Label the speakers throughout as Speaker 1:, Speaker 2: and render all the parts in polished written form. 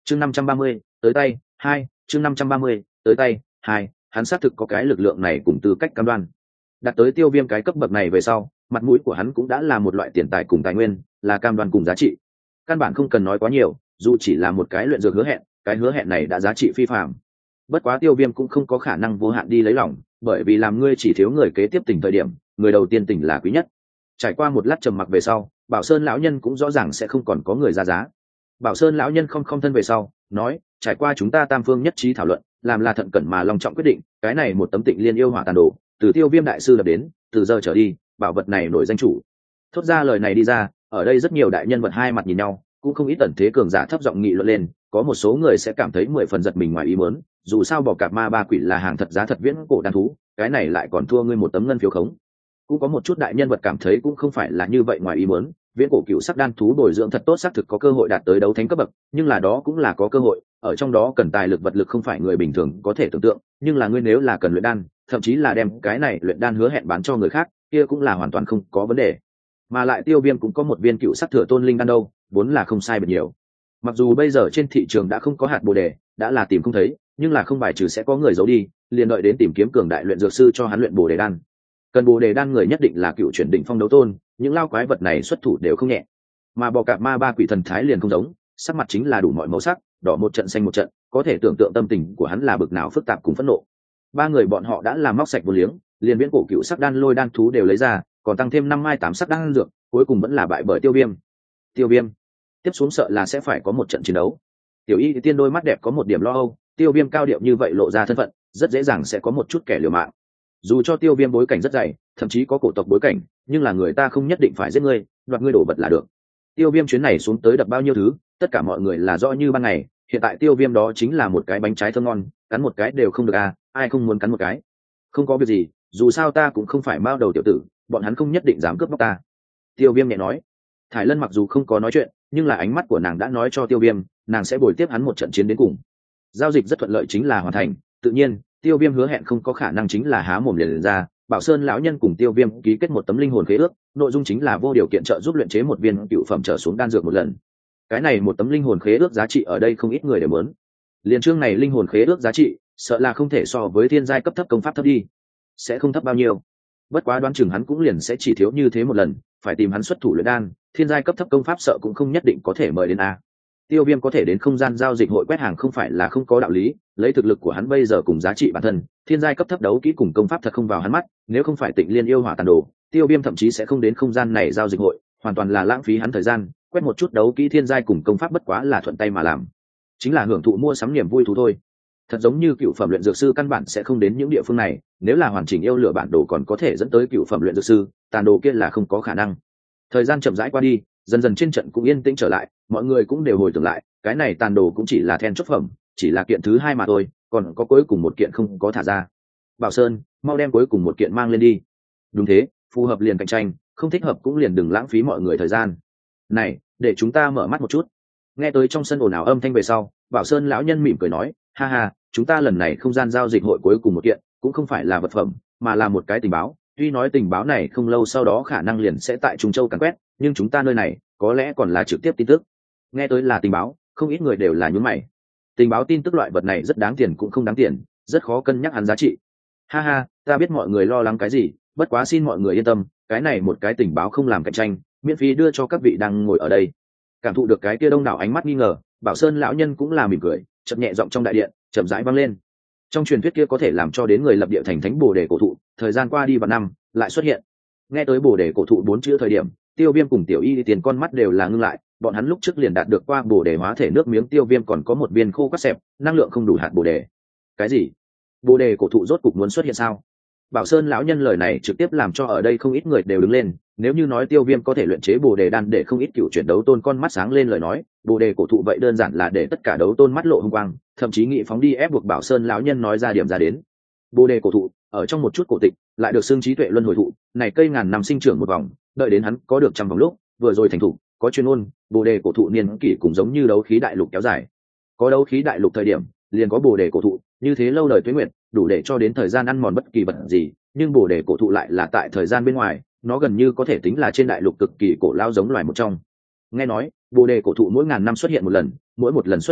Speaker 1: chương 530, tới tay 2, chương 530, tới tay 2, hắn xác thực có cái lực lượng này cùng tư cách cam đoan. Đạt tới Tiêu Viêm cái cấp bậc này về sau, mặt mũi của hắn cũng đã là một loại tiền tài cùng tài nguyên, là cam đoan cùng giá trị. Căn bản không cần nói quá nhiều, dù chỉ là một cái luyện dược hứa hẹn, cái hứa hẹn này đã giá trị phi phàm. Bất quá Tiêu Viêm cũng không có khả năng vô hạn đi lấy lòng, bởi vì làm ngươi chỉ thiếu người kế tiếp tình thời điểm, người đầu tiên tình là quý nhất. Trải qua một lát trầm mặc về sau, Bảo Sơn lão nhân cũng rõ ràng sẽ không còn có người ra giá. Bảo Sơn lão nhân không thân về sau, nói, trải qua chúng ta tam phương nhất trí thảo luận, làm là thận cẩn mà long trọng quyết định, cái này một tấm Tịnh Liên yêu hỏa tàn đồ, từ Tiêu Viêm đại sư lập đến, từ giờ trở đi, bảo vật này nổi danh chủ. Thốt ra lời này đi ra, ở đây rất nhiều đại nhân vật hai mặt nhìn nhau, cũng không ít tần thế cường giả thấp giọng nghị luận lên, có một số người sẽ cảm thấy 10 phần giật mình ngoài ý muốn, dù sao Bò Cạp Ma Ba Quỷ là hàng thật giá thật viễn cổ đan thú, cái này lại còn thua ngươi một tấm ngân phiếu khống. Cũng có một chút đại nhân vật cảm thấy cũng không phải là như vậy ngoài ý muốn, viễn cổ cựu sắc đan thú bồi dưỡng thật tốt, xác thực có cơ hội đạt tới đấu thánh cấp bậc, nhưng là đó cũng là có cơ hội, ở trong đó cần tài lực vật lực không phải người bình thường có thể tưởng tượng, nhưng là ngươi nếu là cần luyện đan, thậm chí là đem cái này luyện đan hứa hẹn bán cho người khác, kia cũng là hoàn toàn không có vấn đề. Mà lại Tiêu Viêm cũng có một viên cựu sắc thừa tôn linh đan đâu, vốn là không sai biệt nhiều. Mặc dù bây giờ trên thị trường đã không có hạt bồ đề, đã là tìm không thấy, nhưng là không bài trừ sẽ có người giấu đi, liền đợi đến tìm kiếm cường đại luyện dược sư cho hắn luyện bồ đề đan. Cần bồ đề đan người nhất định là cựu chuyển đỉnh phong đấu tôn, những lao quái vật này xuất thủ đều không nhẹ. Mà Bò Cạp Ma Ba Quỷ thần thái liền không giống, sắc mặt chính là đủ mọi màu sắc, đỏ một trận xanh một trận, có thể tưởng tượng tâm tình của hắn là bực nào phức tạp cùng phẫn nộ. Ba người bọn họ đã làm móc sạch vô liếng, liền viễn cổ cựu sắc đan lôi đan thú đều lấy ra, còn tăng thêm 5 mai 8 sắc đan dược, cuối cùng vẫn là bại bởi Tiêu Viêm. Tiêu Viêm tiếp xuống sợ là sẽ phải có một trận chiến đấu. Tiểu Y Tiên đôi mắt đẹp có một điểm lo âu, Tiêu Viêm cao điệu như vậy lộ ra thân phận, rất dễ dàng sẽ có một chút kẻ liều mạng. Dù cho Tiêu Viêm bối cảnh rất dày, thậm chí có cổ tộc bối cảnh, nhưng là người ta không nhất định phải giết ngươi, đoạt ngươi đổ vật là được. Tiêu Viêm chuyến này xuống tới đập bao nhiêu thứ, tất cả mọi người là rõ như ban ngày. Hiện tại Tiêu Viêm đó chính là một cái bánh trái thơm ngon, cắn một cái đều không được à, ai không muốn cắn một cái. Không có việc gì, dù sao ta cũng không phải mao đầu tiểu tử, bọn hắn không nhất định dám cướp bóc ta. Tiêu Viêm nhẹ nói. Thải Lân mặc dù không có nói chuyện, nhưng là ánh mắt của nàng đã nói cho Tiêu Viêm, nàng sẽ bồi tiếp hắn một trận chiến đến cùng. Giao dịch rất thuận lợi chính là hoàn thành, tự nhiên Tiêu Viêm hứa hẹn không có khả năng chính là há mồm liền ra. Bảo Sơn lão nhân cùng Tiêu Viêm ký kết một tấm linh hồn khế ước, nội dung chính là vô điều kiện trợ giúp luyện chế một viên cựu phẩm trở xuống đan dược một lần. Cái này một tấm linh hồn khế ước giá trị ở đây không ít người đều muốn. Liên chương này linh hồn khế ước giá trị, sợ là không thể so với thiên giai cấp thấp công pháp thấp đi. Sẽ không thấp bao nhiêu. Bất quá đoán chừng hắn cũng liền sẽ chỉ thiếu như thế một lần, phải tìm hắn xuất thủ luyện đan, thiên giai cấp thấp công pháp sợ cũng không nhất định có thể mời đến a. Tiêu Viêm có thể đến không gian giao dịch hội quét hàng không phải là không có đạo lý, lấy thực lực của hắn bây giờ cùng giá trị bản thân, thiên giai cấp thấp đấu kỹ cùng công pháp thật không vào hắn mắt, nếu không phải Tịnh Liên yêu hỏa tàn đồ, Tiêu Viêm thậm chí sẽ không đến không gian này giao dịch hội, hoàn toàn là lãng phí hắn thời gian, quét một chút đấu kỹ thiên giai cùng công pháp bất quá là thuận tay mà làm, chính là hưởng thụ mua sắm niềm vui thú thôi. Thật giống như cựu phẩm luyện dược sư căn bản sẽ không đến những địa phương này, nếu là hoàn chỉnh yêu lửa bản đồ còn có thể dẫn tới cựu phẩm luyện dược sư, tàn đồ kia là không có khả năng. Thời gian chậm rãi qua đi, dần dần trên trận cũng yên tĩnh trở lại, mọi người cũng đều hồi tưởng lại, cái này tàn đồ cũng chỉ là then chốt phẩm, chỉ là kiện thứ 2 mà thôi, còn có cuối cùng một kiện không có thả ra. Bảo Sơn, mau đem cuối cùng một kiện mang lên đi. Đúng thế, phù hợp liền cạnh tranh, không thích hợp cũng liền đừng lãng phí mọi người thời gian. Này, để chúng ta mở mắt một chút. Nghe tới trong sân ồn ào âm thanh về sau, Bảo Sơn lão nhân mỉm cười nói, ha ha, chúng ta lần này không gian giao dịch hội cuối cùng một kiện, cũng không phải là vật phẩm, mà là một cái tình báo. Tuy nói tình báo này không lâu sau đó khả năng liền sẽ tại Trung Châu càn quét, nhưng chúng ta nơi này có lẽ còn là trực tiếp tin tức. Nghe tới là tình báo, không ít người đều là nhún mày. Tình báo tin tức loại vật này rất đáng tiền cũng không đáng tiền, rất khó cân nhắc hắn giá trị. Ha ha, ta biết mọi người lo lắng cái gì, bất quá xin mọi người yên tâm, cái này một cái tình báo không làm cạnh tranh, miễn phí đưa cho các vị đang ngồi ở đây. Cảm thụ được cái kia đông đảo ánh mắt nghi ngờ, Bảo Sơn lão nhân cũng là mỉm cười, chậm nhẹ giọng trong đại điện, chậm rãi vang lên. Trong truyền thuyết kia có thể làm cho đến người lập địa thành thánh bồ đề cổ thụ, thời gian qua đi vạn năm, lại xuất hiện. Nghe tới bồ đề cổ thụ 4 chữ thời điểm, Tiêu Viêm cùng Tiểu Y tiền con mắt đều là ngưng lại, bọn hắn lúc trước liền đạt được qua bồ đề hóa thể nước miếng. Tiêu Viêm còn có một viên khô quắt xẹp, năng lượng không đủ hạt bồ đề. Cái gì? Bồ đề cổ thụ rốt cục muốn xuất hiện sao? Bảo Sơn lão nhân lời này trực tiếp làm cho ở đây không ít người đều đứng lên, nếu như nói Tiêu Viêm có thể luyện chế bồ đề đan để không ít cựu chuyển đấu tôn con mắt sáng lên lời nói, bồ đề cổ thụ vậy đơn giản là để tất cả đấu tôn mắt lộ hung quang, thậm chí nghị phóng đi ép buộc Bảo Sơn lão nhân nói ra điểm ra đến. Bồ đề cổ thụ ở trong một chút cổ tịch lại được xưng trí tuệ luân hồi thụ, này cây ngàn năm sinh trưởng một vòng, đợi đến hắn có được trăm vòng lúc, vừa rồi thành thụ, có chuyên môn, bồ đề cổ thụ niên kỷ cũng giống như đấu khí đại lục kéo dài. Có đấu khí đại lục thời điểm, liền có bồ đề cổ thụ, như thế lâu đời tuế nguyệt, đủ để cho đến thời gian ăn mòn bất kỳ vật gì, nhưng bồ đề cổ thụ lại là tại thời gian bên ngoài, nó gần như có thể tính là trên đại lục cực kỳ cổ lao giống loài một trong. Nghe nói, bồ đề cổ thụ mỗi ngàn năm xuất hiện một lần, mỗi một lần xuất hiện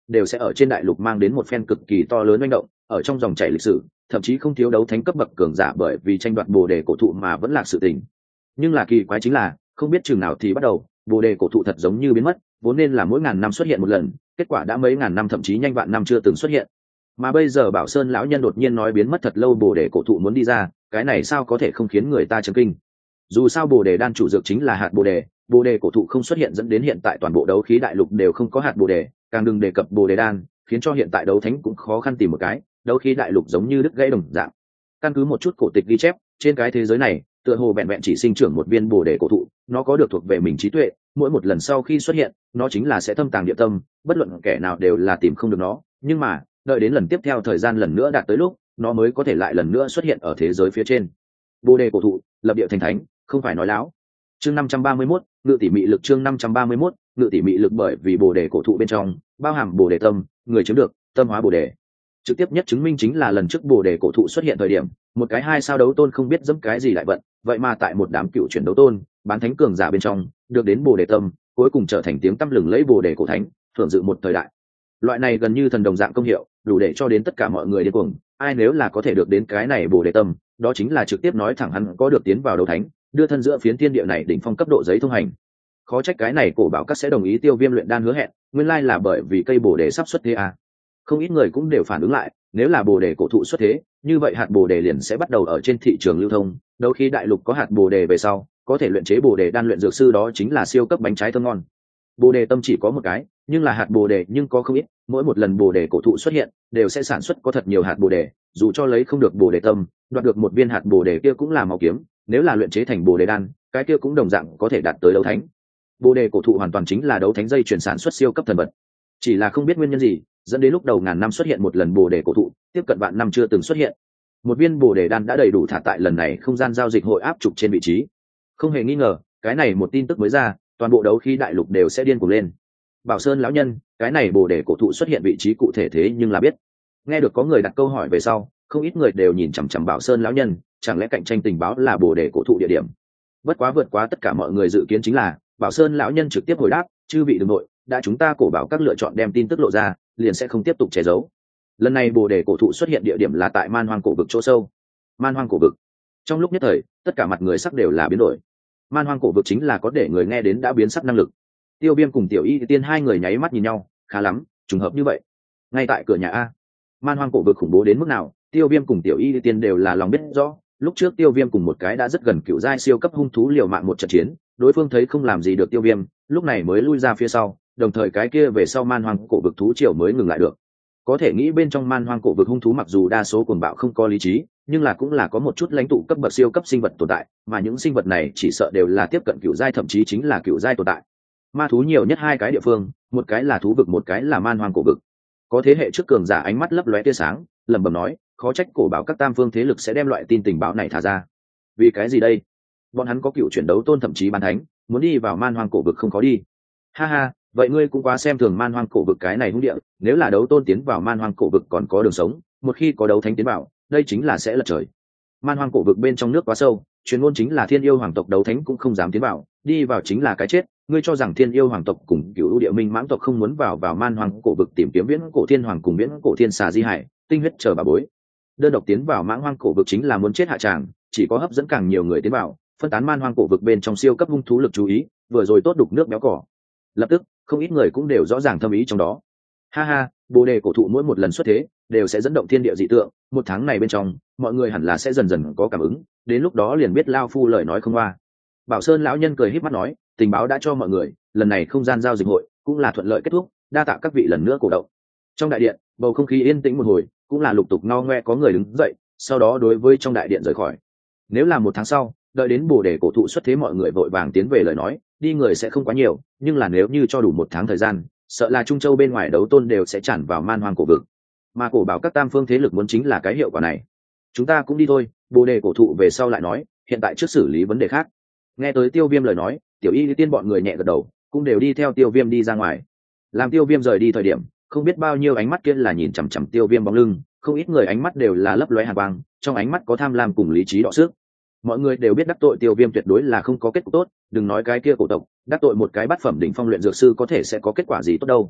Speaker 1: đều sẽ ở trên đại lục mang đến một phen cực kỳ to lớn manh động, ở trong dòng chảy lịch sử thậm chí không thiếu đấu thánh cấp bậc cường giả bởi vì tranh đoạt bồ đề cổ thụ mà vẫn lạc sự tình. Nhưng là kỳ quái chính là không biết chừng nào thì bắt đầu bồ đề cổ thụ thật giống như biến mất, vốn nên là mỗi ngàn năm xuất hiện một lần, kết quả đã mấy ngàn năm thậm chí nhanh vạn năm chưa từng xuất hiện. Mà bây giờ Bảo Sơn lão nhân đột nhiên nói biến mất thật lâu bồ đề cổ thụ muốn đi ra, cái này sao có thể không khiến người ta chấn kinh. Dù sao bồ đề đan chủ dược chính là hạt bồ đề cổ thụ không xuất hiện dẫn đến hiện tại toàn bộ đấu khí đại lục đều không có hạt bồ đề, càng đừng đề cập bồ đề đan, khiến cho hiện tại đấu thánh cũng khó khăn tìm một cái, đấu khí đại lục giống như đứt gãy đồng dạng. Căn cứ một chút cổ tịch ghi chép, trên cái thế giới này tựa hồ vẹn vẹn chỉ sinh trưởng một viên bồ đề cổ thụ, nó có được thuộc về mình trí tuệ, mỗi một lần sau khi xuất hiện nó chính là sẽ thâm tàng địa tâm, bất luận kẻ nào đều là tìm không được nó, nhưng mà đợi đến lần tiếp theo thời gian lần nữa đạt tới lúc nó mới có thể lại lần nữa xuất hiện ở thế giới phía trên. Bồ đề cổ thụ lập địa thành thánh, không phải nói láo. Chương 531, ngự tỷ mị lực. Chương 531, ngự tỷ mị lực. Bởi vì bồ đề cổ thụ bên trong bao hàm bồ đề tâm, người chiếm được tâm hóa bồ đề. Trực tiếp nhất chứng minh chính là lần trước bồ đề cổ thụ xuất hiện thời điểm, một cái 2 sao đấu tôn không biết dẫm cái gì lại vận, vậy mà tại một đám cựu chuyển đấu tôn bán thánh cường giả bên trong được đến bồ đề tâm, cuối cùng trở thành tiếng tăm lừng lẫy bồ đề cổ thánh, thưởng dự một thời đại. Loại này gần như thần đồng dạng công hiệu, đủ để cho đến tất cả mọi người điên cuồng. Ai nếu là có thể được đến cái này bồ đề tâm, đó chính là trực tiếp nói thẳng hắn có được tiến vào đấu thánh, đưa thân giữa phiến thiên địa này đỉnh phong cấp độ giấy thông hành. Khó trách cái này cổ bảo các sẽ đồng ý Tiêu Viêm luyện đan hứa hẹn, nguyên lai là bởi vì cây bồ đề sắp xuất thế à. Không ít người cũng đều phản ứng lại, nếu là bồ đề cổ thụ xuất thế, như vậy hạt bồ đề liền sẽ bắt đầu ở trên thị trường lưu thông, đâu khi đại lục có hạt bồ đề về sau, có thể luyện chế bồ đề đan luyện dược sư đó chính là siêu cấp bánh trái thơm ngon. Bồ đề tâm chỉ có một cái, nhưng là hạt bồ đề nhưng có không ít, mỗi một lần bồ đề cổ thụ xuất hiện, đều sẽ sản xuất có thật nhiều hạt bồ đề, dù cho lấy không được bồ đề tâm, đoạt được một viên hạt bồ đề kia cũng là máu kiếm, nếu là luyện chế thành bồ đề đan, cái kia cũng đồng dạng có thể đạt tới đấu thánh. Bồ đề cổ thụ hoàn toàn chính là đấu thánh dây chuyển sản xuất siêu cấp thần vật. Chỉ là không biết nguyên nhân gì, dẫn đến lúc đầu ngàn năm xuất hiện một lần bồ đề cổ thụ, tiếp cận vạn năm chưa từng xuất hiện. Một viên bồ đề đan đã đầy đủ thả tại lần này không gian giao dịch hội áp trục trên vị trí. Không hề nghi ngờ, cái này một tin tức mới ra, toàn bộ đấu khí đại lục đều sẽ điên cuồng lên. Bảo Sơn lão nhân, cái này bồ đề cổ thụ xuất hiện vị trí cụ thể thế nhưng là biết. Nghe được có người đặt câu hỏi về sau, không ít người đều nhìn chằm chằm Bảo Sơn lão nhân, chẳng lẽ cạnh tranh tình báo là bồ đề cổ thụ địa điểm. Bất quá vượt quá tất cả mọi người dự kiến chính là, Bảo Sơn lão nhân trực tiếp hồi đáp, chư vị đừng nội, đã chúng ta cổ bảo các lựa chọn đem tin tức lộ ra, liền sẽ không tiếp tục che giấu. Lần này bồ đề cổ thụ xuất hiện địa điểm là tại Man Hoang cổ vực chỗ sâu. Man Hoang cổ vực. Trong lúc nhất thời, tất cả mặt người sắc đều là biến đổi. Man Hoang cổ vực chính là có để người nghe đến đã biến sắc năng lực. Tiêu Viêm cùng Tiểu Y Tiên hai người nháy mắt nhìn nhau, khá lắm, trùng hợp như vậy. Ngay tại cửa nhà a. Man Hoang cổ vực khủng bố đến mức nào, Tiêu Viêm cùng Tiểu Y Tiên đều là lòng biết rõ. Lúc trước Tiêu Viêm cùng một cái đã rất gần cựu giai siêu cấp hung thú liều mạng một trận chiến, đối phương thấy không làm gì được Tiêu Viêm, lúc này mới lui ra phía sau, đồng thời cái kia về sau Man Hoang cổ vực thú triều mới ngừng lại được. Có thể nghĩ bên trong Man Hoang cổ vực hung thú mặc dù đa số cuồng bạo không có lý trí, nhưng là cũng là có một chút lãnh tụ cấp bậc siêu cấp sinh vật tồn tại, mà những sinh vật này chỉ sợ đều là tiếp cận cựu giai thậm chí chính là cựu giai tồn tại. Ma thú nhiều nhất hai cái địa phương, một cái là thú vực, một cái là Man Hoang cổ vực. Có thế hệ trước cường giả ánh mắt lấp lóe tia sáng, lẩm bẩm nói, khó trách cổ bảo các tam phương thế lực sẽ đem loại tin tình báo này thả ra. Vì cái gì đây? Bọn hắn có cựu chuyển đấu tôn thậm chí bán thánh, muốn đi vào Man Hoang cổ vực không khó đi. Ha ha, vậy ngươi cũng quá xem thường Man Hoang cổ vực cái này hung địa, nếu là đấu tôn tiến vào Man Hoang cổ vực còn có đường sống, một khi có đấu thánh tiến vào, đây chính là sẽ lật trời. Man Hoang cổ vực bên trong nước quá sâu, truyền ngôn chính là Thiên Yêu hoàng tộc đấu thánh cũng không dám tiến vào, đi vào chính là cái chết. Ngươi cho rằng Thiên Yêu hoàng tộc cùng Cửu Địa Minh mãng tộc không muốn vào Man Hoang cổ vực tìm kiếm viễn cổ thiên hoàng cùng viễn cổ thiên xà di hải, tinh huyết chờ bà bối. Đơn độc tiến vào Mãng Hoang cổ vực chính là muốn chết hạ tràng, chỉ có hấp dẫn càng nhiều người tiến vào, phân tán Man Hoang cổ vực bên trong siêu cấp hung thú lực chú ý, vừa rồi tốt đục nước béo cỏ. Lập tức, không ít người cũng đều rõ ràng thâm ý trong đó. Ha ha, bồ đề cổ thụ mỗi một lần xuất thế đều sẽ dẫn động thiên địa dị tượng, một tháng này bên trong mọi người hẳn là sẽ dần dần có cảm ứng, đến lúc đó liền biết lao phu lời nói không qua. Bảo Sơn lão nhân cười híp mắt nói, tình báo đã cho mọi người, lần này không gian giao dịch hội cũng là thuận lợi kết thúc, đa tạ các vị lần nữa cổ động. Trong đại điện bầu không khí yên tĩnh một hồi, cũng là lục tục no ngoe có người đứng dậy, sau đó đối với trong đại điện rời khỏi. Nếu là một tháng sau, đợi đến bồ đề cổ thụ xuất thế mọi người vội vàng tiến về lời nói, đi người sẽ không quá nhiều, nhưng là nếu như cho đủ một tháng thời gian, sợ là Trung Châu bên ngoài đấu tôn đều sẽ tràn vào Man Hoang cổ vực. Mà cổ bảo các tam phương thế lực muốn chính là cái hiệu quả này. Chúng ta cũng đi thôi, bồ đề cổ thụ về sau lại nói, hiện tại trước xử lý vấn đề khác. Nghe tới Tiêu Viêm lời nói, Tiểu Y Tiên bọn người nhẹ gật đầu, cũng đều đi theo Tiêu Viêm đi ra ngoài. Làm Tiêu Viêm rời đi thời điểm, không biết bao nhiêu ánh mắt kia là nhìn chằm chằm Tiêu Viêm bóng lưng, không ít người ánh mắt đều là lấp lóe hàn quang, trong ánh mắt có tham lam cùng lý trí đọ sức. Mọi người đều biết đắc tội Tiêu Viêm tuyệt đối là không có kết cục tốt, đừng nói cái kia cổ tộc, đắc tội một cái bát phẩm đỉnh phong luyện dược sư có thể sẽ có kết quả gì tốt đâu.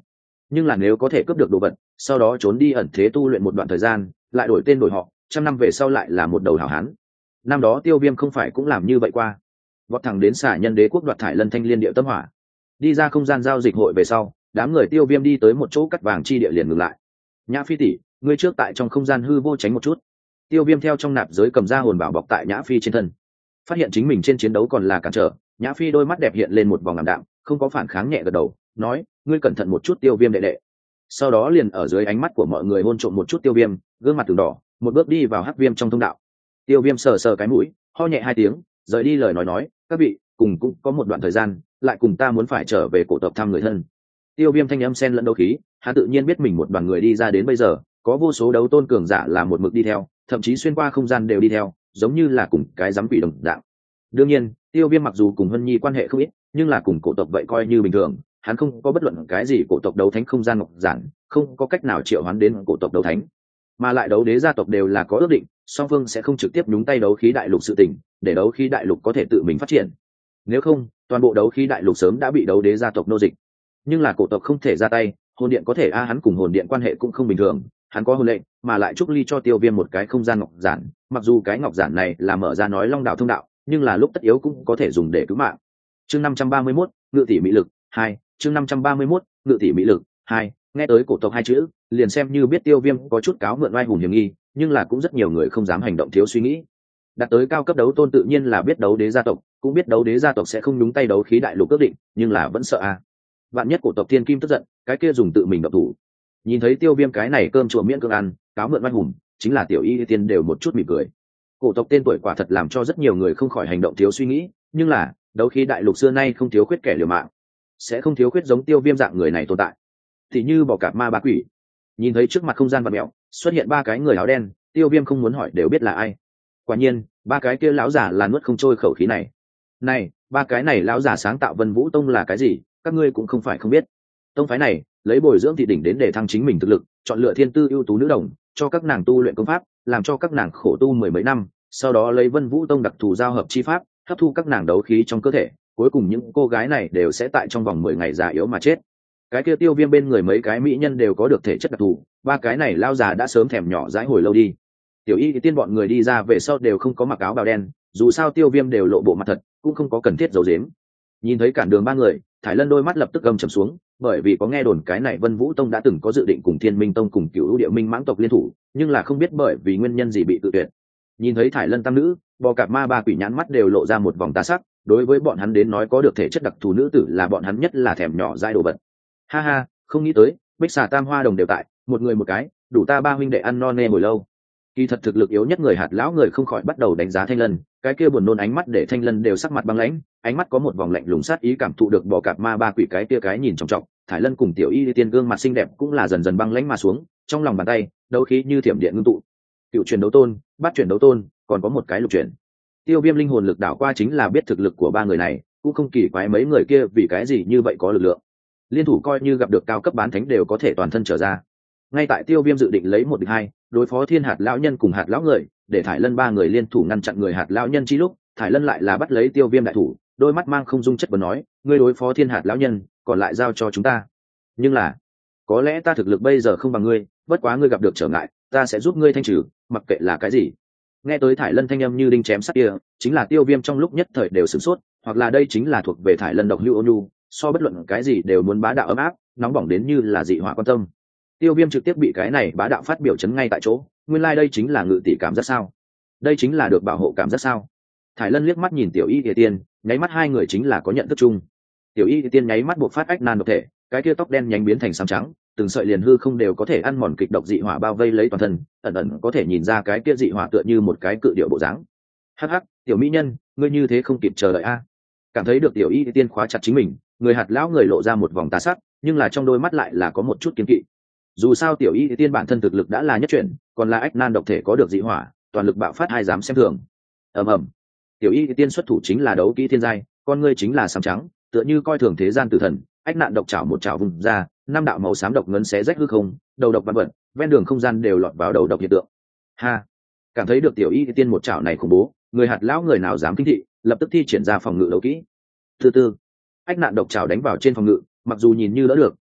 Speaker 1: nhưng là nếu có thể cướp được đồ vật sau đó trốn đi ẩn thế tu luyện một đoạn thời gian lại đổi tên đổi họ 100 năm về sau lại là một đầu hảo hán. Năm đó Tiêu Viêm không phải cũng làm như vậy qua, vọt thẳng đến Xà Nhân Đế quốc đoạt Thải Lân Thanh Liên Điệu Tâm Hỏa. Đi ra không gian giao dịch hội về sau, đám người Tiêu Viêm đi tới một chỗ cắt vàng chi địa liền ngừng lại. Nhã Phi tỷ, ngươi trước tại trong không gian hư vô tránh một chút. Tiêu Viêm theo trong nạp giới cầm ra hồn bảo bọc tại Nhã Phi trên thân, phát hiện chính mình trên chiến đấu còn là cản trở. Nhã Phi đôi mắt đẹp hiện lên một vòng ảm đạm, không có phản kháng, nhẹ gật đầu nói, ngươi cẩn thận một chút Tiêu Viêm đệ đệ. Sau đó liền ở dưới ánh mắt của mọi người hôn trộm một chút Tiêu Viêm, gương mặt từng đỏ, một bước đi vào hắc viêm trong thông đạo. Tiêu Viêm sờ sờ cái mũi, ho nhẹ 2 tiếng, rời đi lời nói, các vị cùng cũng có một đoạn thời gian, lại cùng ta muốn phải trở về cổ tộc thăm người thân. Tiêu Viêm thanh âm xen lẫn đấu khí, hắn tự nhiên biết mình một đoàn người đi ra đến bây giờ có vô số đấu tôn cường giả là một mực đi theo, thậm chí xuyên qua không gian đều đi theo, giống như là cùng cái giám quỷ đồng dạng. Đương nhiên Tiêu Viêm mặc dù cùng Hân Nhi quan hệ không ít, nhưng là cùng cổ tộc vậy coi như bình thường, hắn không có bất luận cái gì cổ tộc đấu thánh không gian ngọc giản, không có cách nào triệu hoán đến cổ tộc đấu thánh, mà lại đấu đế gia tộc đều là có ước định, song phương sẽ không trực tiếp nhúng tay đấu khí đại lục sự tình, để đấu khí đại lục có thể tự mình phát triển. Nếu không, toàn bộ đấu khí đại lục sớm đã bị đấu đế gia tộc nô dịch. Nhưng là cổ tộc không thể ra tay, hồn điện có thể hắn cùng hồn điện quan hệ cũng không bình thường, hắn có hồn lệnh, mà lại Trúc Ly cho Tiêu Viêm một cái không gian ngọc giản, mặc dù cái ngọc giản này là mở ra nói long đạo thông đạo, nhưng là lúc tất yếu cũng có thể dùng để cứu mạng. Chương 531, ngự tỷ mỹ lực 2, chương 531, ngự tỷ mỹ lực 2. Nghe tới cổ tộc 2 chữ, liền xem như biết Tiêu Viêm có chút cáo mượn oai hùng hiểm nghi, nhưng là cũng rất nhiều người không dám hành động thiếu suy nghĩ. Đạt tới cao cấp đấu tôn tự nhiên là biết đấu đế gia tộc, cũng biết đấu đế gia tộc sẽ không nhúng tay đấu khí đại lục ước định, nhưng là vẫn sợ vạn nhất cổ tộc Thiên Kim tức giận, cái kia dùng tự mình động thủ. Nhìn thấy Tiêu Viêm cái này cơm chùa miễn cưỡng ăn, cáo mượn oai hùng, chính là Tiểu Y Tiên đều một chút mỉm cười. Cổ tộc tên tuổi quả thật làm cho rất nhiều người không khỏi hành động thiếu suy nghĩ, nhưng là đấu khí đại lục xưa nay không thiếu khuyết kẻ liều mạng, sẽ không thiếu khuyết giống Tiêu Viêm dạng người này tồn tại. Thì như bỏ cạp ma bá quỷ. Nhìn thấy trước mặt không gian vật mẹo xuất hiện 3 cái người áo đen, Tiêu Viêm không muốn hỏi đều biết là ai. Quả nhiên 3 cái kia lão giả là nuốt không trôi khẩu khí này 3 cái này lão giả sáng tạo Vân Vũ Tông là cái gì, các ngươi cũng không phải không biết. Tông phái này lấy bồi dưỡng thị đỉnh đến để thăng chính mình thực lực, chọn lựa thiên tư ưu tú nữ đồng cho các nàng tu luyện công pháp, làm cho các nàng khổ tu 10 mấy năm, sau đó lấy Vân Vũ Tông đặc thù giao hợp chi pháp hấp thu các nàng đấu khí trong cơ thể, cuối cùng những cô gái này đều sẽ tại trong vòng 10 ngày già yếu mà chết. Cái kia Tiêu Viêm bên người mấy cái mỹ nhân đều có được thể chất đặc thù, 3 cái này lao già đã sớm thèm nhỏ dãi hồi lâu đi. Tiểu Y Tiên bọn người đi ra về sau đều không có mặc áo bào đen, dù sao Tiêu Viêm đều lộ bộ mặt thật, cũng không có cần thiết giấu giếm. Nhìn thấy cản đường 3 người, Thải Lân đôi mắt lập tức gầm trầm xuống, bởi vì có nghe đồn cái này Vân Vũ Tông đã từng có dự định cùng Thiên Minh Tông cùng Cửu Lũ Địa Minh mãng tộc liên thủ, nhưng là không biết bởi vì nguyên nhân gì bị tự tuyệt. Nhìn thấy Thải Lân tam nữ, bò cạp ma ba quỷ nhãn mắt đều lộ ra một vòng tà sắc, đối với bọn hắn đến nói có được thể chất đặc thù nữ tử là bọn hắn nhất là thèm nhỏ dai đồ vật. Ha ha, không nghĩ tới Bích Xà Tam Hoa Đồng đều tại, một người một cái, đủ ta 3 huynh đệ ăn no nê hồi lâu. Kỳ thật thực lực yếu nhất người hạt lão người không khỏi bắt đầu đánh giá Thanh Lân, cái kia buồn nôn ánh mắt để Thanh Lân đều sắc mặt băng lãnh, ánh mắt có một vòng lạnh lùng sát ý cảm thụ được bò cạp ma ba quỷ cái kia cái nhìn trọng trọng. Thải Lân cùng Tiểu Y Tiên gương mặt xinh đẹp cũng là dần dần băng lãnh mà xuống, trong lòng bàn tay đấu khí như thiểm điện ngưng tụ. Cựu truyền đấu tôn, bát truyền đấu tôn, còn có một cái lục truyền. Tiêu Viêm linh hồn lực đảo qua chính là biết thực lực của 3 người này, cũng không kỳ quái mấy người kia vì cái gì như vậy có lực lượng. Liên thủ coi như gặp được cao cấp bán thánh đều có thể toàn thân trở ra. Ngay tại Tiêu Viêm dự định lấy 1 địch 2, đối phó Thiên Hạt lão nhân cùng Hạt lão người, để Thải Lân 3 người liên thủ ngăn chặn người Hạt lão nhân chi lúc, Thải Lân lại là bắt lấy Tiêu Viêm đại thủ, đôi mắt mang không dung chất vấn nói, ngươi đối phó Thiên Hạt lão nhân, còn lại giao cho chúng ta. Nhưng là, có lẽ ta thực lực bây giờ không bằng ngươi, bất quá ngươi gặp được trở ngại, ta sẽ giúp ngươi thanh trừ, mặc kệ là cái gì. Nghe tới Thải Lân thanh âm như đinh chém sắt kia, chính là Tiêu Viêm trong lúc nhất thời đều sửng sốt, hoặc là đây chính là thuộc về Thải Lân độc hữu ôn nhu, so bất luận cái gì đều muốn bá đạo ấm áp, nóng bỏng đến như là dị hỏa quan tâm. Tiêu Viêm trực tiếp bị cái này bá đạo phát biểu chấn ngay tại chỗ, nguyên lai đây chính là ngự tỷ cảm giác sao? Đây chính là được bảo hộ cảm giác sao? Thải Lân liếc mắt nhìn Tiểu Y Tiên, nháy mắt 2 người chính là có nhận thức chung. Tiểu Y Tiên nháy mắt buộc phát ách nan độc thể, cái kia tóc đen nhánh biến thành xám trắng, từng sợi liền hư không đều có thể ăn mòn kịch độc dị hỏa bao vây lấy toàn thân, ẩn ẩn có thể nhìn ra cái kia dị hỏa tựa như một cái cự điệu bộ dáng. Hắc hắc, tiểu mỹ nhân, ngươi như thế không kịp chờ đợi a. Cảm thấy được Tiểu Y Tiên khóa chặt chính mình, người Hạt lão người lộ ra một vòng tà sắc, nhưng là trong đôi mắt lại là có một chút kiêng kỵ. Dù sao Tiểu Y Tiên bản thân thực lực đã là nhất chuyển, còn là ách nan độc thể có được dị hỏa, toàn lực bạo phát ai dám xem thường. Ầm ầm. Tiểu Y Tiên xuất thủ chính là đấu kỹ thiên giai, con ngươi chính là xám trắng, tựa như coi thường thế gian tử thần, ách nạn độc chảo một chảo vùng ra, 5 đạo màu xám độc ngấn xé rách hư không, đầu độc vạn vật, ven đường không gian đều lọt vào đầu độc hiện tượng. Ha! Cảm thấy được Tiểu Y Tiên một chảo này khủng bố, người Hạt lão người nào dám kinh thị, lập tức thi triển ra phòng ngự đấu kỹ. Từ từ, ách nạn độc chảo đánh vào trên phòng ngự, mặc dù nhìn như đỡ được,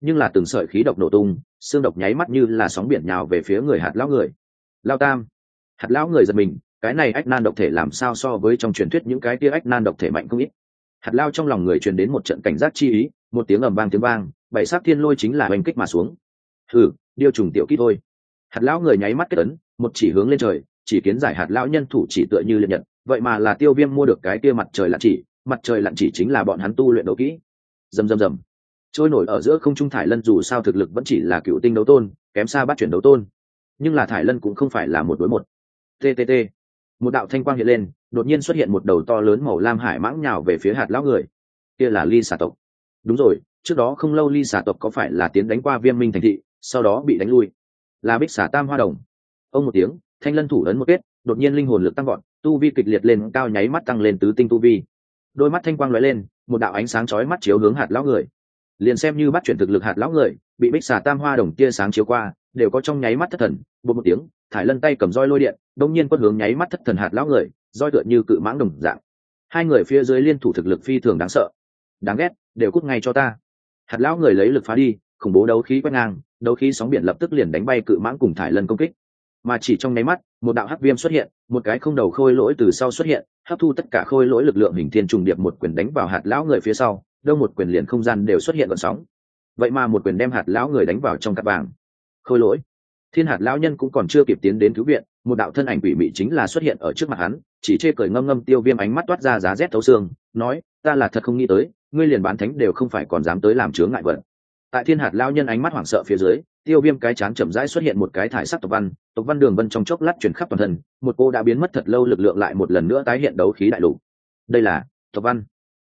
Speaker 1: nhưng là từng sợi khí độc nổ tung, xương độc nháy mắt như là sóng biển nhào về phía người hạt lão người. Lao tam. Hạt lão người giật mình, cái này ách nan độc thể làm sao so với trong truyền thuyết những cái kia ách nan độc thể mạnh không ít. Hạt lao trong lòng người truyền đến một trận cảnh giác chi ý, một tiếng ầm vang tiếng vang, bảy sắc thiên lôi chính là oanh kích mà xuống. Điêu trùng tiểu kỹ thôi. Hạt lão người nháy mắt kết ấn, một chỉ hướng lên trời, chỉ kiến giải hạt lão nhân thủ chỉ tựa như liệt nhật, vậy mà là Tiêu Viêm mua được cái kia mặt trời lặn chỉ, mặt trời lặn chỉ chính là bọn hắn tu luyện đấu kỹ. Rầm rầm rầm. Trôi nổi ở giữa không trung thải lân dù sao thực lực vẫn chỉ là cựu tinh đấu tôn, kém xa bát chuyển đấu tôn, nhưng là thải lân cũng không phải là một đối một. TTT. Một đạo thanh quang hiện lên, đột nhiên xuất hiện một đầu to lớn màu lam hải mãng nhào về phía hạt lão người. Kia là ly xà tộc. Đúng rồi, trước đó không lâu ly xà tộc có phải là tiến đánh qua Viêm Minh thành thị, sau đó bị đánh lui. Là bích xà tam hoa đồng. Ông một tiếng, thanh lân thủ ấn một kết, đột nhiên linh hồn lực tăng vọt, tu vi kịch liệt lên cao, nháy mắt tăng lên tứ tinh tu vi. Đôi mắt thanh quang lóe lên, một đạo ánh sáng chói mắt chiếu hướng hạt lão người. Liền xem như bắt chuyển thực lực hạt lão người, bị bích xà tam hoa đồng tia sáng chiếu qua, đều có trong nháy mắt thất thần. Bột một tiếng, thải lân tay cầm roi lôi điện, đông nhiên quất hướng nháy mắt thất thần hạt lão người, roi tựa như cự mãng đồng dạng. Hai người phía dưới liên thủ thực lực phi thường đáng sợ. Đáng ghét, đều cút ngay cho ta. Hạt lão người lấy lực phá đi, khủng bố đấu khí quét ngang, đấu khí sóng biển lập tức liền đánh bay cự mãng cùng thải lân công kích. Mà chỉ trong nháy mắt, một đạo hắc viêm xuất hiện, một cái không đầu khôi lỗi từ sau xuất hiện, hấp thu tất cả khôi lỗi lực lượng hình thiên trùng điệp một quyền đánh vào hạt lão người phía sau, đâu một quyền liền không gian đều xuất hiện gợn sóng. Vậy mà một quyền đem hạt lão người đánh vào trong cát vàng. Khôi lỗi. Thiên hạt lão nhân cũng còn chưa kịp tiến đến cứu viện, một đạo thân ảnh quỷ mị chính là xuất hiện ở trước mặt hắn, chỉ chê cười ngâm ngâm. Tiêu Viêm ánh mắt toát ra giá rét thấu xương, nói: ta là thật không nghĩ tới, ngươi liền bán thánh đều không phải còn dám tới làm chướng ngại vật. Tại thiên hạt lão nhân ánh mắt hoảng sợ phía dưới, Tiêu Viêm cái trán chậm rãi xuất hiện một cái thải sắc tộc văn đường vân trong chốc lát chuyển khắp toàn thân, một cô đã biến mất thật lâu lực lượng lại một lần nữa tái hiện đấu khí đại lục. Đây là tộc văn.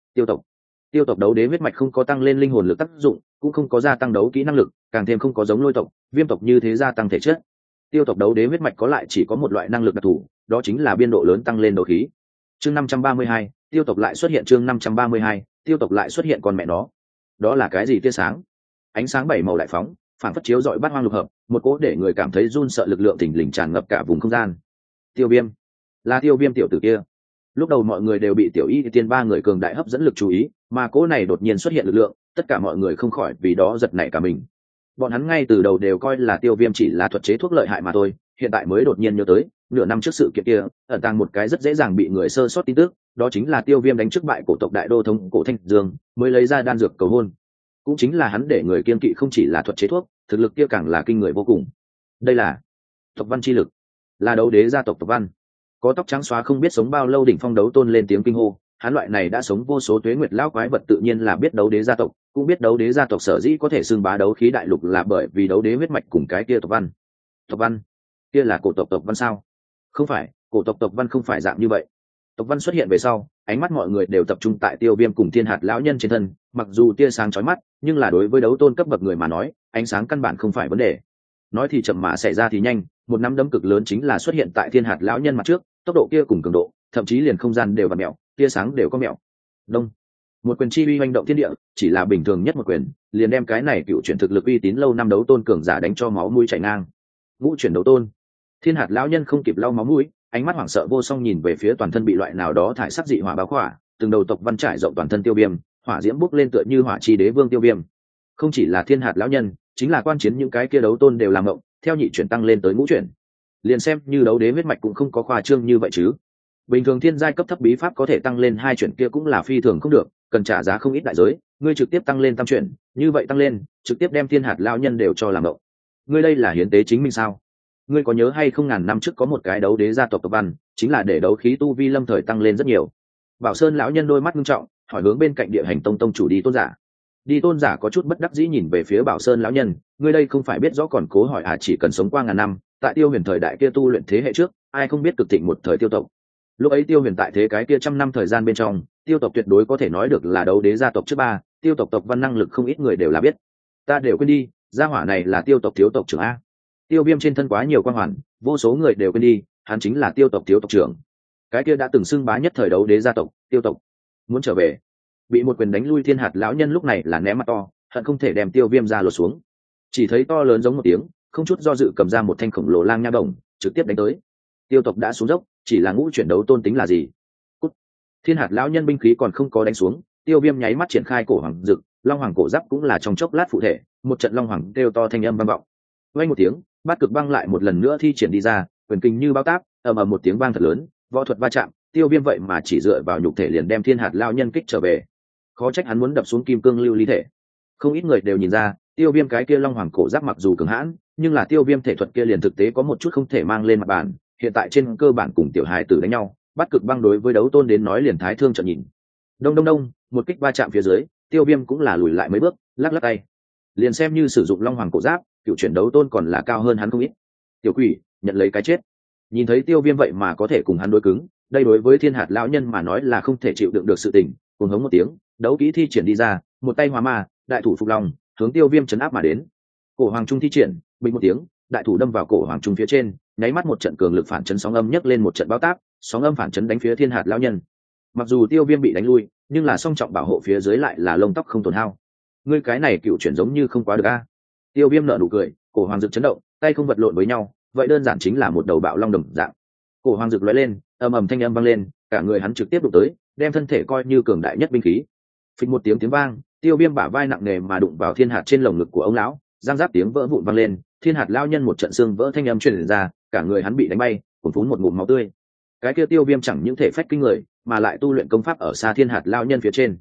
Speaker 1: Tiêu tộc đấu đế huyết mạch không có tăng lên linh hồn lực tác dụng, cũng không có gia tăng đấu kỹ năng lực, càng thêm không có giống lôi tộc, viêm tộc như thế gia tăng thể chất. Tiêu tộc đấu đế huyết mạch có lại chỉ có một loại năng lực đặc thù, đó chính là biên độ lớn tăng lên đấu khí. Chương 532, tiêu tộc lại xuất hiện. Chương 532, tiêu tộc lại xuất hiện. Con mẹ nó, đó là cái gì? Tia sáng, ánh sáng bảy màu đại phóng, phản phất chiếu rọi bát hoang lục hợp, một cỗ để người cảm thấy run sợ lực lượng thình lình tràn ngập cả vùng không gian. Tiêu Viêm, là Tiêu Viêm tiểu tử kia. Lúc đầu mọi người đều bị Tiểu Y Tiên ba người cường đại hấp dẫn lực chú ý, mà cỗ này đột nhiên xuất hiện lực lượng, tất cả mọi người không khỏi vì đó giật nảy cả mình. Bọn hắn ngay từ đầu đều coi là Tiêu Viêm chỉ là thuật chế thuốc lợi hại mà thôi, hiện tại mới đột nhiên nhớ tới, nửa năm trước sự kiện kia, ẩn tàng một cái rất dễ dàng bị người sơ sót tin tức, đó chính là Tiêu Viêm đánh trước bại cổ tộc đại đô thống Cổ Thanh Dương, mới lấy ra đan dược cầu hôn. Cũng chính là hắn để người kiên kỵ không chỉ là thuật chế thuốc, thực lực kia càng là kinh người vô cùng. Đây là tộc văn chi lực, là đấu đế gia tộc tộc văn. Có tóc trắng xóa không biết sống bao lâu đỉnh phong đấu tôn lên tiếng kinh hô, hắn loại này đã sống vô số tuế nguyệt lão quái vật tự nhiên là biết đấu đế gia tộc, cũng biết đấu đế gia tộc sở dĩ có thể xưng bá đấu khí đại lục là bởi vì đấu đế huyết mạch cùng cái kia tộc văn. Tộc văn kia là cổ tộc tộc văn sao? Không phải, cổ tộc tộc văn không phải dạng như vậy. Tộc văn xuất hiện về sau, ánh mắt mọi người đều tập trung tại Tiêu Viêm cùng thiên hạt lão nhân trên thân, mặc dù tia sáng chói mắt, nhưng là đối với đấu tôn cấp bậc người mà nói, ánh sáng căn bản không phải vấn đề. Nói thì chậm mà xảy ra thì nhanh, một nắm đấm cực lớn chính là xuất hiện tại thiên hạt lão nhân mặt trước, tốc độ kia cùng cường độ, thậm chí liền không gian đều vặn mèo, tia sáng đều có mèo. Đông, một quyền chi uy hoành động thiên địa, chỉ là bình thường nhất một quyền, liền đem cái này cựu chuyển thực lực uy tín lâu năm đấu tôn cường giả đánh cho máu mũi chảy ngang. Ngũ chuyển đấu tôn. Thiên hạt lão nhân không kịp lau máu mũi, ánh mắt hoảng sợ vô song nhìn về phía toàn thân bị loại nào đó thải sắc dị hỏa bao khỏa, từng đầu tộc văn trải rộng toàn thân Tiêu Viêm, hỏa diễm bốc lên tựa như hỏa chi đế vương Tiêu Viêm. Không chỉ là thiên hạt lão nhân, chính là quan chiến những cái kia đấu tôn đều làm ngộng, theo nhị chuyển tăng lên tới ngũ chuyển. Liền xem như đấu đế huyết mạch cũng không có khoa trương như vậy chứ. Bình thường thiên giai cấp thấp bí pháp có thể tăng lên 2 chuyển kia cũng là phi thường không được, cần trả giá không ít đại giới, ngươi trực tiếp tăng lên tam chuyển, như vậy tăng lên, trực tiếp đem thiên hạt lão nhân đều cho làm ngộng. Ngươi đây là hiến tế chính mình sao? Ngươi có nhớ hay không, ngàn năm trước có một cái đấu đế gia tộc tộc văn, chính là để đấu khí tu vi lâm thời tăng lên rất nhiều. Bảo Sơn lão nhân đôi mắt nghiêm trọng, hỏi hướng bên cạnh địa hành tông tông chủ Đi Tôn giả. Đi Tôn giả có chút bất đắc dĩ nhìn về phía Bảo Sơn lão nhân, ngươi đây không phải biết rõ còn cố hỏi à? Chỉ cần sống qua ngàn năm, tại Tiêu Huyền thời đại kia tu luyện thế hệ trước, ai không biết cực thịnh một thời Tiêu tộc. Lúc ấy Tiêu Huyền tại thế cái kia trăm năm thời gian bên trong, Tiêu tộc tuyệt đối có thể nói được là đấu đế gia tộc trước ba, Tiêu tộc tộc văn năng lực không ít người đều là biết. Ta đều quên đi, gia hỏa này là Tiêu tộc thiếu tộc trưởng a. Tiêu Viêm trên thân quá nhiều quan hoàn, vô số người đều quên đi, hắn chính là Tiêu tộc thiếu tộc trưởng. Cái kia đã từng xưng bá nhất thời đấu đế gia tộc, Tiêu tộc. Muốn trở về, bị một quyền đánh lui thiên hạt lão nhân lúc này là ném mặt to, hận không thể đem Tiêu Viêm ra lột xuống. Chỉ thấy to lớn giống một tiếng, không chút do dự cầm ra một thanh khổng lồ lang nha đồng, trực tiếp đánh tới. Tiêu tộc đã xuống dốc, chỉ là ngũ chuyển đấu tôn tính là gì? Cút. Thiên hạt lão nhân binh khí còn không có đánh xuống, Tiêu Viêm nháy mắt triển khai cổ hoàng dực, long hoàng cổ giáp cũng là trong chốc lát phụ thể, một trận long hoàng kêu to thanh âm vang vọng. Vang một tiếng, bát cực băng lại một lần nữa thi triển đi ra, quyền kinh như bao táp, ầm ầm một tiếng vang thật lớn, võ thuật va chạm, Tiêu Viêm vậy mà chỉ dựa vào nhục thể liền đem Thiên Hạt lão nhân kích trở về. Khó trách hắn muốn đập xuống kim cương lưu ly thể. Không ít người đều nhìn ra, Tiêu Viêm cái kia long hoàng cổ giáp mặc dù cường hãn, nhưng là Tiêu Viêm thể thuật kia liền thực tế có một chút không thể mang lên mặt bàn, hiện tại trên cơ bản cùng tiểu hài tử đánh nhau, bắt cực băng đối với đấu tôn đến nói liền thái thương trận nhìn. Đông đông đông, một kích va chạm phía dưới, Tiêu Viêm cũng là lùi lại mấy bước, lắc lắc tay. Liền xem như sử dụng long hoàng cổ giáp, cựu chuyển đấu tôn còn là cao hơn hắn không ít. Tiểu quỷ, nhận lấy cái chết. Nhìn thấy Tiêu Viêm vậy mà có thể cùng hắn đối cứng, đây đối với Thiên Hạt lão nhân mà nói là không thể chịu đựng được sự tình, cùng hống một tiếng, đấu kỹ thi triển đi ra, một tay hóa ma, đại thủ phục long, hướng Tiêu Viêm chấn áp mà đến. Cổ hoàng trung thi triển, bình một tiếng, đại thủ đâm vào cổ hoàng trung phía trên, nháy mắt một trận cường lực phản chấn sóng âm nhấc lên một trận bão táp, sóng âm phản chấn đánh phía Thiên Hạt lão nhân. Mặc dù Tiêu Viêm bị đánh lui, nhưng là song trọng bảo hộ phía dưới lại là lông tóc không tổn hao. Ngươi cái này cựu chuyển giống như không quá được a. Tiêu Viêm nở nụ cười, cổ hoàng dực chấn động, tay không vật lộn với nhau, vậy đơn giản chính là một đầu bạo long đồng dạng. Cổ hoàng dực lóe lên, ầm ầm thanh âm vang lên, cả người hắn trực tiếp đụng tới, đem thân thể coi như cường đại nhất binh khí. Phịch một tiếng vang, Tiêu Viêm bả vai nặng nề mà đụng vào Thiên Hạt trên lồng ngực của ông lão, răng rác tiếng vỡ vụn vang lên, Thiên Hạt lão nhân một trận xương vỡ thanh âm truyền ra, cả người hắn bị đánh bay, cuồn phún một ngụm máu tươi. Cái kia Tiêu Viêm chẳng những thể phách kinh người, mà lại tu luyện công pháp ở xa Thiên Hạt lão nhân phía trên.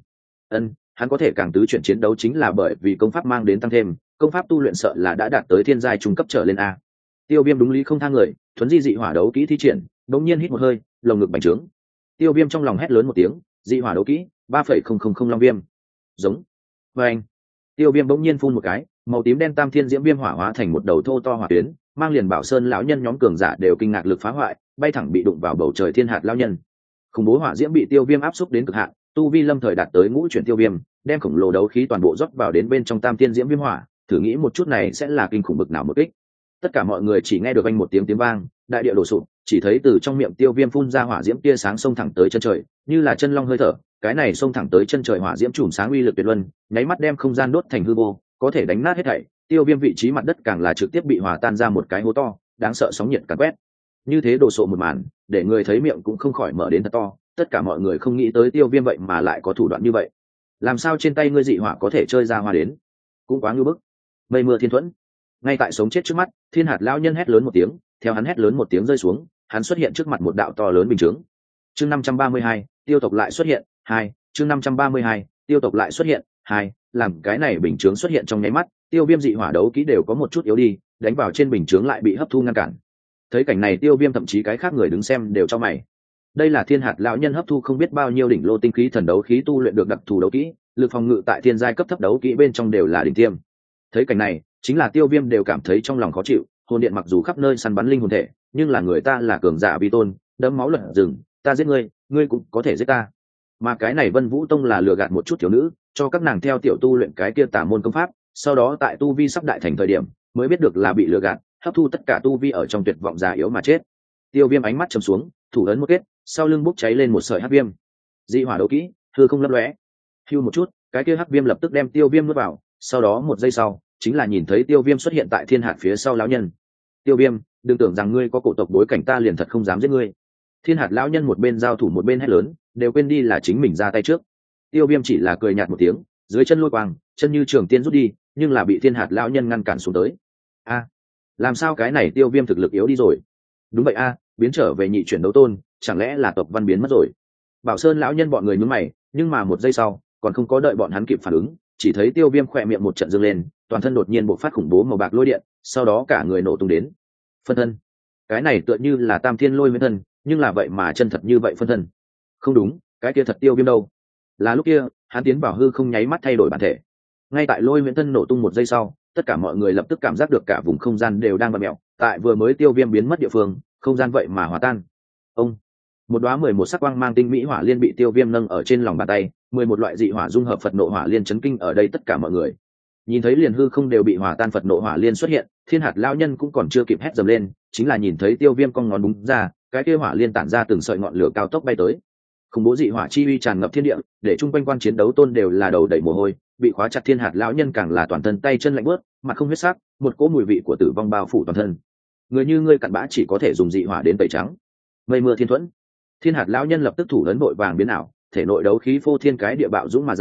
Speaker 1: Hắn có thể càng tứ chuyển chiến đấu chính là bởi vì công pháp mang đến tăng thêm, công pháp tu luyện sợ là đã đạt tới thiên giai trung cấp trở lên a. Tiêu Viêm đúng lý không tha người, thuấn di dị hỏa đấu kỹ thi triển, đống nhiên hít một hơi, lồng ngực bành trướng. Tiêu Viêm trong lòng hét lớn một tiếng, dị hỏa đấu kỹ 3,000 long viêm. Giống. Và anh. Tiêu Viêm bỗng nhiên phun một cái, màu tím đen tam thiên diễm viêm hỏa hóa thành một đầu thô to hỏa tuyến, mang liền Bảo Sơn lão nhân nhóm cường giả đều kinh ngạc lực phá hoại, bay thẳng bị đụng vào bầu trời Thiên Hạt lão nhân. Khủng bố hỏa diễm bị Tiêu Viêm áp xúc đến cực hạn, tu vi lâm thời đạt tới ngũ chuyển Tiêu Viêm, đem khổng lồ đấu khí toàn bộ rót vào đến bên trong tam thiên diễm viêm hỏa, thử nghĩ một chút này sẽ là kinh khủng bực nào một kích. Tất cả mọi người chỉ nghe được anh một tiếng vang, đại địa đổ sụp, chỉ thấy từ trong miệng Tiêu Viêm phun ra hỏa diễm tia sáng xông thẳng tới chân trời, như là chân long hơi thở, cái này xông thẳng tới chân trời hỏa diễm chùm sáng uy lực tuyệt luân, nháy mắt đem không gian đốt thành hư vô, có thể đánh nát hết thảy. Tiêu Viêm vị trí mặt đất càng là trực tiếp bị hòa tan ra một cái hố to, đáng sợ sóng nhiệt càn quét. Như thế đồ sộ một màn, để người thấy miệng cũng không khỏi mở đến thật to, tất cả mọi người không nghĩ tới Tiêu Viêm vậy mà lại có thủ đoạn như vậy. Làm sao trên tay ngươi dị hỏa có thể chơi ra hoa đến? Cũng quá ngưu bức. Mây mưa thiên thuẫn. Ngay tại sống chết trước mắt, Thiên Hạt lão nhân hét lớn một tiếng, theo hắn hét lớn một tiếng rơi xuống, hắn xuất hiện trước mặt một đạo to lớn bình chướng. Chương 532, tiêu tộc lại xuất hiện, 2, chương 532, tiêu tộc lại xuất hiện, 2, làm cái này bình chướng xuất hiện trong nháy mắt, Tiêu Viêm dị hỏa đấu kỹ đều có một chút yếu đi, đánh vào trên bình chướng lại bị hấp thu ngăn cản. Thấy cảnh này Tiêu Viêm thậm chí cái khác người đứng xem đều cho mày. Đây là Thiên Hạt lão nhân hấp thu không biết bao nhiêu đỉnh lô tinh khí thần đấu khí tu luyện được đặc thù đấu kỹ, lực phòng ngự tại thiên giai cấp thấp đấu kỹ bên trong đều là đỉnh tiêm. Thấy cảnh này, chính là Tiêu Viêm đều cảm thấy trong lòng khó chịu, hồn điện mặc dù khắp nơi săn bắn linh hồn thể, nhưng là người ta là cường giả vi tôn, đẫm máu lật rừng, ta giết ngươi, ngươi cũng có thể giết ta. Mà cái này Vân Vũ Tông là lừa gạt một chút thiếu nữ, cho các nàng theo tiểu tu luyện cái kia tà môn công pháp, sau đó tại tu vi sắp đại thành thời điểm, mới biết được là bị lừa gạt, hấp thu tất cả tu vi ở trong tuyệt vọng già yếu mà chết. Tiêu Viêm ánh mắt trầm xuống, thủ ấn một kết, sau lưng bốc cháy lên một sợi hắc viêm. Dị hỏa đấu kỹ, hư không lấp lóe. Hưu một chút, cái kia hắc viêm lập tức đem Tiêu Viêm nuốt vào, sau đó một giây sau, chính là nhìn thấy Tiêu Viêm xuất hiện tại Thiên Hạt phía sau lão nhân. Tiêu Viêm, đừng tưởng rằng ngươi có cổ tộc bối cảnh ta liền thật không dám giết ngươi. Thiên Hạt lão nhân một bên giao thủ một bên hét lớn, đều quên đi là chính mình ra tay trước. Tiêu Viêm chỉ là cười nhạt một tiếng, dưới chân lôi quang, chân như trường tiên rút đi, nhưng là bị Thiên Hạt lão nhân ngăn cản xuống tới. A, làm sao cái này Tiêu Viêm thực lực yếu đi rồi? Đúng vậy a, biến trở về nhị chuyển đấu tôn, chẳng lẽ là tộc Văn biến mất rồi? Bảo Sơn lão nhân bọn người nhướng mày, nhưng mà một giây sau, còn không có đợi bọn hắn kịp phản ứng, chỉ thấy Tiêu Viêm khỏe miệng một trận dương lên, toàn thân đột nhiên bộc phát khủng bố màu bạc lôi điện, sau đó cả người nổ tung đến. Phân thân. Cái này tựa như là Tam Thiên Lôi Huyễn thân, nhưng là vậy mà chân thật như vậy phân thân. Không đúng, cái kia thật Tiêu Viêm đâu? Là lúc kia, hắn tiến vào hư không nháy mắt thay đổi bản thể. Ngay tại Lôi Huyễn thân nổ tung một giây sau, tất cả mọi người lập tức cảm giác được cả vùng không gian đều đang bật mèo, tại vừa mới Tiêu Viêm biến mất địa phương, không gian vậy mà hòa tan. Ông. Một đóa 11 sắc quang mang tinh mỹ hỏa liên bị Tiêu Viêm nâng ở trên lòng bàn tay, 11 loại dị hỏa dung hợp Phật nộ hỏa liên chấn kinh ở đây tất cả mọi người. Nhìn thấy liền hư không đều bị hòa tan Phật nộ hỏa liên xuất hiện, Thiên Hạt lão nhân cũng còn chưa kịp hét dầm lên, chính là nhìn thấy Tiêu Viêm cong ngón búng ra, cái kia hỏa liên tản ra từng sợi ngọn lửa cao tốc bay tới. Khủng bố dị hỏa chi uy tràn ngập thiên địa, để chung quanh quan chiến đấu tôn đều là đầu đầy mồ hôi, bị khóa chặt Thiên Hạt lão nhân càng là toàn thân tay chân lạnh buốt, mặt không huyết sắc, một cỗ mùi vị của tử vong bao phủ toàn thân. Người như ngươi cặn bã chỉ có thể dùng dị hỏa đến tẩy trắng. Mây mưa thiên thuẫn. Thiên Hạt lão nhân lập tức thủ ấn vội vàng biến ảo, thể nội đấu khí phô thiên cái địa bạo dũng mà ra,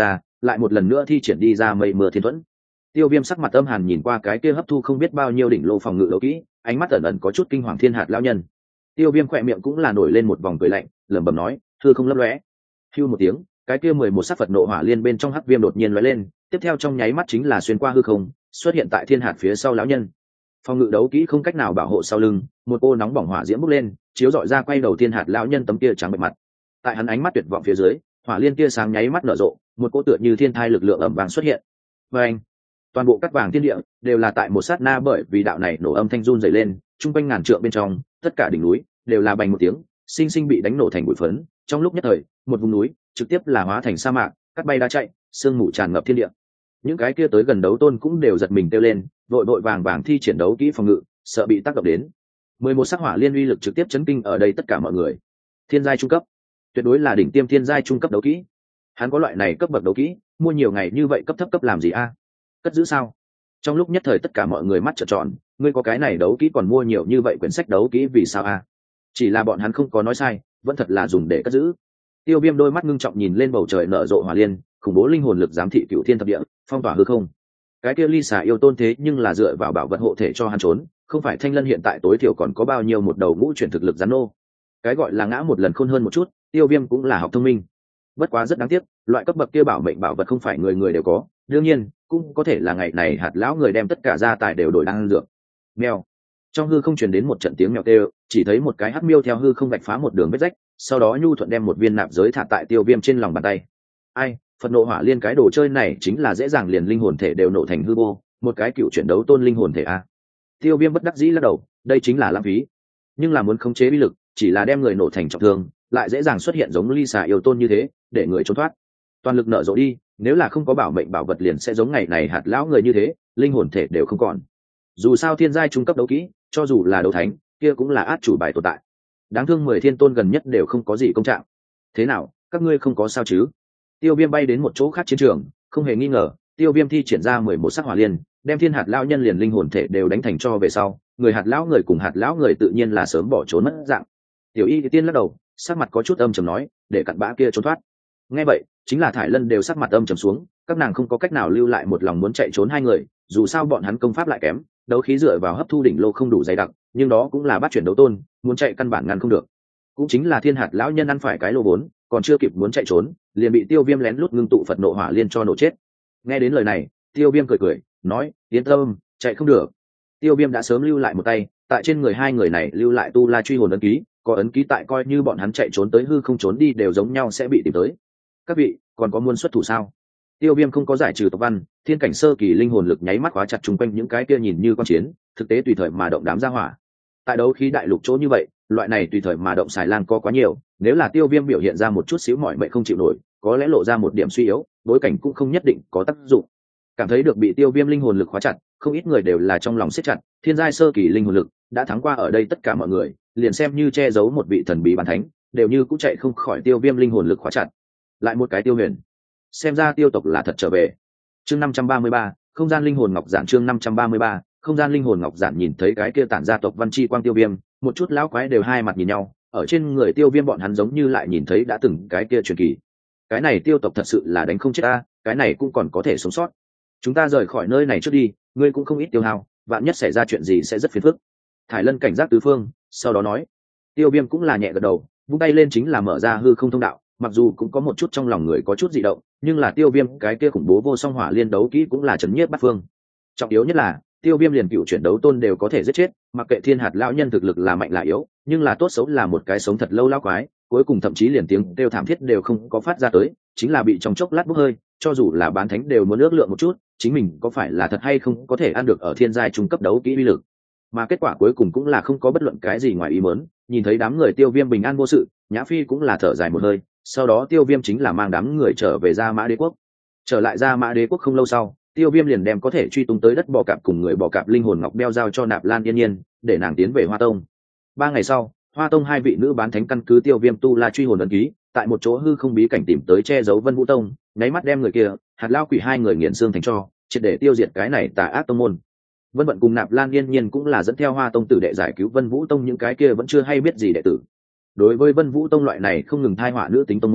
Speaker 1: lại một lần nữa thi triển đi ra mây mưa thiên thuẫn. Tiêu Viêm sắc mặt âm hàn nhìn qua cái kia hấp thu không biết bao nhiêu đỉnh lô phòng ngự đấu kỹ, ánh mắt ẩn ẩn có chút kinh hoàng thiên hạt lão nhân. Tiêu Viêm khỏe miệng cũng là nổi lên một vòng cười lạnh, lẩm bẩm nói, hư không lấp lóe. Hưu một tiếng, cái kia 11 sắc Phật nộ hỏa liên bên trong hắc viêm đột nhiên lóe lên, tiếp theo trong nháy mắt chính là xuyên qua hư không, xuất hiện tại thiên hạt phía sau lão nhân. Phòng ngự đấu kỹ không cách nào bảo hộ sau lưng, một cô nóng bỏng hỏa diễm bốc lên, chiếu rọi ra quay đầu thiên hạt lão nhân tấm kia trắng bệch mặt. Tại hắn ánh mắt tuyệt vọng phía dưới, hỏa liên tia sáng nháy mắt nở rộ, một cỗ tựa như thiên thai lực lượng ầm vang xuất hiện. Và anh, toàn bộ các vàng thiên địa đều là tại một sát na bởi vì đạo này nổ âm thanh run dày lên, trung quanh ngàn trượng bên trong, tất cả đỉnh núi đều là bành một tiếng, sinh sinh bị đánh nổ thành bụi phấn. Trong lúc nhất thời, một vùng núi trực tiếp là hóa thành sa mạc, cát bay đá chạy, sương mù tràn ngập thiên địa. Những cái kia tới gần đấu tôn cũng đều giật mình kêu lên, vội vội vàng vàng thi triển đấu kỹ phòng ngự, sợ bị tác động đến. 11 sắc hỏa liên uy lực trực tiếp chấn kinh ở đây tất cả mọi người. Thiên giai trung cấp, tuyệt đối là đỉnh tiêm thiên giai trung cấp đấu kỹ. Hắn có loại này cấp bậc đấu kỹ, mua nhiều ngày như vậy cấp thấp cấp làm gì a? Cất giữ sao? Trong lúc nhất thời tất cả mọi người mắt trợn tròn, ngươi có cái này đấu kỹ còn mua nhiều như vậy quyển sách đấu kỹ vì sao a? Chỉ là bọn hắn không có nói sai, vẫn thật là dùng để cất giữ. Tiêu Viêm đôi mắt ngưng trọng nhìn lên bầu trời nở rộ hỏa liên, khủng bố linh hồn lực giám thị cửu thiên thập địa, phong tỏa hư không. Cái kia ly xà yêu tôn thế nhưng là dựa vào bảo vật hộ thể cho hắn trốn, không phải Thanh Lân hiện tại tối thiểu còn có bao nhiêu một đầu ngũ chuyển thực lực rắn nô. Cái gọi là ngã một lần khôn hơn một chút, Tiêu Viêm cũng là học thông minh. Bất quá rất đáng tiếc, loại cấp bậc kia bảo mệnh bảo vật không phải người người đều có, đương nhiên cũng có thể là ngày này hạt lão người đem tất cả gia tài đều đổi đan dược. Mèo. Trong hư không truyền đến một trận tiếng mèo kêu, chỉ thấy một cái hắc miêu theo hư không vạch phá một đường vết rách, sau đó nhu thuận đem một viên nạp giới thả tại Tiêu Viêm trên lòng bàn tay. Ai, Phật nộ hỏa liên cái đồ chơi này chính là dễ dàng liền linh hồn thể đều nổ thành hư vô, một cái cựu chuyển đấu tôn linh hồn thể a. Tiêu Viêm bất đắc dĩ lắc đầu, đây chính là lãng phí. Nhưng là muốn khống chế uy lực, chỉ là đem người nổ thành trọng thương, lại dễ dàng xuất hiện giống ly xà yêu tôn như thế, để người trốn thoát. Toàn lực nở rộ đi, nếu là không có bảo mệnh bảo vật liền sẽ giống ngày này hạt lão người như thế, linh hồn thể đều không còn. Dù sao thiên giai trung cấp đấu kỹ, cho dù là đấu thánh, kia cũng là át chủ bài tồn tại. Đáng thương 10 thiên tôn gần nhất đều không có gì công trạng. Thế nào, các ngươi không có sao chứ? Tiêu Viêm bay đến một chỗ khác chiến trường, không hề nghi ngờ, Tiêu Viêm thi triển ra 11 sắc hỏa liên, đem thiên hạt lão nhân liền linh hồn thể đều đánh thành cho về sau, người hạt lão người cùng hạt lão người tự nhiên là sớm bỏ trốn mất dạng. Tiểu Y tiên lắc đầu, sắc mặt có chút âm trầm nói, để cặn bã kia trốn thoát. Nghe vậy, chính là Thải Lân đều sắc mặt âm trầm xuống, các nàng không có cách nào lưu lại một lòng muốn chạy trốn hai người, dù sao bọn hắn công pháp lại kém, đấu khí dựa vào hấp thu đỉnh lô không đủ dày đặc, nhưng đó cũng là bắt chuyển đấu tôn, muốn chạy căn bản ngăn không được. Cũng chính là thiên hạt lão nhân ăn phải cái lô vốn, còn chưa kịp muốn chạy trốn, liền bị Tiêu Viêm lén lút ngưng tụ Phật nộ hỏa liên cho nổ chết. Nghe đến lời này, Tiêu Viêm cười cười, nói, yên tâm, chạy không được. Tiêu Viêm đã sớm lưu lại một tay, tại trên người hai người này lưu lại tu la truy hồn ấn ký, có ấn ký tại coi như bọn hắn chạy trốn tới hư không trốn đi đều giống nhau sẽ bị tìm tới. Các vị, còn có muốn xuất thủ sao? Tiêu Viêm không có giải trừ tộc văn, thiên cảnh sơ kỳ linh hồn lực nháy mắt khóa chặt chung quanh những cái kia nhìn như con chiến, thực tế tùy thời mà động đám ra hỏa. Tại đấu khí đại lục chỗ như vậy, loại này tùy thời mà động xài lang có quá nhiều, nếu là Tiêu Viêm biểu hiện ra một chút xíu mỏi mệt không chịu nổi, có lẽ lộ ra một điểm suy yếu, bối cảnh cũng không nhất định có tác dụng. Cảm thấy được bị Tiêu Viêm linh hồn lực khóa chặt, không ít người đều là trong lòng siết chặt, thiên giai sơ kỳ linh hồn lực đã thắng qua ở đây tất cả mọi người, liền xem như che giấu một vị thần bí bản thánh, đều như cũng chạy không khỏi Tiêu Viêm linh hồn lực khóa chặt. Lại một cái Tiêu Huyền, xem ra Tiêu tộc là thật trở về. Chương 533, không gian linh hồn ngọc giản. Chương 533, không gian linh hồn ngọc giản. Nhìn thấy cái kia tản ra tộc văn chi quang Tiêu Viêm, một chút lão quái đều hai mặt nhìn nhau, ở trên người Tiêu Viêm bọn hắn giống như lại nhìn thấy đã từng cái kia truyền kỳ. Cái này Tiêu tộc thật sự là đánh không chết ta, cái này cũng còn có thể sống sót. Chúng ta rời khỏi nơi này trước đi, ngươi cũng không ít tiêu hao, vạn nhất xảy ra chuyện gì sẽ rất phiền phức. Thải Lân cảnh giác tứ phương, sau đó nói. Tiêu Viêm cũng là nhẹ gật đầu, vung tay lên chính là mở ra hư không thông đạo, mặc dù cũng có một chút trong lòng người có chút dị động, nhưng là Tiêu Viêm cái kia khủng bố vô song hỏa liên đấu kỹ cũng là chấn nhiếp bát phương. Trọng yếu nhất là Tiêu Viêm liền cựu chuyển đấu tôn đều có thể giết chết, mặc kệ thiên hạt lão nhân thực lực là mạnh là yếu, nhưng là tốt xấu là một cái sống thật lâu lão quái, cuối cùng thậm chí liền tiếng kêu thảm thiết đều không có phát ra tới, chính là bị trong chốc lát bốc hơi, cho dù là bán thánh đều muốn ước lượng một chút, chính mình có phải là thật hay không có thể ăn được ở thiên giai trung cấp đấu kỹ uy lực. Mà kết quả cuối cùng cũng là không có bất luận cái gì ngoài ý muốn, nhìn thấy đám người Tiêu Viêm bình an vô sự, Nhã Phi cũng là thở dài một hơi, sau đó Tiêu Viêm chính là mang đám người trở về Gia Mã Đế quốc. Trở lại Gia Mã Đế quốc không lâu sau, Tiêu Viêm liền đem có thể truy tung tới đất bò cạp cùng người bò cạp linh hồn ngọc đeo giao cho Nạp Lan Yên Nhiên, để nàng tiến về Hoa Tông. 3 ngày sau, Hoa Tông hai vị nữ bán thánh căn cứ Tiêu Viêm tu la truy hồn ấn ký, tại một chỗ hư không bí cảnh tìm tới che giấu Vân Vũ Tông, nháy mắt đem người kia, hạt lao quỷ hai người nghiền xương thành tro, triệt để tiêu diệt cái này tà ác tông môn. Vân Vận cùng Nạp Lan Yên Nhiên cũng là dẫn theo Hoa Tông tử đệ giải cứu Vân Vũ Tông những cái kia vẫn chưa hay biết gì đệ tử. Đối với Vân Vũ Tông loại này không ngừng thai họa nữ tính tông môn,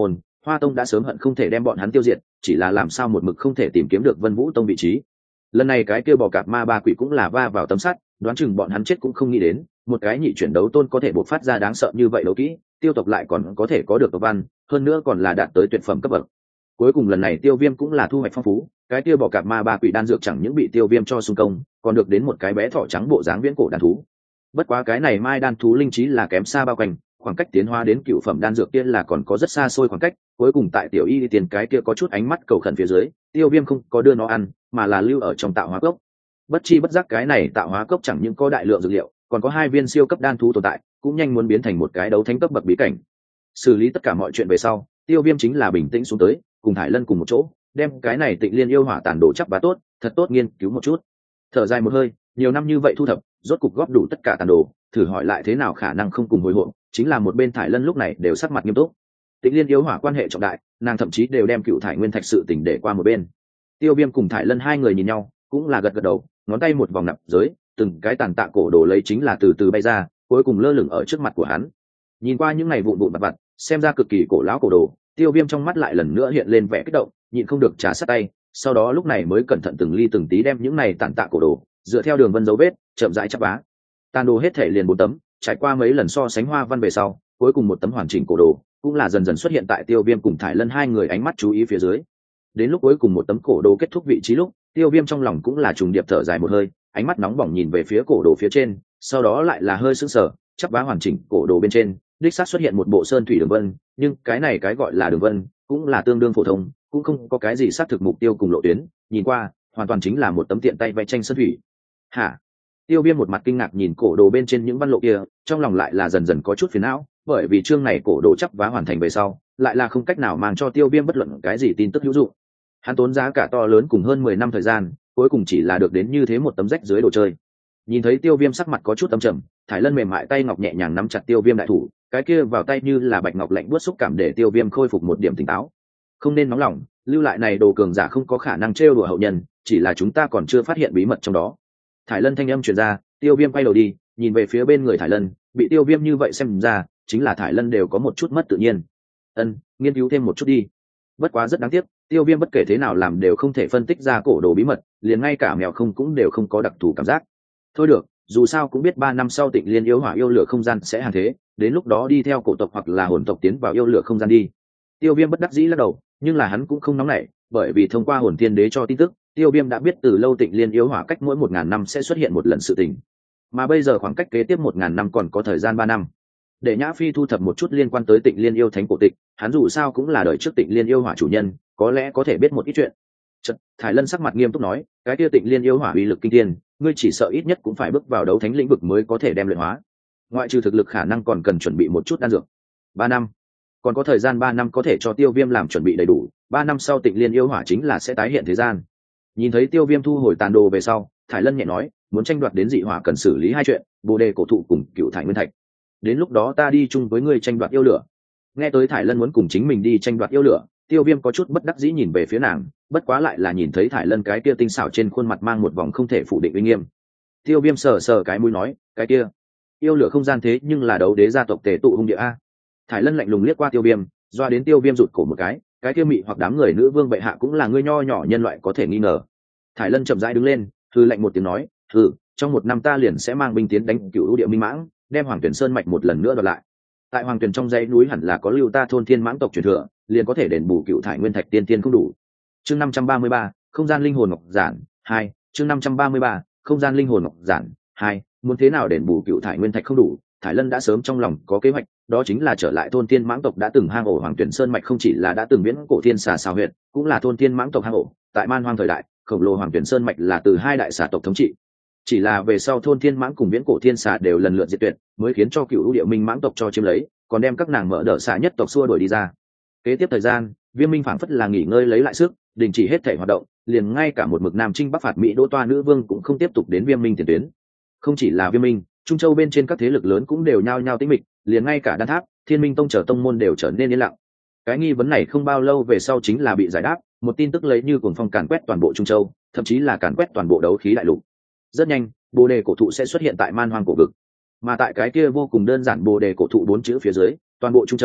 Speaker 1: Hoa Tông đã sớm hận không thể đem bọn hắn tiêu diệt, chỉ là làm sao một mực không thể tìm kiếm được Vân Vũ Tông vị trí. Lần này cái kia bò cạp ma ba quỷ cũng là va vào tấm sắt, đoán chừng bọn hắn chết cũng không nghĩ đến, một cái nhị chuyển đấu tôn có thể bộc phát ra đáng sợ như vậy đấu kỹ, tiêu tộc lại còn có thể có được tộc văn, hơn nữa còn là đạt tới tuyệt phẩm cấp bậc. Cuối cùng lần này Tiêu Viêm cũng là thu hoạch phong phú, cái kia bò cạp ma ba quỷ đan dược chẳng những bị Tiêu Viêm cho xung công, còn được đến một cái bé thỏ trắng bộ dáng viễn cổ đan thú. Bất quá cái này mai đan thú linh trí là kém xa bao quanh, khoảng cách tiến hóa đến cựu phẩm đan dược kia là còn có rất xa xôi khoảng cách. Cuối cùng tại tiểu y tiền cái kia có chút ánh mắt cầu khẩn phía dưới, Tiêu Viêm không có đưa nó ăn, mà là lưu ở trong tạo hóa cốc. Bất chi bất giác cái này tạo hóa cốc chẳng những có đại lượng dược liệu, còn có 2 viên siêu cấp đan thú tồn tại, cũng nhanh muốn biến thành một cái đấu thánh cấp bậc bí cảnh. Xử lý tất cả mọi chuyện về sau, Tiêu Viêm chính là bình tĩnh xuống tới, cùng Thải Lân cùng một chỗ, đem cái này Tịnh Liên yêu hỏa tàn đồ chắc bá tốt, thật tốt nghiên cứu một chút. Thở dài một hơi, nhiều năm như vậy thu thập, rốt cục góp đủ tất cả tàn đồ, thử hỏi lại thế nào khả năng không cùng hồi hộp, chính là một bên Thải Lân lúc này đều sắc mặt nghiêm túc. Tịnh Liên yêu hỏa quan hệ trọng đại, nàng thậm chí đều đem cựu thải nguyên thạch sự tình để qua một bên. Tiêu Viêm cùng Thải Lân hai người nhìn nhau, cũng là gật gật đầu, ngón tay một vòng nạp giới, từng cái tàn tạ cổ đồ lấy chính là từ từ bay ra, cuối cùng lơ lửng ở trước mặt của hắn. Nhìn qua những ngày vụn vụn vặt vặt, xem ra cực kỳ cổ lão cổ đồ, Tiêu Viêm trong mắt lại lần nữa hiện lên vẻ kích động, nhịn không được trà sát tay, sau đó lúc này mới cẩn thận từng ly từng tí đem những này tàn tạ cổ đồ dựa theo đường vân dấu vết chậm rãi chắp vá. Tàn đồ hết thể liền 4 tấm, trải qua mấy lần so sánh hoa văn về sau, cuối cùng một tấm hoàn chỉnh cổ đồ cũng là dần dần xuất hiện tại Tiêu Viêm cùng Thải Lân hai người ánh mắt chú ý phía dưới. Đến lúc cuối cùng một tấm cổ đồ kết thúc vị trí lúc, Tiêu Viêm trong lòng cũng là trùng điệp thở dài một hơi, ánh mắt nóng bỏng nhìn về phía cổ đồ phía trên, sau đó lại là hơi sững sờ, chắp vá hoàn chỉnh cổ đồ bên trên đích xác xuất hiện một bộ sơn thủy đường vân, nhưng cái này cái gọi là đường vân cũng là tương đương phổ thông, cũng không có cái gì xác thực mục tiêu cùng lộ tuyến, nhìn qua hoàn toàn chính là một tấm tiện tay vẽ tranh sơn thủy. Hả? Tiêu Viêm một mặt kinh ngạc nhìn cổ đồ bên trên những văn lộ kia, trong lòng lại là dần dần có chút phiền não, bởi vì chương này cổ đồ chắp vá hoàn thành về sau, lại là không cách nào mang cho Tiêu Viêm bất luận cái gì tin tức hữu dụng. Hắn tốn giá cả to lớn cùng hơn 10 năm thời gian, cuối cùng chỉ là được đến như thế một tấm rách dưới đồ chơi. Nhìn thấy Tiêu Viêm sắc mặt có chút âm trầm, Thải Lân mềm mại tay ngọc nhẹ nhàng nắm chặt Tiêu Viêm đại thủ, cái kia vào tay như là bạch ngọc lạnh buốt xúc cảm để Tiêu Viêm khôi phục một điểm tỉnh táo. Không nên nóng lòng, lưu lại này đồ cường giả không có khả năng trêu đùa hậu nhân, chỉ là chúng ta còn chưa phát hiện bí mật trong đó. Thải Lân thanh âm truyền ra, Tiêu Viêm quay đầu đi, nhìn về phía bên người Thải Lân, bị Tiêu Viêm như vậy xem ra, chính là Thải Lân đều có một chút mất tự nhiên. Nghiên cứu thêm một chút đi. Bất quá rất đáng tiếc, Tiêu Viêm bất kể thế nào làm đều không thể phân tích ra cổ đồ bí mật, liền ngay cả mèo không cũng đều không có đặc thù cảm giác. Thôi được, dù sao cũng biết 3 năm sau Tịnh Liên yêu hỏa yêu lửa không gian sẽ hàng thế, đến lúc đó đi theo cổ tộc hoặc là hồn tộc tiến vào yêu lửa không gian đi. Tiêu Viêm bất đắc dĩ lắc đầu, nhưng là hắn cũng không nóng nảy, bởi vì thông qua hồn tiên đế cho tin tức, Tiêu Viêm đã biết từ lâu Tịnh Liên yêu hỏa cách mỗi 1000 năm sẽ xuất hiện một lần sự tình. Mà bây giờ khoảng cách kế tiếp 1000 năm còn có thời gian 3 năm. Để Nhã Phi thu thập một chút liên quan tới Tịnh Liên yêu thánh cổ tịch, hắn dù sao cũng là đời trước Tịnh Liên yêu hỏa chủ nhân, có lẽ có thể biết một ít chuyện. Chợt, Thải Lân sắc mặt nghiêm túc nói, cái kia Tịnh Liên yêu hỏa uy lực kinh thiên, ngươi chỉ sợ ít nhất cũng phải bước vào đấu thánh lĩnh vực mới có thể đem luyện hóa. Ngoại trừ thực lực khả năng còn cần chuẩn bị một chút đan dược. 3 năm, còn có thời gian 3 năm có thể cho Tiêu Viêm làm chuẩn bị đầy đủ, 3 năm sau Tịnh Liên yêu hỏa chính là sẽ tái hiện thế gian. Nhìn thấy Tiêu Viêm thu hồi tàn đồ về sau, Thải Lân nhẹ nói, muốn tranh đoạt đến dị hỏa cần xử lý 2 chuyện, Bồ đề cổ thụ cùng cựu thải nguyên thạch. Đến lúc đó ta đi chung với ngươi tranh đoạt yêu lửa. Nghe tới Thải Lân muốn cùng chính mình đi tranh đoạt yêu lửa, Tiêu Viêm có chút bất đắc dĩ nhìn về phía nàng, bất quá lại là nhìn thấy Thải Lân cái kia tinh xảo trên khuôn mặt mang một vòng không thể phủ định uy nghiêm. Tiêu Viêm sờ sờ cái mũi nói, cái kia yêu lửa không gian thế nhưng là đấu đế gia tộc tề tụ hung địa a. Thải Lân lạnh lùng liếc qua Tiêu Viêm, doa đến Tiêu Viêm rụt cổ một cái kia mị hoặc đám người nữ vương bệ hạ cũng là ngươi nho nhỏ nhân loại có thể nghi ngờ. Thải Lân chậm rãi đứng lên, hừ lạnh một tiếng nói, trong 1 năm ta liền sẽ mang binh tiến đánh Cửu Lũ Địa Minh Mãng, đem Hoàng Tuyển Sơn mạch một lần nữa đoạt lại. Tại Hoàng Tuyển trong dãy núi hẳn là có lưu ta thôn Thiên Mãng tộc truyền thừa, liền có thể đền bù cựu thải nguyên thạch tiên tiên không đủ. Chương 533, không gian linh hồn ngọc giản 2, chương 533, không gian linh hồn ngọc giản 2, muốn thế nào đền bù cựu thải nguyên thạch không đủ, Thải Lân đã sớm trong lòng có kế hoạch, đó chính là trở lại thôn Thiên Mãng tộc đã từng hang ổ Hoàng Tuyển Sơn mạch, không chỉ là đã từng viễn cổ thiên xà xào huyệt, cũng là thôn Thiên Mãng tộc hang ổ, tại Man Hoang thời đại, khổng lồ Hoàng Tuyển Sơn mạch là từ 2 đại xà tộc thống trị. Chỉ là về sau thôn Thiên Mãng cùng viễn cổ thiên xà đều lần lượt diệt tuyệt, mới khiến cho Cửu Lũ Địa Minh Mãng tộc cho chiếm lấy, còn đem các nàng mở đỡ xà nhất tộc xua đuổi đi ra. Kế tiếp thời gian, Viêm Minh phảng phất là nghỉ ngơi lấy lại sức, đình chỉ hết thể hoạt động, liền ngay cả một mực Nam Trinh Bắc phạt Mỹ Đỗ Toa nữ vương cũng không tiếp tục đến Viêm Minh tiền tuyến. Không chỉ là Viêm Minh, Trung Châu bên trên các thế lực lớn cũng đều nhao nhao tĩnh mịch, liền ngay cả Đan Tháp, Thiên Minh tông trở tông môn đều trở nên yên lặng. Cái nghi vấn này không bao lâu về sau chính là bị giải đáp, một tin tức lấy như cuồng phong càn quét toàn bộ Trung Châu, thậm chí là càn quét toàn bộ đấu khí đại lục. Rất nhanh, Bồ đề cổ thụ sẽ xuất hiện tại Man Hoang cổ vực. Mà tại cái kia vô cùng đơn giản Bồ đề cổ thụ 4 chữ phía dưới, toàn bộ Trung Châu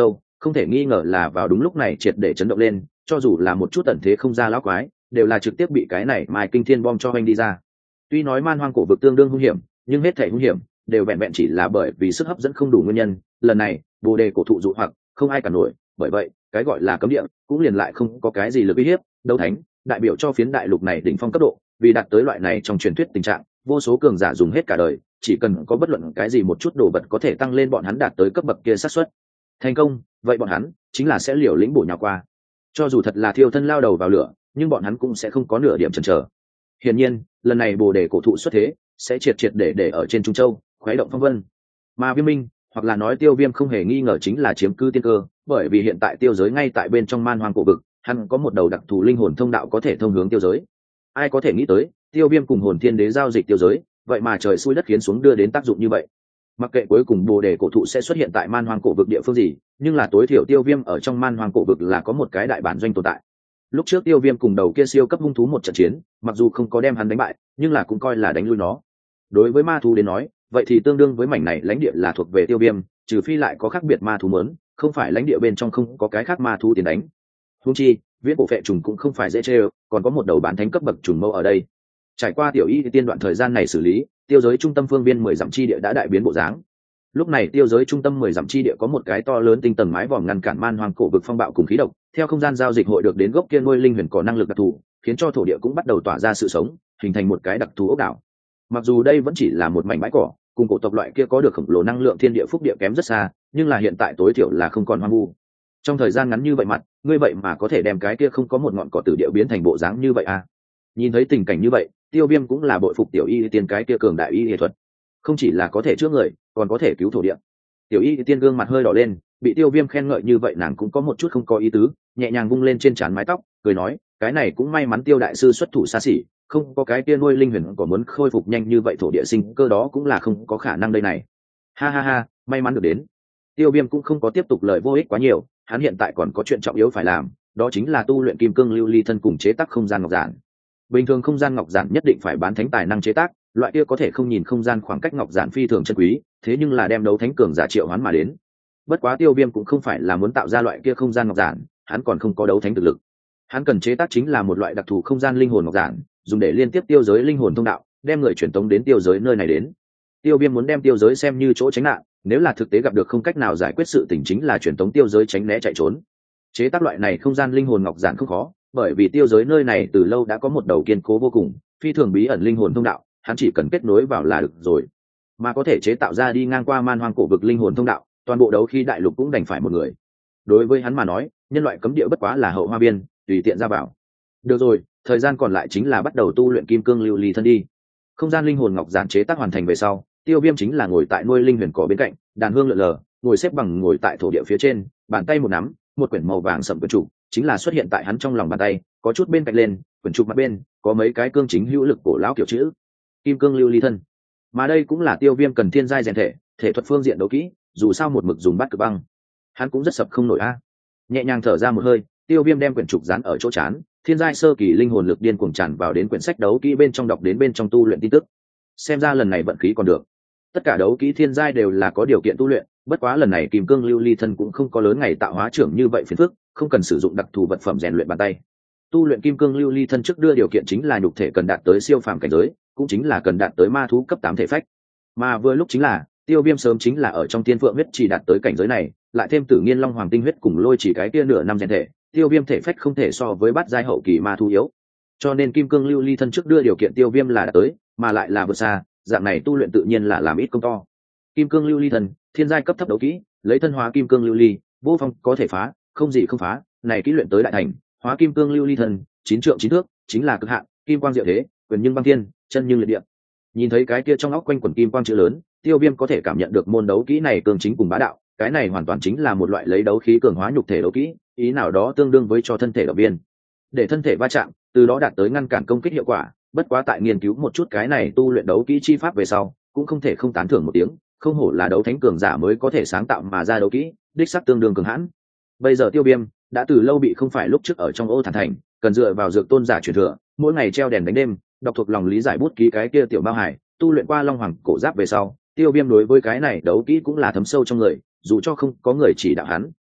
Speaker 1: không thể nghi ngờ là vào đúng lúc này triệt để chấn động lên, cho dù là một chút tận thế không ra lão quái đều là trực tiếp bị cái này mai kinh thiên bom cho anh đi ra. Tuy nói man hoang cổ vực tương đương hung hiểm, nhưng hết thảy hung hiểm đều vẹn vẹn chỉ là bởi vì sức hấp dẫn không đủ nguyên nhân. Lần này bồ đề cổ thụ dụ hoặc không ai cả nổi, bởi vậy cái gọi là cấm địa cũng liền lại không có cái gì lực uy hiếp. Đấu thánh đại biểu cho phiến đại lục này đỉnh phong cấp độ, vì đạt tới loại này trong truyền thuyết tình trạng vô số cường giả dùng hết cả đời, chỉ cần có bất luận cái gì một chút đồ vật có thể tăng lên bọn hắn đạt tới cấp bậc kia xác suất thành công, vậy bọn hắn chính là sẽ liều lĩnh bổ nhào qua. Cho dù thật là thiêu thân lao đầu vào lửa, nhưng bọn hắn cũng sẽ không có nửa điểm chần chờ. Hiển nhiên lần này bồ đề cổ thụ xuất thế sẽ triệt triệt để ở trên Trung Châu khuấy động phong vân, mà Viêm Minh hoặc là nói Tiêu Viêm không hề nghi ngờ chính là chiếm cư tiên cơ, bởi vì hiện tại tiêu giới ngay tại bên trong man hoang cổ vực, hắn có một đầu đặc thù linh hồn thông đạo có thể thông hướng tiêu giới. Ai có thể nghĩ tới Tiêu Viêm cùng hồn thiên đế giao dịch tiêu giới, vậy mà trời xui đất khiến xuống đưa đến tác dụng như vậy. Mặc kệ cuối cùng bồ đề cổ thụ sẽ xuất hiện tại man hoang cổ vực địa phương gì, nhưng là tối thiểu Tiêu Viêm ở trong man hoang cổ vực là có một cái đại bản doanh tồn tại. Lúc trước Tiêu Viêm cùng đầu kia siêu cấp hung thú một trận chiến, mặc dù không có đem hắn đánh bại, nhưng là cũng coi là đánh lui nó. Đối với ma thú đến nói, vậy thì tương đương với mảnh này lãnh địa là thuộc về Tiêu Viêm, trừ phi lại có khác biệt ma thú lớn, không phải lãnh địa bên trong không có cái khác ma thú tiến đánh. Huống chi viễn cổ phệ trùng cũng không phải dễ chơi, còn có một đầu bán thánh cấp bậc trùng mâu ở đây. Trải qua tiểu y tiên đoạn thời gian này xử lý, tiêu giới trung tâm phương viên 10 dặm chi địa đã đại biến bộ dáng. Lúc này tiêu giới trung tâm 10 dặm chi địa có một cái to lớn tinh tầng mái vòm ngăn cản man hoang cổ vực phong bạo cùng khí độc. Theo không gian giao dịch hội được đến gốc kia nuôi linh huyền có năng lực đặc thù, khiến cho thổ địa cũng bắt đầu tỏa ra sự sống, hình thành một cái đặc thù ốc đảo. Mặc dù đây vẫn chỉ là một mảnh bãi cỏ, cùng cổ tộc loại kia có được khổng lồ năng lượng thiên địa phúc địa kém rất xa, nhưng là hiện tại tối thiểu là không còn hoang vu. Trong thời gian ngắn như vậy mặt, ngươi vậy mà có thể đem cái kia không có một ngọn cỏ tử địa biến thành bộ dáng như vậy à? Nhìn thấy tình cảnh như vậy, Tiêu Viêm cũng là bội phục tiểu y tiên cái kia cường đại y y thuật, không chỉ là có thể chữa người, còn có thể cứu thổ địa. Tiểu y tiên gương mặt hơi đỏ lên, bị Tiêu Viêm khen ngợi như vậy nàng cũng có một chút không có ý tứ, nhẹ nhàng vung lên trên trán mái tóc, cười nói, cái này cũng may mắn Tiêu đại sư xuất thủ xa xỉ, không có cái kia nuôi linh huyền có muốn khôi phục nhanh như vậy thổ địa sinh cơ đó cũng là không có khả năng đây này. Ha ha ha, may mắn được đến. Tiêu Viêm cũng không có tiếp tục lời vô ích quá nhiều, hắn hiện tại còn có chuyện trọng yếu phải làm, đó chính là tu luyện kim cương lưu ly thân cùng chế tác không gian ngọc giản. Bình thường không gian ngọc giản nhất định phải bán thánh tài năng chế tác, loại kia có thể không nhìn không gian khoảng cách ngọc giản phi thường chân quý, thế nhưng là đem đấu thánh cường giả triệu hoán mà đến. Bất quá Tiêu Viêm cũng không phải là muốn tạo ra loại kia không gian ngọc giản, hắn còn không có đấu thánh thực lực. Hắn cần chế tác chính là một loại đặc thù không gian linh hồn ngọc giản, dùng để liên tiếp tiêu giới linh hồn thông đạo, đem người truyền tống đến tiêu giới nơi này đến. Tiêu Viêm muốn đem tiêu giới xem như chỗ tránh nạn, nếu là thực tế gặp được không cách nào giải quyết sự tình chính là truyền tống tiêu giới tránh né chạy trốn. Chế tác loại này không gian linh hồn ngọc giản không khó, bởi vì tiêu giới nơi này từ lâu đã có một đầu kiên cố vô cùng, phi thường bí ẩn linh hồn thông đạo, hắn chỉ cần kết nối vào là được rồi. Mà có thể chế tạo ra đi ngang qua man hoang cổ vực linh hồn thông đạo, toàn bộ đấu khí đại lục cũng đành phải một người. Đối với hắn mà nói, nhân loại cấm địa bất quá là hậu hoa biên, tùy tiện ra vào. Được rồi, thời gian còn lại chính là bắt đầu tu luyện kim cương lưu ly thân đi. Không gian linh hồn ngọc giản chế tác hoàn thành về sau, Tiêu Viêm chính là ngồi tại nuôi linh huyền cỏ bên cạnh, đàn hương lượn lờ, ngồi xếp bằng ngồi tại thổ địa phía trên, bàn tay một nắm, một quyển màu vàng sẫm quyển trục chính là xuất hiện tại hắn trong lòng bàn tay, có chút bên cạnh lên, quyển trục mặt bên có mấy cái cương chính hữu lực cổ lão kiểu chữ kim cương lưu ly thân. Mà đây cũng là Tiêu Viêm cần thiên giai rèn thể, thể thuật phương diện đấu kỹ, dù sao một mực dùng bát cực băng, hắn cũng rất sập không nổi a. Nhẹ nhàng thở ra một hơi, Tiêu Viêm đem quyển trục dán ở chỗ trán, thiên giai sơ kỳ linh hồn lực điên cuồng tràn vào đến quyển sách đấu kỹ bên trong, đọc đến bên trong tu luyện tin tức. Xem ra lần này vận khí còn được. Tất cả đấu kỹ thiên giai đều là có điều kiện tu luyện, bất quá lần này kim cương lưu ly thân cũng không có lớn ngày tạo hóa trưởng như vậy phiền phức, không cần sử dụng đặc thù vật phẩm rèn luyện bàn tay. Tu luyện kim cương lưu ly thân trước đưa điều kiện chính là nhục thể cần đạt tới siêu phàm cảnh giới, cũng chính là cần đạt tới ma thú cấp 8 thể phách. Mà vừa lúc chính là Tiêu Viêm sớm chính là ở trong tiên phượng huyết chỉ đạt tới cảnh giới này, lại thêm Tử Nghiên Long Hoàng tinh huyết cùng lôi chỉ cái kia nửa năm rèn thể, Tiêu Viêm thể phách không thể so với bát giai hậu kỳ ma thú yếu. Cho nên kim cương lưu ly thân trước đưa điều kiện Tiêu Viêm là đạt tới, mà lại là vượt xa, dạng này tu luyện tự nhiên là làm ít công to. Kim cương lưu ly thân, thiên giai cấp thấp đấu kỹ, lấy thân hóa kim cương lưu ly, vô phong có thể phá, không gì không phá, này kỹ luyện tới đại thành, hóa kim cương lưu ly thân, 9 trượng 9 thước, chính là cực hạn, kim quang diệu thế, quyền nhưng băng thiên, chân nhưng liệt địa. Nhìn thấy cái kia trong óc quanh quần kim quang chữ lớn, Tiêu Viêm có thể cảm nhận được môn đấu kỹ này cường chính cùng bá đạo, cái này hoàn toàn chính là một loại lấy đấu khí cường hóa nhục thể đấu kỹ, ý nào đó tương đương với cho thân thể động viên, để thân thể va chạm, từ đó đạt tới ngăn cản công kích hiệu quả. Bất quá tại nghiên cứu một chút cái này tu luyện đấu kỹ chi pháp về sau, cũng không thể không tán thưởng một tiếng, không hổ là đấu thánh cường giả mới có thể sáng tạo mà ra đấu kỹ, đích xác tương đương cường hãn. Bây giờ Tiêu Viêm đã từ lâu bị không phải lúc trước ở trong ô thản thành, cần dựa vào dược tôn giả truyền thừa, mỗi ngày treo đèn đánh đêm, đọc thuộc lòng lý giải bút ký cái kia tiểu bao hải, tu luyện qua long hoàng cổ giáp về sau, Tiêu Viêm đối với cái này đấu kỹ cũng là thấm sâu trong người, dù cho không có người chỉ đạo hắn,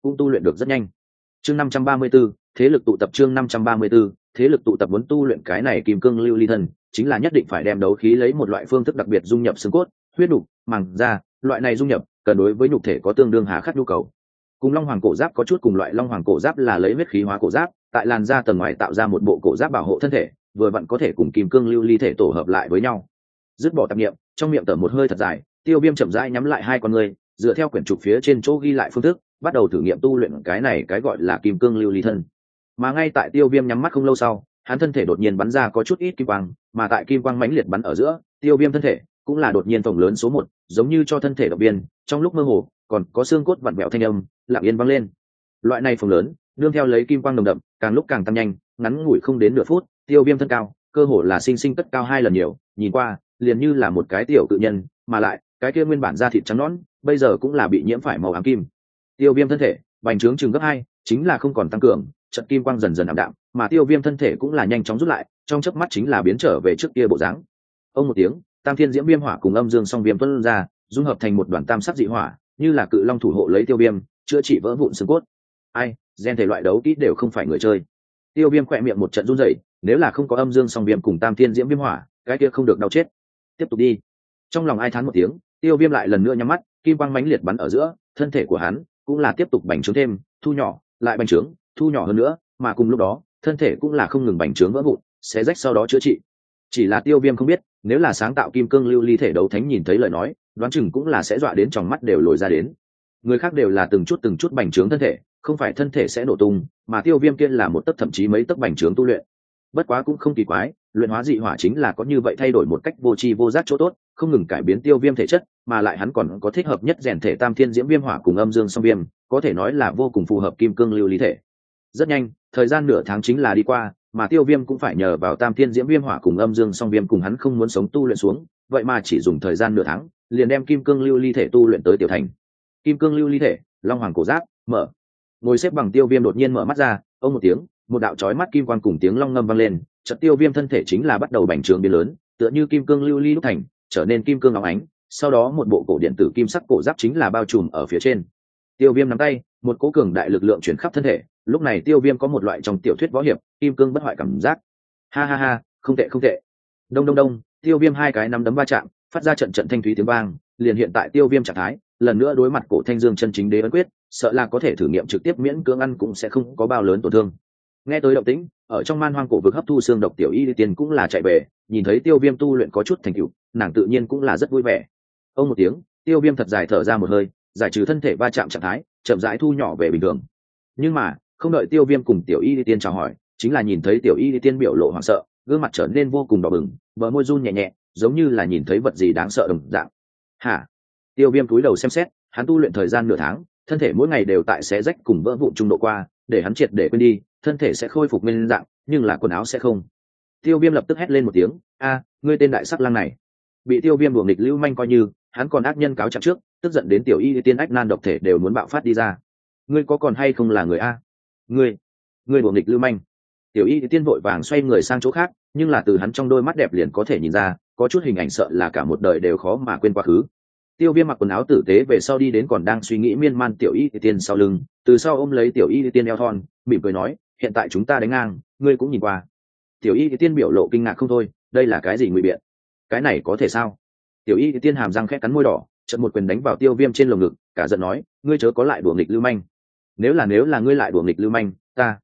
Speaker 1: cũng tu luyện được rất nhanh. Chương 534, thế lực tụ tập. Chương 534, thế lực tụ tập. Muốn tu luyện cái này kim cương lưu ly thân, chính là nhất định phải đem đấu khí lấy một loại phương thức đặc biệt dung nhập xương cốt, huyết đục, màng da, loại này dung nhập cần đối với nhục thể có tương đương hà khắc nhu cầu. Cùng long hoàng cổ giáp có chút cùng loại, long hoàng cổ giáp là lấy huyết khí hóa cổ giáp, tại làn da tầng ngoài tạo ra một bộ cổ giáp bảo hộ thân thể, vừa vặn có thể cùng kim cương lưu ly thể tổ hợp lại với nhau. Dứt bỏ tạp niệm, trong miệng thở một hơi thật dài, Tiêu Viêm chậm rãi nhắm lại hai con người, dựa theo quyển trục phía trên chỗ ghi lại phương thức, bắt đầu thử nghiệm tu luyện cái này cái gọi là kim cương lưu ly thân. Mà ngay tại Tiêu Viêm nhắm mắt không lâu sau, hắn thân thể đột nhiên bắn ra có chút ít kim quang, mà tại kim quang mãnh liệt bắn ở giữa, Tiêu Viêm thân thể cũng là đột nhiên phồng lớn số một, giống như cho thân thể động viên, trong lúc mơ hồ, còn có xương cốt vặn vẹo thanh âm lặng yên vang lên. Loại này phồng lớn, nương theo lấy kim quang nồng đậm, càng lúc càng tăng nhanh, ngắn ngủi không đến nửa phút, Tiêu Viêm thân cao, cơ hồ là sinh cất cao 2 lần nhiều, nhìn qua, liền như là một cái tiểu cự nhân, mà lại, cái kia nguyên bản da thịt trắng nõn, bây giờ cũng là bị nhiễm phải màu ám kim. Tiêu Viêm thân thể, bành trướng chừng gấp 2, chính là không còn tăng cường, trận kim quang dần dần ảm đạm, mà Tiêu Viêm thân thể cũng là nhanh chóng rút lại, trong chớp mắt chính là biến trở về trước kia bộ dáng. Ông một tiếng, Tam Thiên Diễm Viêm Hỏa cùng Âm Dương Song Viêm tuôn ra, dung hợp thành một đoàn tam sắc dị hỏa, như là cự long thủ hộ lấy Tiêu Viêm, chữa trị vỡ vụn xương cốt. Ai, gen thể loại đấu kỹ đều không phải người chơi. Tiêu Viêm khẽ miệng một trận run rẩy, nếu là không có Âm Dương Song Viêm cùng Tam Thiên Diễm Viêm Hỏa, cái kia không được đau chết. Tiếp tục đi. Trong lòng ai thán một tiếng, Tiêu Viêm lại lần nữa nhắm mắt, kim quang mãnh liệt bắn ở giữa, thân thể của hắn cũng là tiếp tục bành trướng thêm, thu nhỏ, lại bành trướng, thu nhỏ hơn nữa, mà cùng lúc đó, thân thể cũng là không ngừng bành trướng vỡ vụn, xé rách sau đó chữa trị. Chỉ là Tiêu Viêm không biết, nếu là sáng tạo kim cương lưu ly thể đấu thánh nhìn thấy lời nói, đoán chừng cũng là sẽ dọa đến tròng mắt đều lồi ra đến. Người khác đều là từng chút bành trướng thân thể, không phải thân thể sẽ nổ tung, mà Tiêu Viêm kia là một tấc thậm chí mấy tấc bành trướng tu luyện. Bất quá cũng không kỳ quái, luyện hóa dị hỏa chính là có như vậy thay đổi một cách vô tri vô giác chỗ tốt, không ngừng cải biến Tiêu Viêm thể chất, mà lại hắn còn có thích hợp nhất rèn thể Tam Thiên Diễm Viêm Hỏa cùng Âm Dương Song Viêm, có thể nói là vô cùng phù hợp kim cương lưu ly thể. Rất nhanh, thời gian nửa tháng chính là đi qua, mà Tiêu Viêm cũng phải nhờ vào Tam Thiên Diễm Viêm Hỏa cùng Âm Dương Song Viêm cùng hắn không muốn sống tu luyện xuống, vậy mà chỉ dùng thời gian nửa tháng, liền đem kim cương lưu ly thể tu luyện tới tiểu thành. Kim cương lưu ly thể, Long Hoàng cổ giáp, mở. Ngồi xếp bằng Tiêu Viêm đột nhiên mở mắt ra, ông một tiếng, một đạo chói mắt kim quang cùng tiếng long ngâm vang lên, chợt Tiêu Viêm thân thể chính là bắt đầu bành trướng biến lớn, tựa như kim cương lưu ly đúc thành, trở nên kim cương óng ánh, sau đó một bộ cổ điện tử kim sắc cổ giáp chính là bao trùm ở phía trên. Tiêu Viêm nắm tay, một cỗ cường đại lực lượng chuyển khắp thân thể, lúc này Tiêu Viêm có một loại trong tiểu thuyết võ hiệp, kim cương bất hoại cảm giác. Ha ha ha, không tệ không tệ. Đông đông đông, Tiêu Viêm hai cái nắm đấm va chạm, phát ra trận trận thanh thúy tiếng vang, liền hiện tại Tiêu Viêm trạng thái, lần nữa đối mặt cổ Thanh Dương chân chính đế ấn quyết, sợ là có thể thử nghiệm trực tiếp miễn cưỡng ăn cũng sẽ không có bao lớn tổn thương. Nghe tới động tĩnh, ở trong man hoang cổ vực hấp thu xương độc tiểu y tiên cũng là chạy về, nhìn thấy Tiêu Viêm tu luyện có chút thành tựu, nàng tự nhiên cũng là rất vui vẻ. Ông một tiếng, Tiêu Viêm thật dài thở ra một hơi, giải trừ thân thể va chạm trạng thái, chậm rãi thu nhỏ về bình thường. Nhưng mà, không đợi Tiêu Viêm cùng tiểu y tiên chào hỏi, chính là nhìn thấy tiểu y tiên biểu lộ hoảng sợ, gương mặt trở nên vô cùng đỏ bừng, bờ môi run nhẹ nhẹ, giống như là nhìn thấy vật gì đáng sợ đồng dạng. Hả? Tiêu Viêm cúi đầu xem xét, hắn tu luyện thời gian nửa tháng, thân thể mỗi ngày đều tại xé rách cùng vỡ vụn trung độ qua, để hắn triệt để quên đi, thân thể sẽ khôi phục nguyên dạng, nhưng là quần áo sẽ không. Tiêu Viêm lập tức hét lên một tiếng, a, ngươi tên đại sắc lang này. Bị Tiêu Viêm đuổi nghịch lưu manh coi như, hắn còn ác nhân cáo trạng trước, tức giận đến tiểu y tiên ách nan độc thể đều muốn bạo phát đi ra. Ngươi có còn hay không là người a? Ngươi đuổi nghịch lưu manh. Tiểu y tiên vội vàng xoay người sang chỗ khác, nhưng là từ hắn trong đôi mắt đẹp liền có thể nhìn ra, có chút hình ảnh sợ là cả một đời đều khó mà quên quá khứ. Tiêu Viêm mặc quần áo tử tế về sau đi đến còn đang suy nghĩ miên man tiểu y tiên sau lưng, từ sau ôm lấy tiểu y tiên eo thon, mỉm cười nói, hiện tại chúng ta đánh ngang, ngươi cũng nhìn qua. Tiểu y tiên biểu lộ kinh ngạc không thôi, đây là cái gì ngụy biện? Cái này có thể sao? Tiểu y tiên hàm răng khẽ cắn môi đỏ, chợt một quyền đánh vào Tiêu Viêm trên lồng ngực, cả giận nói, ngươi chớ có lại đùa nghịch lưu manh. Nếu là ngươi lại đùa nghịch lưu manh,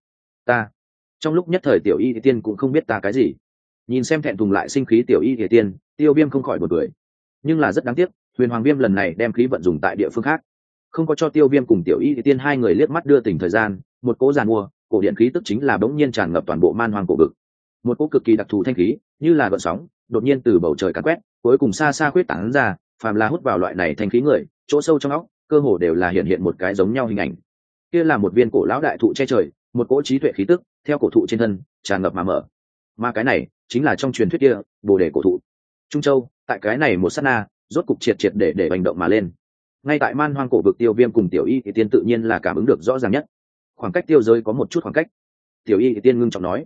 Speaker 1: ta. Trong lúc nhất thời tiểu y tiên cũng không biết ta cái gì. Nhìn xem thẹn thùng lại sinh khí tiểu y tiên, Tiêu Viêm không khỏi buồn cười. Nhưng là rất đáng tiếc, Huyền Hoàng Viêm lần này đem khí vận dùng tại địa phương khác, không có cho Tiêu Viêm cùng tiểu y tiên hai người liếc mắt đưa tình thời gian, một cỗ giàn mua, cổ điện khí tức chính là bỗng nhiên tràn ngập toàn bộ man hoang cổ vực. Một cỗ cực kỳ đặc thù thanh khí, như là gợn sóng, đột nhiên từ bầu trời càn quét, cuối cùng xa xa khuyết tán ra, phàm là hút vào loại này thanh khí người, chỗ sâu trong óc, cơ hồ đều là hiện một cái giống nhau hình ảnh. Kia là một viên cổ lão đại thụ che trời, một cỗ trí tuệ khí tức, theo cổ thụ trên thân, tràn ngập mà mở. Mà cái này, chính là trong truyền thuyết kia, Bồ đề cổ thụ. Trung Châu, tại cái này một sát na, rốt cục triệt để hành động mà lên. Ngay tại man hoang cổ vực Tiêu Viêm cùng tiểu y thì tiên tự nhiên là cảm ứng được rõ ràng nhất. Khoảng cách tiêu giới có một chút khoảng cách. Tiểu y thì tiên ngưng trọng nói,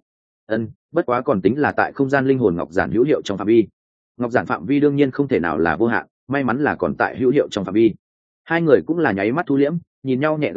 Speaker 1: bất quá còn tính là tại không gian linh hồn ngọc giản hữu hiệu trong phạm vi. Ngọc giản phạm vi đương nhiên không thể nào là vô hạn, may mắn là còn tại hữu hiệu trong phạm vi. Hai người cũng là nháy mắt thu liễm, nhìn nhau nhẹ gật đầu,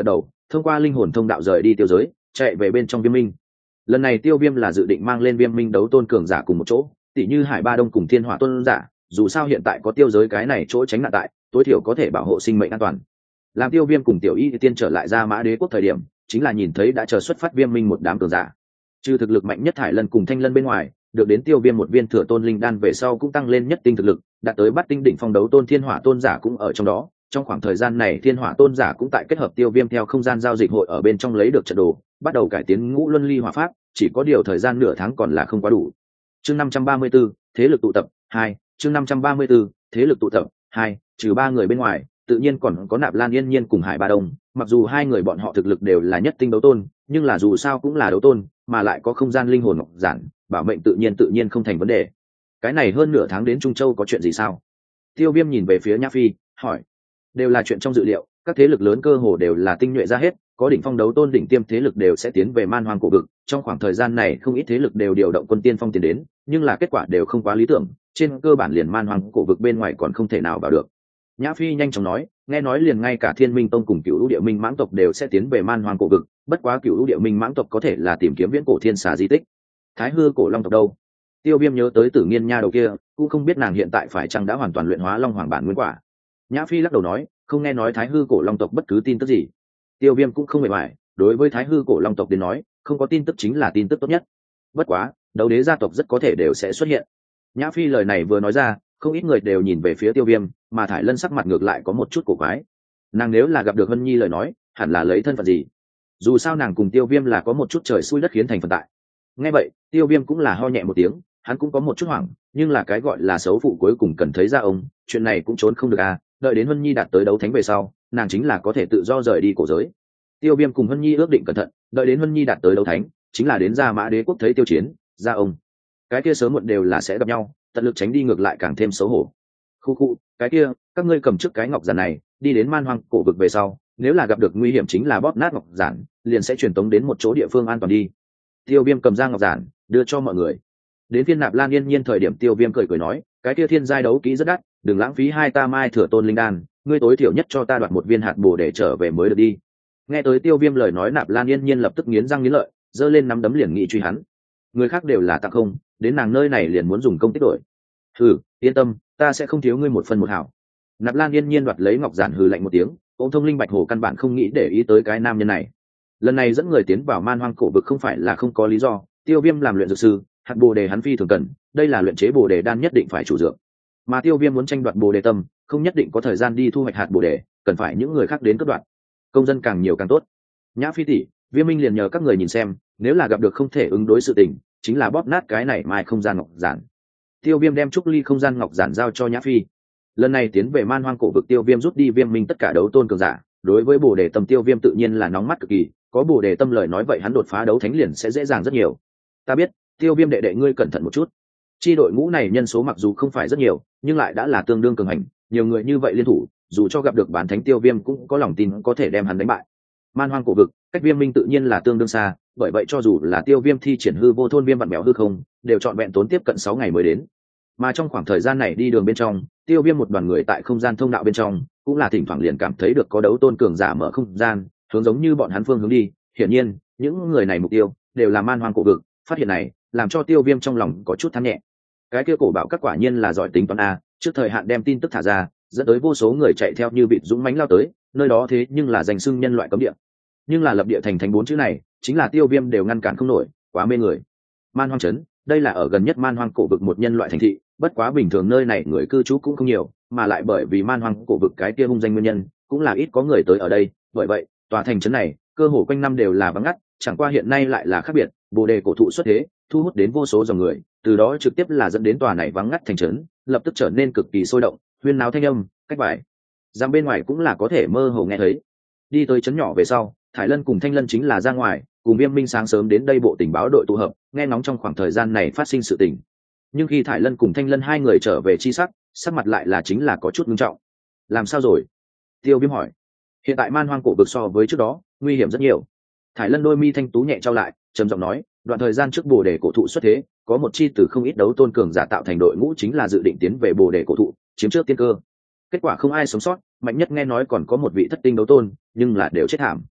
Speaker 1: thông qua linh hồn thông đạo rời đi tiêu giới, chạy về bên trong viêm minh. Lần này Tiêu Viêm là dự định mang lên viêm minh đấu tôn cường giả cùng một chỗ, tỉ như Hải Ba Đông cùng Thiên Hỏa tôn giả, dù sao hiện tại có tiêu giới cái này chỗ tránh nạn tại, tối thiểu có thể bảo hộ sinh mệnh an toàn. Làm Tiêu Viêm cùng Tiểu Y Tiên trở lại ra Mã Đế quốc thời điểm, chính là nhìn thấy đã chờ xuất phát viêm minh một đám cường giả. Trừ thực lực mạnh nhất Thải Lân cùng Thanh Lân bên ngoài, được đến Tiêu Viêm một viên thừa tôn linh đan về sau cũng tăng lên nhất tinh thực lực, đạt tới bát tinh đỉnh phong đấu tôn Thiên Hỏa tôn giả cũng ở trong đó. Trong khoảng thời gian này Thiên Hỏa tôn giả cũng tại kết hợp Tiêu Viêm theo không gian giao dịch hội ở bên trong lấy được trận đồ, bắt đầu cải tiến Ngũ Luân Ly Hỏa pháp, chỉ có điều thời gian nửa tháng còn là không quá đủ. Chương 534, thế lực tụ tập 2, chương 534, thế lực tụ tập 2, trừ ba người bên ngoài, tự nhiên còn có Nạp Lan Yên Nhiên cùng Hải Ba Đông, mặc dù hai người bọn họ thực lực đều là nhất tinh đấu tôn, nhưng là dù sao cũng là đấu tôn, mà lại có không gian linh hồn ngọc giản, bảo mệnh tự nhiên không thành vấn đề. Cái này hơn nửa tháng đến Trung Châu có chuyện gì sao? Tiêu Viêm nhìn về phía Nhã Phi, hỏi. Đều là chuyện trong dự liệu, các thế lực lớn cơ hồ đều là tinh nhuệ ra hết, có đỉnh phong đấu tôn đỉnh tiêm thế lực đều sẽ tiến về Man Hoang cổ vực, trong khoảng thời gian này không ít thế lực đều điều động quân tiên phong tiến đến, nhưng là kết quả đều không quá lý tưởng, trên cơ bản liền Man Hoang cổ vực bên ngoài còn không thể nào vào được. Nhã Phi nhanh chóng nói, nghe nói liền ngay cả Thiên Minh Tông cùng Cửu Lũ Địa Minh mãng tộc đều sẽ tiến về Man Hoang cổ vực, bất quá Cửu Lũ Địa Minh mãng tộc có thể là tìm kiếm viễn cổ thiên xà di tích. Thái Hư cổ long tộc đâu? Tiêu Viêm nhớ tới Tử Nghiên nha đầu kia, cũng không biết nàng hiện tại phải chăng đã hoàn toàn luyện hóa Long Hoàng bản nguyên quả. Nhã Phi lắc đầu nói, không nghe nói Thái Hư cổ long tộc bất cứ tin tức gì. Tiêu Viêm cũng không hề bại, đối với Thái Hư cổ long tộc đến nói, không có tin tức chính là tin tức tốt nhất. Bất quá, đấu đế gia tộc rất có thể đều sẽ xuất hiện. Nhã Phi lời này vừa nói ra, không ít người đều nhìn về phía Tiêu Viêm, mà Thải Lân sắc mặt ngược lại có một chút cổ quái. Nàng nếu là gặp được Hân Nhi lời nói, hẳn là lấy thân phận gì? Dù sao nàng cùng Tiêu Viêm là có một chút trời xui đất khiến thành phần tại. Nghe vậy, Tiêu Viêm cũng là ho nhẹ một tiếng, hắn cũng có một chút hoảng, nhưng là cái gọi là xấu phụ cuối cùng cần thấy ra ông, chuyện này cũng trốn không được à, đợi đến Hân Nhi đạt tới đấu thánh về sau, nàng chính là có thể tự do rời đi cổ giới. Tiêu Viêm cùng Hân Nhi ước định cẩn thận, đợi đến Hân Nhi đạt tới đấu thánh, chính là đến ra Mã Đế quốc thấy Tiêu Chiến, ra ông. Cái kia sớm muộn đều là sẽ gặp nhau, tận lực tránh đi ngược lại càng thêm xấu hổ. Khu, cái kia, các ngươi cầm trước cái ngọc giản này, đi đến Man Hoang cổ vực về sau, nếu là gặp được nguy hiểm chính là bóp nát ngọc giản, liền sẽ truyền tống đến một chỗ địa phương an toàn đi. Tiêu Viêm cầm ra ngọc giản, đưa cho mọi người. Đến phiên Nạp Lan Yên Nhiên thời điểm Tiêu Viêm cười nói, cái kia thiên giai đấu kỹ rất đắt, đừng lãng phí hai ta mai thừa tôn linh đan, ngươi tối thiểu nhất cho ta đoạt một viên hạt bồ để trở về mới được đi. Nghe tới Tiêu Viêm lời nói, Nạp Lan Yên Nhiên lập tức nghiến răng nghiến lợi, giơ lên nắm đấm liền nghị truy hắn. Người khác đều là tặng không, đến nàng nơi này liền muốn dùng công tích đổi. Hừ, yên tâm, ta sẽ không thiếu ngươi một phần một hảo. Nạp Lan Yên Nhiên đoạt lấy ngọc giản hừ lạnh một tiếng, ôm thông linh bạch hồ căn bản không nghĩ để ý tới cái nam nhân này. Lần này dẫn người tiến vào Man Hoang cổ vực không phải là không có lý do, Tiêu Viêm làm luyện dược sư, hạt bồ đề hắn phi thường cần, đây là luyện chế bồ đề đan nhất định phải chủ dược. Mà Tiêu Viêm muốn tranh đoạt bồ đề tâm, không nhất định có thời gian đi thu hoạch hạt bồ đề, cần phải những người khác đến cất đoạt. Công dân càng nhiều càng tốt. Nhã Phi tỷ, Viêm Minh liền nhờ các người nhìn xem, nếu là gặp được không thể ứng đối sự tình, chính là bóp nát cái này mai không gian ngọc giản. Tiêu Viêm đem trúc ly không gian ngọc giản giao cho Nhã Phi. Lần này tiến về Man Hoang cổ vực, Tiêu Viêm rút đi Viêm Minh tất cả đấu tôn cường giả, đối với bồ đề tâm Tiêu Viêm tự nhiên là nóng mắt cực kỳ, có bồ đề tâm lời nói vậy hắn đột phá đấu thánh liền sẽ dễ dàng rất nhiều. Ta biết, Tiêu Viêm đệ đệ ngươi cẩn thận một chút. Chi đội ngũ này nhân số mặc dù không phải rất nhiều, nhưng lại đã là tương đương cường hành, nhiều người như vậy liên thủ, dù cho gặp được bán thánh Tiêu Viêm cũng có lòng tin có thể đem hắn đánh bại. Man Hoang cổ vực, cách Viêm Minh tự nhiên là tương đương xa, bởi vậy cho dù là Tiêu Viêm thi triển hư vô thôn viêm vặn bèo hư không, đều trọn vẹn tốn tiếp cận 6 ngày mới đến. Mà trong khoảng thời gian này đi đường bên trong, Tiêu Viêm một đoàn người tại không gian thông đạo bên trong, cũng là thỉnh thoảng liền cảm thấy được có đấu tôn cường giả mở không gian, hướng giống như bọn hắn phương hướng đi. Hiển nhiên, những người này mục tiêu đều là Man Hoang cổ vực. Phát hiện này làm cho Tiêu Viêm trong lòng có chút than nhẹ. Cái kia cổ bảo các quả nhiên là giỏi tính toán a, trước thời hạn đem tin tức thả ra, dẫn tới vô số người chạy theo như vịt dũng mãnh lao tới, nơi đó thế nhưng là danh xưng nhân loại cấm địa. Nhưng là lập địa thành thánh 4 chữ này, chính là Tiêu Viêm đều ngăn cản không nổi, quá mê người. Man Hoang trấn, đây là ở gần nhất Man Hoang cổ vực một nhân loại thành thị, bất quá bình thường nơi này người cư trú cũng không nhiều, mà lại bởi vì Man Hoang cổ vực cái kia hung danh nguyên nhân, cũng là ít có người tới ở đây, bởi vậy, tòa thành trấn này, cơ hồ quanh năm đều là vắng ngắt, chẳng qua hiện nay lại là khác biệt, bồ đề cổ thụ xuất thế, thu hút đến vô số dòng người, từ đó trực tiếp là dẫn đến tòa này vắng ngắt thành trấn, lập tức trở nên cực kỳ sôi động, huyên náo thanh âm, cách vải giam bên ngoài cũng là có thể mơ hồ nghe thấy. Đi tới trấn nhỏ về sau, Thải Lân cùng Thanh Lân chính là ra ngoài, cùng Viêm Minh sáng sớm đến đây bộ tình báo đội tụ hợp, nghe ngóng trong khoảng thời gian này phát sinh sự tình. Nhưng khi Thải Lân cùng Thanh Lân hai người trở về chi sắc mặt lại là chính là có chút nghiêm trọng. Làm sao rồi? Tiêu Viêm hỏi. Hiện tại Man Hoang cổ vực so với trước đó nguy hiểm rất nhiều. Thải Lân đôi mi thanh tú nhẹ trao lại, trầm giọng nói, đoạn thời gian trước bồ đề cổ thụ xuất thế, có một chi từ không ít đấu tôn cường giả tạo thành đội ngũ chính là dự định tiến về bồ đề cổ thụ, chiếm trước tiên cơ. Kết quả không ai sống sót, mạnh nhất nghe nói còn có một vị thất tinh đấu tôn, nhưng là đều chết thảm.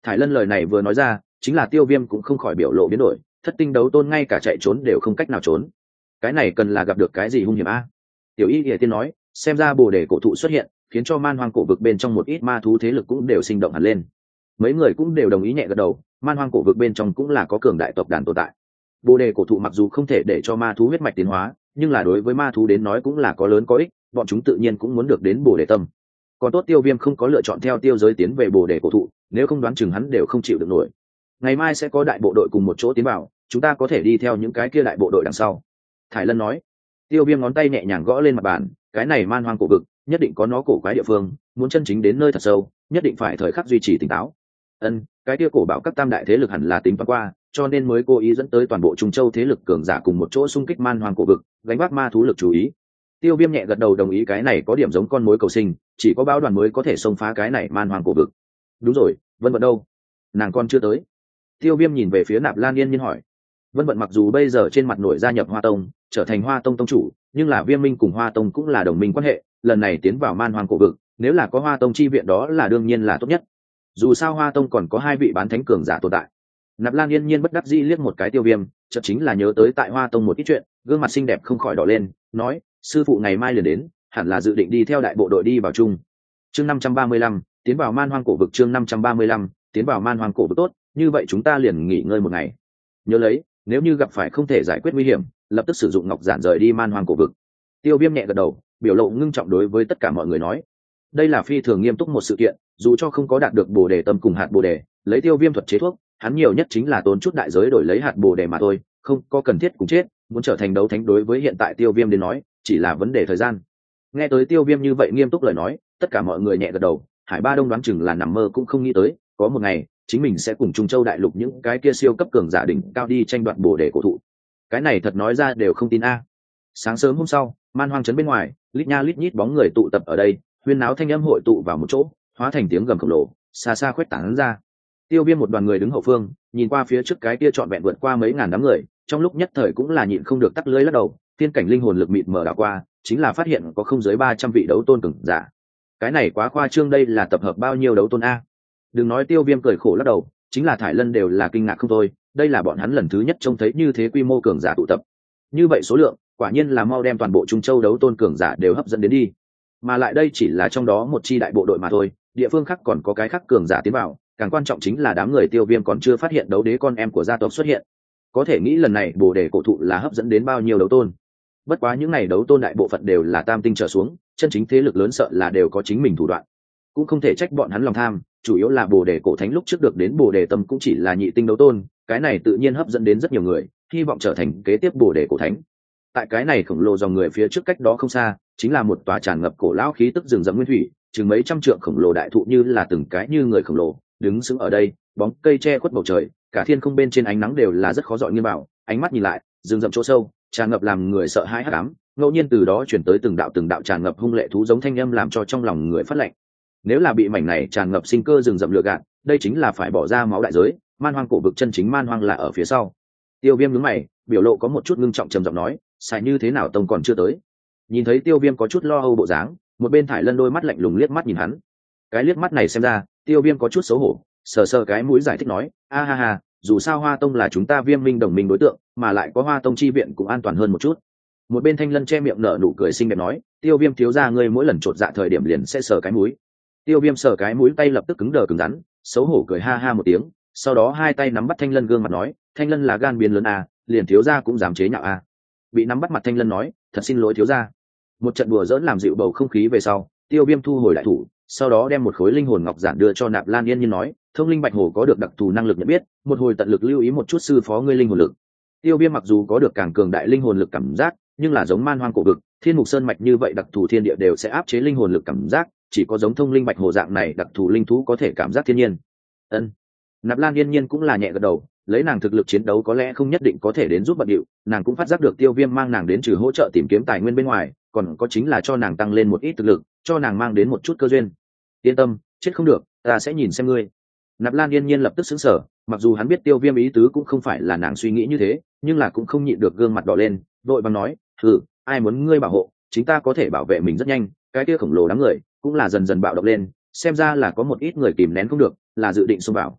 Speaker 1: Thải Lân lời này vừa nói ra, chính là Tiêu Viêm cũng không khỏi biểu lộ biến đổi, thất tinh đấu tôn ngay cả chạy trốn đều không cách nào trốn. Cái này cần là gặp được cái gì hung hiểm a? Tiểu Y Lìa Tiên nói, xem ra bồ đề cổ thụ xuất hiện, khiến cho man hoang cổ vực bên trong một ít ma thú thế lực cũng đều sinh động hẳn lên. Mấy người cũng đều đồng ý nhẹ gật đầu, man hoang cổ vực bên trong cũng là có cường đại tộc đàn tồn tại. Bồ đề cổ thụ mặc dù không thể để cho ma thú huyết mạch tiến hóa, nhưng là đối với ma thú đến nói cũng là có lớn có ích, bọn chúng tự nhiên cũng muốn được đến bồ đề tâm. Còn tốt Tiêu Viêm không có lựa chọn theo tiêu giới tiến về bồ đề cổ thụ, nếu không đoán chừng hắn đều không chịu được nổi. Ngày mai sẽ có đại bộ đội cùng một chỗ tiến vào, chúng ta có thể đi theo những cái kia đại bộ đội đằng sau. Thải Lân nói. Tiêu Viêm ngón tay nhẹ nhàng gõ lên mặt bàn, cái này man hoang cổ vực nhất định có nó cổ quái địa phương, muốn chân chính đến nơi thật sâu nhất định phải thời khắc duy trì tỉnh táo. Cái kia cổ bảo các tam đại thế lực hẳn là tính toán qua, cho nên mới cố ý dẫn tới toàn bộ Trung Châu thế lực cường giả cùng một chỗ xung kích man hoang cổ vực, gánh vác ma thú lực chú ý. Tiêu Viêm nhẹ gật đầu đồng ý, cái này có điểm giống con mối cầu sinh, chỉ có báo đoàn mới có thể xông phá cái này man hoang cổ vực. Đúng rồi, Vân Vận đâu? Nàng con chưa tới. Tiêu Viêm nhìn về phía Nạp Lan Yên Nhiên hỏi. Vân Vận mặc dù bây giờ trên mặt nổi gia nhập Hoa Tông, trở thành Hoa Tông tông chủ, nhưng là Viêm Minh cùng Hoa Tông cũng là đồng minh quan hệ, lần này tiến vào man hoang cổ vực, nếu là có Hoa Tông chi viện đó là đương nhiên là tốt nhất. Dù sao Hoa Tông còn có 2 vị bán thánh cường giả tồn tại. Nạp Lan Yên Nhiên bất đắc dĩ liếc một cái Tiêu Viêm, chợt chính là nhớ tới tại Hoa Tông một ít chuyện, gương mặt xinh đẹp không khỏi đỏ lên, nói: "Sư phụ ngày mai liền đến, hẳn là dự định đi theo đại bộ đội đi vào chung." Chương 535, tiến vào man hoang cổ vực. Chương 535, tiến vào man hoang cổ vực. Tốt, như vậy chúng ta liền nghỉ ngơi một ngày. Nhớ lấy, nếu như gặp phải không thể giải quyết nguy hiểm, lập tức sử dụng ngọc giản rời đi man hoang cổ vực. Tiêu Viêm nhẹ gật đầu, biểu lộ ngưng trọng đối với tất cả mọi người nói: đây là phi thường nghiêm túc một sự kiện, dù cho không có đạt được bồ đề tâm cùng hạt bồ đề, lấy Tiêu Viêm thuật chế thuốc, hắn nhiều nhất chính là tốn chút đại giới đổi lấy hạt bồ đề mà thôi, không có cần thiết cùng chết, muốn trở thành đấu thánh đối với hiện tại Tiêu Viêm đến nói, chỉ là vấn đề thời gian. Nghe tới Tiêu Viêm như vậy nghiêm túc lời nói, tất cả mọi người nhẹ gật đầu. Hải Ba Đông đoán chừng là nằm mơ cũng không nghĩ tới, có một ngày chính mình sẽ cùng Trung Châu đại lục những cái kia siêu cấp cường giả đỉnh cao đi tranh đoạt bồ đề cổ thụ. Cái này thật nói ra đều không tin a. Sáng sớm hôm sau, man hoang trấn bên ngoài, lít nha lít nhít bóng người tụ tập ở đây, huyên náo thanh âm hội tụ vào một chỗ, hóa thành tiếng gầm khổng lồ, xa xa khuếch tán ra. Tiêu Viêm một đoàn người đứng hậu phương, nhìn qua phía trước cái kia trọn vẹn vượt qua mấy ngàn đám người, trong lúc nhất thời cũng là nhịn không được tắt lưỡi lắc đầu. Tiên cảnh linh hồn lực mịt mờ đảo qua, chính là phát hiện có không dưới 300 vị đấu tôn cường giả. Cái này quá khoa trương, đây là tập hợp bao nhiêu đấu tôn a? Đừng nói Tiêu Viêm cười khổ lắc đầu, chính là Thải Lân đều là kinh ngạc không thôi, đây là bọn hắn lần thứ nhất trông thấy như thế quy mô cường giả tụ tập. Như vậy số lượng, quả nhiên là mau đem toàn bộ Trung Châu đấu tôn cường giả đều hấp dẫn đến đi. Mà lại đây chỉ là trong đó một chi đại bộ đội mà thôi, địa phương khác còn có cái khác cường giả tiến vào, càng quan trọng chính là đám người Tiêu Viêm còn chưa phát hiện đấu đế con em của gia tộc xuất hiện. Có thể nghĩ lần này bồ đề cổ thụ là hấp dẫn đến bao nhiêu đấu tôn. Bất quá những này đấu tôn đại bộ phận đều là tam tinh trở xuống, chân chính thế lực lớn sợ là đều có chính mình thủ đoạn, cũng không thể trách bọn hắn lòng tham, chủ yếu là bồ đề cổ thánh lúc trước được đến bồ đề tâm cũng chỉ là nhị tinh đấu tôn, cái này tự nhiên hấp dẫn đến rất nhiều người, hy vọng trở thành kế tiếp bồ đề cổ thánh. Tại cái này khổng lồ dòng người phía trước cách đó không xa, chính là một tòa tràn ngập cổ lão khí tức rừng rậm nguyên thủy, chừng mấy trăm trượng khổng lồ đại thụ như là từng cái như người khổng lồ, đứng sững ở đây, bóng cây che khuất bầu trời, cả thiên không bên trên ánh nắng đều là rất khó dọi nghiêng bảo, ánh mắt nhìn lại, rừng rậm chỗ sâu, tràn ngập làm người sợ hãi hắc ám, ngẫu nhiên từ đó chuyển tới từng đạo tràn ngập hung lệ thú giống thanh âm làm cho trong lòng người phát lạnh. Nếu là bị mảnh này tràn ngập sinh cơ rừng rậm lừa gạt, đây chính là phải bỏ ra máu đại giới, man hoang cổ vực chân chính man hoang là ở phía sau. Tiêu Viêm nhướng mày, biểu lộ có một chút ngưng trọng trầm giọng nói, sai như thế nào tông còn chưa tới. Nhìn thấy Tiêu Viêm có chút lo âu bộ dáng, một bên Thải Lân đôi mắt lạnh lùng liếc mắt nhìn hắn. Cái liếc mắt này xem ra, Tiêu Viêm có chút xấu hổ, sờ sờ cái mũi giải thích nói, a ha ha, dù sao Hoa Tông là chúng ta Viêm Minh đồng minh đối tượng, mà lại có Hoa Tông chi viện cũng an toàn hơn một chút. Một bên Thanh Lân che miệng nở nụ cười xinh đẹp nói, Tiêu Viêm thiếu gia ngươi mỗi lần chột dạ thời điểm liền sẽ sờ cái mũi. Tiêu Viêm sờ cái mũi tay lập tức cứng đờ cứng rắn, xấu hổ cười ha ha một tiếng, sau đó hai tay nắm bắt Thanh Lân gương mặt nói, Thanh Lân là gan biến lớn à, liền thiếu gia cũng dám chế nhạo à. Bị nắm bắt mặt Thanh Lân nói, thật xin lỗi thiếu gia. Một trận đùa giỡn làm dịu bầu không khí về sau, Tiêu Viêm thu hồi đại thủ, sau đó đem một khối linh hồn ngọc giản đưa cho Nạp Lan Yên Nhiên nói, thông linh bạch hồ có được đặc thù năng lực nhận biết, một hồi tận lực lưu ý một chút sư phó ngươi linh hồn lực. Tiêu Viêm mặc dù có được càng cường đại linh hồn lực cảm giác, nhưng là giống man hoang cổ vực, thiên mục sơn mạch như vậy đặc thù thiên địa đều sẽ áp chế linh hồn lực cảm giác, chỉ có giống thông linh bạch hồ dạng này đặc thù linh thú có thể cảm giác thiên nhiên. Nạp Lan Yên Nhiên cũng là nhẹ gật đầu, lấy nàng thực lực chiến đấu có lẽ không nhất định có thể đến giúp bận điệu, nàng cũng phát giác được Tiêu Viêm mang nàng đến trừ hỗ trợ tìm kiếm tài nguyên bên ngoài, còn có chính là cho nàng tăng lên một ít thực lực, cho nàng mang đến một chút cơ duyên. Yên tâm, chết không được, ta sẽ nhìn xem ngươi. Nạp Lan Yên Nhiên lập tức sững sờ, mặc dù hắn biết Tiêu Viêm ý tứ cũng không phải là nàng suy nghĩ như thế, nhưng là cũng không nhịn được gương mặt đỏ lên, vội vàng nói, ai muốn ngươi bảo hộ, chính ta có thể bảo vệ mình rất nhanh. Cái kia khổng lồ đám người cũng là dần dần bạo động lên, xem ra là có một ít người kìm nén không được, là dự định xông vào.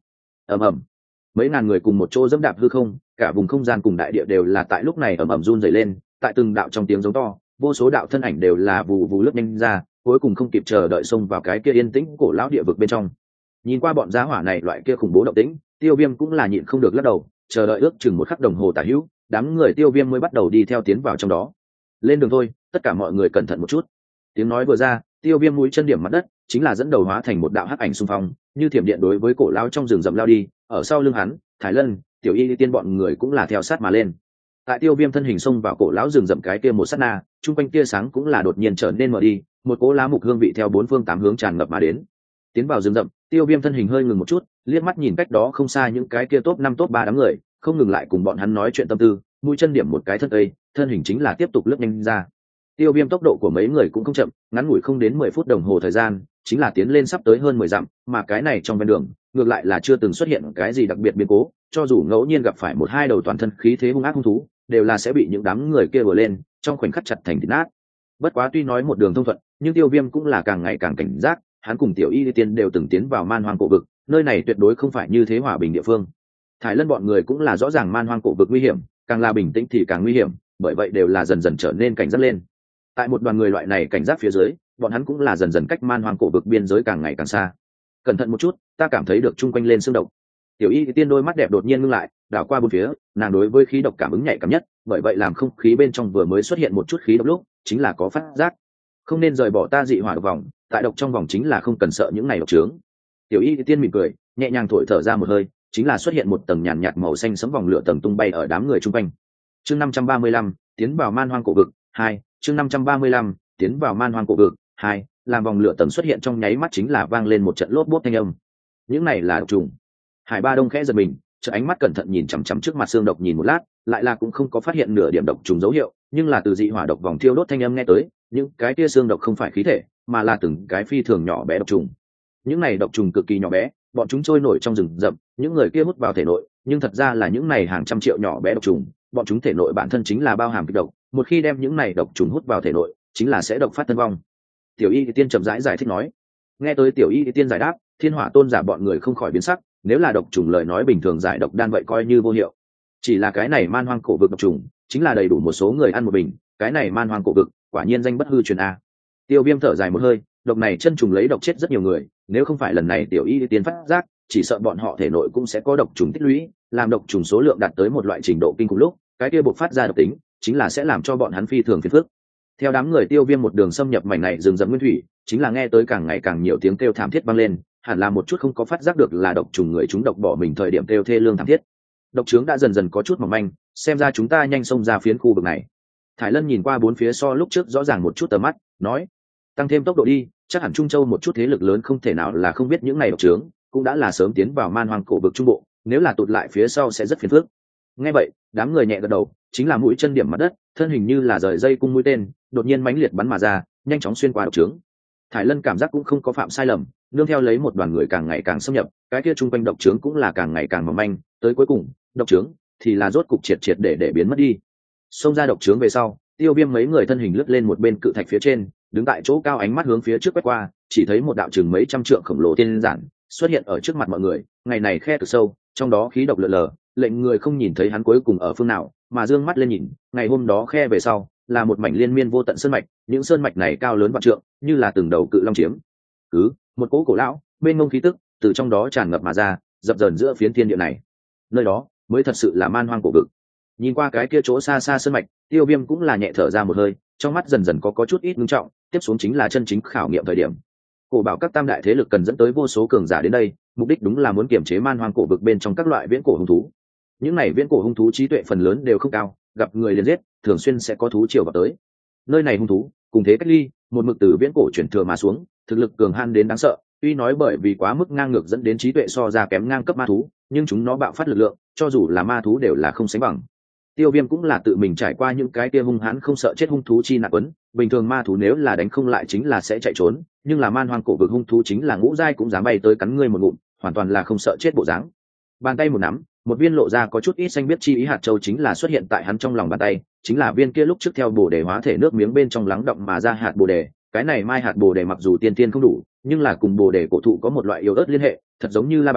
Speaker 1: ầm ầm, mấy ngàn người cùng một chỗ dẫm đạp hư không, cả vùng không gian cùng đại địa đều là tại lúc này ầm ầm run rẩy lên, tại từng đạo trong tiếng giống to, vô số đạo thân ảnh đều là vù vù lướt nhanh ra, cuối cùng không kịp chờ đợi xông vào cái kia yên tĩnh cổ lão địa vực bên trong. Nhìn qua bọn giá hỏa này loại kia khủng bố động tĩnh, Tiêu Viêm cũng là nhịn không được lắc đầu, chờ đợi ước chừng một khắc đồng hồ tả hữu, đám người Tiêu Viêm mới bắt đầu đi theo tiến vào trong đó. Lên đường thôi, tất cả mọi người cẩn thận một chút. Tiếng nói vừa ra, Tiêu Viêm mũi chân điểm mặt đất, chính là dẫn đầu hóa thành một đạo hắc ảnh xung phong, như thiểm điện đối với cổ lão trong rừng rậm lao đi. Ở sau lưng hắn, Thái Lân, Tiểu Y Tiên bọn người cũng là theo sát mà lên. Tại Tiêu Viêm thân hình xông vào cổ lão rừng rậm cái kia một sát na, trung quanh tia sáng cũng là đột nhiên trở nên mờ đi, một cỗ lá mục hương vị theo bốn phương tám hướng tràn ngập mà đến. Tiến vào rừng rậm, Tiêu Viêm thân hình hơi ngừng một chút, liếc mắt nhìn cách đó không xa những cái kia top 5 top 3 đám người, không ngừng lại cùng bọn hắn nói chuyện tâm tư, mũi chân điểm một cái thân tây, thân hình chính là tiếp tục lướt nhanh ra. Tiêu Viêm tốc độ của mấy người cũng không chậm, ngắn ngủi không đến 10 phút đồng hồ thời gian, chính là tiến lên sắp tới hơn 10 dặm, mà cái này trong ven đường, ngược lại là chưa từng xuất hiện cái gì đặc biệt biến cố, cho dù ngẫu nhiên gặp phải một hai đầu toàn thân khí thế hung ác hung thú, đều là sẽ bị những đám người kia vừa lên, trong khoảnh khắc chặt thành thịt nát. Bất quá tuy nói một đường thông thuận, nhưng Tiêu Viêm cũng là càng ngày càng cảnh giác, hắn cùng Tiểu Y Tiên đều từng tiến vào Man Hoang cổ vực, nơi này tuyệt đối không phải như thế hòa bình địa phương. Thái Lân bọn người cũng là rõ ràng Man Hoang cổ vực nguy hiểm, càng là bình tĩnh thì càng nguy hiểm, bởi vậy đều là dần dần trở nên cảnh giác lên. Tại một đoàn người loại này cảnh giác phía dưới, bọn hắn cũng là dần dần cách Man Hoang cổ vực biên giới càng ngày càng xa. Cẩn thận một chút, ta cảm thấy được chung quanh lên xương độc. Tiểu Y Tiên đôi mắt đẹp đột nhiên ngưng lại, đảo qua bốn phía, nàng đối với khí độc cảm ứng nhạy cảm nhất, bởi vậy làm không khí bên trong vừa mới xuất hiện một chút khí độc lúc, chính là có phát giác. Không nên rời bỏ ta dị hỏa độc vòng, tại độc trong vòng chính là không cần sợ những này độc trướng. Tiểu Y Tiên mỉm cười, nhẹ nhàng thổi thở ra một hơi, chính là xuất hiện một tầng nhàn nhạt màu xanh sẫm vòng lửa tầng tung bay ở đám người chung quanh. Chương 535, tiến vào Man Hoang cổ vực 2, chương 535, tiến vào Man Hoang cổ vực 2, làm vòng lửa tầng xuất hiện trong nháy mắt chính là vang lên một trận lốp bốp thanh âm. Những này là độc trùng. Hải Ba Đông khẽ giật mình, chợt ánh mắt cẩn thận nhìn chằm chằm trước mặt xương độc nhìn một lát, lại là cũng không có phát hiện nửa điểm độc trùng dấu hiệu, nhưng là từ dị hỏa độc vòng thiêu đốt thanh âm nghe tới, những cái kia xương độc không phải khí thể, mà là từng cái phi thường nhỏ bé độc trùng. Những này độc trùng cực kỳ nhỏ bé, bọn chúng trôi nổi trong rừng rậm, những người kia hút vào thể nội, nhưng thật ra là những này hàng trăm triệu nhỏ bé độc trùng, bọn chúng thể nội bản thân chính là bao hàm kịch độc, một khi đem những này độc trùng hút vào thể nội, chính là sẽ độc phát thân vong. Tiểu Y Tiên chậm rãi giải thích nói. Nghe tới Tiểu Y Tiên giải đáp, Thiên Hỏa Tôn giả bọn người không khỏi biến sắc, nếu là độc trùng lời nói bình thường giải độc đan vậy coi như vô hiệu. Chỉ là cái này Man Hoang cổ vực độc trùng, chính là đầy đủ một số người ăn một bình, cái này Man Hoang cổ vực, quả nhiên danh bất hư truyền a. Tiêu Viêm thở dài một hơi, độc này chân trùng lấy độc chết rất nhiều người, nếu không phải lần này Tiểu Y Tiên phát giác, chỉ sợ bọn họ thể nội cũng sẽ có độc trùng tích lũy, làm độc trùng số lượng đạt tới một loại trình độ kinh khủng lúc, cái kia bộc phát ra độc tính, chính là sẽ làm cho bọn hắn phi thường phiền phức. Theo đám người Tiêu Viêm một đường xâm nhập mảnh này rừng rậm nguyên thủy, chính là nghe tới càng ngày càng nhiều tiếng kêu thảm thiết vang lên, hẳn là một chút không có phát giác được là độc trùng người chúng độc bỏ mình thời điểm kêu thê lương thảm thiết. Độc trướng đã dần dần có chút mỏng manh, xem ra chúng ta nhanh xông ra phiến khu vực này. Thái Lân nhìn qua bốn phía so lúc trước rõ ràng một chút tầm mắt, nói: tăng thêm tốc độ đi, chắc hẳn Trung Châu một chút thế lực lớn không thể nào là không biết những này độc trướng, cũng đã là sớm tiến vào Man Hoang cổ vực trung bộ, nếu là tụt lại phía sau sẽ rất phiền phức. Nghe vậy, đám người nhẹ gật đầu, chính là mũi chân điểm mặt đất, thân hình như là rời dây cung mũi tên, đột nhiên mãnh liệt bắn mà ra, nhanh chóng xuyên qua độc trướng. Thái Lân cảm giác cũng không có phạm sai lầm, nương theo lấy một đoàn người càng ngày càng xâm nhập, cái kia trung quanh độc trướng cũng là càng ngày càng mỏng manh, tới cuối cùng, độc trướng thì là rốt cục triệt triệt để biến mất đi. Xông ra độc trướng về sau, Tiêu Viêm mấy người thân hình lướt lên một bên cự thạch phía trên, đứng tại chỗ cao ánh mắt hướng phía trước quét qua, chỉ thấy một đạo chừng mấy trăm trượng khổng lồ tiên giản xuất hiện ở trước mặt mọi người. Ngày này khe cực sâu, trong đó khí độc lờ lờ, lệnh người không nhìn thấy hắn cuối cùng ở phương nào, mà dương mắt lên nhìn, ngày hôm đó khe về sau là một mảnh liên miên vô tận sơn mạch, những sơn mạch này cao lớn vạn trượng, như là từng đầu cự long chiếm cứ một cỗ cổ lão bên ngông khí tức từ trong đó tràn ngập mà ra, dập dờn giữa phiến thiên địa này. Nơi đó mới thật sự là Man Hoang cổ vực. Nhìn qua cái kia chỗ xa xa sơn mạch, Tiêu Viêm cũng là nhẹ thở ra một hơi, trong mắt dần dần có chút ít ngưng trọng. Tiếp xuống chính là chân chính khảo nghiệm thời điểm. Cổ bảo các tam đại thế lực cần dẫn tới vô số cường giả đến đây, mục đích đúng là muốn kiểm chế Man Hoang cổ vực bên trong các loại viễn cổ hung thú. Những này viễn cổ hung thú trí tuệ phần lớn đều không cao, gặp người liền giết, thường xuyên sẽ có thú triều vào tới. Nơi này hung thú cùng thế cách ly, một mực từ viễn cổ chuyển thừa mà xuống, thực lực cường han đến đáng sợ. Tuy nói bởi vì quá mức ngang ngược dẫn đến trí tuệ so ra kém ngang cấp ma thú, nhưng chúng nó bạo phát lực lượng, cho dù là ma thú đều là không sánh bằng. Tiêu Viêm cũng là tự mình trải qua những cái kia hung hãn không sợ chết hung thú chi nạn quấn, bình thường ma thú nếu là đánh không lại chính là sẽ chạy trốn, nhưng là Man Hoang cổ vực hung thú chính là ngũ giai cũng dám bay tới cắn ngươi một ngụm, hoàn toàn là không sợ chết bộ dáng. Bàn tay một nắm, một viên lộ ra có chút ít xanh biết chi ý hạt châu chính là xuất hiện tại hắn trong lòng bàn tay, chính là viên kia lúc trước theo bồ đề hóa thể nước miếng bên trong lắng động mà ra hạt bồ đề. Cái này mai hạt bồ đề mặc dù tiên tiên không đủ, nhưng là cùng bồ đề cổ thụ có một loại yếu ớt liên hệ, thật giống như la bàn,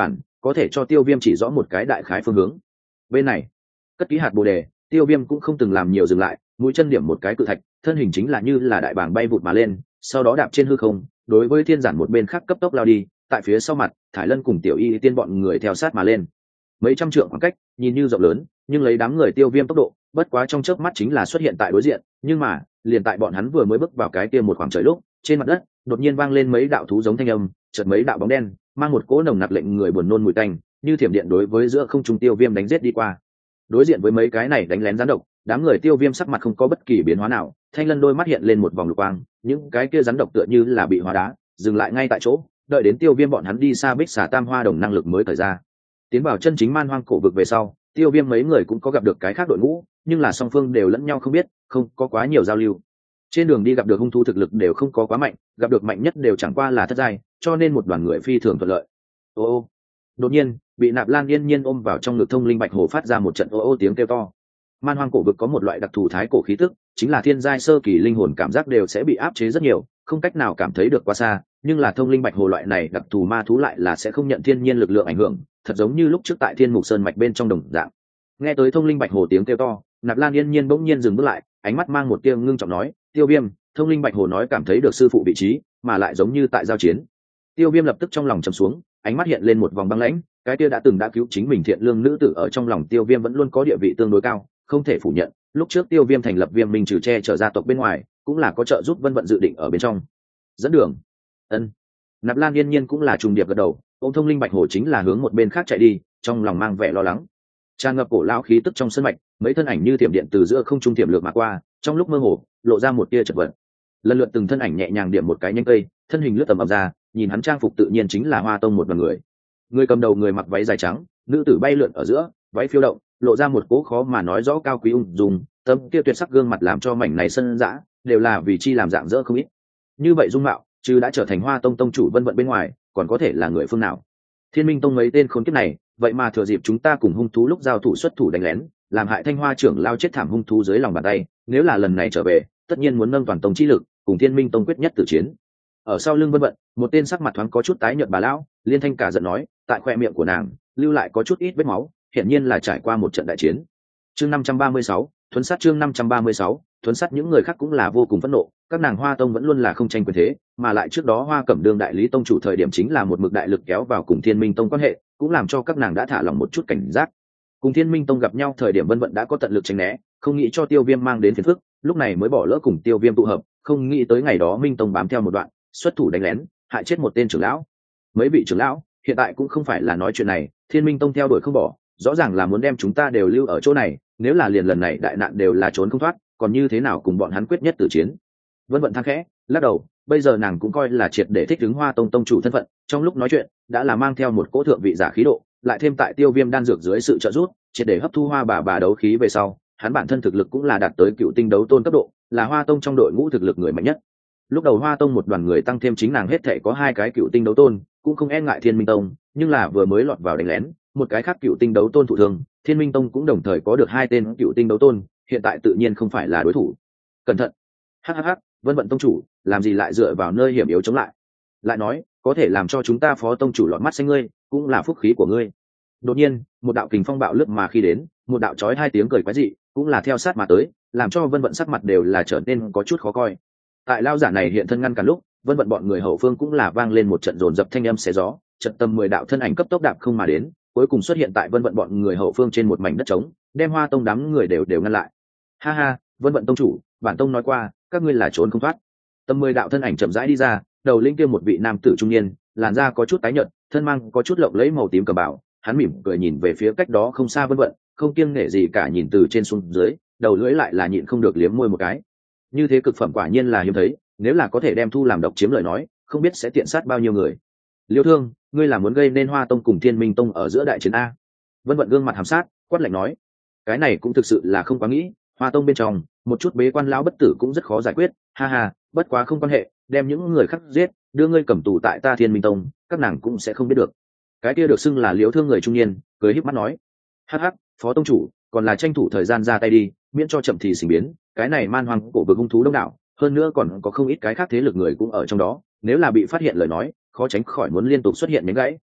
Speaker 1: có thể cho Tiêu Viêm chỉ rõ một cái đại khái phương hướng. Bên này, cất ký hạt bồ đề, Tiêu Viêm cũng không từng làm nhiều dừng lại, mũi chân điểm một cái cự thạch, thân hình chính là như là đại bàng bay vụt mà lên, sau đó đạp trên hư không, đối với thiên giản một bên khác cấp tốc lao đi, tại phía sau mặt, Thải Lân cùng Tiểu Y Tiên bọn người theo sát mà lên. Mấy trăm trượng khoảng cách, nhìn như rộng lớn, nhưng lấy đám người Tiêu Viêm tốc độ, bất quá trong chớp mắt chính là xuất hiện tại đối diện, nhưng mà, liền tại bọn hắn vừa mới bước vào cái kia một khoảng trời lúc, trên mặt đất đột nhiên vang lên mấy đạo thú giống thanh âm, chợt mấy đạo bóng đen, mang một cỗ nồng nặc lệnh người buồn nôn mùi tanh, như thiểm điện đối với giữa không trung Tiêu Viêm đánh giết đi qua. Đối diện với mấy cái này đánh lén gián độc, đám người Tiêu Viêm sắc mặt không có bất kỳ biến hóa nào, Thanh Lân đôi mắt hiện lên một vòng lục quang, những cái kia rắn độc tựa như là bị hóa đá, dừng lại ngay tại chỗ, đợi đến Tiêu Viêm bọn hắn đi xa Bích Xà Tam Hoa Đồng năng lực mới thời ra. Tiến vào chân chính man hoang cổ vực về sau, Tiêu Viêm mấy người cũng có gặp được cái khác đội ngũ, nhưng là song phương đều lẫn nhau không biết, không có quá nhiều giao lưu. Trên đường đi gặp được hung thú thực lực đều không có quá mạnh, gặp được mạnh nhất đều chẳng qua là thất giai, cho nên một đoàn người phi thường thuận lợi. Ô, đột nhiên, bị Nạp Lan yên nhiên ôm vào trong ngực Thông Linh Bạch Hồ phát ra một trận ô tiếng kêu to. Man hoang cổ vực có một loại đặc thù thái cổ khí tức, chính là thiên giai sơ kỳ linh hồn cảm giác đều sẽ bị áp chế rất nhiều, không cách nào cảm thấy được quá xa, nhưng là Thông Linh Bạch Hồ loại này đặc thù ma thú lại là sẽ không nhận thiên nhiên lực lượng ảnh hưởng, thật giống như lúc trước tại Thiên Mục Sơn mạch bên trong đồng dạng. Nghe tới Thông Linh Bạch Hồ tiếng kêu to, Nạp Lan yên nhiên bỗng nhiên dừng bước lại, ánh mắt mang một tia ngưng trọng nói, Tiêu Viêm, Thông Linh Bạch Hồ nói cảm thấy được sư phụ vị trí, mà lại giống như tại giao chiến. Tiêu Viêm lập tức trong lòng trầm xuống, ánh mắt hiện lên một vòng băng lãnh, cái kia đã cứu chính mình thiện lương nữ tử ở trong lòng Tiêu Viêm vẫn luôn có địa vị tương đối cao, không thể phủ nhận, lúc trước Tiêu Viêm thành lập Viêm Minh trừ che chở gia tộc bên ngoài, cũng là có trợ giúp Vân Vận dự định ở bên trong. Dẫn đường. Ân. Nạp Lan yên nhiên cũng là trùng điệp gật đầu, ôm Thông Linh Bạch Hồ chính là hướng một bên khác chạy đi, trong lòng mang vẻ lo lắng. Tràn ngập cổ lão khí tức trong sân mạch, mấy thân ảnh như thiểm điện từ giữa không trung tiềm lược mà qua, trong lúc mơ hồ, lộ ra một tia chật vật. Lần lượt từng thân ảnh nhẹ nhàng điểm một cái nhánh cây, thân hình lướt tầm ập ra, nhìn hắn trang phục tự nhiên chính là Hoa Tông một đoàn người. Người cầm đầu người mặc váy dài trắng, nữ tử bay lượn ở giữa, váy phiêu động, lộ ra một cố khó mà nói rõ cao quý ung dung, tấm kia tuyệt sắc gương mặt làm cho mảnh này sân dã, đều là vì chi làm dạng dỡ không ít. Như vậy dung mạo, chứ đã trở thành Hoa Tông tông chủ Vân Vận bên ngoài, còn có thể là người phương nào? Thiên Minh Tông mấy tên khốn kiếp này, vậy mà thừa dịp chúng ta cùng hung thú lúc giao thủ xuất thủ đánh lén, làm hại Thanh Hoa trưởng lao chết thảm hung thú dưới lòng bàn tay, nếu là lần này trở về, tất nhiên muốn nâng toàn tông chi lực, cùng Thiên Minh Tông quyết nhất tử chiến. Ở sau lưng Vân Vận, một tên sắc mặt thoáng có chút tái nhợt bà lão, liên thanh cả giận nói, tại khoe miệng của nàng lưu lại có chút ít vết máu, hiển nhiên là trải qua một trận đại chiến. Chương 536, thuấn sát chương 536, thuấn sát những người khác cũng là vô cùng phẫn nộ, các nàng Hoa Tông vẫn luôn là không tranh quyền thế, mà lại trước đó Hoa Cẩm Đương đại lý tông chủ thời điểm chính là một mực đại lực kéo vào cùng Thiên Minh Tông quan hệ, cũng làm cho các nàng đã thả lỏng một chút cảnh giác. Cùng Thiên Minh Tông gặp nhau thời điểm Vân Vận đã có tận lực tránh né, không nghĩ cho Tiêu Viêm mang đến phiền phức, lúc này mới bỏ lỡ cùng Tiêu Viêm tụ hợp, không nghĩ tới ngày đó Minh Tông bám theo một đoạn, xuất thủ đánh lén, hại chết một tên trưởng lão. Mấy vị trưởng lão hiện tại cũng không phải là nói chuyện này, Thiên Minh Tông theo đuổi không bỏ, rõ ràng là muốn đem chúng ta đều lưu ở chỗ này, nếu là liền lần này đại nạn đều là trốn không thoát, còn như thế nào cùng bọn hắn quyết nhất tử chiến. Vân Vận than khẽ lắc đầu, bây giờ nàng cũng coi là triệt để thích ứng Hoa Tông tông chủ thân phận, trong lúc nói chuyện đã là mang theo một cỗ thượng vị giả khí độ, lại thêm tại Tiêu Viêm đan dược dưới sự trợ giúp, triệt để hấp thu Hoa bà đấu khí về sau, hắn bản thân thực lực cũng là đạt tới cựu tinh đấu tôn cấp độ, là Hoa Tông trong đội ngũ thực lực người mạnh nhất. Lúc đầu Hoa Tông một đoàn người tăng thêm chính nàng hết thể có 2 cái cựu tinh đấu tôn, cũng không e ngại Thiên Minh Tông, nhưng là vừa mới lọt vào đánh lén, một cái khác cựu tinh đấu tôn thụ thương, Thiên Minh Tông cũng đồng thời có được 2 tên cựu tinh đấu tôn, hiện tại tự nhiên không phải là đối thủ. Cẩn thận. Hhh, Vân Vận tông chủ, làm gì lại dựa vào nơi hiểm yếu chống lại? Lại nói, có thể làm cho chúng ta phó tông chủ lọt mắt xanh ngươi, cũng là phúc khí của ngươi. Đột nhiên, một đạo kình phong bạo lướt mà khi đến, một đạo chói 2 tiếng cười quái dị, cũng là theo sát mà tới, làm cho Vân Vận sắc mặt đều là trở nên có chút khó coi. Tại lao giả này hiện thân ngăn cản lúc, Vân Vận bọn người hậu phương cũng là vang lên một trận dồn dập thanh âm xé gió, trận tầm 10 đạo thân ảnh cấp tốc đạp không mà đến, cuối cùng xuất hiện tại Vân Vận bọn người hậu phương trên một mảnh đất trống, đem Hoa Tông đám người đều ngăn lại. Ha ha, Vân Vận tông chủ, bản tông nói qua, các ngươi là trốn không thoát. Tầm 10 đạo thân ảnh chậm rãi đi ra, đầu lĩnh kia một vị nam tử trung niên, làn da có chút tái nhợt, thân mang có chút lộng lẫy màu tím cẩm bào, hắn mỉm cười nhìn về phía cách đó không xa Vân Vận, không kiêng nể gì cả nhìn từ trên xuống dưới, đầu lưỡi lại là nhịn không được liếm môi một cái. Như thế cực phẩm quả nhiên là hiếm thấy, nếu là có thể đem thu làm độc chiếm lời nói, không biết sẽ tiện sát bao nhiêu người. Liêu Thương, ngươi là muốn gây nên Hoa Tông cùng Thiên Minh Tông ở giữa đại chiến a? Vân Vận gương mặt hàm sát, quát lạnh nói. Cái này cũng thực sự là không quá nghĩ, Hoa Tông bên trong, một chút bế quan lão bất tử cũng rất khó giải quyết, ha ha, bất quá không quan hệ, đem những người khác giết, đưa ngươi cầm tù tại ta Thiên Minh Tông, các nàng cũng sẽ không biết được. Cái kia được xưng là Liêu Thương người trung niên, cười híp mắt nói. Hắc hắc, phó tông chủ, còn là tranh thủ thời gian ra tay đi, miễn cho chậm thì sinh biến, cái này man hoang cổ vực hung thú đông đảo, hơn nữa còn có không ít cái khác thế lực người cũng ở trong đó, nếu là bị phát hiện lời nói, khó tránh khỏi muốn liên tục xuất hiện những gãy.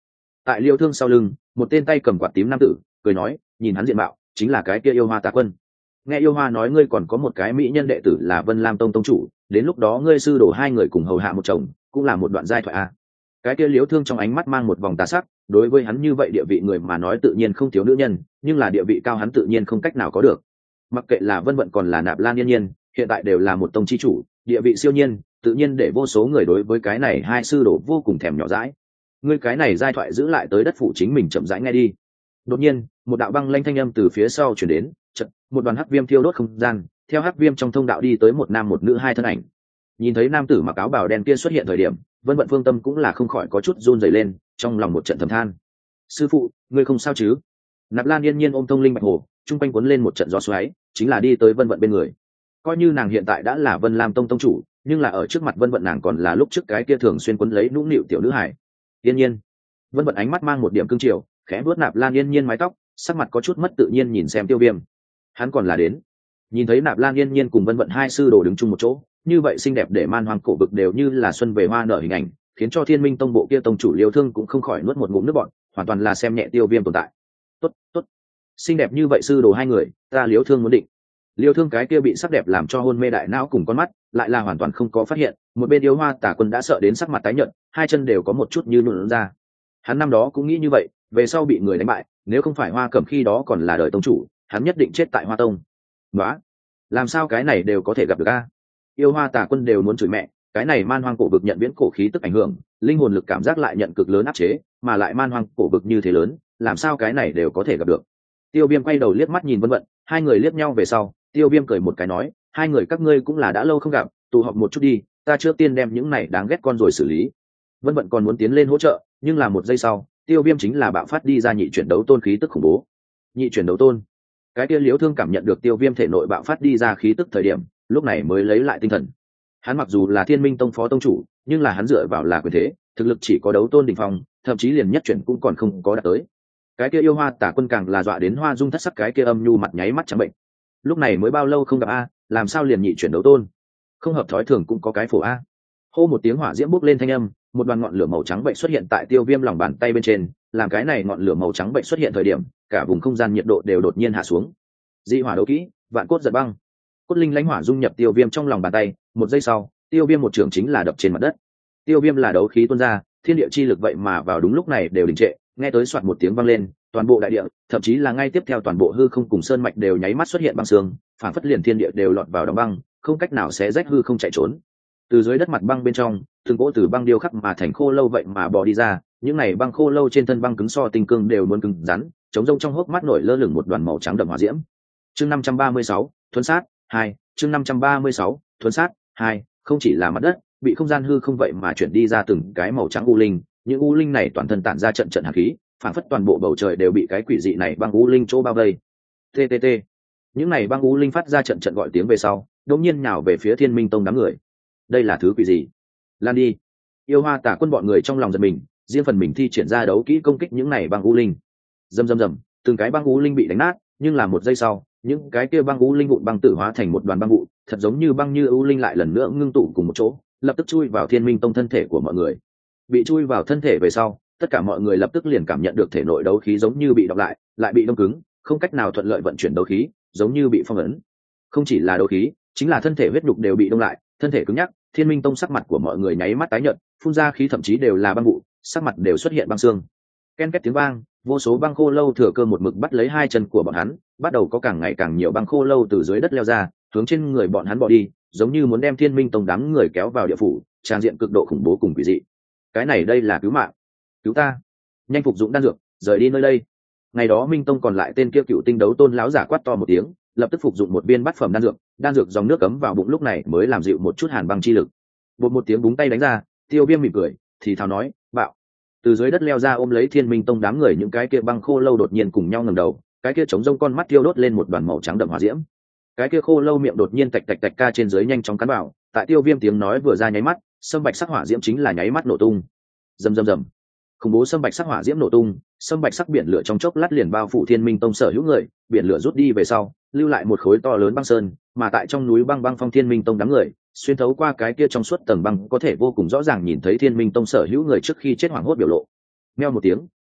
Speaker 1: Tại Liêu Thương sau lưng, một tên tay cầm quạt tím nam tử cười nói, nhìn hắn diện mạo chính là cái kia Yêu Hoa Tà Quân. Nghe Yêu Hoa nói ngươi còn có một cái mỹ nhân đệ tử là Vân Lam Tông tông chủ, đến lúc đó ngươi sư đồ hai người cùng hầu hạ một chồng, cũng là một đoạn giai thoại a. Cái kia Liêu Thương trong ánh mắt mang một vòng tà sắc, đối với hắn như vậy địa vị người mà nói tự nhiên không thiếu nữ nhân, nhưng là địa vị cao hắn tự nhiên không cách nào có được. Mặc kệ là Vân Vận còn là Nạp Lan Yên Nhiên, hiện tại đều là một tông chi chủ, địa vị siêu nhiên, tự nhiên để vô số người đối với cái này hai sư đồ vô cùng thèm nhỏ dãi. Ngươi cái này giai thoại giữ lại tới đất phủ chính mình chậm rãi nghe đi. Đột nhiên, một đạo băng lanh thanh âm từ phía sau truyền đến, chợt, một đoàn hắc viêm thiêu đốt không gian, theo hắc viêm trong thông đạo đi tới một nam một nữ hai thân ảnh. Nhìn thấy nam tử mặc áo bào đen kia xuất hiện thời điểm, Vân Vận Phương tâm cũng là không khỏi có chút run rẩy lên, trong lòng một trận thầm than. Sư phụ, ngươi không sao chứ? Nạp Lan Yên Nhiên ôm thông linh bạch hồ, trung quanh cuốn lên một trận gió xoáy, chính là đi tới Vân Vận bên người. Coi như nàng hiện tại đã là Vân Lam Tông tông chủ, nhưng là ở trước mặt Vân Vận nàng còn là lúc trước cái kia thường xuyên quấn lấy nũng nịu tiểu nữ hải. Yên Nhiên. Vân Vận ánh mắt mang một điểm cương triều, khẽ vuốt Nạp Lan Yên Nhiên mái tóc, sắc mặt có chút mất tự nhiên nhìn xem Tiêu Viêm. Hắn còn là đến. Nhìn thấy Nạp Lan Yên Nhiên cùng Vân Vận hai sư đồ đứng chung một chỗ, như vậy xinh đẹp để man hoang cổ vực đều như là xuân về hoa nở hình ảnh, khiến cho Thiên Minh Tông bộ kia tông chủ Liêu Thương cũng không khỏi nuốt một ngụm nước bọt, hoàn toàn là xem nhẹ Tiêu Viêm tồn tại. Tốt, tốt. Xinh đẹp như vậy sư đồ hai người, ta Liêu Thương muốn định. Liêu Thương cái kia bị sắc đẹp làm cho hôn mê đại não cùng con mắt, lại là hoàn toàn không có phát hiện, một bên Yêu Hoa Tà Quân đã sợ đến sắc mặt tái nhợt, hai chân đều có một chút như nhũn ra. Hắn năm đó cũng nghĩ như vậy, về sau bị người đánh bại, nếu không phải Hoa Cẩm khi đó còn là đời tông chủ, hắn nhất định chết tại Hoa Tông. Đó, làm sao cái này đều có thể gặp được a? Yêu Hoa Tà Quân đều muốn chửi mẹ, cái này man hoang cổ vực nhận viễn cổ khí tức ảnh hưởng, linh hồn lực cảm giác lại nhận cực lớn áp chế, mà lại man hoang cổ vực như thế lớn, làm sao cái này đều có thể gặp được. Tiêu Viêm quay đầu liếc mắt nhìn Vân Vận, hai người liếc nhau về sau, Tiêu Viêm cười một cái nói, hai người các ngươi cũng là đã lâu không gặp, tụ họp một chút đi, ta trước tiên đem những này đáng ghét con rồi xử lý. Vân Vận còn muốn tiến lên hỗ trợ, nhưng là một giây sau, Tiêu Viêm chính là bạo phát đi ra nhị chuyển đấu tôn khí tức khủng bố. Nhị chuyển đấu tôn. Cái kia Liễu Thương cảm nhận được Tiêu Viêm thể nội bạo phát đi ra khí tức thời điểm, lúc này mới lấy lại tinh thần. Hắn mặc dù là Thiên Minh Tông phó tông chủ, nhưng là hắn dựa vào là quyền thế, thực lực chỉ có đấu tôn đỉnh phong, thậm chí liền nhất chuyển cũng còn không có đạt tới. Cái kia Yêu Hoa Tà Quân càng là dọa đến hoa dung thất sắc, cái kia âm nhu mặt nháy mắt trắng bệnh. Lúc này mới bao lâu không gặp a, làm sao liền nhị chuyển đấu tôn? Không hợp thói thường cũng có cái phổ a. Hô một tiếng hỏa diễm bốc lên thanh âm, một đoàn ngọn lửa màu trắng bệnh xuất hiện tại Tiêu Viêm lòng bàn tay bên trên, làm cái này ngọn lửa màu trắng bệnh xuất hiện thời điểm, cả vùng không gian nhiệt độ đều đột nhiên hạ xuống. Dị hỏa đấu kỹ, vạn cốt giật băng. Cốt linh lãnh hỏa dung nhập Tiêu Viêm trong lòng bàn tay, một giây sau, Tiêu Viêm một trường chính là đập trên mặt đất. Tiêu Viêm là đấu khí tuôn ra, thiên địa chi lực vậy mà vào đúng lúc này đều đình trệ, nghe tới soạt một tiếng vang lên, toàn bộ đại địa, thậm chí là ngay tiếp theo toàn bộ hư không cùng sơn mạch đều nháy mắt xuất hiện băng sương, phản phất liền thiên địa đều lọt vào đóng băng, không cách nào xé rách hư không chạy trốn. Từ dưới đất mặt băng bên trong, từng cỗ từ băng điêu khắc mà thành khô lâu vậy mà bò đi ra, những này băng khô lâu trên thân băng cứng so tinh cương đều muốn cứng rắn, chống rông trong hốc mắt nổi lơ lửng một đoàn màu trắng đậm hỏa diễm. Chương 536, thuần sát 2, chương 536, thuần sát 2, không chỉ là mặt đất, bị không gian hư không vậy mà chuyển đi ra từng cái màu trắng u linh, những u linh này toàn thân tản ra trận trận hàn khí, phản phất toàn bộ bầu trời đều bị cái quỷ dị này băng u linh chỗ bao vây. TTT. Những này băng u linh phát ra trận trận gọi tiếng về sau, đột nhiên nhào về phía Thiên Minh Tông đám người. Đây là thứ quỷ gì? Lan đi. Yêu Hoa Tà Quân bọn người trong lòng giật mình, riêng phần mình thi triển ra đấu kỹ công kích những này băng u linh. Rầm rầm rầm, từng cái băng u linh bị đánh nát, nhưng là một giây sau, những cái kia băng u linh vụn băng tử hóa thành một đoàn băng vụ, thật giống như băng như u linh lại lần nữa ngưng tụ cùng một chỗ, lập tức chui vào Thiên Minh Tông thân thể của mọi người. Bị chui vào thân thể về sau, tất cả mọi người lập tức liền cảm nhận được thể nội đấu khí giống như bị đọc lại bị đông cứng, không cách nào thuận lợi vận chuyển đấu khí, giống như bị phong ấn. Không chỉ là đấu khí, chính là thân thể huyết nhục đều bị đông lại, thân thể cứng nhắc. Thiên Minh Tông sắc mặt của mọi người nháy mắt tái nhợt, phun ra khí thậm chí đều là băng vụ, sắc mặt đều xuất hiện băng xương. Ken két tiếng vang, vô số băng khô lâu thừa cơ một mực bắt lấy hai chân của bọn hắn, bắt đầu có càng ngày càng nhiều băng khô lâu từ dưới đất leo ra, hướng trên người bọn hắn bỏ đi, giống như muốn đem Thiên Minh Tông đám người kéo vào địa phủ, tràn diện cực độ khủng bố cùng quỷ dị. Cái này đây là cứu mạng, cứu ta, nhanh phục dụng đan dược, rời đi nơi đây. Ngày đó Minh Tông còn lại tên kia cựu tinh đấu tôn lão giả quát to một tiếng, lập tức phục dụng một viên bát phẩm đan dược dòng nước cấm vào bụng lúc này mới làm dịu một chút hàn băng chi lực. Một tiếng búng tay đánh ra, Tiêu Viêm mỉm cười, thì thào nói, bạo. Từ dưới đất leo ra ôm lấy Thiên Minh Tông đám người, những cái kia băng khô lâu đột nhiên cùng nhau ngẩng đầu, cái kia trống rông con mắt tiêu đốt lên một đoàn màu trắng đậm hỏa diễm. Cái kia khô lâu miệng đột nhiên tạch tạch tạch ca trên dưới nhanh chóng cắn vào, tại Tiêu Viêm tiếng nói vừa ra nháy mắt, sâm bạch sắc hỏa diễm chính là nháy mắt nổ tung. Rầm rầm rầm. Khủng bố sâm bạch sắc hỏa diễm nổ tung, sâm bạch sắc biển lửa trong chốc lát liền bao phủ Thiên Minh Tông sở hữu người, biển lửa rút đi về sau, lưu lại một khối to lớn băng sơn, mà tại trong núi băng phong Thiên Minh Tông đám người, xuyên thấu qua cái kia trong suốt tầng băng có thể vô cùng rõ ràng nhìn thấy Thiên Minh Tông sở hữu người trước khi chết hoảng hốt biểu lộ. Meo một tiếng,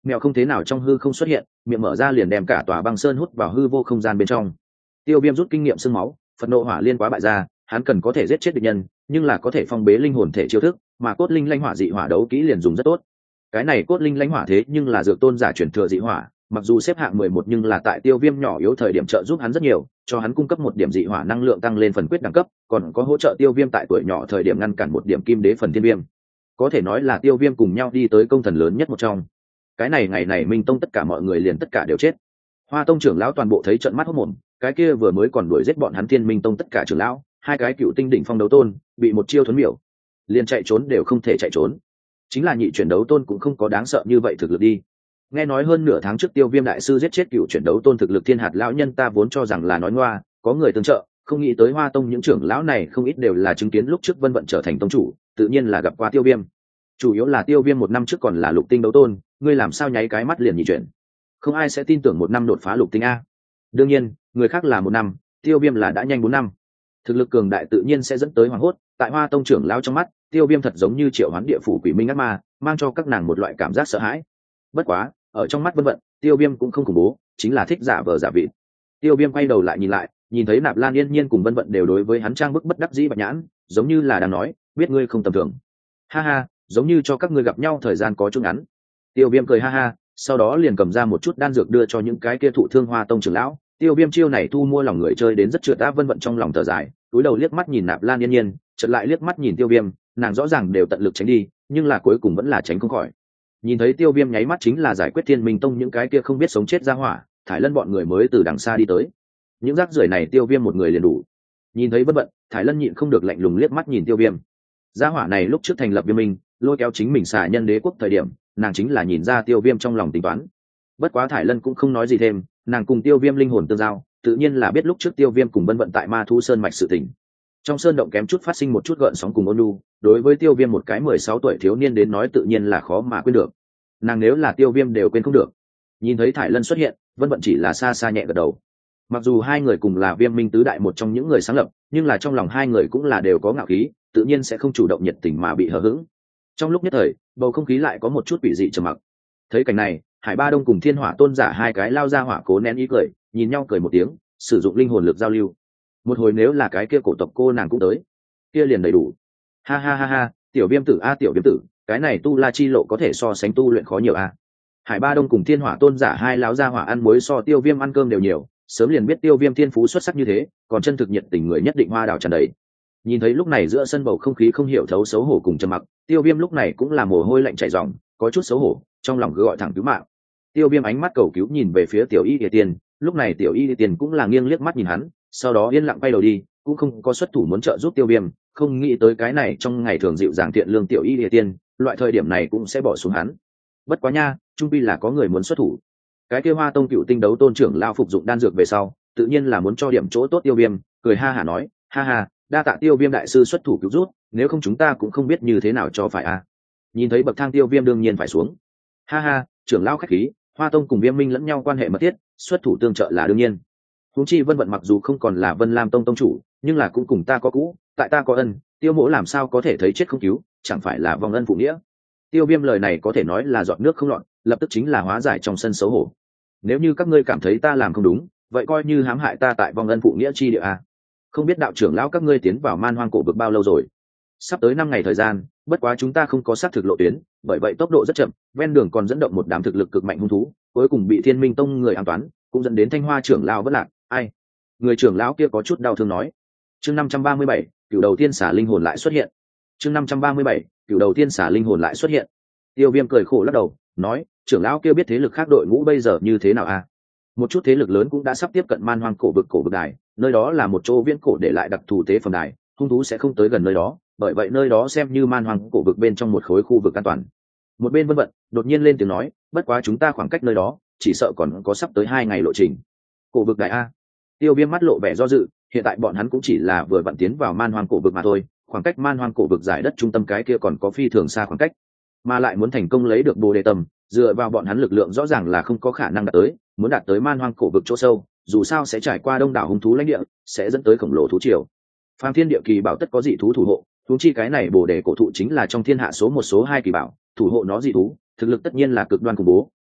Speaker 1: mèo không thế nào trong hư không xuất hiện, miệng mở ra liền đem cả tòa băng sơn hút vào hư vô không gian bên trong. Tiêu Viêm rút kinh nghiệm xương máu, Phật nộ hỏa liên quá bại ra, hắn cần có thể giết chết địch nhân, nhưng là có thể phong bế linh hồn thể chiêu thức, mà cốt linh lãnh hỏa dị hỏa đấu kỹ liền dùng rất tốt. Cái này cốt linh lãnh hỏa thế nhưng là dược tôn giả truyền thừa dị hỏa, mặc dù xếp hạng 11 nhưng là tại Tiêu Viêm nhỏ yếu thời điểm trợ giúp hắn rất nhiều, cho hắn cung cấp một điểm dị hỏa năng lượng tăng lên phần quyết đẳng cấp, còn có hỗ trợ Tiêu Viêm tại tuổi nhỏ thời điểm ngăn cản một điểm kim đế phần thiên viêm. Có thể nói là Tiêu Viêm cùng nhau đi tới công thần lớn nhất một trong. Cái này ngày này Minh Tông tất cả mọi người liền tất cả đều chết. Hoa Tông trưởng lão toàn bộ thấy trận mắt hốt mồm, cái kia vừa mới còn đuổi giết bọn hắn Thiên Minh Tông tất cả trưởng lão, hai cái cựu tinh đỉnh phong đấu tôn, bị một chiêu thuấn miểu, liền chạy trốn đều không thể chạy trốn. Chính là nhị chuyển đấu tôn cũng không có đáng sợ như vậy thực lực đi. Nghe nói hơn nửa tháng trước Tiêu Viêm đại sư giết chết cựu chuyển đấu tôn thực lực thiên hạt lão nhân, ta vốn cho rằng là nói ngoa, có người tương trợ, không nghĩ tới Hoa Tông những trưởng lão này không ít đều là chứng kiến lúc trước Vân Vận trở thành tông chủ, tự nhiên là gặp qua Tiêu Viêm. Chủ yếu là Tiêu Viêm một năm trước còn là lục tinh đấu tôn, ngươi làm sao nháy cái mắt liền nhị chuyển? Không ai sẽ tin tưởng một năm đột phá lục tinh a. Đương nhiên, người khác là một năm, Tiêu Viêm là đã nhanh 4 năm. Thực lực cường đại tự nhiên sẽ dẫn tới hoảng hốt, tại Hoa Tông trưởng lão trong mắt, Tiêu Viêm thật giống như triệu hoán địa phủ quỷ minh ác ma, mang cho các nàng một loại cảm giác sợ hãi. Bất quá, ở trong mắt Vân Vận, Tiêu Viêm cũng không khủng bố, chính là thích giả vờ giả vịt. Tiêu Viêm quay đầu lại, nhìn thấy Nạp Lan Yên Nhiên cùng Vân Vận đều đối với hắn trang bức bất đắc dĩ bạch nhãn, giống như là đang nói, biết ngươi không tầm thường. Ha ha, giống như cho các ngươi gặp nhau thời gian có chút ngắn. Tiêu Viêm cười ha ha, sau đó liền cầm ra một chút đan dược đưa cho những cái kia thụ thương Hoa Tông trưởng lão. Tiêu Viêm chiêu này thu mua lòng người chơi đến rất trượt đã. Vân Vận trong lòng thở dài, túi đầu liếc mắt nhìn Nạp Lan Yên Nhiên, chợt lại liếc mắt nhìn Tiêu Viêm, nàng rõ ràng đều tận lực tránh đi, nhưng là cuối cùng vẫn là tránh không khỏi. Nhìn thấy Tiêu Viêm nháy mắt chính là giải quyết Thiên Minh Tông những cái kia không biết sống chết ra hỏa, Thải Lân bọn người mới từ đằng xa đi tới. Những rác rưởi này Tiêu Viêm một người liền đủ. Nhìn thấy Vân Vận, Thải Lân nhịn không được lạnh lùng liếc mắt nhìn Tiêu Viêm. Gia hỏa này lúc trước thành lập Viêm Minh, lôi kéo chính mình xả nhân đế quốc thời điểm, nàng chính là nhìn ra Tiêu Viêm trong lòng tính toán. Bất quá Thải Lân cũng không nói gì thêm, nàng cùng Tiêu Viêm linh hồn tương giao, tự nhiên là biết lúc trước Tiêu Viêm cùng Vân Vận tại Ma Thu Sơn mạch sự tình. Trong sơn động kém chút phát sinh một chút gợn sóng cùng ôn nhu, đối với Tiêu Viêm một cái 16 tuổi thiếu niên đến nói tự nhiên là khó mà quên được. Nàng nếu là Tiêu Viêm đều quên không được. Nhìn thấy Thải Lân xuất hiện, Vân Vận chỉ là xa xa nhẹ gật đầu. Mặc dù hai người cùng là Viêm Minh tứ đại một trong những người sáng lập, nhưng là trong lòng hai người cũng là đều có ngạo khí, tự nhiên sẽ không chủ động nhiệt tình mà bị hờ hững. Trong lúc nhất thời, bầu không khí lại có một chút quỷ dị trầm mặc. Thấy cảnh này, Hải Ba Đông cùng Thiên Hỏa Tôn giả hai cái lao ra hỏa cố nén ý cười, nhìn nhau cười một tiếng, sử dụng linh hồn lực giao lưu. Một hồi nếu là cái kia cổ tộc cô nàng cũng tới, kia liền đầy đủ. Ha ha ha ha, tiểu Viêm tử a tiểu Viêm tử, cái này tu la chi lộ có thể so sánh tu luyện khó nhiều a. Hải Ba Đông cùng Thiên Hỏa Tôn giả hai lão gia hỏa ăn muối so Tiêu Viêm ăn cơm đều nhiều, sớm liền biết Tiêu Viêm thiên phú xuất sắc như thế, còn chân thực nhiệt tình người nhất định hoa đào tràn đầy. Nhìn thấy lúc này giữa sân bầu không khí không hiểu thấu xấu hổ cùng trầm mặc, Tiêu Viêm lúc này cũng là mồ hôi lạnh chảy ròng, có chút xấu hổ, trong lòng cứ gọi thẳng cứu mạng. Tiêu Viêm ánh mắt cầu cứu nhìn về phía Tiểu Y Địa Tiên, lúc này Tiểu Y Địa Tiên cũng là nghiêng liếc mắt nhìn hắn, sau đó yên lặng quay đầu đi, cũng không có xuất thủ muốn trợ giúp Tiêu Viêm, không nghĩ tới cái này trong ngày thường dịu dàng thiện lương Tiểu Y Địa Tiên, loại thời điểm này cũng sẽ bỏ xuống hắn. Bất quá nha, trung pi là có người muốn xuất thủ. Cái kia Hoa Tông cựu tinh đấu tôn trưởng lao phục dụng đan dược về sau, tự nhiên là muốn cho điểm chỗ tốt Tiêu Viêm, cười ha hả nói, ha ha, đa tạ Tiêu Viêm đại sư xuất thủ cứu rút, nếu không chúng ta cũng không biết như thế nào cho phải a. Nhìn thấy bậc thang Tiêu Viêm đương nhiên phải xuống. Ha ha, trưởng lão khách khí, Hoa Tông cùng Viêm Minh lẫn nhau quan hệ mật thiết, xuất thủ tương trợ là đương nhiên. Huống chi Vân Vận mặc dù không còn là Vân Lam Tông tông chủ, nhưng là cũng cùng ta có cũ, tại ta có ân, Tiêu Mỗ làm sao có thể thấy chết không cứu, chẳng phải là vong ân phụ nghĩa. Tiêu Viêm lời này có thể nói là giọt nước không lọt, lập tức chính là hóa giải trong sân xấu hổ. Nếu như các ngươi cảm thấy ta làm không đúng, vậy coi như hãm hại ta tại vong ân phụ nghĩa chi địa a. Không biết đạo trưởng lão các ngươi tiến vào Man Hoang cổ vực bao lâu rồi? Sắp tới 5 ngày thời gian, bất quá chúng ta không có xác thực lộ tuyến, bởi vậy tốc độ rất chậm, ven đường còn dẫn động một đám thực lực cực mạnh hung thú, cuối cùng bị Thiên Minh Tông người an toán, cũng dẫn đến Thanh Hoa trưởng lão vất lạc. Ai? Người trưởng lão kia có chút đau thương nói. Chương 537, cửu đầu tiên xả linh hồn lại xuất hiện. Chương 537, cửu đầu tiên xả linh hồn lại xuất hiện. Tiêu Viêm cười khổ lắc đầu, nói, trưởng lão kia biết thế lực khác đội ngũ bây giờ như thế nào a? Một chút thế lực lớn cũng đã sắp tiếp cận Man Hoang cổ vực đài, nơi đó là một chỗ viễn cổ để lại đặc thù tế phẩm đài, hung thú sẽ không tới gần nơi đó, bởi vậy nơi đó xem như Man Hoang cổ vực bên trong một khối khu vực an toàn. Một bên Vân Vận đột nhiên lên tiếng nói, bất quá chúng ta khoảng cách nơi đó chỉ sợ còn có sắp tới 2 ngày lộ trình. Cổ vực đại a? Tiêu Viêm mắt lộ vẻ do dự, hiện tại bọn hắn cũng chỉ là vừa vặn tiến vào Man Hoang cổ vực mà thôi, khoảng cách Man Hoang cổ vực giải đất trung tâm cái kia còn có phi thường xa khoảng cách, mà lại muốn thành công lấy được Bồ Đề Tầm, dựa vào bọn hắn lực lượng rõ ràng là không có khả năng đạt tới, muốn đạt tới Man Hoang cổ vực chỗ sâu, dù sao sẽ trải qua đông đảo hung thú lãnh địa, sẽ dẫn tới khổng lồ thú triều. Phàm Thiên Địa kỳ bảo tất có dị thú thủ hộ, huống chi cái này Bồ Đề cổ thụ chính là trong thiên hạ số 1 số 2 kỳ bảo, thủ hộ nó dị thú, thực lực tất nhiên là cực đoan khủng bố,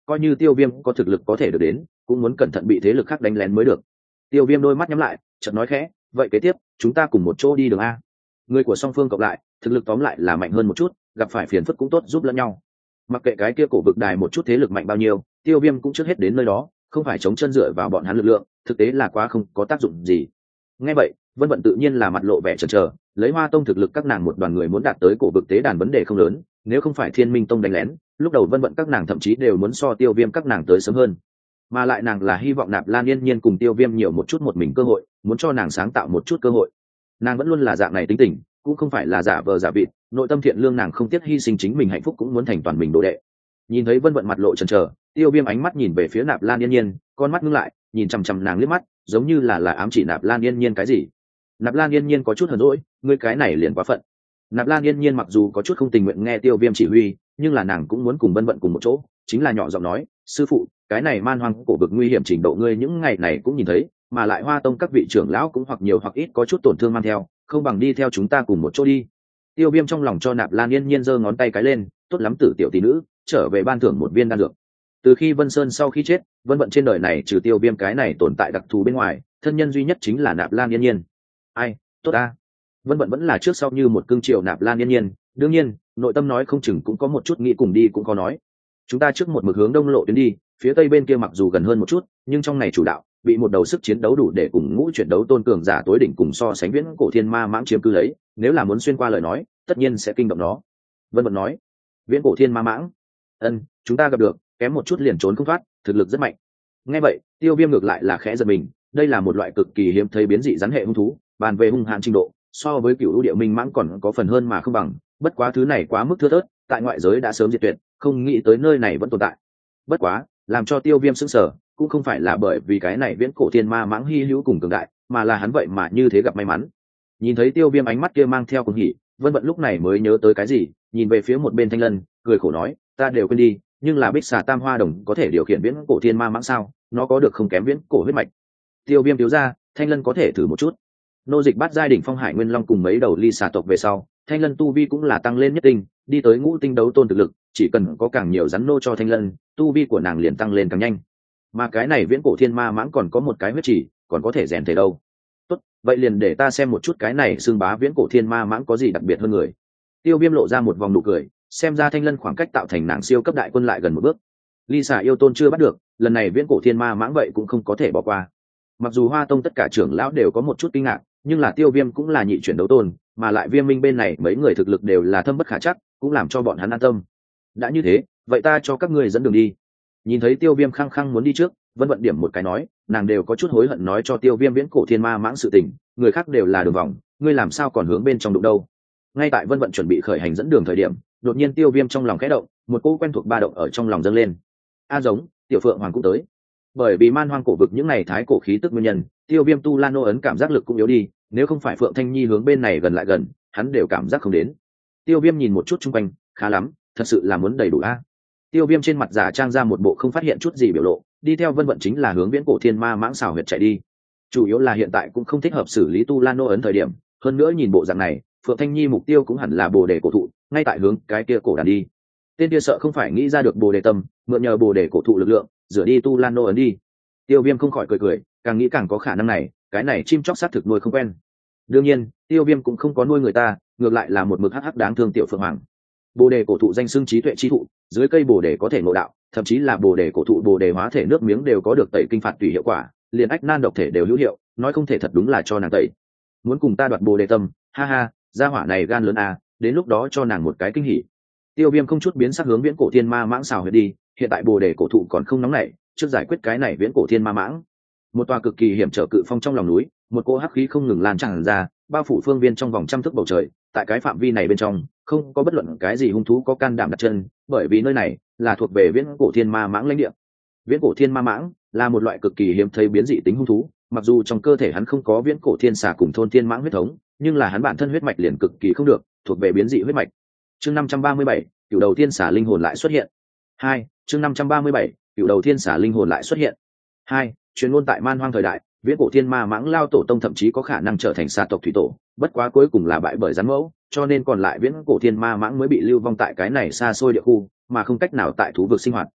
Speaker 1: coi như tiêu viêm có thực lực có thể được đến cũng muốn cẩn thận bị thế lực khác đánh lén mới được. Tiêu viêm đôi mắt nhắm lại chợt nói khẽ, vậy kế tiếp chúng ta cùng một chỗ đi đường a. Người của song phương cộng lại thực lực tóm lại là mạnh hơn một chút, gặp phải phiền phức cũng tốt giúp lẫn nhau. Mặc kệ cái kia cổ vực đài một chút thế lực mạnh bao nhiêu, tiêu viêm cũng trước hết đến nơi đó, không phải chống chân dựa vào bọn hắn lực lượng, thực tế là quá không có tác dụng gì. Nghe vậy vân vận tự nhiên là mặt lộ vẻ chần chờ, lấy Hoa Tông thực lực các nàng một đoàn người muốn đạt tới cổ vực tế đàn vấn đề không lớn, nếu không phải Thiên Minh Tông đánh lén, lúc đầu vân vận các nàng thậm chí đều muốn so tiêu viêm các nàng tới sớm hơn. Mà lại nàng là hy vọng Nạp Lan Yên Nhiên cùng tiêu viêm nhiều một chút một mình cơ hội, muốn cho nàng sáng tạo một chút cơ hội. Nàng vẫn luôn là dạng này tính tình, cũng không phải là giả vờ giả vịt, nội tâm thiện lương, nàng không tiếc hy sinh chính mình hạnh phúc cũng muốn thành toàn mình đồ đệ. Nhìn thấy vân vận mặt lộ chần chờ, tiêu viêm ánh mắt nhìn về phía Nạp Lan Yên Nhiên, con mắt ngưng lại nhìn chằm chằm nàng liếc mắt, giống như là ám chỉ Nạp Lan Yên Nhiên cái gì. Nạp Lan Yên Nhiên có chút hờn dỗi, ngươi cái này liền quá phận. Nạp Lan Yên Nhiên mặc dù có chút không tình nguyện nghe tiêu viêm chỉ huy, nhưng là nàng cũng muốn cùng vân vận cùng một chỗ, chính là nhỏ giọng nói, sư phụ, cái này man hoang cổ vực nguy hiểm trình độ ngươi những ngày này cũng nhìn thấy, mà lại Hoa Tông các vị trưởng lão cũng hoặc nhiều hoặc ít có chút tổn thương mang theo, không bằng đi theo chúng ta cùng một chỗ đi. Tiêu viêm trong lòng cho Nạp Lan Yên Nhiên giơ ngón tay cái lên, tốt lắm tử tiểu tỷ nữ, trở về ban thưởng một viên đan dược. Từ khi Vân Sơn sau khi chết, vân vận trên đời này trừ tiêu viêm cái này tồn tại đặc thù bên ngoài, thân nhân duy nhất chính là Nạp Lan Yên Nhiên. Ai tốt ta. Vân vận vẫn là trước sau như một cương triều Nạp Lan Yên Nhiên, đương nhiên nội tâm nói không chừng cũng có một chút nghĩ cùng đi cũng có nói. Chúng ta trước một mực hướng đông lộ tuyến đi, phía tây bên kia mặc dù gần hơn một chút, nhưng trong này chủ đạo bị một đầu sức chiến đấu đủ để cùng ngũ chuyển đấu tôn cường giả tối đỉnh cùng so sánh viễn cổ thiên ma mãng chiếm cứ lấy, nếu là muốn xuyên qua lời nói tất nhiên sẽ kinh động nó. Vân vận nói, viễn cổ thiên ma mãng, chúng ta gặp được kém một chút liền trốn không thoát, thực lực rất mạnh. Nghe vậy tiêu viêm ngược lại là khẽ giật mình, đây là một loại cực kỳ hiếm thấy biến dị rắn hệ hung thú, bàn về hung hãn trình độ so với cựu lũ địa minh mãng còn có phần hơn mà không bằng, bất quá thứ này quá mức thưa thớt, tại ngoại giới đã sớm diệt tuyệt, không nghĩ tới nơi này vẫn tồn tại. Bất quá làm cho tiêu viêm sững sờ cũng không phải là bởi vì cái này viễn cổ thiên ma mãng hy hữu cùng cường đại, mà là hắn vậy mà như thế gặp may mắn. Nhìn thấy tiêu viêm ánh mắt kia mang theo cùng hỉ, vân vận lúc này mới nhớ tới cái gì, nhìn về phía một bên Thanh Lân cười khổ nói, ta đều quên đi, nhưng là Bích Xà Tam Hoa Đồng có thể điều khiển viễn cổ thiên ma mãng sao, nó có được không kém viễn cổ huyết mạch. Tiêu viêm thiếu ra, Thanh Lân có thể thử một chút. Nô dịch bắt giai đỉnh phong hải nguyên long cùng mấy đầu ly xà tộc về sau, Thanh Lân tu vi cũng là tăng lên nhất tinh, đi tới ngũ tinh đấu tôn thực lực, chỉ cần có càng nhiều rắn nô cho Thanh Lân, tu vi của nàng liền tăng lên càng nhanh. Mà cái này viễn cổ thiên ma mãng còn có một cái huyết chỉ, còn có thể rèn thể đâu. Tốt, vậy liền để ta xem một chút cái này xương bá viễn cổ thiên ma mãng có gì đặc biệt hơn người. Tiêu viêm lộ ra một vòng nụ cười, xem ra Thanh Lân khoảng cách tạo thành nàng siêu cấp đại quân lại gần một bước. Ly xà yêu tôn chưa bắt được, lần này viễn cổ thiên ma mãng vậy cũng không có thể bỏ qua. Mặc dù Hoa Tông tất cả trưởng lão đều có một chút kinh ngạc, nhưng là tiêu viêm cũng là nhị chuyển đấu tôn, mà lại viêm minh bên này mấy người thực lực đều là thâm bất khả chắc, cũng làm cho bọn hắn an tâm. Đã như thế, vậy ta cho các ngươi dẫn đường đi. Nhìn thấy tiêu viêm khăng khăng muốn đi trước, vân vận điểm một cái nói, nàng đều có chút hối hận nói cho tiêu viêm viễn cổ thiên ma mãng sự tình, người khác đều là đường vòng, ngươi làm sao còn hướng bên trong đụng đâu. Ngay tại vân vận chuẩn bị khởi hành dẫn đường thời điểm, đột nhiên tiêu viêm trong lòng khẽ động, một cỗ quen thuộc ba động ở trong lòng dâng lên. A giống, tiểu phượng hoàng cũng tới. Bởi vì man hoang cổ vực những ngày thái cổ khí tức nguyên nhân, tiêu viêm tu lan nô ấn cảm giác lực cũng yếu đi, nếu không phải phượng thanh nhi hướng bên này gần lại gần, hắn đều cảm giác không đến. Tiêu viêm nhìn một chút chung quanh, khá lắm, thật sự là muốn đầy đủ a. Tiêu viêm trên mặt giả trang ra một bộ không phát hiện chút gì biểu lộ, đi theo vân vận chính là hướng viễn cổ thiên ma mãng xào huyệt chạy đi. Chủ yếu là hiện tại cũng không thích hợp xử lý tu lan nô ấn thời điểm, hơn nữa nhìn bộ dạng này phượng thanh nhi mục tiêu cũng hẳn là bồ đề cổ thụ, ngay tại hướng cái kia cổ đàn đi. Tên kia sợ không phải nghĩ ra được bồ đề tâm, mượn nhờ bồ đề cổ thụ lực lượng rửa đi tu lan nô ấn đi. Tiêu viêm không khỏi cười, càng nghĩ càng có khả năng này, cái này chim chóc xác thực nuôi không quen. Đương nhiên tiêu viêm cũng không có nuôi người ta, ngược lại là một mực hắc đáng thương tiểu phượng hoàng. Bồ đề cổ thụ danh xưng trí tuệ chi thụ, dưới cây bồ đề có thể ngộ đạo, thậm chí là bồ đề cổ thụ bồ đề hóa thể nước miếng đều có được tẩy kinh phạt tùy hiệu quả, liền ách nan độc thể đều hữu hiệu, nói không thể thật đúng là cho nàng tẩy. Muốn cùng ta đoạt bồ đề tâm, ha ha, gia hỏa này gan lớn à, đến lúc đó cho nàng một cái kinh hỉ. Tiêu viêm không chút biến sắc hướng viễn cổ thiên ma mãng xào huyệt đi, hiện tại bồ đề cổ thụ còn không nóng nảy, trước giải quyết cái này viễn cổ thiên ma mãng. Một tòa cực kỳ hiểm trở cự phong trong lòng núi, một cỗ hắc khí không ngừng lan tràn ra, bao phủ phương viên trong vòng trăm thước bầu trời. Tại cái phạm vi này bên trong không có bất luận cái gì hung thú có can đảm đặt chân, bởi vì nơi này là thuộc về viễn cổ thiên ma mãng lãnh địa. Viễn cổ thiên ma mãng là một loại cực kỳ hiếm thấy biến dị tính hung thú, mặc dù trong cơ thể hắn không có viễn cổ thiên xà cùng thôn thiên mãng huyết thống, nhưng là hắn bản thân huyết mạch liền cực kỳ không được, thuộc về biến dị huyết mạch. Chương 537, cựu đầu thiên xà linh hồn lại xuất hiện. Chương 537, cựu đầu thiên xà linh hồn lại xuất hiện. Truyền ngôn tại man hoang thời đại, viễn cổ thiên ma mãng lao tổ tông thậm chí có khả năng trở thành xà tộc thủy tổ, bất quá cuối cùng là bại bởi rắn mẫu, cho nên còn lại viễn cổ thiên ma mãng mới bị lưu vong tại cái này xa xôi địa khu, mà không cách nào tại thú vực sinh hoạt.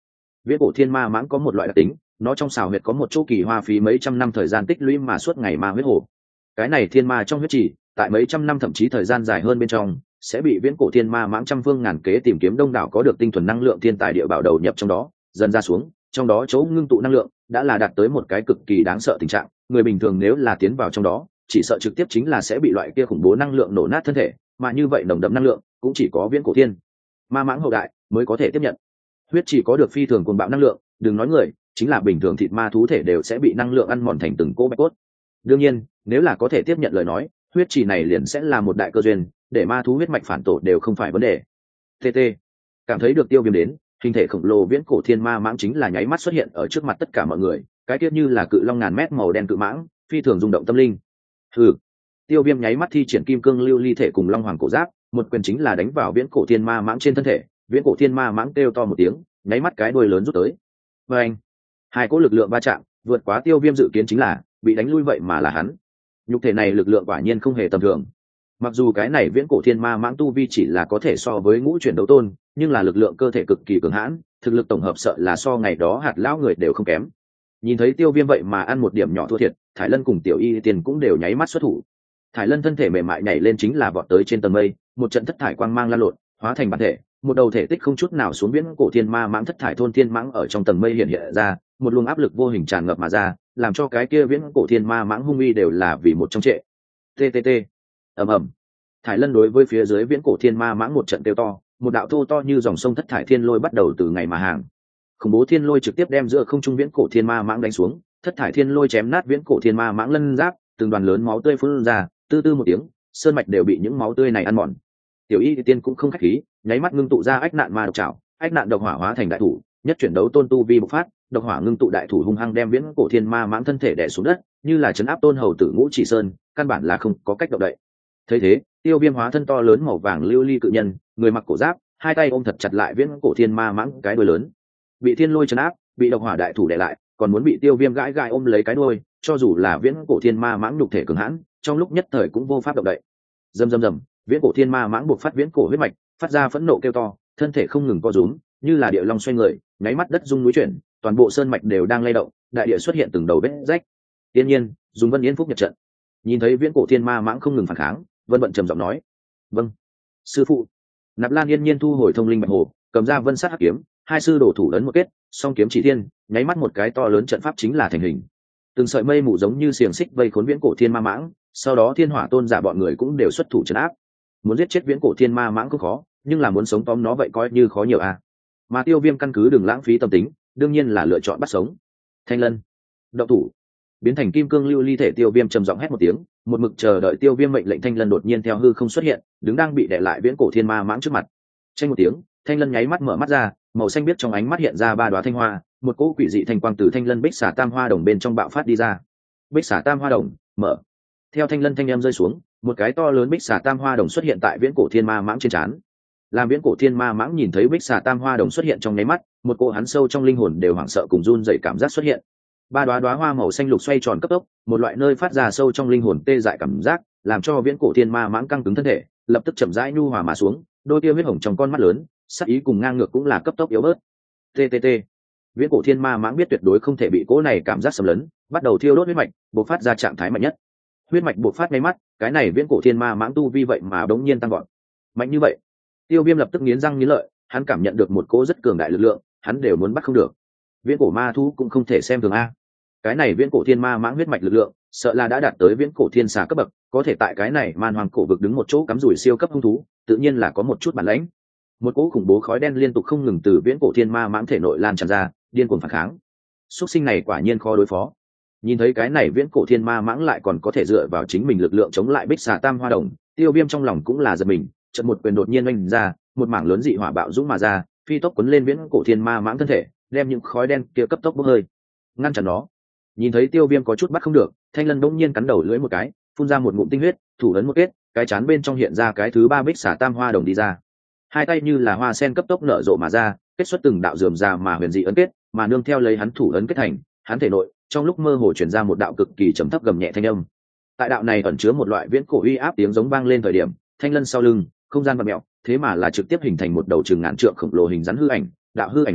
Speaker 1: Viễn cổ thiên ma mãng có một loại đặc tính, nó trong xào huyệt có một chỗ kỳ hoa phí mấy trăm năm thời gian tích lũy mà suốt ngày ma huyết hồ. Cái này thiên ma trong huyết trì, tại mấy trăm năm thậm chí thời gian dài hơn bên trong, sẽ bị viễn cổ thiên ma mãng trăm phương ngàn kế tìm kiếm đông đảo có được tinh thuần năng lượng thiên tài địa bảo đầu nhập trong đó, dần ra xuống, trong đó chỗ ngưng tụ năng lượng đã là đạt tới một cái cực kỳ đáng sợ tình trạng, người bình thường nếu là tiến vào trong đó, chỉ sợ trực tiếp chính là sẽ bị loại kia khủng bố năng lượng nổ nát thân thể, mà như vậy nồng đậm năng lượng cũng chỉ có viễn cổ thiên ma mãng hậu đại mới có thể tiếp nhận. Huyết chỉ có được phi thường cuồng bạo năng lượng, đừng nói người, chính là bình thường thịt ma thú thể đều sẽ bị năng lượng ăn mòn thành từng cỗ bạch cốt. Đương nhiên, nếu là có thể tiếp nhận lời nói, huyết chỉ này liền sẽ là một đại cơ duyên, để ma thú huyết mạch phản tổ đều không phải vấn đề. TT cảm thấy được Tiêu Viêm đến, hình thể khổng lồ viễn cổ thiên ma mãng chính là nháy mắt xuất hiện ở trước mặt tất cả mọi người, cái tiết như là cự long ngàn mét màu đen cự mãng, phi thường rung động tâm linh. Hừ. Tiêu Viêm nháy mắt thi triển kim cương lưu ly thể cùng long hoàng cổ giáp, một quyền chính là đánh vào viễn cổ thiên ma mãng trên thân thể, viễn cổ thiên ma mãng kêu to một tiếng, nháy mắt cái đuôi lớn rút tới. Và anh, hai cỗ lực lượng va chạm, vượt quá Tiêu Viêm dự kiến, chính là bị đánh lui vậy mà là hắn. Nhục thể này lực lượng quả nhiên không hề tầm thường. Mặc dù cái này viễn cổ thiên ma mãng tu vi chỉ là có thể so với ngũ chuyển đấu tôn, nhưng là lực lượng cơ thể cực kỳ cường hãn, thực lực tổng hợp sợ là so ngày đó hạt lão người đều không kém. Nhìn thấy Tiêu Viêm vậy mà ăn một điểm nhỏ thua thiệt, Thải Lân cùng Tiểu Y Tiên cũng đều nháy mắt xuất thủ. Thải Lân thân thể mềm mại nhảy lên chính là vọt tới trên tầng mây, một trận thất thải quang mang lan lộn, hóa thành bản thể, một đầu thể tích không chút nào xuống viễn cổ thiên ma mãng thất thải thôn thiên mãng ở trong tầng mây hiện hiện ra, một luồng áp lực vô hình tràn ngập mà ra, làm cho cái kia viễn cổ thiên ma mãng hung uy đều là vì một trong trệ. TTT. Ầm ầm. Thải Lân đối với phía dưới viễn cổ thiên ma mãng một trận kêu to, một đạo thô to như dòng sông thất thải thiên lôi bắt đầu từ ngày mà hàng. Khủng bố thiên lôi trực tiếp đem giữa không trung viễn cổ thiên ma mãng đánh xuống, thất thải thiên lôi chém nát viễn cổ thiên ma mãng lân giáp, từng đoàn lớn máu tươi phun ra, tư tư một tiếng, sơn mạch đều bị những máu tươi này ăn mòn. Tiểu Y Tiên cũng không khách khí, nháy mắt ngưng tụ ra ách nạn ma độc trảo, ách nạn độc hỏa hóa thành đại thủ, nhất chuyển đấu tôn tu vi bộc phát, độc hỏa ngưng tụ đại thủ hung hăng đem viễn cổ thiên ma mãng thân thể đè xuống đất, như là trấn áp tôn hầu tử Ngũ Chỉ Sơn, căn bản là không có cách động đậy. Thấy thế, Tiêu Viêm hóa thân to lớn màu vàng lưu ly cự nhân, người mặc cổ giáp, hai tay ôm thật chặt lại viễn cổ thiên ma mãng cái đuôi lớn. Bị thiên lôi trấn áp, bị độc hỏa đại thủ đè lại, còn muốn bị Tiêu Viêm gãi gãi ôm lấy cái đuôi, cho dù là viễn cổ thiên ma mãng nhục thể cường hãn, trong lúc nhất thời cũng vô pháp động đậy. Rầm rầm rầm, viễn cổ thiên ma mãng buộc phát viễn cổ huyết mạch, phát ra phẫn nộ kêu to, thân thể không ngừng co rúm, như là địa long xoay người, nháy mắt đất rung núi chuyển, toàn bộ sơn mạch đều đang lay động, đại địa xuất hiện từng đầu vết rách. Tiên nhiên, dùng Vân Yến Phúc nhật trận. Nhìn thấy viễn cổ thiên ma mãng không ngừng phản kháng, Vân Bận trầm giọng nói: "Vâng, sư phụ." Nạp Lan yên nhiên thu hồi thông linh bạch hồ, cầm ra Vân Sát Hắc kiếm, hai sư đổ thủ ấn một kết, song kiếm chỉ thiên, nháy mắt một cái to lớn trận pháp chính là thành hình. Từng sợi mây mù giống như xiềng xích vây khốn viễn cổ thiên ma mãng, sau đó Thiên Hỏa Tôn giả bọn người cũng đều xuất thủ trấn áp. Muốn giết chết viễn cổ thiên ma mãng cũng khó, nhưng là muốn sống tóm nó vậy coi như khó nhiều a. Mà Tiêu Viêm căn cứ đừng lãng phí tâm tính, đương nhiên là lựa chọn bắt sống. Thanh Lân, động thủ. Biến thành kim cương lưu ly thể Tiêu Viêm trầm giọng hét một tiếng, một mực chờ đợi Tiêu Viêm mệnh lệnh Thanh Lân đột nhiên theo hư không xuất hiện, đứng đang bị đè lại viễn cổ thiên ma mãng trước mặt. Chênh một tiếng, Thanh Lân nháy mắt mở mắt ra, màu xanh biếc trong ánh mắt hiện ra ba đóa thanh hoa, một cỗ quỷ dị thanh quang từ Thanh Lân bích xả tam hoa đồng bên trong bạo phát đi ra. Bích xả tam hoa đồng mở. Theo Thanh Lân thanh em rơi xuống, một cái to lớn bích xả tam hoa đồng xuất hiện tại viễn cổ thiên ma mãng trên trán. Làm viễn cổ thiên ma mãng nhìn thấy bích xả tam hoa đồng xuất hiện trong nháy mắt, một cỗ hắn sâu trong linh hồn đều hoảng sợ cùng run rẩy cảm giác xuất hiện. Ba đóa hoa màu xanh lục xoay tròn cấp tốc, một loại nơi phát ra sâu trong linh hồn tê dại cảm giác, làm cho viễn cổ thiên ma mãng căng cứng thân thể, lập tức chậm rãi nhu hòa mà xuống, đôi tia huyết hồng trong con mắt lớn, sắc ý cùng ngang ngược cũng là cấp tốc yếu bớt. TTT. Viễn cổ thiên ma mãng biết tuyệt đối không thể bị cỗ này cảm giác xâm lấn, bắt đầu thiêu đốt huyết mạch, bộc phát ra trạng thái mạnh nhất. Huyết mạch bộc phát ngay mắt, cái này viễn cổ thiên ma mãng tu vi vậy mà đống nhiên tăng gọn. Mạnh như vậy, Tiêu Viêm lập tức nghiến răng nghiến lợi, hắn cảm nhận được một cỗ rất cường đại lực lượng, hắn đều muốn bắt không được. Viễn cổ ma thú cũng không thể xem thường a. Cái này viễn cổ thiên ma mãng huyết mạch lực lượng, sợ là đã đạt tới viễn cổ thiên xà cấp bậc, có thể tại cái này man hoàng cổ vực đứng một chỗ cắm rủi siêu cấp hung thú, tự nhiên là có một chút bản lãnh. Một cỗ khủng bố khói đen liên tục không ngừng từ viễn cổ thiên ma mãng thể nội lan tràn ra, điên cuồng phản kháng. Súc sinh này quả nhiên khó đối phó. Nhìn thấy cái này viễn cổ thiên ma mãng lại còn có thể dựa vào chính mình lực lượng chống lại bích xà tam hoa đồng, Tiêu Viêm trong lòng cũng là giật mình, chợt một quyền đột nhiên oanh ra, một mảng lớn dị hỏa bạo dũng mà ra, phi tốc cuốn lên viễn cổ thiên ma mãng thân thể, đem những khói đen kia cấp tốc bốc hơi, ngăn chặn nó. Nhìn thấy Tiêu Viêm có chút bắt không được, Thanh Lân bỗng nhiên cắn đầu lưỡi một cái, phun ra một ngụm tinh huyết, thủ ấn một kết, cái chán bên trong hiện ra cái thứ ba bích xà tam hoa đồng đi ra. Hai tay như là hoa sen cấp tốc nở rộ mà ra, kết xuất từng đạo rườm rà mà huyền dị ấn kết, mà nương theo lấy hắn thủ ấn kết thành, hắn thể nội trong lúc mơ hồ truyền ra một đạo cực kỳ trầm thấp gầm nhẹ thanh âm. Tại đạo này ẩn chứa một loại viễn cổ uy áp tiếng giống vang lên thời điểm, Thanh Lân sau lưng, không gian vặn mèo, thế mà là trực tiếp hình thành một đầu chừng ngàn trượng khổng lồ hình rắn hư ảnh, đạo hư ảnh này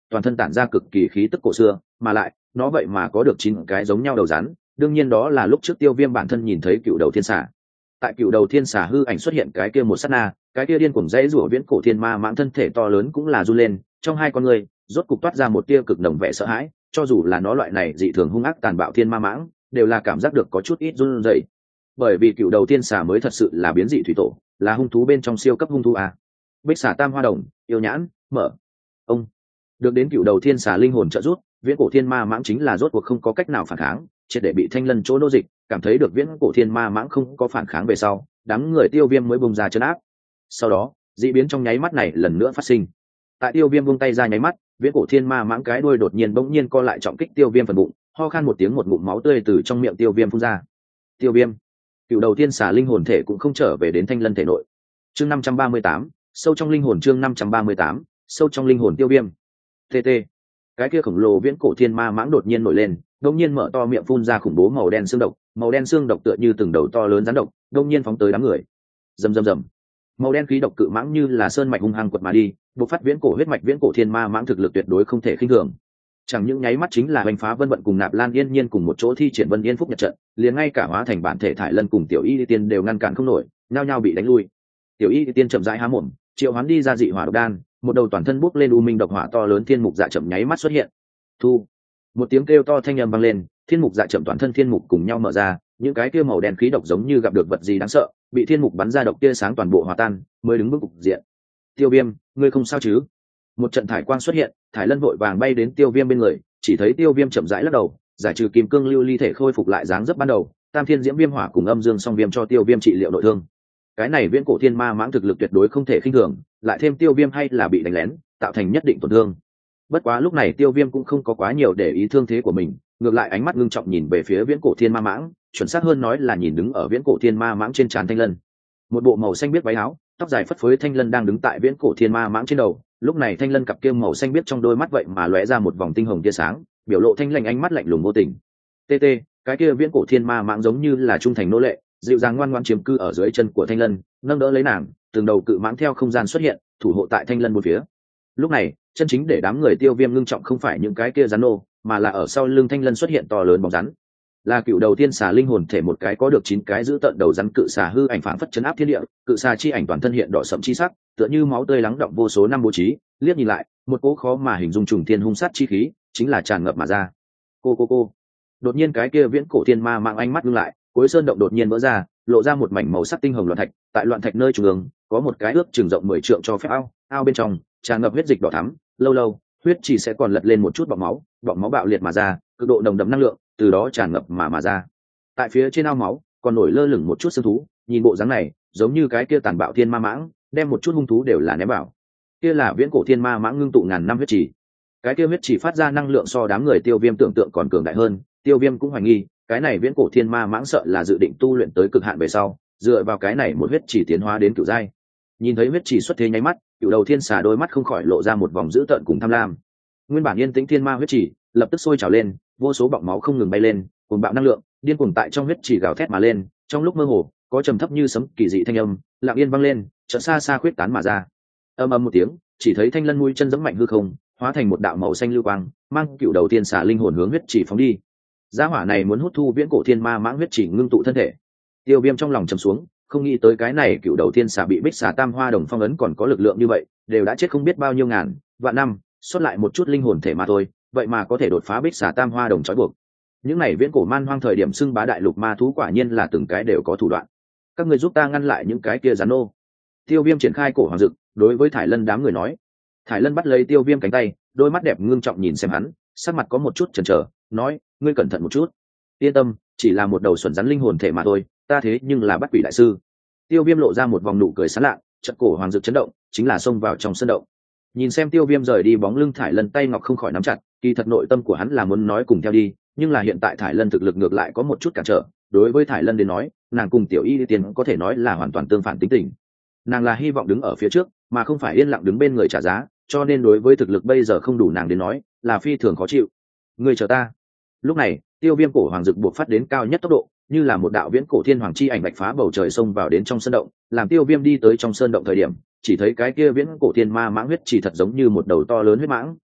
Speaker 1: toàn thân tản ra cực kỳ khí tức cổ xưa, mà lại nó vậy mà có được 9 cái giống nhau đầu rắn, đương nhiên đó là lúc trước Tiêu Viêm bản thân nhìn thấy cựu đầu thiên xà. Tại cựu đầu thiên xà hư ảnh xuất hiện cái kia một sát na, cái kia điên cuồng dãy rủa viễn cổ thiên ma mãng thân thể to lớn cũng là run lên, trong hai con người rốt cục toát ra một tia cực nồng vẻ sợ hãi, cho dù là nó loại này dị thường hung ác tàn bạo thiên ma mãng, đều là cảm giác được có chút ít run rẩy. Bởi vì cựu đầu thiên xà mới thật sự là biến dị thủy tổ, là hung thú bên trong siêu cấp hung thú a. Bích xà tam hoa đồng, yêu nhãn, mở. Ông được đến cựu đầu thiên xà linh hồn trợ giúp, viễn cổ thiên ma mãng chính là rốt cuộc không có cách nào phản kháng, triệt để bị Thanh Lân chỗ nô dịch. Cảm thấy được viễn cổ thiên ma mãng không có phản kháng về sau, đám người Tiêu Viêm mới bùng ra trấn áp. Sau đó dị biến trong nháy mắt này lần nữa phát sinh. Tại Tiêu Viêm buông tay ra nháy mắt, viễn cổ thiên ma mãng cái đuôi đột nhiên bỗng nhiên co lại trọng kích Tiêu Viêm phần bụng, ho khan một tiếng, một ngụm máu tươi từ trong miệng Tiêu Viêm phun ra. Tiêu Viêm, cựu đầu tiên xà linh hồn thể cũng không trở về đến Thanh Lân thể nội. Chương 538, sâu trong linh hồn. Chương 538, sâu trong linh hồn. Tiêu Viêm. TT. Cái kia khổng lồ viễn cổ thiên ma mãng đột nhiên nổi lên, đột nhiên mở to miệng phun ra khủng bố màu đen xương độc, màu đen xương độc tựa như từng đầu to lớn rắn độc, đột nhiên phóng tới đám người. Rầm rầm rầm. Màu đen khí độc cự mãng như là sơn mạch hung hăng quật mà đi, bộc phát viễn cổ huyết mạch viễn cổ thiên ma mãng thực lực tuyệt đối không thể khinh thường. Chẳng những nháy mắt chính là đánh phá Vân Vận cùng Nạp Lan Yên Nhiên cùng một chỗ thi triển Vân Yên Phúc Nhật trận, liền ngay cả hóa thành bản thể Thải Lân cùng Tiểu Y Tiên đều ngăn cản không nổi, nhao nhao bị đánh lui. Tiểu Y Tiên chậm rãi há mồm, triệu hoán đi ra dị hỏa độc đan, một đầu toàn thân bốc lên u minh độc hỏa to lớn thiên mục dạ chậm nháy mắt xuất hiện. Thu. Một tiếng kêu to thanh âm vang lên, thiên mục dạ chậm toàn thân thiên mục cùng nhau mở ra, những cái kia màu đen khí độc giống như gặp được vật gì đáng sợ, bị thiên mục bắn ra độc tia sáng toàn bộ hòa tan, mới đứng vững cục diện. Tiêu Viêm, ngươi không sao chứ? Một trận thải quang xuất hiện, Thải Lân vội vàng bay đến Tiêu Viêm bên người, chỉ thấy Tiêu Viêm chậm rãi lắc đầu, giải trừ kim cương lưu ly thể khôi phục lại dáng dấp ban đầu, tam thiên diễm viêm hỏa cùng âm dương song viêm cho Tiêu Viêm trị liệu nội thương. Cái này viễn cổ thiên ma mãng thực lực tuyệt đối không thể khinh thường, lại thêm Tiêu Viêm hay là bị đánh lén, tạo thành nhất định tổn thương. Bất quá lúc này Tiêu Viêm cũng không có quá nhiều để ý thương thế của mình, ngược lại ánh mắt ngưng trọng nhìn về phía viễn cổ thiên ma mãng, chuẩn xác hơn nói là nhìn đứng ở viễn cổ thiên ma mãng trên trán Thanh Lân. Một bộ màu xanh biếc váy áo, tóc dài phất phới Thanh Lân đang đứng tại viễn cổ thiên ma mãng trên đầu, lúc này Thanh Lân cặp kia màu xanh biếc trong đôi mắt vậy mà lóe ra một vòng tinh hồng tia sáng, biểu lộ thanh lanh ánh mắt lạnh lùng vô tình. TT, cái kia viễn cổ thiên ma mãng giống như là trung thành nô lệ, dịu dàng ngoan ngoãn chiếm cư ở dưới chân của Thanh Lân, nâng đỡ lấy nàng, từng đầu cự mãng theo không gian xuất hiện, thủ hộ tại Thanh Lân bốn phía. Lúc này, chân chính để đám người Tiêu Viêm ngưng trọng không phải những cái kia rắn nô, mà là ở sau lưng Thanh Lân xuất hiện to lớn bóng rắn. Là cựu đầu tiên xà linh hồn thể, một cái có được 9 cái giữ tận đầu rắn cự xà hư ảnh phảng phất chấn áp thiên địa, cự xà chi ảnh toàn thân hiện đỏ sẫm chi sắc, tựa như máu tươi lắng đọng vô số năm bố trí, liếc nhìn lại, một cỗ khó mà hình dung trùng thiên hung sát chi khí, chính là tràn ngập mà ra. Cô. Đột nhiên cái kia viễn cổ thiên ma mạng ánh mắt ngưng lại, cuối sơn động đột nhiên vỡ ra, lộ ra một mảnh màu sắc tinh hồng loạn thạch, tại loạn thạch nơi trung ương, có một cái ước chừng rộng 10 trượng cho phép ao bên trong tràn ngập huyết dịch đỏ thắm, lâu huyết chỉ sẽ còn lật lên một chút bọt máu bạo liệt mà ra, cực độ nồng đậm năng lượng từ đó tràn ngập mà ra. Tại phía trên ao máu còn nổi lơ lửng một chút xương thú, nhìn bộ dáng này giống như cái kia tàn bạo thiên ma mãng đem một chút hung thú đều là ném vào. Kia là viễn cổ thiên ma mãng ngưng tụ ngàn năm huyết chỉ, cái kia huyết chỉ phát ra năng lượng so đám người Tiêu Viêm tưởng tượng còn cường đại hơn. Tiêu Viêm cũng hoài nghi cái này viễn cổ thiên ma mãng sợ là dự định tu luyện tới cực hạn về sau, dựa vào cái này một huyết chỉ tiến hóa đến cửu giai. Nhìn thấy huyết chỉ xuất thế nháy mắt, cửu đầu thiên xà đôi mắt không khỏi lộ ra một vòng dữ tợn cùng tham lam. Nguyên bản yên tĩnh thiên ma huyết chỉ lập tức sôi trào lên, vô số bọng máu không ngừng bay lên, cuồng bạo năng lượng điên cuồng tại trong huyết chỉ gào thét mà lên. Trong lúc mơ hồ có trầm thấp như sấm kỳ dị thanh âm lặng yên vang lên, chợt xa xa khuyết tán mà ra. Ầm ầm một tiếng, chỉ thấy Thanh Lân mũi chân giẫm mạnh hư không, hóa thành một đạo màu xanh lưu quang, mang cựu đầu tiên xà linh hồn hướng huyết chỉ phóng đi. Gia hỏa này muốn hút thu viễn cổ thiên ma mãng huyết chỉ ngưng tụ thân thể. Tiêu Viêm trong lòng trầm xuống, không nghĩ tới cái này cựu đầu tiên xà bị bích xà tam hoa đồng phong ấn còn có lực lượng như vậy, đều đã chết không biết bao nhiêu ngàn vạn năm, xuất lại một chút linh hồn thể mà thôi, vậy mà có thể đột phá bích xà tam hoa đồng trói buộc. Những này viễn cổ man hoang thời điểm xưng bá đại lục ma thú quả nhiên là từng cái đều có thủ đoạn. Các người giúp ta ngăn lại những cái kia rắn nô. Tiêu Viêm triển khai cổ hoàng dực, đối với Thải Lân đám người nói. Thải Lân bắt lấy Tiêu Viêm cánh tay, đôi mắt đẹp ngưng trọng nhìn xem hắn, sắc mặt có một chút chần chờ, nói: ngươi cẩn thận một chút. Yên tâm, chỉ là một đầu xuẩn rắn linh hồn thể mà thôi, ta thế nhưng là Bắt Quỷ đại sư. Tiêu Viêm lộ ra một vòng nụ cười sán lạ, chợt cổ hoàng dực chấn động, chính là xông vào trong sân động. Nhìn xem Tiêu Viêm rời đi bóng lưng, Thải Lân tay ngọc không khỏi nắm chặt, kỳ thật nội tâm của hắn là muốn nói cùng theo đi, nhưng là hiện tại Thải Lân thực lực ngược lại có một chút cản trở. Đối với Thải Lân đến nói, nàng cùng Tiểu Y Tiên có thể nói là hoàn toàn tương phản tính tình. Nàng là hy vọng đứng ở phía trước, mà không phải yên lặng đứng bên người trả giá, cho nên đối với thực lực bây giờ không đủ nàng đến nói, là phi thường khó chịu. Ngươi chờ ta. Lúc này, Tiêu Viêm cổ hoàng dực buộc phát đến cao nhất tốc độ, như là một đạo viễn cổ thiên hoàng chi ảnh bạch phá bầu trời xông vào đến trong sơn động. Làm Tiêu Viêm đi tới trong sơn động thời điểm, chỉ thấy cái kia viễn cổ thiên ma mãng huyết chỉ thật giống như một đầu to lớn huyết mãng,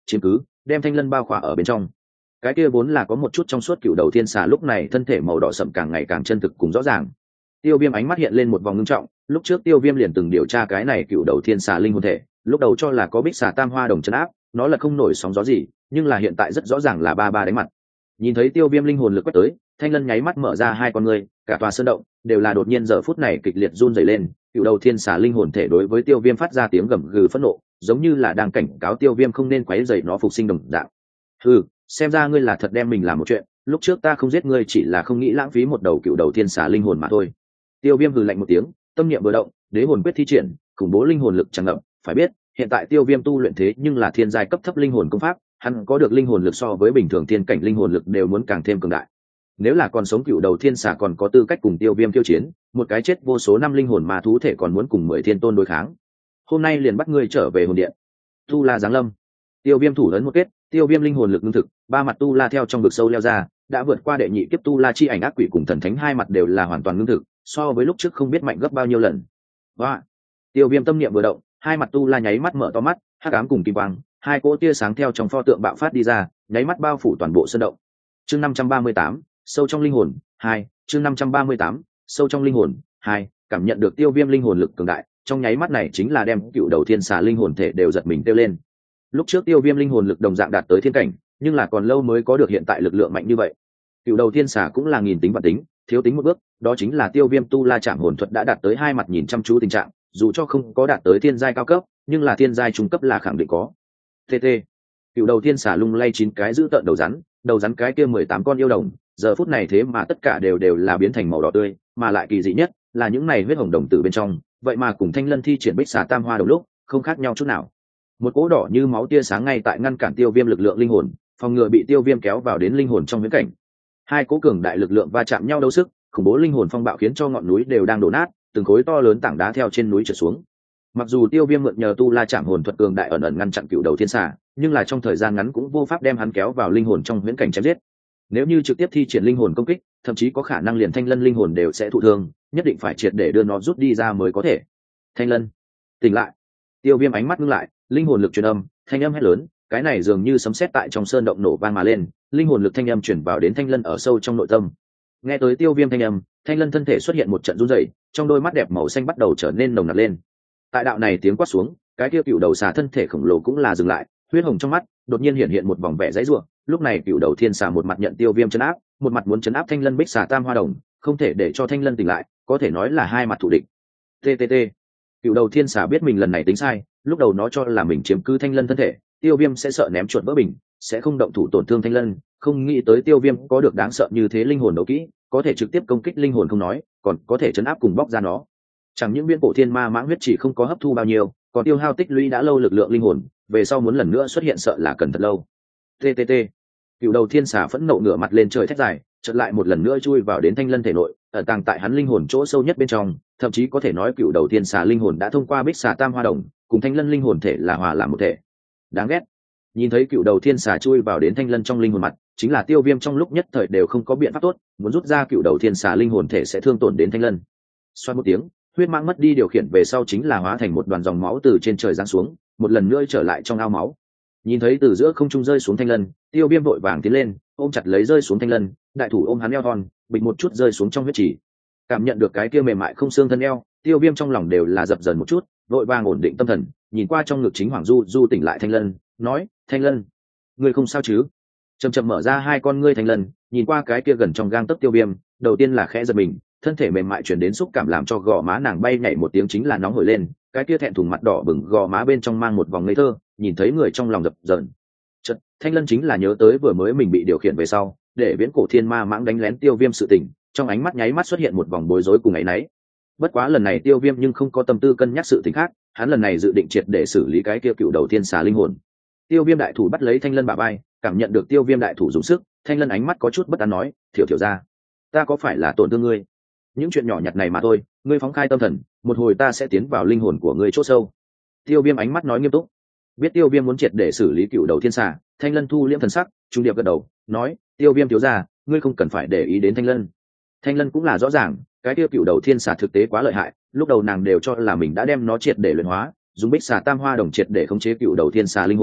Speaker 1: chiếm cứ đem thanh lân bao khỏa ở bên trong. Cái kia vốn là có một chút trong suốt cựu đầu thiên xà lúc này thân thể màu đỏ sậm càng ngày càng chân thực cùng rõ ràng. Tiêu Viêm ánh mắt hiện lên một vòng ngưng trọng, lúc trước Tiêu Viêm liền từng điều tra cái này cựu đầu thiên xà linh hồn thể, lúc đầu cho là có bích xà tam hoa đồng trấn áp, nó là không nổi sóng gió gì, nhưng là hiện tại rất rõ ràng là ba ba đánh mặt. Nhìn thấy Tiêu Viêm linh hồn lực quét tới, thanh lân nháy mắt mở ra hai con ngươi, cả tòa sơn động đều là đột nhiên giờ phút này kịch liệt run rẩy lên. Cựu đầu thiên xà linh hồn thể đối với Tiêu Viêm phát ra tiếng gầm gừ phẫn nộ, giống như là đang cảnh cáo Tiêu Viêm không nên quấy rầy nó phục sinh đồng dạng. Xem ra ngươi là thật đem mình làm một chuyện, lúc trước ta không giết ngươi chỉ là không nghĩ lãng phí một đầu cựu đầu thiên xà linh hồn mà thôi. Tiêu Viêm hừ lạnh một tiếng, tâm niệm vừa động, đế hồn quyết thi triển, khủng bố linh hồn lực tràn ngập. Phải biết, hiện tại Tiêu Viêm tu luyện thế nhưng là thiên giai cấp thấp linh hồn công pháp, hắn có được linh hồn lực so với bình thường thiên cảnh linh hồn lực đều muốn càng thêm cường đại. Nếu là còn sống cựu đầu thiên xà còn có tư cách cùng Tiêu Viêm tiêu chiến, một cái chết vô số năm linh hồn ma thú thể còn muốn cùng 10 thiên tôn đối kháng. Hôm nay liền bắt ngươi trở về hồn điện. Tu La giáng lâm. Tiêu Viêm thủ ấn một kết, Tiêu Viêm linh hồn lực ngưng thực, ba mặt tu la theo trong vực sâu leo ra, đã vượt qua đệ nhị kiếp tu la chi ảnh ác quỷ cùng thần thánh hai mặt đều là hoàn toàn ngưng thực, so với lúc trước không biết mạnh gấp bao nhiêu lần. Và Tiêu Viêm tâm niệm vừa động, hai mặt tu la nháy mắt mở to mắt, hắc ám cùng kim quang, hai cỗ tia sáng theo trong pho tượng bạo phát đi ra, nháy mắt bao phủ toàn bộ sơn động. Chương 538, sâu trong linh hồn 2, chương 538, sâu trong linh hồn 2, cảm nhận được Tiêu Viêm linh hồn lực cường đại, trong nháy mắt này chính là đem cựu đầu thiên xà linh hồn thể đều giật mình tiêu lên. Lúc trước Tiêu Viêm linh hồn lực đồng dạng đạt tới thiên cảnh, nhưng là còn lâu mới có được hiện tại lực lượng mạnh như vậy. Cựu đầu thiên xà cũng là nghìn tính vạn tính, thiếu tính một bước, đó chính là Tiêu Viêm tu la chạm hồn thuật đã đạt tới hai mặt nhìn chăm chú tình trạng, dù cho không có đạt tới thiên giai cao cấp, nhưng là thiên giai trung cấp là khẳng định có. TT. Cựu đầu thiên xà lung lay 9 cái giữ tợn đầu rắn cái kia 18 con yêu đồng, giờ phút này thế mà tất cả đều là biến thành màu đỏ tươi, mà lại kỳ dị nhất là những này huyết hồng đồng tử bên trong, vậy mà cùng thanh lân thi triển bích xà tam hoa đồng lúc, không khác nhau chút nào. Một cỗ đỏ như máu tia sáng ngay tại ngăn cản Tiêu Viêm lực lượng linh hồn, phòng ngừa bị Tiêu Viêm kéo vào đến linh hồn trong viễn cảnh. Hai cỗ cường đại lực lượng va chạm nhau đấu sức, khủng bố linh hồn phong bạo khiến cho ngọn núi đều đang đổ nát, từng khối to lớn tảng đá theo trên núi trượt xuống. Mặc dù Tiêu Viêm mượn nhờ tu la chạm hồn thuật cường đại ẩn ẩn ngăn chặn cựu đầu thiên xà, nhưng là trong thời gian ngắn cũng vô pháp đem hắn kéo vào linh hồn trong viễn cảnh chém giết. Nếu như trực tiếp thi triển linh hồn công kích, thậm chí có khả năng liền thanh lân linh hồn đều sẽ thụ thương, nhất định phải triệt để đưa nó rút đi ra mới có thể. Thanh lân, tỉnh lại! Tiêu Viêm ánh mắt ngưng lại, linh hồn lực truyền âm, thanh âm hét lớn, cái này dường như sấm sét tại trong sơn động nổ vang mà lên, linh hồn lực thanh âm truyền vào đến thanh lân ở sâu trong nội tâm. Nghe tới Tiêu Viêm thanh âm, thanh lân thân thể xuất hiện một trận run rẩy, trong đôi mắt đẹp màu xanh bắt đầu trở nên nồng nặc lên. Tại đạo này tiếng quát xuống, cái kia cựu đầu xà thân thể khổng lồ cũng là dừng lại, huyết hồng trong mắt đột nhiên hiện một vòng vẻ giãy giụa. Lúc này cựu đầu thiên xà một mặt nhận Tiêu Viêm trấn áp, một mặt muốn trấn áp thanh lân bích xà tam hoa đồng, không thể để cho thanh lân tỉnh lại, có thể nói là hai mặt thù địch. TTT. Cựu đầu thiên xà biết mình lần này tính sai, lúc đầu nó cho là mình chiếm cứ thanh lân thân thể, Tiêu Viêm sẽ sợ ném chuột vỡ bình, sẽ không động thủ tổn thương thanh lân, không nghĩ tới Tiêu Viêm có được đáng sợ như thế linh hồn đấu kỹ, có thể trực tiếp công kích linh hồn không nói, còn có thể trấn áp cùng bóc ra nó. Chẳng những viễn cổ thiên ma mãng huyết chỉ không có hấp thu bao nhiêu, còn tiêu hao tích lũy đã lâu lực lượng linh hồn, về sau muốn lần nữa xuất hiện sợ là cần thật lâu. TTT. Cựu đầu thiên xà phẫn nộ ngửa mặt lên trời thét dài, chợt lại một lần nữa chui vào đến thanh lân thể nội, ở tàng tại hắn linh hồn chỗ sâu nhất bên trong, thậm chí có thể nói cựu đầu thiên xà linh hồn đã thông qua bích xà tam hoa đồng, cùng thanh lân linh hồn thể là hòa làm một thể. Đáng ghét. Nhìn thấy cựu đầu thiên xà chui vào đến thanh lân trong linh hồn mặt, chính là Tiêu Viêm trong lúc nhất thời đều không có biện pháp tốt, muốn rút ra cựu đầu thiên xà linh hồn thể sẽ thương tổn đến thanh lân. Xoát một tiếng, huyết mãng mất đi điều khiển về sau chính là hóa thành một đoàn dòng máu từ trên trời giáng xuống, một lần nữa trở lại trong ao máu. Nhìn thấy từ giữa không trung rơi xuống thanh lân, Tiêu Viêm vội vàng tiến lên, ôm chặt lấy rơi xuống thanh lân, đại thủ ôm hắn eo thon, bịch một chút rơi xuống trong huyết chỉ. Cảm nhận được cái kia mềm mại không xương thân eo, Tiêu Viêm trong lòng đều là dập dờn một chút, vội vàng ổn định tâm thần, nhìn qua trong ngực chính Hoàng Du tỉnh lại thanh lân, nói: "Thanh lân, ngươi không sao chứ?" Chậm chậm mở ra hai con ngươi thanh lân, nhìn qua cái kia gần trong gang tấc Tiêu Viêm, đầu tiên là khẽ giật mình, thân thể mềm mại chuyển đến xúc cảm làm cho gò má nàng bay nhảy một tiếng chính là nóng hổi lên, cái kia thẹn thùng mặt đỏ bừng gò má bên trong mang một vòng ngây thơ, nhìn thấy người trong lòng dập dờn. Chợt, thanh lân chính là nhớ tới vừa mới mình bị điều khiển về sau, để viễn cổ thiên ma mãng đánh lén Tiêu Viêm sự tình, trong ánh mắt nháy mắt xuất hiện một vòng bối rối cùng áy náy. Bất quá lần này Tiêu Viêm nhưng không có tâm tư cân nhắc sự tình khác, hắn lần này dự định triệt để xử lý cái kia cựu đầu thiên xà linh hồn. Tiêu Viêm đại thủ bắt lấy thanh lân bả vai, cảm nhận được Tiêu Viêm đại thủ dùng sức, thanh lân ánh mắt có chút bất an nói: "Thiểu thiểu ra, ta có phải là tổn thương ngươi? Những chuyện nhỏ nhặt này mà thôi, ngươi phóng khai tâm thần, một hồi ta sẽ tiến vào linh hồn của ngươi chỗ sâu." Tiêu Viêm ánh mắt nói nghiêm túc. Biết Tiêu Viêm muốn triệt để xử lý cựu đầu thiên xà, thanh lân thu liễm thần sắc, trung điệp gật đầu, nói: "Tiêu Viêm thiếu gia, ngươi không cần phải để ý đến thanh lân." Thanh lân cũng là rõ ràng, cái tiêu cựu đầu thiên xà thực tế quá lợi hại, lúc đầu nàng đều cho là mình đã đem nó triệt để luyện hóa, dùng bích xà tam hoa đồng triệt để khống chế cựu đầu thiên xà linh hồn,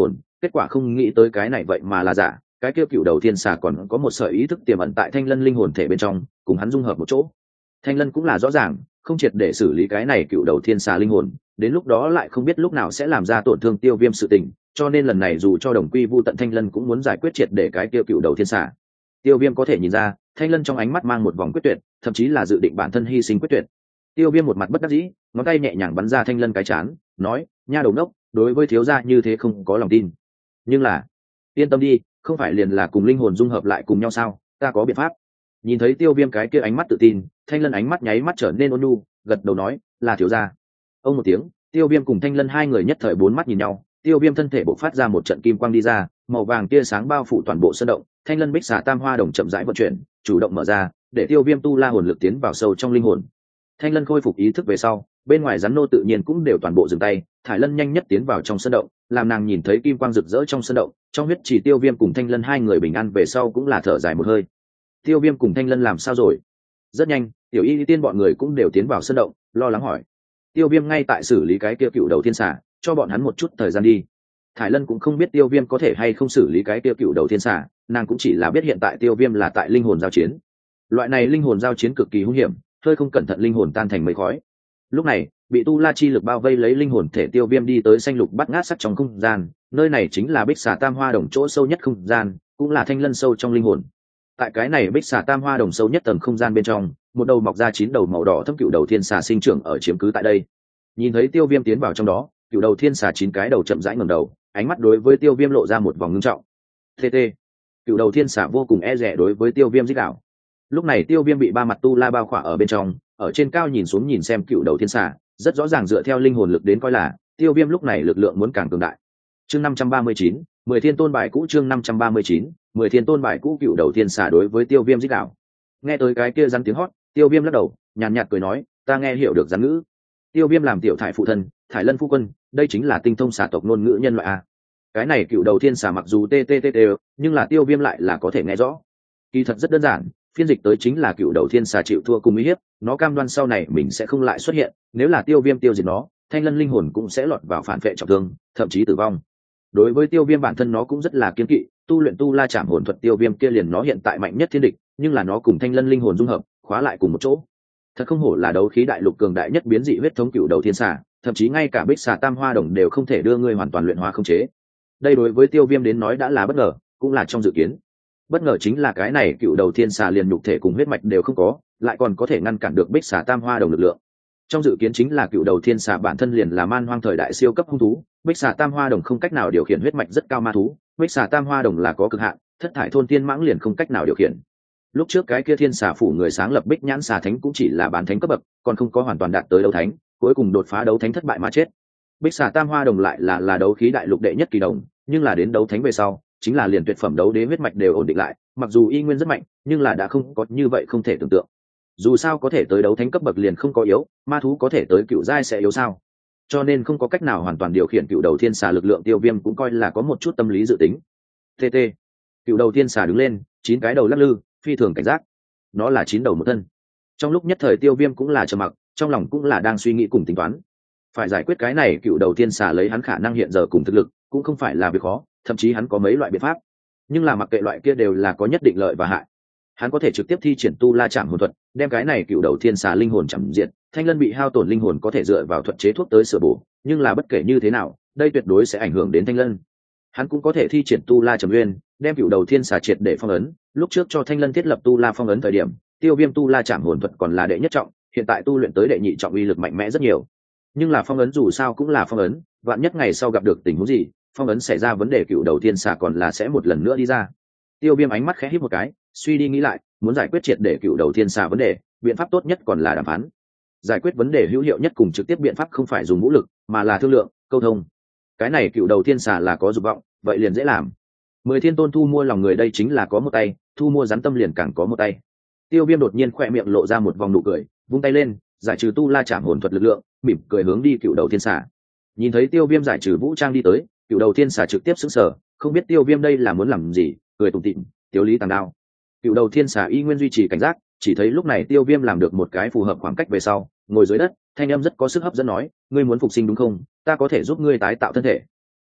Speaker 1: kết quả không nghĩ tới cái này vậy mà là giả. Cái kia cựu đầu thiên xà còn có một sợi ý thức tiềm ẩn tại thanh lân linh hồn thể bên trong, cùng hắn dung hợp một chỗ. Thanh lân cũng là rõ ràng, không triệt để xử lý cái này cựu đầu thiên xà linh hồn, đến lúc đó lại không biết lúc nào sẽ làm ra tổn thương tiêu viêm sự tình, cho nên lần này dù cho đồng quy vu tận, thanh lân cũng muốn giải quyết triệt để cái kia cựu đầu thiên xà. Tiêu viêm có thể nhìn ra thanh lân trong ánh mắt mang một vòng quyết tuyệt, thậm chí là dự định bản thân hy sinh quyết tuyệt. Tiêu viêm một mặt bất đắc dĩ, ngón tay nhẹ nhàng bắn ra thanh lân cái chán, nói: nha đầu ngốc, đối với thiếu gia như thế không có lòng tin. Nhưng là yên tâm đi, không phải liền là cùng linh hồn dung hợp lại cùng nhau sao, ta có biện pháp. Nhìn thấy tiêu viêm cái kia ánh mắt tự tin, thanh lân ánh mắt nháy mắt trở nên ôn nhu, gật đầu nói: là thiếu gia. Ông một tiếng, tiêu viêm cùng thanh lân hai người nhất thời bốn mắt nhìn nhau. Tiêu viêm thân thể bộc phát ra một trận kim quang đi ra, màu vàng tia sáng bao phủ toàn bộ sơn động. Thanh lân bích xà tam hoa đồng chậm rãi vận chuyển, chủ động mở ra, để tiêu viêm tu la hồn lực tiến vào sâu trong linh hồn. Thanh lân khôi phục ý thức về sau, bên ngoài rắn nô tự nhiên cũng đều toàn bộ dừng tay. Thải lân nhanh nhất tiến vào trong sơn động, làm nàng nhìn thấy kim quang rực rỡ trong sơn động, trong huyết chỉ tiêu viêm cùng thanh lân hai người bình an về sau cũng là thở dài một hơi. Tiêu viêm cùng thanh lân làm sao rồi? Rất nhanh, tiểu y tiên bọn người cũng đều tiến vào sơn động, lo lắng hỏi. Tiêu viêm ngay tại xử lý cái kia cựu đầu thiên xà, cho bọn hắn một chút thời gian đi. Thải lân cũng không biết tiêu viêm có thể hay không xử lý cái kia cựu đầu thiên xà, nàng cũng chỉ là biết hiện tại tiêu viêm là tại linh hồn giao chiến. Loại này linh hồn giao chiến cực kỳ hung hiểm, hơi không cẩn thận linh hồn tan thành mây khói. Lúc này bị tu la chi lực bao vây lấy linh hồn thể tiêu viêm đi tới xanh lục bắt ngát sắc trong không gian, nơi này chính là bích xà tam hoa đồng chỗ sâu nhất không gian, cũng là thanh lân sâu trong linh hồn. Tại cái này bích xà tam hoa đồng sâu nhất tầng không gian bên trong, một đầu mọc ra 9 đầu màu đỏ thâm cựu đầu thiên xà sinh trưởng ở chiếm cứ tại đây. Nhìn thấy tiêu viêm tiến vào trong đó, cựu đầu thiên xà 9 cái đầu chậm rãi ngẩng đầu, ánh mắt đối với tiêu viêm lộ ra một vòng ngưng trọng. tt Cựu đầu thiên xà vô cùng e dè đối với tiêu viêm dích đạo. Lúc này tiêu viêm bị ba mặt tu la bao khỏa ở bên trong, ở trên cao nhìn xuống nhìn xem cựu đầu thiên xà, rất rõ ràng dựa theo linh hồn lực đến coi là tiêu viêm lúc này lực lượng muốn càng cường đại. Chương 539, 10 thiên tôn bài cũ. Chương 539, 10 thiên tôn bài cũ. Cựu đầu thiên xà đối với tiêu viêm dích đạo. Nghe tới cái kia rắn tiếng hót, tiêu viêm lắc đầu, nhàn nhạt cười nói: ta nghe hiểu được rắn ngữ. Tiêu viêm làm tiểu thải phụ thân, thải lân phu quân, đây chính là tinh thông xà tộc ngôn ngữ nhân loại a. Cái này cựu đầu thiên xà mặc dù ttt nhưng là tiêu viêm lại là có thể nghe rõ. Kỳ thật rất đơn giản, phiên dịch tới chính là cựu đầu thiên xà chịu thua cùng uy hiếp, nó cam đoan sau này mình sẽ không lại xuất hiện, nếu là tiêu viêm tiêu diệt nó, thanh lân linh hồn cũng sẽ lọt vào phản vệ trọng thương, thậm chí tử vong. Đối với tiêu viêm bản thân nó cũng rất là kiên kỵ, tu luyện tu la chạm hồn thuật tiêu viêm kia liền nó hiện tại mạnh nhất thiên địch, nhưng là nó cùng thanh lân linh hồn dung hợp, khóa lại cùng một chỗ. Thật không hổ là đấu khí đại lục cường đại nhất biến dị huyết thống cựu đầu thiên xà, thậm chí ngay cả bích xà tam hoa đồng đều không thể đưa ngươi hoàn toàn luyện hóa không chế. Đây đối với tiêu viêm đến nói đã là bất ngờ, cũng là trong dự kiến. Bất ngờ chính là cái này cựu đầu thiên xà liền nhục thể cùng huyết mạch đều không có, lại còn có thể ngăn cản được bích xà tam hoa đồng lực lượng. Trong dự kiến chính là cựu đầu thiên xà bản thân liền là man hoang thời đại siêu cấp hung thú, bích xà tam hoa đồng không cách nào điều khiển huyết mạch rất cao ma thú, bích xà tam hoa đồng là có cực hạn, thất thải thôn thiên mãng liền không cách nào điều khiển. Lúc trước cái kia thiên xà phủ người sáng lập bích nhãn xà thánh cũng chỉ là bán thánh cấp bậc, còn không có hoàn toàn đạt tới đấu thánh, cuối cùng đột phá đấu thánh thất bại mà chết. Bích xà tam hoa đồng lại là đấu khí đại lục đệ nhất kỳ đồng, nhưng là đến đấu thánh về sau chính là liền tuyệt phẩm đấu đế huyết mạch đều ổn định lại, mặc dù y nguyên rất mạnh nhưng là đã không có như vậy không thể tưởng tượng. Dù sao có thể tới đấu thánh cấp bậc liền không có yếu, ma thú có thể tới cựu giai sẽ yếu sao, cho nên không có cách nào hoàn toàn điều khiển cựu đầu thiên xà lực lượng. Tiêu viêm cũng coi là có một chút tâm lý dự tính. tt Cựu đầu thiên xà đứng lên, 9 cái đầu lắc lư, phi thường cảnh giác. Nó là 9 đầu một thân. Trong lúc nhất thời tiêu viêm cũng là trầm mặc, trong lòng cũng là đang suy nghĩ cùng tính toán. Phải giải quyết cái này cựu đầu thiên xà lấy hắn khả năng hiện giờ cùng thực lực cũng không phải là việc khó, thậm chí hắn có mấy loại biện pháp, nhưng là mặc kệ loại kia đều là có nhất định lợi và hại. Hắn có thể trực tiếp thi triển tu la chạm hồn thuật, đem cái này cựu đầu thiên xà linh hồn chạm diệt. Thanh lân bị hao tổn linh hồn có thể dựa vào thuật chế thuốc tới sửa bổ, nhưng là bất kể như thế nào đây tuyệt đối sẽ ảnh hưởng đến thanh lân. Hắn cũng có thể thi triển tu la trầm nguyên, đem cựu đầu thiên xà triệt để phong ấn. Lúc trước cho thanh lân thiết lập tu la phong ấn thời điểm, tiêu viêm tu la chạm hồn thuật còn là đệ nhất trọng, hiện tại tu luyện tới đệ nhị trọng uy lực mạnh mẽ rất nhiều. Nhưng là phong ấn dù sao cũng là phong ấn, vạn nhất ngày sau gặp được tình huống gì, phong ấn xảy ra vấn đề, cựu đầu thiên xà còn là sẽ một lần nữa đi ra. Tiêu viêm ánh mắt khẽ híp một cái, suy đi nghĩ lại, muốn giải quyết triệt để cựu đầu thiên xà vấn đề, biện pháp tốt nhất còn là đàm phán. Giải quyết vấn đề hữu hiệu nhất cùng trực tiếp biện pháp không phải dùng vũ lực, mà là thương lượng, câu thông. Cái này cựu đầu thiên xà là có dục vọng, vậy liền dễ làm. 10 thiên tôn thu mua lòng người, đây chính là có một tay, thu mua rắn tâm liền càng có một tay. Tiêu viêm đột nhiên khỏe miệng lộ ra một vòng nụ cười, vung tay lên, giải trừ tu la chạm hồn thuật lực lượng, mỉm cười hướng đi cựu đầu thiên xà. Nhìn thấy tiêu viêm giải trừ vũ trang đi tới, cựu đầu thiên xà trực tiếp sững sờ, không biết tiêu viêm đây là muốn làm gì, cười tủm tỉm, tiêu lý tàng đao. Cựu đầu thiên xà y nguyên duy trì cảnh giác, chỉ thấy lúc này tiêu viêm làm được một cái phù hợp khoảng cách về sau, ngồi dưới đất, thanh âm rất có sức hấp dẫn nói: ngươi muốn phục sinh đúng không, ta có thể giúp ngươi tái tạo thân thể.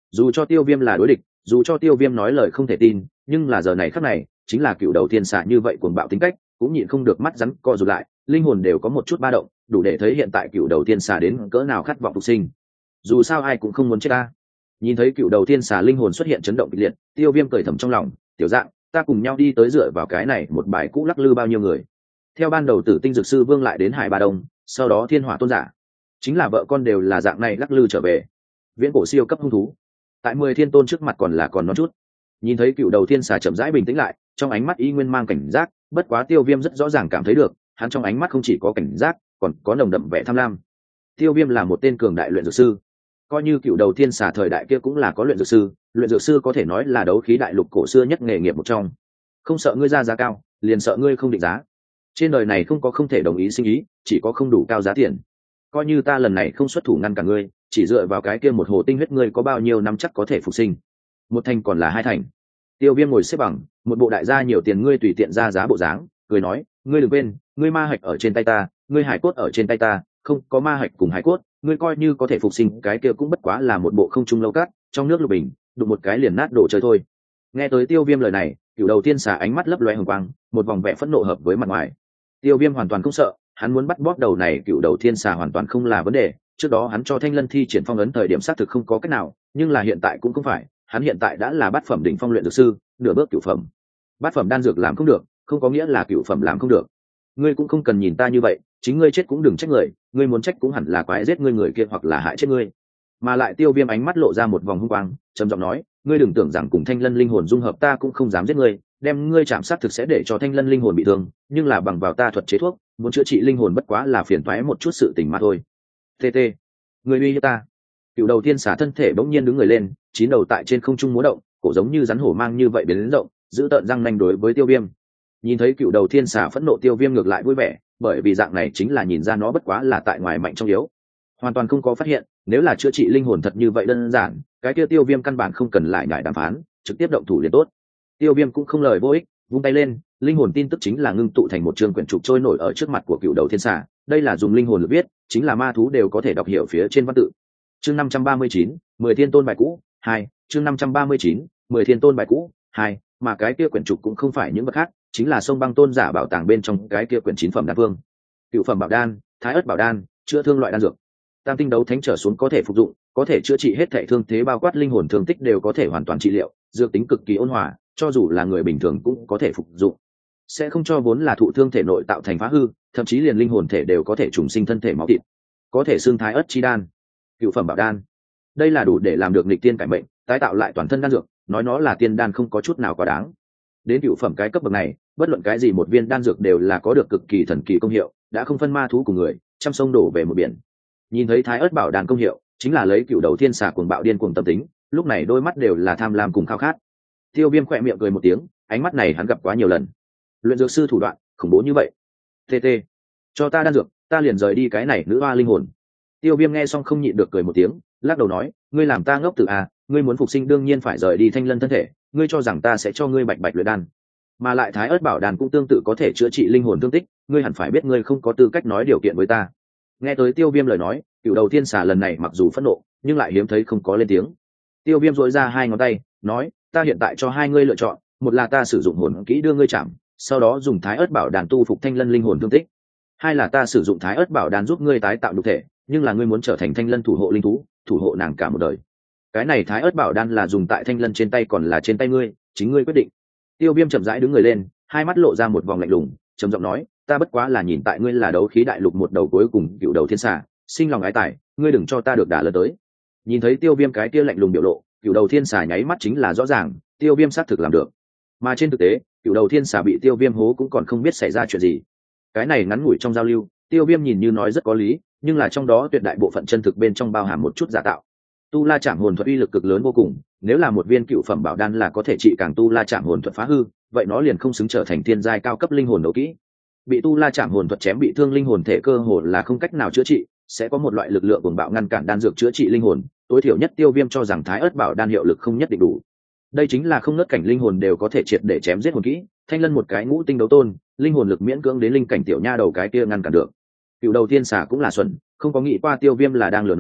Speaker 1: Dù cho tiêu viêm là đối địch, dù cho tiêu viêm nói lời không thể tin, nhưng là giờ này khắc này chính là cựu đầu thiên xà như vậy cuồng bạo tính cách, cũng nhịn không được mắt rắn co rụt lại, linh hồn đều có một chút ba động, đủ để thấy hiện tại cựu đầu thiên xà đến cỡ nào khát vọng phục sinh. Dù sao ai cũng không muốn chết ta. Nhìn thấy cựu đầu thiên xà linh hồn xuất hiện chấn động kịch liệt, tiêu viêm cười thầm trong lòng, tiểu dạng, ta cùng nhau đi tới dựa vào cái này một bài cũ lắc lư bao nhiêu người. Theo ban đầu Tử Tinh Dược Sư Vương lại đến Hải Ba Đông, sau đó Thiên Hỏa Tôn Giả, chính là vợ con đều là dạng này lắc lư trở về. Viễn cổ siêu cấp hung thú, tại 10 thiên tôn trước mặt còn non chút. Nhìn thấy cựu đầu thiên xà chậm rãi bình tĩnh lại, trong ánh mắt y nguyên mang cảnh giác, bất quá tiêu viêm rất rõ ràng cảm thấy được, hắn trong ánh mắt không chỉ có cảnh giác, còn có nồng đậm vẻ tham lam. Tiêu viêm là một tên cường đại luyện dược sư, coi như cựu đầu thiên xà thời đại kia cũng là có luyện dược sư có thể nói là đấu khí đại lục cổ xưa nhất nghề nghiệp một trong. Không sợ ngươi ra giá cao, liền sợ ngươi không định giá. Trên đời này không có không thể đồng ý sinh ý, chỉ có không đủ cao giá tiền. Coi như ta lần này không xuất thủ ngăn cả ngươi, chỉ dựa vào cái kia một hồ tinh huyết ngươi có bao nhiêu năm chắc có thể phục sinh. Một thành còn là hai thành. Tiêu viêm ngồi xếp bằng, một bộ đại gia nhiều tiền ngươi tùy tiện ra giá bộ dáng, cười nói, ngươi đừng quên, ngươi ma hạch ở trên tay ta, ngươi hải cốt ở trên tay ta, không có ma hạch cùng hải cốt, ngươi coi như có thể phục sinh, cái kia cũng bất quá là một bộ không trung lâu cát, trong nước lục bình, đụng một cái liền nát đổ chơi thôi. Nghe tới tiêu viêm lời này, cựu đầu tiên xà ánh mắt lấp loe hồng quang, một vòng vẻ phẫn nộ hợp với mặt ngoài. Tiêu viêm hoàn toàn không sợ, hắn muốn bắt bóp đầu này cựu đầu thiên xà hoàn toàn không là vấn đề. Trước đó hắn cho thanh lân thi triển phong ấn thời điểm xác thực không có cách nào, nhưng là hiện tại cũng không phải, hắn hiện tại đã là bát phẩm đỉnh phong luyện dược sư, nửa bước cửu phẩm. Bát phẩm đan dược làm không được, không có nghĩa là cửu phẩm làm không được. Ngươi cũng không cần nhìn ta như vậy, chính ngươi chết cũng đừng trách người, ngươi muốn trách cũng hẳn là quái giết ngươi người kia hoặc là hại chết ngươi. Mà lại tiêu viêm ánh mắt lộ ra một vòng hung quang, trầm giọng nói, ngươi đừng tưởng rằng cùng thanh lân linh hồn dung hợp ta cũng không dám giết ngươi, đem ngươi chạm sát thực sẽ để cho thanh lân linh hồn bị thương, nhưng là bằng vào ta thuật chế thuốc, muốn chữa trị linh hồn bất quá là phiền toái một chút sự tình mà thôi. TT, ngươi uy hiếp ta. Cựu đầu tiên xả thân thể bỗng nhiên đứng người lên, chín đầu tại trên không trung múa động, cổ giống như rắn hổ mang như vậy biến đến rộng, giữ tợn răng nanh đối với tiêu viêm. Nhìn thấy cựu đầu thiên xả phẫn nộ, tiêu viêm ngược lại vui vẻ, bởi vì dạng này chính là nhìn ra nó bất quá là tại ngoài mạnh trong yếu, hoàn toàn không có phát hiện, nếu là chữa trị linh hồn thật như vậy đơn giản, cái kia tiêu viêm căn bản không cần lại nhải đàm phán, trực tiếp động thủ liền tốt. Tiêu viêm cũng không lời vô ích, vung tay lên, linh hồn tin tức chính là ngưng tụ thành một trường quyển trục trôi nổi ở trước mặt của cựu đầu thiên xả. Đây là dùng linh hồn lực viết, chính là ma thú đều có thể đọc hiểu phía trên văn tự. Chương 539, 10 thiên tôn bài cũ 2, chương 539, 10 thiên tôn bài cũ 2, mà cái kia quyển trục cũng không phải những vật khác, chính là sông băng tôn giả bảo tàng bên trong cái kia quyển 9 phẩm đan vương. Cựu phẩm bảo đan, thái ớt bảo đan, chữa thương loại đan dược. Tam tinh đấu thánh trở xuống có thể phục dụng, có thể chữa trị hết thảy thương thế bao quát linh hồn thương tích đều có thể hoàn toàn trị liệu, dược tính cực kỳ ôn hòa, cho dù là người bình thường cũng có thể phục dụng. Sẽ không cho vốn là thụ thương thể nội tạo thành phá hư, thậm chí liền linh hồn thể đều có thể trùng sinh thân thể máu thịt. Có thể xương thái ớt chi đan, cựu phẩm bảo đan. Đây là đủ để làm được nghịch tiên cải mệnh, tái tạo lại toàn thân đan dược, nói nó là tiên đan không có chút nào quá đáng. Đến cựu phẩm cái cấp bậc này, bất luận cái gì một viên đan dược đều là có được cực kỳ thần kỳ công hiệu, đã không phân ma thú cùng người, trăm sông đổ về một biển. Nhìn thấy thái ớt bảo đan công hiệu, chính là lấy cựu đầu thiên xà cuồng bạo điên cuồng tâm tính, lúc này đôi mắt đều là tham lam cùng khao khát. Tiêu viêm khỏe miệng cười một tiếng, ánh mắt này hắn gặp quá nhiều lần. Luyện dược sư thủ đoạn khủng bố như vậy. TT, cho ta đan dược, ta liền rời đi cái này nữ hoa linh hồn. Tiêu viêm nghe xong không nhịn được cười một tiếng, lắc đầu nói, ngươi làm ta ngốc từ à, ngươi muốn phục sinh đương nhiên phải rời đi thanh lân thân thể, ngươi cho rằng ta sẽ cho ngươi bạch bạch luyện đan. Mà lại thái ớt bảo đan cũng tương tự có thể chữa trị linh hồn thương tích, ngươi hẳn phải biết ngươi không có tư cách nói điều kiện với ta. Nghe tới tiêu viêm lời nói, cựu đầu thiên xà lần này mặc dù phẫn nộ, nhưng lại hiếm thấy không có lên tiếng. Tiêu viêm dội ra hai ngón tay, nói, ta hiện tại cho hai ngươi lựa chọn, một là ta sử dụng hồn kỹ đưa ngươi chạm, sau đó dùng thái ớt bảo đan tu phục thanh lân linh hồn thương tích. Hai là ta sử dụng thái ớt bảo đan giúp ngươi tái tạo nhục thể, nhưng là ngươi muốn trở thành thanh lân thủ hộ linh thú, thủ hộ nàng cả một đời. Cái này thái ớt bảo đan là dùng tại thanh lân trên tay còn là trên tay ngươi, chính ngươi quyết định. Tiêu viêm chậm rãi đứng người lên, hai mắt lộ ra một vòng lạnh lùng, trầm giọng nói, ta bất quá là nhìn tại ngươi là đấu khí đại lục một đầu cuối cùng cựu đầu thiên xà, sinh lòng ái tài, ngươi đừng cho ta được đả lớn tới. Nhìn thấy tiêu viêm cái kia lạnh lùng biểu lộ, cựu đầu thiên xà nháy mắt chính là rõ ràng, tiêu viêm xác thực làm được. Mà trên thực tế, cựu đầu thiên xà bị tiêu viêm hố cũng còn không biết xảy ra chuyện gì. Cái này ngắn ngủi trong giao lưu, tiêu viêm nhìn như nói rất có lý, nhưng là trong đó tuyệt đại bộ phận chân thực bên trong bao hàm một chút giả tạo. Tu la chạm hồn thuật uy lực cực lớn vô cùng, nếu là một viên cựu phẩm bảo đan là có thể trị càng tu la chạm hồn thuật phá hư, vậy nó liền không xứng trở thành thiên giai cao cấp linh hồn đấu kỹ. Bị tu la chạm hồn thuật chém bị thương linh hồn thể cơ hồ là không cách nào chữa trị, sẽ có một loại lực lượng cuồng bạo ngăn cản đan dược chữa trị linh hồn, tối thiểu nhất tiêu viêm cho rằng thái ớt bảo đan hiệu lực không nhất định đủ. Đây chính là không ngớt cảnh linh hồn đều có thể triệt để chém giết hồn kỹ, thanh lân một cái ngũ tinh đấu tôn, linh hồn lực miễn cưỡng đến linh cảnh tiểu nha đầu cái kia ngăn cản được. Cựu đầu tiên xà cũng là xuẩn, không có nghĩ qua tiêu viêm là đang lừa nó,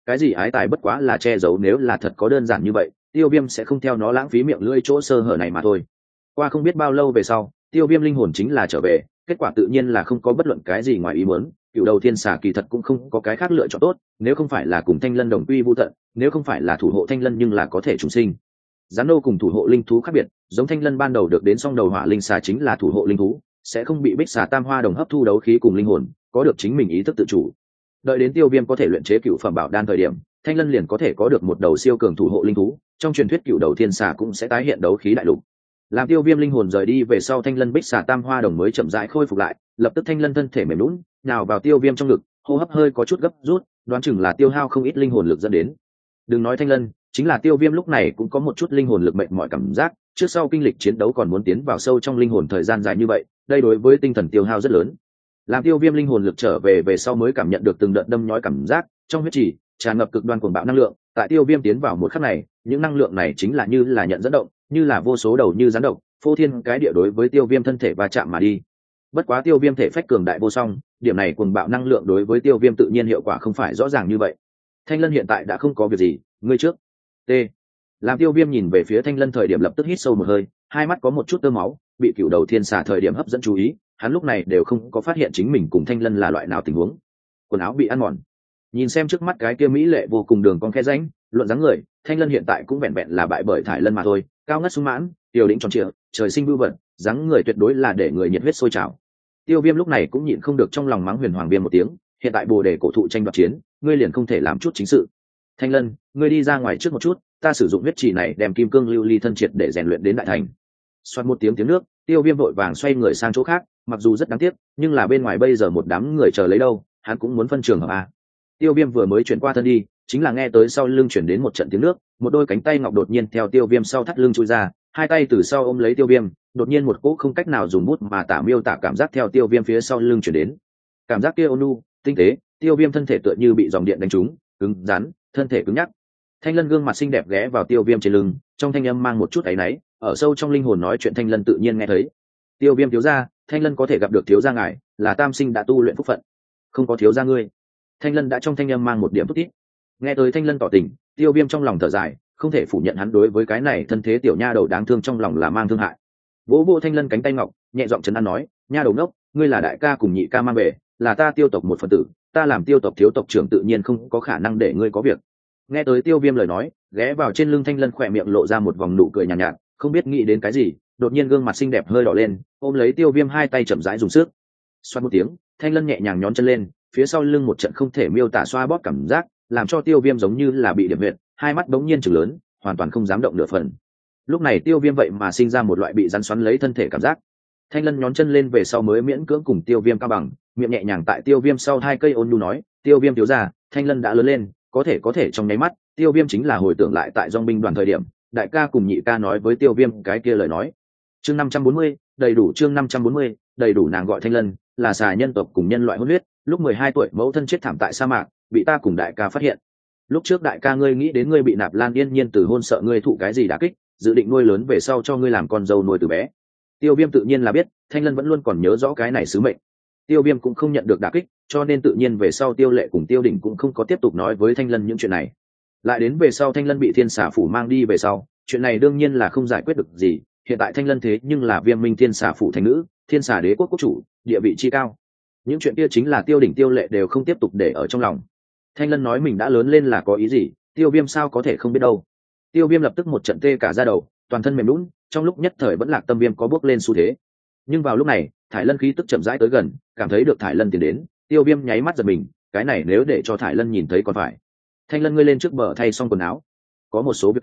Speaker 1: cái gì ái tài bất quá là che giấu, nếu là thật có đơn giản như vậy Tiêu Viêm sẽ không theo nó lãng phí miệng lưỡi chỗ sơ hở này mà thôi. Qua không biết bao lâu về sau, Tiêu Viêm linh hồn chính là trở về, kết quả tự nhiên là không có bất luận cái gì ngoài ý muốn. Cựu đầu thiên xà kỳ thật cũng không có cái khác lựa chọn tốt, nếu không phải là cùng Thanh Lân đồng quy vu tận, nếu không phải là thủ hộ Thanh Lân nhưng là có thể trùng sinh. Gián nô cùng thủ hộ linh thú khác biệt, giống Thanh Lân ban đầu được đến song đầu hỏa linh xà chính là thủ hộ linh thú, sẽ không bị bích xà tam hoa đồng hấp thu đấu khí cùng linh hồn, có được chính mình ý thức tự chủ. Đợi đến Tiêu Viêm có thể luyện chế cựu phẩm bảo đan thời điểm, Thanh Lân liền có thể có được một đầu siêu cường thủ hộ linh thú, trong truyền thuyết cựu đầu thiên xà cũng sẽ tái hiện đấu khí đại lục. Làm Tiêu Viêm linh hồn rời đi về sau, Thanh Lân bích xà tam hoa đồng mới chậm rãi khôi phục lại, lập tức Thanh Lân thân thể mềm nhũn, nào vào Tiêu Viêm trong ngực, hô hấp hơi có chút gấp rút, đoán chừng là tiêu hao không ít linh hồn lực dẫn đến. Đừng nói Thanh Lân, chính là Tiêu Viêm lúc này cũng có một chút linh hồn lực mệt mỏi cảm giác, trước sau kinh lịch chiến đấu còn muốn tiến vào sâu trong linh hồn thời gian dài như vậy, đây đối với tinh thần tiêu hao rất lớn. Làm Tiêu Viêm linh hồn lực trở về sau mới cảm nhận được từng đợt đâm nhói cảm giác, trong huyết chỉ tràn ngập cực đoan cuồng bạo năng lượng, tại Tiêu Viêm tiến vào một khắc này, những năng lượng này chính là như là nhận dẫn động, như là vô số đầu như gián độc, phô thiên cái địa đối với Tiêu Viêm thân thể va chạm mà đi. Bất quá Tiêu Viêm thể phách cường đại vô song, điểm này cuồng bạo năng lượng đối với Tiêu Viêm tự nhiên hiệu quả không phải rõ ràng như vậy. Thanh Lân hiện tại đã không có việc gì, ngươi trước. T. Làm Tiêu Viêm nhìn về phía Thanh Lân thời điểm lập tức hít sâu một hơi, hai mắt có một chút tơ máu, bị cựu đầu thiên xà thời điểm hấp dẫn chú ý, hắn lúc này đều không có phát hiện chính mình cùng Thanh Lân là loại nào tình huống. Quần áo bị ăn mòn, nhìn xem trước mắt cái kia mỹ lệ vô cùng đường con khe rãnh, luận dáng người, Thanh Lân hiện tại cũng vẹn vẹn là bại bởi Thải Lân mà thôi, cao ngất sung mãn, tiểu đỉnh tròn trịa, trời sinh vưu vật, dáng người tuyệt đối là để người nhiệt huyết sôi trào. Tiêu Viêm lúc này cũng nhịn không được trong lòng mắng Huyền Hoàng Viêm một tiếng, hiện tại Bồ Đề cổ thụ tranh đoạt chiến, ngươi liền không thể làm chút chính sự. Thanh Lân, ngươi đi ra ngoài trước một chút, ta sử dụng huyết chỉ này đem kim cương lưu ly thân triệt để rèn luyện đến đại thành. Xoát một tiếng nước, Tiêu Viêm vội vàng xoay người sang chỗ khác, mặc dù rất đáng tiếc, nhưng là bên ngoài bây giờ một đám người chờ lấy đâu, hắn cũng muốn phân trường hợp a. Tiêu Viêm vừa mới chuyển qua thân đi, chính là nghe tới sau lưng chuyển đến một trận tiếng nước, một đôi cánh tay ngọc đột nhiên theo Tiêu Viêm sau thắt lưng chui ra, hai tay từ sau ôm lấy Tiêu Viêm, đột nhiên một cỗ không cách nào dùng bút mà tả miêu tả cảm giác theo Tiêu Viêm phía sau lưng chuyển đến. Cảm giác kia ôn nhu, tinh tế, Tiêu Viêm thân thể tựa như bị dòng điện đánh trúng, cứng rắn, thân thể cứng nhắc. Thanh Lân gương mặt xinh đẹp ghé vào Tiêu Viêm trên lưng, trong thanh âm mang một chút áy náy, ở sâu trong linh hồn nói chuyện Thanh Lân tự nhiên nghe thấy. Tiêu Viêm thiếu gia, Thanh Lân có thể gặp được thiếu gia ngài, là tam sinh đã tu luyện phúc phận. Không có thiếu gia ngươi. Thanh Lân đã trong thanh âm mang một điểm thúc thiết. Nghe tới Thanh Lân tỏ tình, Tiêu Viêm trong lòng thở dài, không thể phủ nhận hắn đối với cái này thân thế tiểu nha đầu đáng thương trong lòng là mang thương hại. Vỗ vỗ Thanh Lân cánh tay ngọc, nhẹ giọng trấn an nói, nha đầu ngốc, ngươi là đại ca cùng nhị ca mang về, là ta Tiêu tộc một phần tử, ta làm Tiêu tộc thiếu tộc trưởng tự nhiên không có khả năng để ngươi có việc. Nghe tới Tiêu Viêm lời nói, ghé vào trên lưng Thanh Lân khỏe miệng lộ ra một vòng nụ cười nhàn nhạt, không biết nghĩ đến cái gì, đột nhiên gương mặt xinh đẹp hơi đỏ lên, ôm lấy Tiêu Viêm hai tay chậm rãi dùng sức. Xoát một tiếng, Thanh Lân nhẹ nhàng nhón chân lên, phía sau lưng một trận không thể miêu tả xoa bóp cảm giác, làm cho Tiêu Viêm giống như là bị điểm huyệt, hai mắt bỗng nhiên trừng lớn, hoàn toàn không dám động nửa phần. Lúc này Tiêu Viêm vậy mà sinh ra một loại bị rắn xoắn lấy thân thể cảm giác. Thanh Lân nhón chân lên về sau mới miễn cưỡng cùng Tiêu Viêm cao bằng, miệng nhẹ nhàng tại Tiêu Viêm sau hai cây ôn nhu nói, Tiêu Viêm thiếu gia, Thanh Lân đã lớn lên, có thể trong nháy mắt, Tiêu Viêm chính là hồi tưởng lại tại dòng binh đoàn thời điểm, đại ca cùng nhị ca nói với Tiêu Viêm cái kia lời nói. Chương 540, đầy đủ chương 540, đầy đủ nàng gọi Thanh Lân, là xà nhân tộc cùng nhân loại hôn huyết, lúc 12 tuổi mẫu thân chết thảm tại sa mạc, bị ta cùng đại ca phát hiện. Lúc trước đại ca ngươi nghĩ đến ngươi bị Nạp Lan Yên Nhiên từ hôn sợ ngươi thụ cái gì đả kích, dự định nuôi lớn về sau cho ngươi làm con dâu nuôi từ bé. Tiêu Viêm tự nhiên là biết, Thanh Lân vẫn luôn còn nhớ rõ cái này sứ mệnh. Tiêu Viêm cũng không nhận được đả kích, cho nên tự nhiên về sau Tiêu Lệ cùng Tiêu Đỉnh cũng không có tiếp tục nói với Thanh Lân những chuyện này. Lại đến về sau Thanh Lân bị Thiên Xà phủ mang đi về sau, chuyện này đương nhiên là không giải quyết được gì, hiện tại Thanh Lân thế nhưng là Viêm Minh Thiên Xà phủ thành nữ, Thiên Xà đế quốc quốc chủ, địa vị chi cao. Những chuyện kia chính là Tiêu Đỉnh Tiêu Lệ đều không tiếp tục để ở trong lòng. Thanh Lân nói mình đã lớn lên là có ý gì, Tiêu Viêm sao có thể không biết đâu. Tiêu Viêm lập tức một trận tê cả da đầu, toàn thân mềm nhũn, trong lúc nhất thời vẫn Lạc Tâm Viêm có bước lên xu thế. Nhưng vào lúc này, Thải Lân khí tức chậm rãi tới gần, cảm thấy được Thải Lân tiến đến, Tiêu Viêm nháy mắt giật mình, cái này nếu để cho Thải Lân nhìn thấy còn phải. Thanh Lân ngươi lên trước bờ thay xong quần áo, có một số việc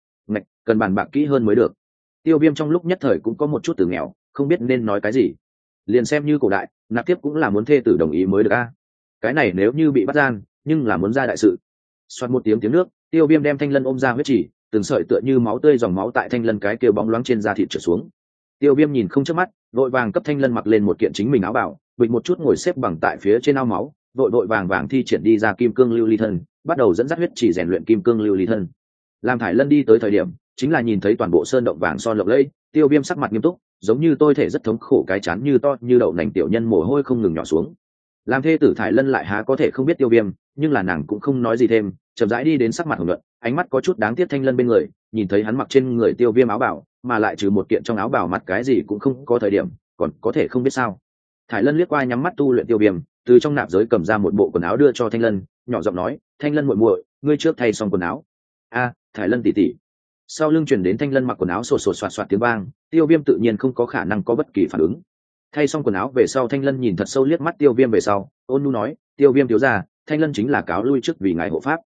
Speaker 1: cần bàn bạc kỹ hơn mới được. Tiêu Viêm trong lúc nhất thời cũng có một chút từ nghèo, không biết nên nói cái gì. Liền xem như cổ đại, nạp tiếp cũng là muốn thê tử đồng ý mới được a. Cái này nếu như bị bắt gian, nhưng là muốn ra đại sự. Xoát một tiếng nước, Tiêu Viêm đem Thanh Lân ôm ra huyết chỉ, từng sợi tựa như máu tươi dòng máu tại Thanh Lân cái kia bóng loáng trên da thịt trượt xuống. Tiêu Viêm nhìn không chớp mắt, vội vàng cấp Thanh Lân mặc lên một kiện chính mình áo bào, bịch một chút ngồi xếp bằng tại phía trên ao máu, vội vàng thi triển đi ra kim cương lưu ly thân, bắt đầu dẫn dắt huyết chỉ rèn luyện kim cương lưu ly thân. Làm Thải Lân đi tới thời điểm, chính là nhìn thấy toàn bộ sơn động vàng son lộng lẫy, Tiêu Viêm sắc mặt nghiêm túc, giống như tôi thể rất thống khổ, cái chán như to như đậu nành tiểu nhân mồ hôi không ngừng nhỏ xuống. Làm thê tử Thải Lân lại há có thể không biết Tiêu Viêm, nhưng là nàng cũng không nói gì thêm, chậm rãi đi đến sắc mặt hồng nhuận, ánh mắt có chút đáng tiếc Thanh Lân bên người, nhìn thấy hắn mặc trên người Tiêu Viêm áo bảo, mà lại trừ một kiện trong áo bảo mặt cái gì cũng không có thời điểm, còn có thể không biết sao. Thải Lân liếc qua nhắm mắt tu luyện Tiêu Viêm, từ trong nạp giới cầm ra một bộ quần áo đưa cho Thanh Lân, nhỏ giọng nói, Thanh Lân muội muội, ngươi trước thay xong quần áo. A, Thải Lân tỷ tỷ. Sau lưng truyền đến Thanh Lân mặc quần áo sột sột soạt soạt tiếng vang, Tiêu Viêm tự nhiên không có khả năng có bất kỳ phản ứng. Thay xong quần áo về sau, Thanh Lân nhìn thật sâu liếc mắt Tiêu Viêm về sau, ôn nhu nói, Tiêu Viêm thiếu gia, Thanh Lân chính là cáo lui trước vì ngài hộ pháp.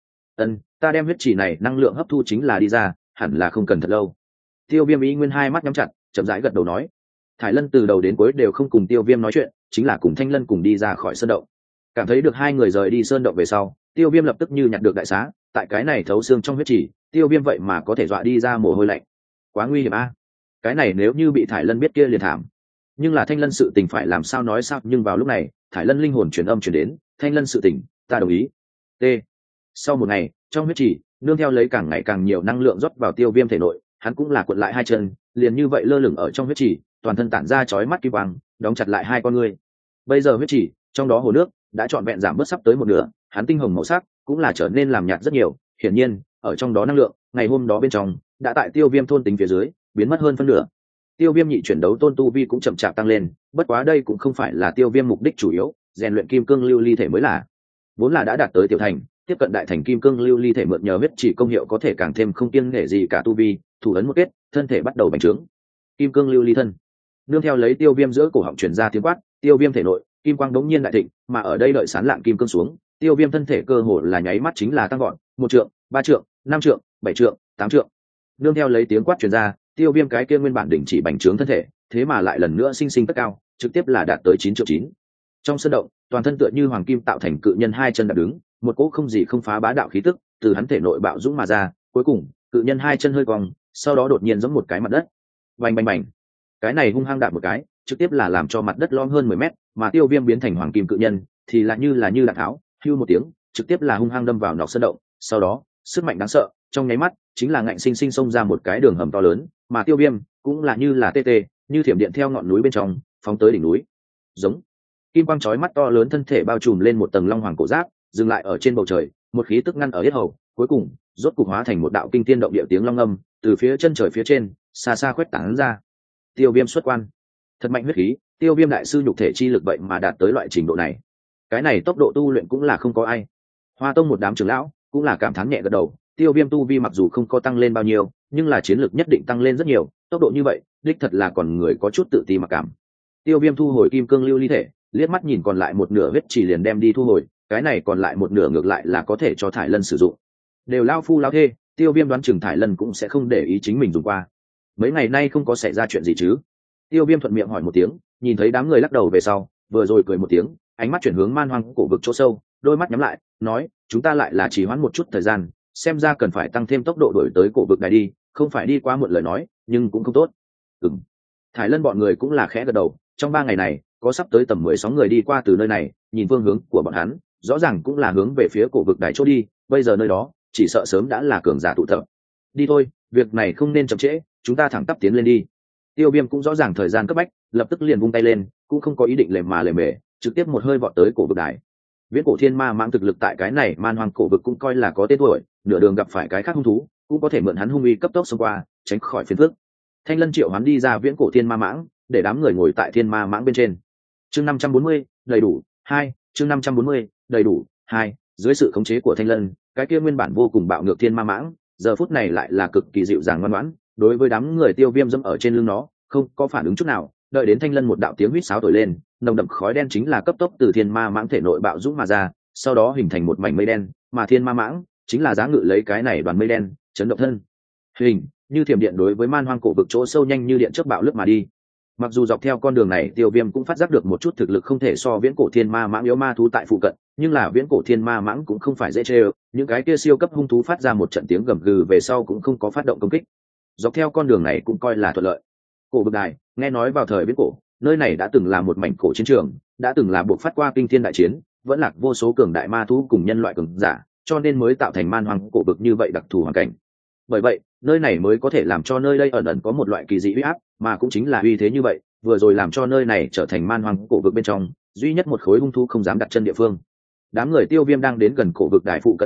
Speaker 1: Ta đem huyết chỉ này năng lượng hấp thu chính là đi ra, hẳn là không cần thật lâu. Tiêu Viêm ý nguyên hai mắt nhắm chặt, chậm rãi gật đầu nói. Thải Lân từ đầu đến cuối đều không cùng Tiêu Viêm nói chuyện, chính là cùng Thanh Lân cùng đi ra khỏi sơn động. Cảm thấy được hai người rời đi sơn động về sau, Tiêu Viêm lập tức như nhặt được đại xá, tại cái này thấu xương trong huyết chỉ, Tiêu Viêm vậy mà có thể dọa đi ra mồ hôi lạnh. Quá nguy hiểm a. Cái này nếu như bị Thải Lân biết kia liền thảm. Nhưng là Thanh Lân sự tình phải làm sao nói sao, nhưng vào lúc này, Thải Lân linh hồn truyền âm truyền đến, Thanh Lân sự tình, ta đồng ý. T. Sau một ngày, trong huyết chỉ, nương theo lấy càng ngày càng nhiều năng lượng rót vào Tiêu Viêm thể nội, hắn cũng là cuộn lại hai chân, liền như vậy lơ lửng ở trong huyết chỉ, toàn thân tản ra chói mắt kim quang, đóng chặt lại hai con ngươi. Bây giờ huyết chỉ, trong đó hồ nước đã trọn vẹn giảm bớt sắp tới một nửa, hắn tinh hồng màu sắc cũng là trở nên làm nhạt rất nhiều, hiển nhiên, ở trong đó năng lượng, ngày hôm đó bên trong, đã tại Tiêu Viêm thôn tính phía dưới, biến mất hơn phân nửa. Tiêu Viêm nhị chuyển đấu tôn tu vi cũng chậm chạp tăng lên, bất quá đây cũng không phải là Tiêu Viêm mục đích chủ yếu, rèn luyện kim cương lưu ly thể mới là. Vốn là đã đạt tới tiểu thành, tiếp cận đại thành kim cương lưu ly thể mượn nhờ huyết chỉ công hiệu có thể càng thêm không kiêng nể gì cả tu vi, thủ ấn một kết, thân thể bắt đầu bành trướng. Kim cương lưu ly thân. Nương theo lấy Tiêu Viêm giữa cổ họng truyền ra tiếng quát, Tiêu Viêm thể nội, kim quang đống nhiên đại thịnh, mà ở đây đợi sán lạng kim cương xuống, Tiêu Viêm thân thể cơ hồ là nháy mắt chính là tăng vọt, 1 trượng, 3 trượng, 5 trượng, 7 trượng, 8 trượng. Nương theo lấy tiếng quát truyền ra, Tiêu Viêm cái kia nguyên bản đỉnh chỉ bành trướng thân thể, thế mà lại lần nữa sinh tất cao, trực tiếp là đạt tới 9 trượng 9. Trong sân động, toàn thân tựa như hoàng kim tạo thành cự nhân hai chân đặt đứng, một cỗ không gì không phá bá đạo khí tức từ hắn thể nội bạo dũng mà ra, cuối cùng, cự nhân hai chân hơi cong, sau đó đột nhiên giẫm một cái mặt đất. Bành bành bành. Cái này hung hăng đạp một cái, trực tiếp là làm cho mặt đất lõm hơn 10 mét, mà Tiêu Viêm biến thành hoàng kim cự nhân, thì lại như đạn tháo, hưu một tiếng, trực tiếp là hung hăng đâm vào nóc sân động, sau đó, sức mạnh đáng sợ, trong nháy mắt, chính là ngạnh sinh sinh xông ra một cái đường hầm to lớn, mà Tiêu Viêm cũng là như là tê tê, như thiểm điện theo ngọn núi bên trong, phóng tới đỉnh núi. Giống. Kim quang chói mắt to lớn thân thể bao trùm lên một tầng long hoàng cổ giáp, dừng lại ở trên bầu trời, một khí tức ngăn ở yết hầu, cuối cùng, rốt cục hóa thành một đạo kinh thiên động địa tiếng long âm, từ phía chân trời phía trên, xa xa khuếch tán ra. Tiêu Viêm xuất quan. Thật mạnh huyết khí, Tiêu Viêm đại sư nhục thể chi lực vậy mà đạt tới loại trình độ này. Cái này tốc độ tu luyện cũng là không có ai. Hoa Tông một đám trưởng lão cũng là cảm thán nhẹ gật đầu, Tiêu Viêm tu vi mặc dù không có tăng lên bao nhiêu, nhưng là chiến lược nhất định tăng lên rất nhiều, tốc độ như vậy, đích thật là còn người có chút tự ti mặc cảm. Tiêu Viêm thu hồi kim cương lưu ly thể, liếc mắt nhìn còn lại một nửa huyết chỉ liền đem đi thu hồi, cái này còn lại một nửa ngược lại là có thể cho Thải Lân sử dụng. Đều lao phu lao thê, Tiêu Viêm đoán chừng Thải Lân cũng sẽ không để ý chính mình dùng qua. Mấy ngày nay không có xảy ra chuyện gì chứ? Tiêu Viêm thuận miệng hỏi một tiếng, nhìn thấy đám người lắc đầu về sau, vừa rồi cười một tiếng, ánh mắt chuyển hướng man hoang cổ vực chỗ sâu, đôi mắt nhắm lại, nói, chúng ta lại là trì hoãn một chút thời gian, xem ra cần phải tăng thêm tốc độ đổi tới cổ vực này đi, không phải đi quá muộn lời nói, nhưng cũng không tốt. Ừm. Thải Lân bọn người cũng là khẽ gật đầu, trong 3 ngày này, có sắp tới tầm 16 người đi qua từ nơi này, nhìn phương hướng của bọn hắn, rõ ràng cũng là hướng về phía cổ vực đài chỗ đi, bây giờ nơi đó, chỉ sợ sớm đã là cường giả tụ tập. Đi thôi, việc này không nên chậm trễ, chúng ta thẳng tắp tiến lên đi. Tiêu Viêm cũng rõ ràng thời gian cấp bách, lập tức liền vung tay lên, cũng không có ý định lề mề, trực tiếp một hơi vọt tới cổ vực đài. Viễn cổ thiên ma mãng thực lực tại cái này man hoang cổ vực cũng coi là có tên tuổi, nửa đường gặp phải cái khác hung thú, cũng có thể mượn hắn hung uy cấp tốc xông qua, tránh khỏi phiền phức. Thanh Lân triệu hắn đi ra viễn cổ thiên ma mãng, để đám người ngồi tại thiên ma mãng bên trên. Chương 540, đầy đủ, 2, chương 540, đầy đủ, 2, dưới sự khống chế của Thanh Lân, cái kia nguyên bản vô cùng bạo ngược thiên ma mãng, giờ phút này lại là cực kỳ dịu dàng ngoan ngoãn, đối với đám người Tiêu Viêm dẫm ở trên lưng nó, không có phản ứng chút nào, đợi đến Thanh Lân một đạo tiếng huýt sáo thổi lên, nồng đậm khói đen chính là cấp tốc từ thiên ma mãng thể nội bạo dũng mà ra, sau đó hình thành một mảnh mây đen, mà thiên ma mãng chính là giá ngự lấy cái này đoàn mây đen, chấn động thân hình như thiểm điện đối với man hoang cổ vực chỗ sâu nhanh như điện chớp bạo lướt mà đi. Mặc dù dọc theo con đường này Tiêu Viêm cũng phát giác được một chút thực lực không thể so viễn cổ thiên ma mãng yếu ma thú tại phụ cận, nhưng là viễn cổ thiên ma mãng cũng không phải dễ chơi, những cái kia siêu cấp hung thú phát ra một trận tiếng gầm gừ về sau cũng không có phát động công kích. Dọc theo con đường này cũng coi là thuận lợi. Cổ vực đài, nghe nói vào thời viễn cổ, nơi này đã từng là một mảnh cổ chiến trường, đã từng là buộc phát qua kinh thiên đại chiến, vẫn lạc vô số cường đại ma thú cùng nhân loại cường giả, cho nên mới tạo thành man hoang cổ vực như vậy đặc thù hoàn cảnh. Bởi vậy, nơi này mới có thể làm cho nơi đây ẩn ẩn có một loại kỳ dị uy áp, mà cũng chính là uy thế như vậy, vừa rồi làm cho nơi này trở thành man hoang cổ vực bên trong duy nhất một khối hung thú không dám đặt chân địa phương. Đám người Tiêu Viêm đang đến gần cổ vực đài phụ cận lúc,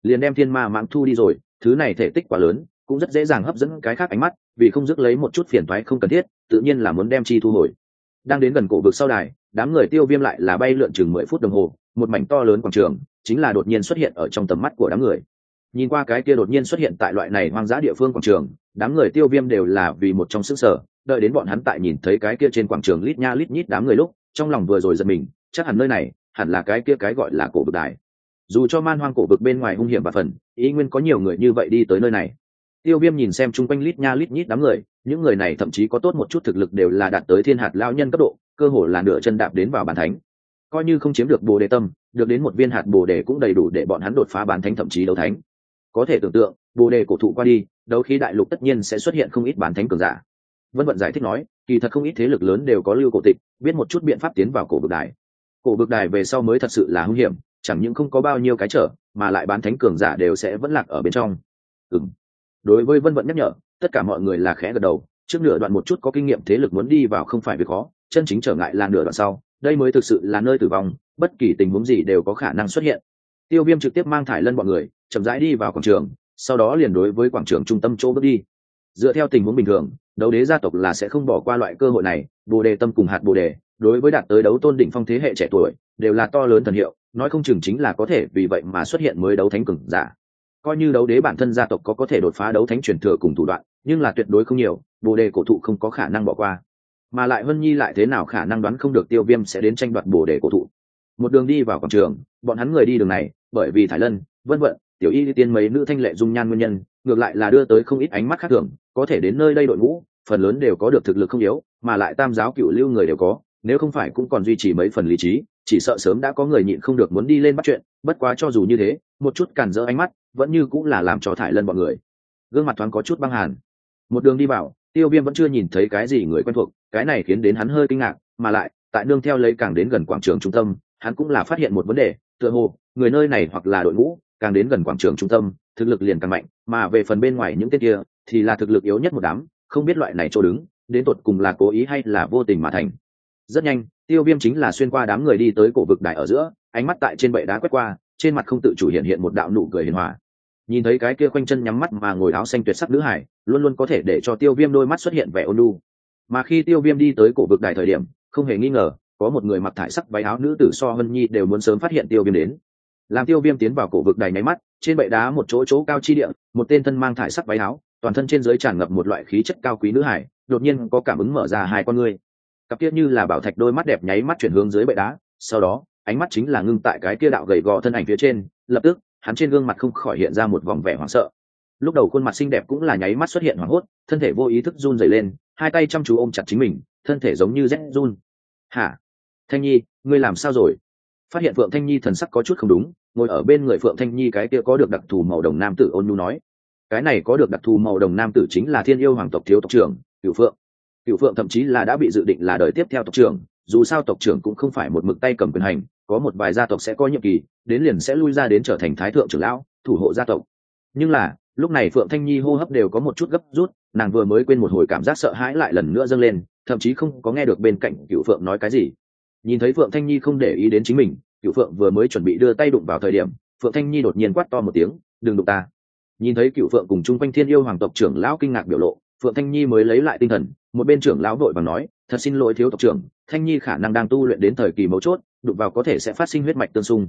Speaker 1: liền đem thiên ma mãng thu đi rồi. Thứ này thể tích quá lớn, cũng rất dễ dàng hấp dẫn cái khác ánh mắt, vì không rước lấy một chút phiền toái không cần thiết, tự nhiên là muốn đem chi thu hồi. Đang đến gần cổ vực sau đài, đám người Tiêu Viêm lại là bay lượn chừng 10 phút đồng hồ, một mảnh to lớn quảng trường chính là đột nhiên xuất hiện ở trong tầm mắt của đám người. Nhìn qua cái kia đột nhiên xuất hiện tại loại này hoang dã địa phương quảng trường, đám người Tiêu Viêm đều là vì một trong sức sở, đợi đến bọn hắn tại nhìn thấy cái kia trên quảng trường lít nha lít nhít đám người lúc, trong lòng vừa rồi giật mình, chắc hẳn nơi này hẳn là cái kia cái gọi là cổ vực đài. Dù cho man hoang cổ vực bên ngoài hung hiểm và phần, ý nguyên có nhiều người như vậy đi tới nơi này. Tiêu Viêm nhìn xem chung quanh lít nha lít nhít đám người, những người này thậm chí có tốt một chút thực lực đều là đạt tới thiên hạt lão nhân cấp độ, cơ hồ là nửa chân đạp đến vào bán thánh. Coi như không chiếm được bồ đề tâm, được đến một viên hạt bồ đề cũng đầy đủ để bọn hắn đột phá bán thánh thậm chí đấu thánh. Có thể tưởng tượng, bồ đề cổ thụ qua đi, đấu khí đại lục tất nhiên sẽ xuất hiện không ít bán thánh cường giả. Vân Vận giải thích nói, kỳ thật không ít thế lực lớn đều có lưu cổ tịch, biết một chút biện pháp tiến vào cổ vực đài. Cổ vực đài về sau mới thật sự là hung hiểm, chẳng những không có bao nhiêu cái trở, mà lại bán thánh cường giả đều sẽ vẫn lạc ở bên trong. Đối với Vân Vận nhắc nhở, tất cả mọi người là khẽ gật đầu. Trước nửa đoạn một chút có kinh nghiệm thế lực muốn đi vào không phải việc khó, chân chính trở ngại là nửa đoạn sau, đây mới thực sự là nơi tử vong, bất kỳ tình huống gì đều có khả năng xuất hiện. Tiêu Viêm trực tiếp mang Thải Lân bọn người chậm rãi đi vào quảng trường, sau đó liền đối với quảng trường trung tâm chỗ bước đi. Dựa theo tình huống bình thường, đấu đế gia tộc là sẽ không bỏ qua loại cơ hội này. Bồ đề tâm cùng hạt bồ đề đối với đạt tới đấu tôn đỉnh phong thế hệ trẻ tuổi đều là to lớn thần hiệu, nói không chừng chính là có thể vì vậy mà xuất hiện mới đấu thánh cường giả. Coi như đấu đế bản thân gia tộc có thể đột phá đấu thánh truyền thừa cùng thủ đoạn, nhưng là tuyệt đối không nhiều, bồ đề cổ thụ không có khả năng bỏ qua. Mà lại Vân Nhi lại thế nào khả năng đoán không được Tiêu Viêm sẽ đến tranh đoạt bồ đề cổ thụ. Một đường đi vào quảng trường, bọn hắn người đi đường này, bởi vì Thải Lân, Vân Vận, Tiểu Y tiên mấy nữ thanh lệ dung nhan nguyên nhân, ngược lại là đưa tới không ít ánh mắt khác thường, có thể đến nơi đây đội ngũ, phần lớn đều có được thực lực không yếu, mà lại tam giáo cựu lưu người đều có, nếu không phải cũng còn duy trì mấy phần lý trí, chỉ sợ sớm đã có người nhịn không được muốn đi lên bắt chuyện. Bất quá cho dù như thế, một chút cản rỡ ánh mắt vẫn như cũng là làm cho Thải Lân bọn người gương mặt thoáng có chút băng hàn. Một đường đi vào, Tiêu Viêm vẫn chưa nhìn thấy cái gì người quen thuộc, cái này khiến đến hắn hơi kinh ngạc, mà lại tại nương theo lấy càng đến gần quảng trường trung tâm, hắn cũng là phát hiện một vấn đề, tựa hồ người nơi này hoặc là đội ngũ càng đến gần quảng trường trung tâm, thực lực liền càng mạnh, mà về phần bên ngoài những tên kia thì là thực lực yếu nhất một đám, không biết loại này chỗ đứng đến tột cùng là cố ý hay là vô tình mà thành. Rất nhanh, Tiêu Viêm chính là xuyên qua đám người đi tới cổ vực đài ở giữa, ánh mắt tại trên bệ đá quét qua, trên mặt không tự chủ hiện một đạo nụ cười hiền hòa. Nhìn thấy cái kia quanh chân nhắm mắt mà ngồi áo xanh tuyệt sắc nữ hải, luôn luôn có thể để cho Tiêu Viêm đôi mắt xuất hiện vẻ ôn nhu. Mà khi Tiêu Viêm đi tới cổ vực đài thời điểm, không hề nghi ngờ, có một người mặc thải sắc váy áo nữ tử so Vân Nhi đều muốn sớm phát hiện Tiêu Viêm đến. Làm Tiêu Viêm tiến vào cổ vực đài nháy mắt, trên bệ đá một chỗ cao chi địa, một tên thân mang thải sắc váy áo, toàn thân trên dưới tràn ngập một loại khí chất cao quý nữ hải, đột nhiên có cảm ứng mở ra hai con ngươi. Cặp kia như là bảo thạch đôi mắt đẹp nháy mắt chuyển hướng dưới bệ đá, sau đó, ánh mắt chính là ngưng tại cái kia đạo gầy gò thân ảnh phía trên, lập tức, hắn trên gương mặt không khỏi hiện ra một vòng vẻ hoảng sợ. Lúc đầu khuôn mặt xinh đẹp cũng là nháy mắt xuất hiện hoảng hốt, thân thể vô ý thức run rẩy lên, hai tay chăm chú ôm chặt chính mình, thân thể giống như rét run. "Hả? Thanh Nhi, ngươi làm sao rồi?" Phát hiện Phượng Thanh Nhi thần sắc có chút không đúng, ngồi ở bên người Phượng Thanh Nhi cái kia có được đặc thù màu đồng nam tử ôn nhu nói. Cái này có được đặc thù màu đồng nam tử chính là Thiên Yêu Hoàng tộc thiếu tộc trưởng, Cửu Phượng. Cửu Phượng thậm chí là đã bị dự định là đời tiếp theo tộc trưởng, dù sao tộc trưởng cũng không phải một mực tay cầm quyền hành, có một vài gia tộc sẽ có nhiệm kỳ, đến liền sẽ lui ra đến trở thành thái thượng trưởng lão, thủ hộ gia tộc. Nhưng là, lúc này Phượng Thanh Nhi hô hấp đều có một chút gấp rút, nàng vừa mới quên một hồi cảm giác sợ hãi lại lần nữa dâng lên, thậm chí không có nghe được bên cạnh Cửu Phượng nói cái gì. Nhìn thấy Phượng Thanh Nhi không để ý đến chính mình, Cửu Phượng vừa mới chuẩn bị đưa tay đụng vào thời điểm, Phượng Thanh Nhi đột nhiên quát to một tiếng, "Đừng đụng ta!" Nhìn thấy Cửu Phượng cùng chung quanh Thiên Yêu Hoàng tộc trưởng lão kinh ngạc biểu lộ, Phượng Thanh Nhi mới lấy lại tinh thần, một bên trưởng lão vội vàng nói, "Thật xin lỗi thiếu tộc trưởng, Thanh Nhi khả năng đang tu luyện đến thời kỳ mấu chốt, đụng vào có thể sẽ phát sinh huyết mạch tương xung."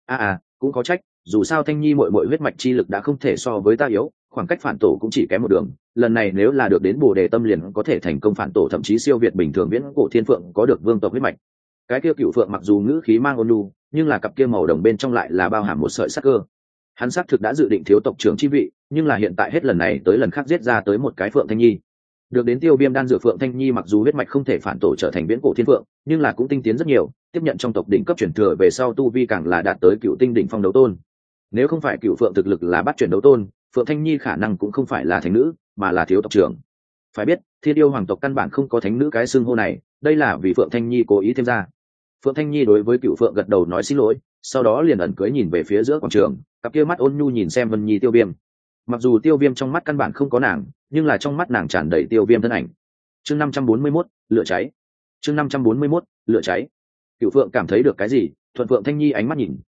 Speaker 1: Cũng có trách, dù sao Thanh Nhi muội huyết mạch chi lực đã không thể so với ta yếu, khoảng cách phản tổ cũng chỉ kém một đường, lần này nếu là được đến Bồ Đề tâm liền có thể thành công phản tổ, thậm chí siêu việt bình thường viễn cổ thiên phượng có được vương tộc huyết mạch. Cái kia Cửu Phượng mặc dù ngữ khí mang ôn nhu, nhưng là cặp kia màu đồng bên trong lại là bao hàm một sợi sắc cơ. Hắn xác thực đã dự định thiếu tộc trưởng chi vị, nhưng là hiện tại hết lần này tới lần khác giết ra tới một cái Phượng Thanh Nhi. Được đến Tiêu Viêm đan dược Phượng Thanh Nhi mặc dù huyết mạch không thể phản tổ trở thành viễn cổ thiên phượng, nhưng là cũng tinh tiến rất nhiều, tiếp nhận trong tộc đỉnh cấp chuyển thừa về sau tu vi càng là đạt tới cựu tinh đỉnh phong đấu tôn. Nếu không phải Cửu Phượng thực lực là bắt chuyển đấu tôn, Phượng Thanh Nhi khả năng cũng không phải là thánh nữ, mà là thiếu tộc trưởng. Phải biết, Thiên Yêu Hoàng tộc căn bản không có thánh nữ cái xưng hô này, đây là vì Phượng Thanh Nhi cố ý thêm ra. Phượng Thanh Nhi đối với Cửu Phượng gật đầu nói xin lỗi, sau đó liền ẩn cưới nhìn về phía giữa quảng trường, cặp kia mắt ôn nhu nhìn xem Vân Nhi Tiêu Viêm. Mặc dù Tiêu Viêm trong mắt căn bản không có nàng, nhưng là trong mắt nàng tràn đầy Tiêu Viêm thân ảnh. Chương 541, lửa cháy. Chương 541, lửa cháy. Cửu Phượng cảm thấy được cái gì, thuận Phượng Thanh Nhi ánh mắt nhìn,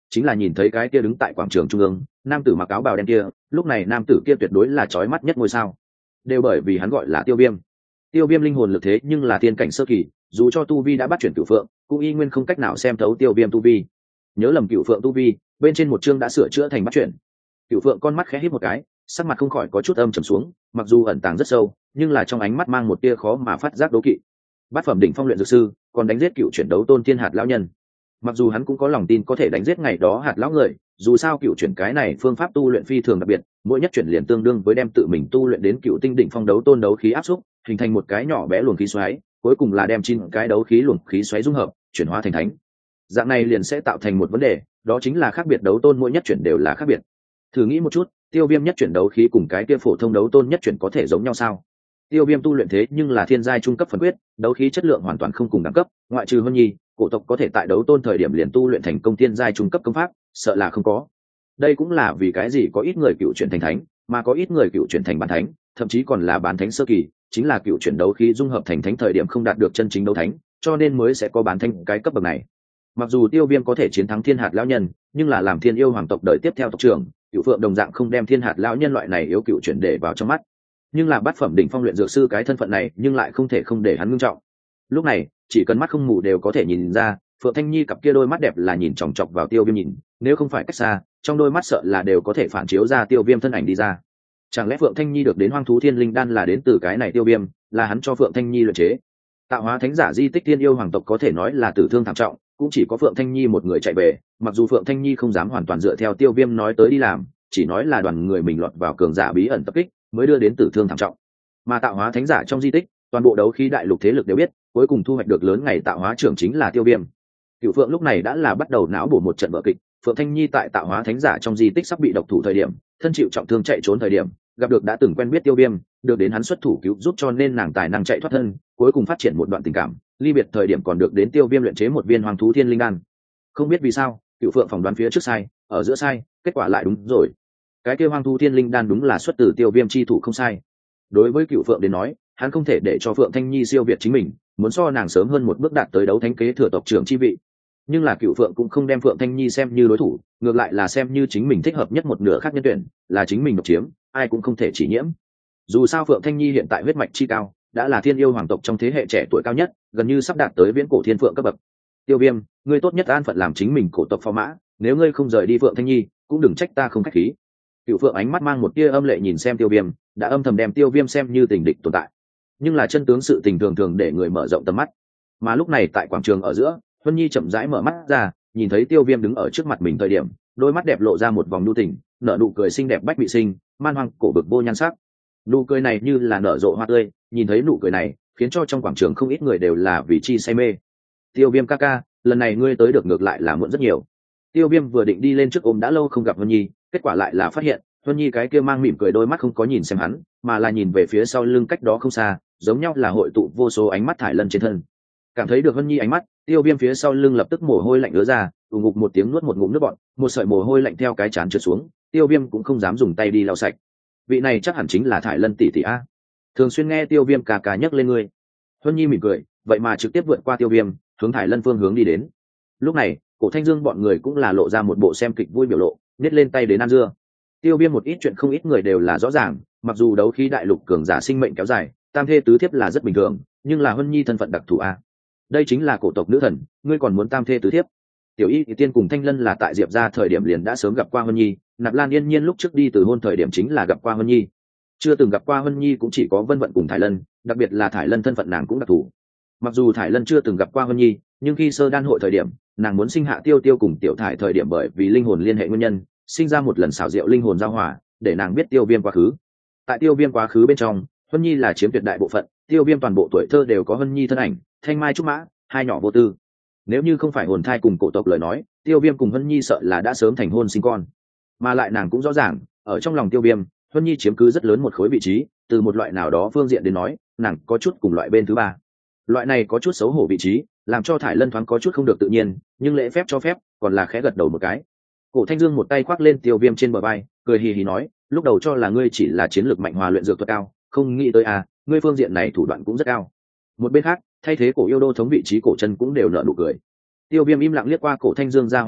Speaker 1: chính là nhìn thấy cái kia đứng tại quảng trường trung ương nam tử mặc áo bào đen kia, lúc này nam tử kia tuyệt đối là chói mắt nhất ngôi sao, đều bởi vì hắn gọi là Tiêu Viêm. Tiêu Viêm linh hồn lực thế nhưng là tiên cảnh sơ kỳ, dù cho tu vi đã bắt chuyển Cửu Phượng cũng y nguyên không cách nào xem thấu Tiêu Viêm tu vi. Nhớ lầm Cửu Phượng tu vi bên trên một chương đã sửa chữa thành bắt chuyển. Cửu Phượng con mắt khẽ híp một cái, sắc mặt không khỏi có chút âm trầm xuống, mặc dù ẩn tàng rất sâu nhưng là trong ánh mắt mang một tia khó mà phát giác đố kỵ. Bát phẩm đỉnh phong luyện dược sư còn đánh giết cựu chuyển đấu tôn thiên hạt lão nhân, mặc dù hắn cũng có lòng tin có thể đánh giết ngày đó hạt lão người, dù sao cựu chuyển cái này phương pháp tu luyện phi thường đặc biệt, mỗi nhất chuyển liền tương đương với đem tự mình tu luyện đến cựu tinh đỉnh phong đấu tôn đấu khí áp xúc, hình thành một cái nhỏ bé luồng khí xoáy, cuối cùng là đem 9 cái đấu khí luồng khí xoáy dung hợp chuyển hóa thành thánh. Dạng này liền sẽ tạo thành một vấn đề, đó chính là khác biệt đấu tôn mỗi nhất chuyển đều là khác biệt. Thử nghĩ một chút, Tiêu Viêm nhất chuyển đấu khí cùng cái kia phổ thông đấu tôn nhất chuyển có thể giống nhau sao? Tiêu Viêm tu luyện thế nhưng là thiên giai trung cấp phần quyết, đấu khí chất lượng hoàn toàn không cùng đẳng cấp, ngoại trừ Hân Nhi, cổ tộc có thể tại đấu tôn thời điểm liền tu luyện thành công thiên giai trung cấp công pháp, sợ là không có. Đây cũng là vì cái gì có ít người cựu chuyển thành thánh, mà có ít người cựu chuyển thành bán thánh, thậm chí còn là bán thánh sơ kỳ, chính là cựu chuyển đấu khí dung hợp thành thánh thời điểm không đạt được chân chính đấu thánh, cho nên mới sẽ có bán thánh cái cấp bậc này. Mặc dù Tiêu Viêm có thể chiến thắng Thiên Hạt lão nhân, nhưng là làm Thiên Yêu hoàng tộc đời tiếp theo tộc trưởng, Cửu Phượng đồng dạng không đem Thiên Hạt lão nhân loại này yếu cựu chuyển để vào trong mắt. Nhưng là bát phẩm đỉnh phong luyện dược sư cái thân phận này, nhưng lại không thể không để hắn ngưng trọng. Lúc này, chỉ cần mắt không mù đều có thể nhìn ra, Phượng Thanh Nhi cặp kia đôi mắt đẹp là nhìn chòng chọc vào Tiêu Viêm nhìn, nếu không phải cách xa, trong đôi mắt sợ là đều có thể phản chiếu ra Tiêu Viêm thân ảnh đi ra. Chẳng lẽ Phượng Thanh Nhi được đến Hoang thú Thiên Linh đan là đến từ cái này Tiêu Viêm, là hắn cho Phượng Thanh Nhi luyện chế? Tạo hóa thánh giả di tích Thiên Yêu hoàng tộc có thể nói là tử thương thảm trọng, cũng chỉ có Phượng Thanh Nhi một người chạy về, mặc dù Phượng Thanh Nhi không dám hoàn toàn dựa theo Tiêu Viêm nói tới đi làm, chỉ nói là đoàn người mình lọt vào cường giả bí ẩn tập kích, mới đưa đến tử thương thảm trọng. Mà tạo hóa thánh giả trong di tích, toàn bộ đấu khí đại lục thế lực đều biết, cuối cùng thu hoạch được lớn ngày tạo hóa trưởng chính là Tiêu Viêm. Cửu Phượng lúc này đã là bắt đầu não bổ một trận vở kịch, Phượng Thanh Nhi tại tạo hóa thánh giả trong di tích sắp bị độc thủ thời điểm, thân chịu trọng thương chạy trốn thời điểm, gặp được đã từng quen biết Tiêu Viêm, được đến hắn xuất thủ cứu giúp cho nên nàng tài năng chạy thoát thân, cuối cùng phát triển một đoạn tình cảm, ly biệt thời điểm còn được đến Tiêu Viêm luyện chế một viên Hoang thú Thiên Linh đan. Không biết vì sao, Cửu Phượng phỏng đoán phía trước sai, ở giữa sai, kết quả lại đúng rồi. Cái kia Hoang thú Thiên Linh đan đúng là xuất từ Tiêu Viêm chi thủ không sai. Đối với Cửu Phượng đến nói, hắn không thể để cho Phượng Thanh Nhi siêu việt chính mình, muốn so nàng sớm hơn một bước đạt tới đấu thánh kế thừa tộc trưởng chi vị. Nhưng là Cửu Phượng cũng không đem Phượng Thanh Nhi xem như đối thủ, ngược lại là xem như chính mình thích hợp nhất một nửa khác nhân tuyển, là chính mình độc chiếm, ai cũng không thể chỉ nhiễm. Dù sao Phượng Thanh Nhi hiện tại huyết mạch chi cao, đã là Thiên Yêu hoàng tộc trong thế hệ trẻ tuổi cao nhất, gần như sắp đạt tới viễn cổ thiên phượng cấp bậc. Tiêu Viêm, ngươi tốt nhất an phận làm chính mình cổ tộc phò mã, nếu ngươi không rời đi Phượng Thanh Nhi, cũng đừng trách ta không khách khí. Cửu Phượng ánh mắt mang một tia âm lệ nhìn xem Tiêu Viêm, đã âm thầm đem Tiêu Viêm xem như tình địch tồn tại. Nhưng là chân tướng sự tình thường thường để người mở rộng tầm mắt. Mà lúc này tại quảng trường ở giữa, Huân Nhi chậm rãi mở mắt ra, nhìn thấy Tiêu Viêm đứng ở trước mặt mình thời điểm, đôi mắt đẹp lộ ra một vòng nhu tình, nở nụ cười xinh đẹp bách bị sinh, man hoang cổ bực vô nhan sắc. Nụ cười này như là nở rộ hoa tươi, nhìn thấy nụ cười này, khiến cho trong quảng trường không ít người đều là vì chi say mê. Tiêu Viêm ca ca, lần này ngươi tới được ngược lại là muộn rất nhiều. Tiêu Viêm vừa định đi lên trước ôm đã lâu không gặp Huân Nhi, kết quả lại là phát hiện Huân Nhi cái kia mang mỉm cười đôi mắt không có nhìn xem hắn, mà là nhìn về phía sau lưng cách đó không xa, giống nhau là hội tụ vô số ánh mắt thải lân trên thân. Cảm thấy được Huân Nhi ánh mắt, Tiêu Viêm phía sau lưng lập tức mồ hôi lạnh ứa ra, ù ngục một tiếng nuốt một ngụm nước bọt, một sợi mồ hôi lạnh theo cái trán trượt xuống, Tiêu Viêm cũng không dám dùng tay đi lau sạch. Vị này chắc hẳn chính là thải lân tỷ tỷ a. Thường xuyên nghe Tiêu Viêm cà cà nhắc lên ngươi. Huân Nhi mỉm cười, vậy mà trực tiếp vượt qua Tiêu Viêm, hướng thải lân phương hướng đi đến. Lúc này, Cổ Thanh Dương bọn người cũng là lộ ra một bộ xem kịch vui biểu lộ, nhét lên tay đến ăn dưa. Tiêu Viêm một ít chuyện không ít người đều là rõ ràng, mặc dù đấu khí đại lục cường giả sinh mệnh kéo dài, tam thê tứ thiếp là rất bình thường, nhưng là Huân Nhi thân phận đặc thù a. Đây chính là cổ tộc nữ thần, ngươi còn muốn tam thê tứ thiếp? Tiểu Y thì tiên cùng Thanh Lân là tại Diệp gia thời điểm liền đã sớm gặp qua Huân Nhi, Nạp Lan Yên Nhiên lúc trước đi từ hôn thời điểm chính là gặp qua Huân Nhi. Chưa từng gặp qua Huân Nhi cũng chỉ có Vân Vận cùng Thải Lân, đặc biệt là Thải Lân thân phận nàng cũng đặc thù. Mặc dù Thải Lân chưa từng gặp qua Huân Nhi, nhưng khi sơ đan hội thời điểm, nàng muốn sinh hạ Tiêu Tiêu cùng Tiểu Thải thời điểm bởi vì linh hồn liên hệ nguyên nhân, sinh ra một lần xảo diệu linh hồn giao hòa, để nàng biết Tiêu Viêm quá khứ. Tại Tiêu Viêm quá khứ bên trong, Huân Nhi là chiếm tuyệt đại bộ phận, Tiêu Viêm toàn bộ tuổi thơ đều có Huân Nhi thân ảnh, thanh mai trúc mã, hai nhỏ vô tư. Nếu như không phải hồn thai cùng cổ tộc lời nói, Tiêu Viêm cùng Huân Nhi sợ là đã sớm thành hôn sinh con. Mà lại nàng cũng rõ ràng, ở trong lòng Tiêu Viêm, Huân Nhi chiếm cứ rất lớn một khối vị trí, từ một loại nào đó phương diện đến nói, nàng có chút cùng loại bên thứ ba. Loại này có chút xấu hổ vị trí, làm cho Thải Lân thoáng có chút không được tự nhiên, nhưng lễ phép cho phép, còn là khẽ gật đầu một cái. Cổ Thanh Dương một tay khoác lên Tiêu Viêm trên bờ vai, cười hì hì nói, lúc đầu cho là ngươi chỉ là chiến lược mạnh hòa luyện dược thuật cao, không nghĩ tới ngươi phương diện này thủ đoạn cũng rất cao. Một bên khác, thay thế Cổ Yêu Đô thống vị trí Cổ Chân cũng đều nở nụ cười. Tiêu Viêm im lặng liếc qua Cổ Thanh Dương ra hỏa này,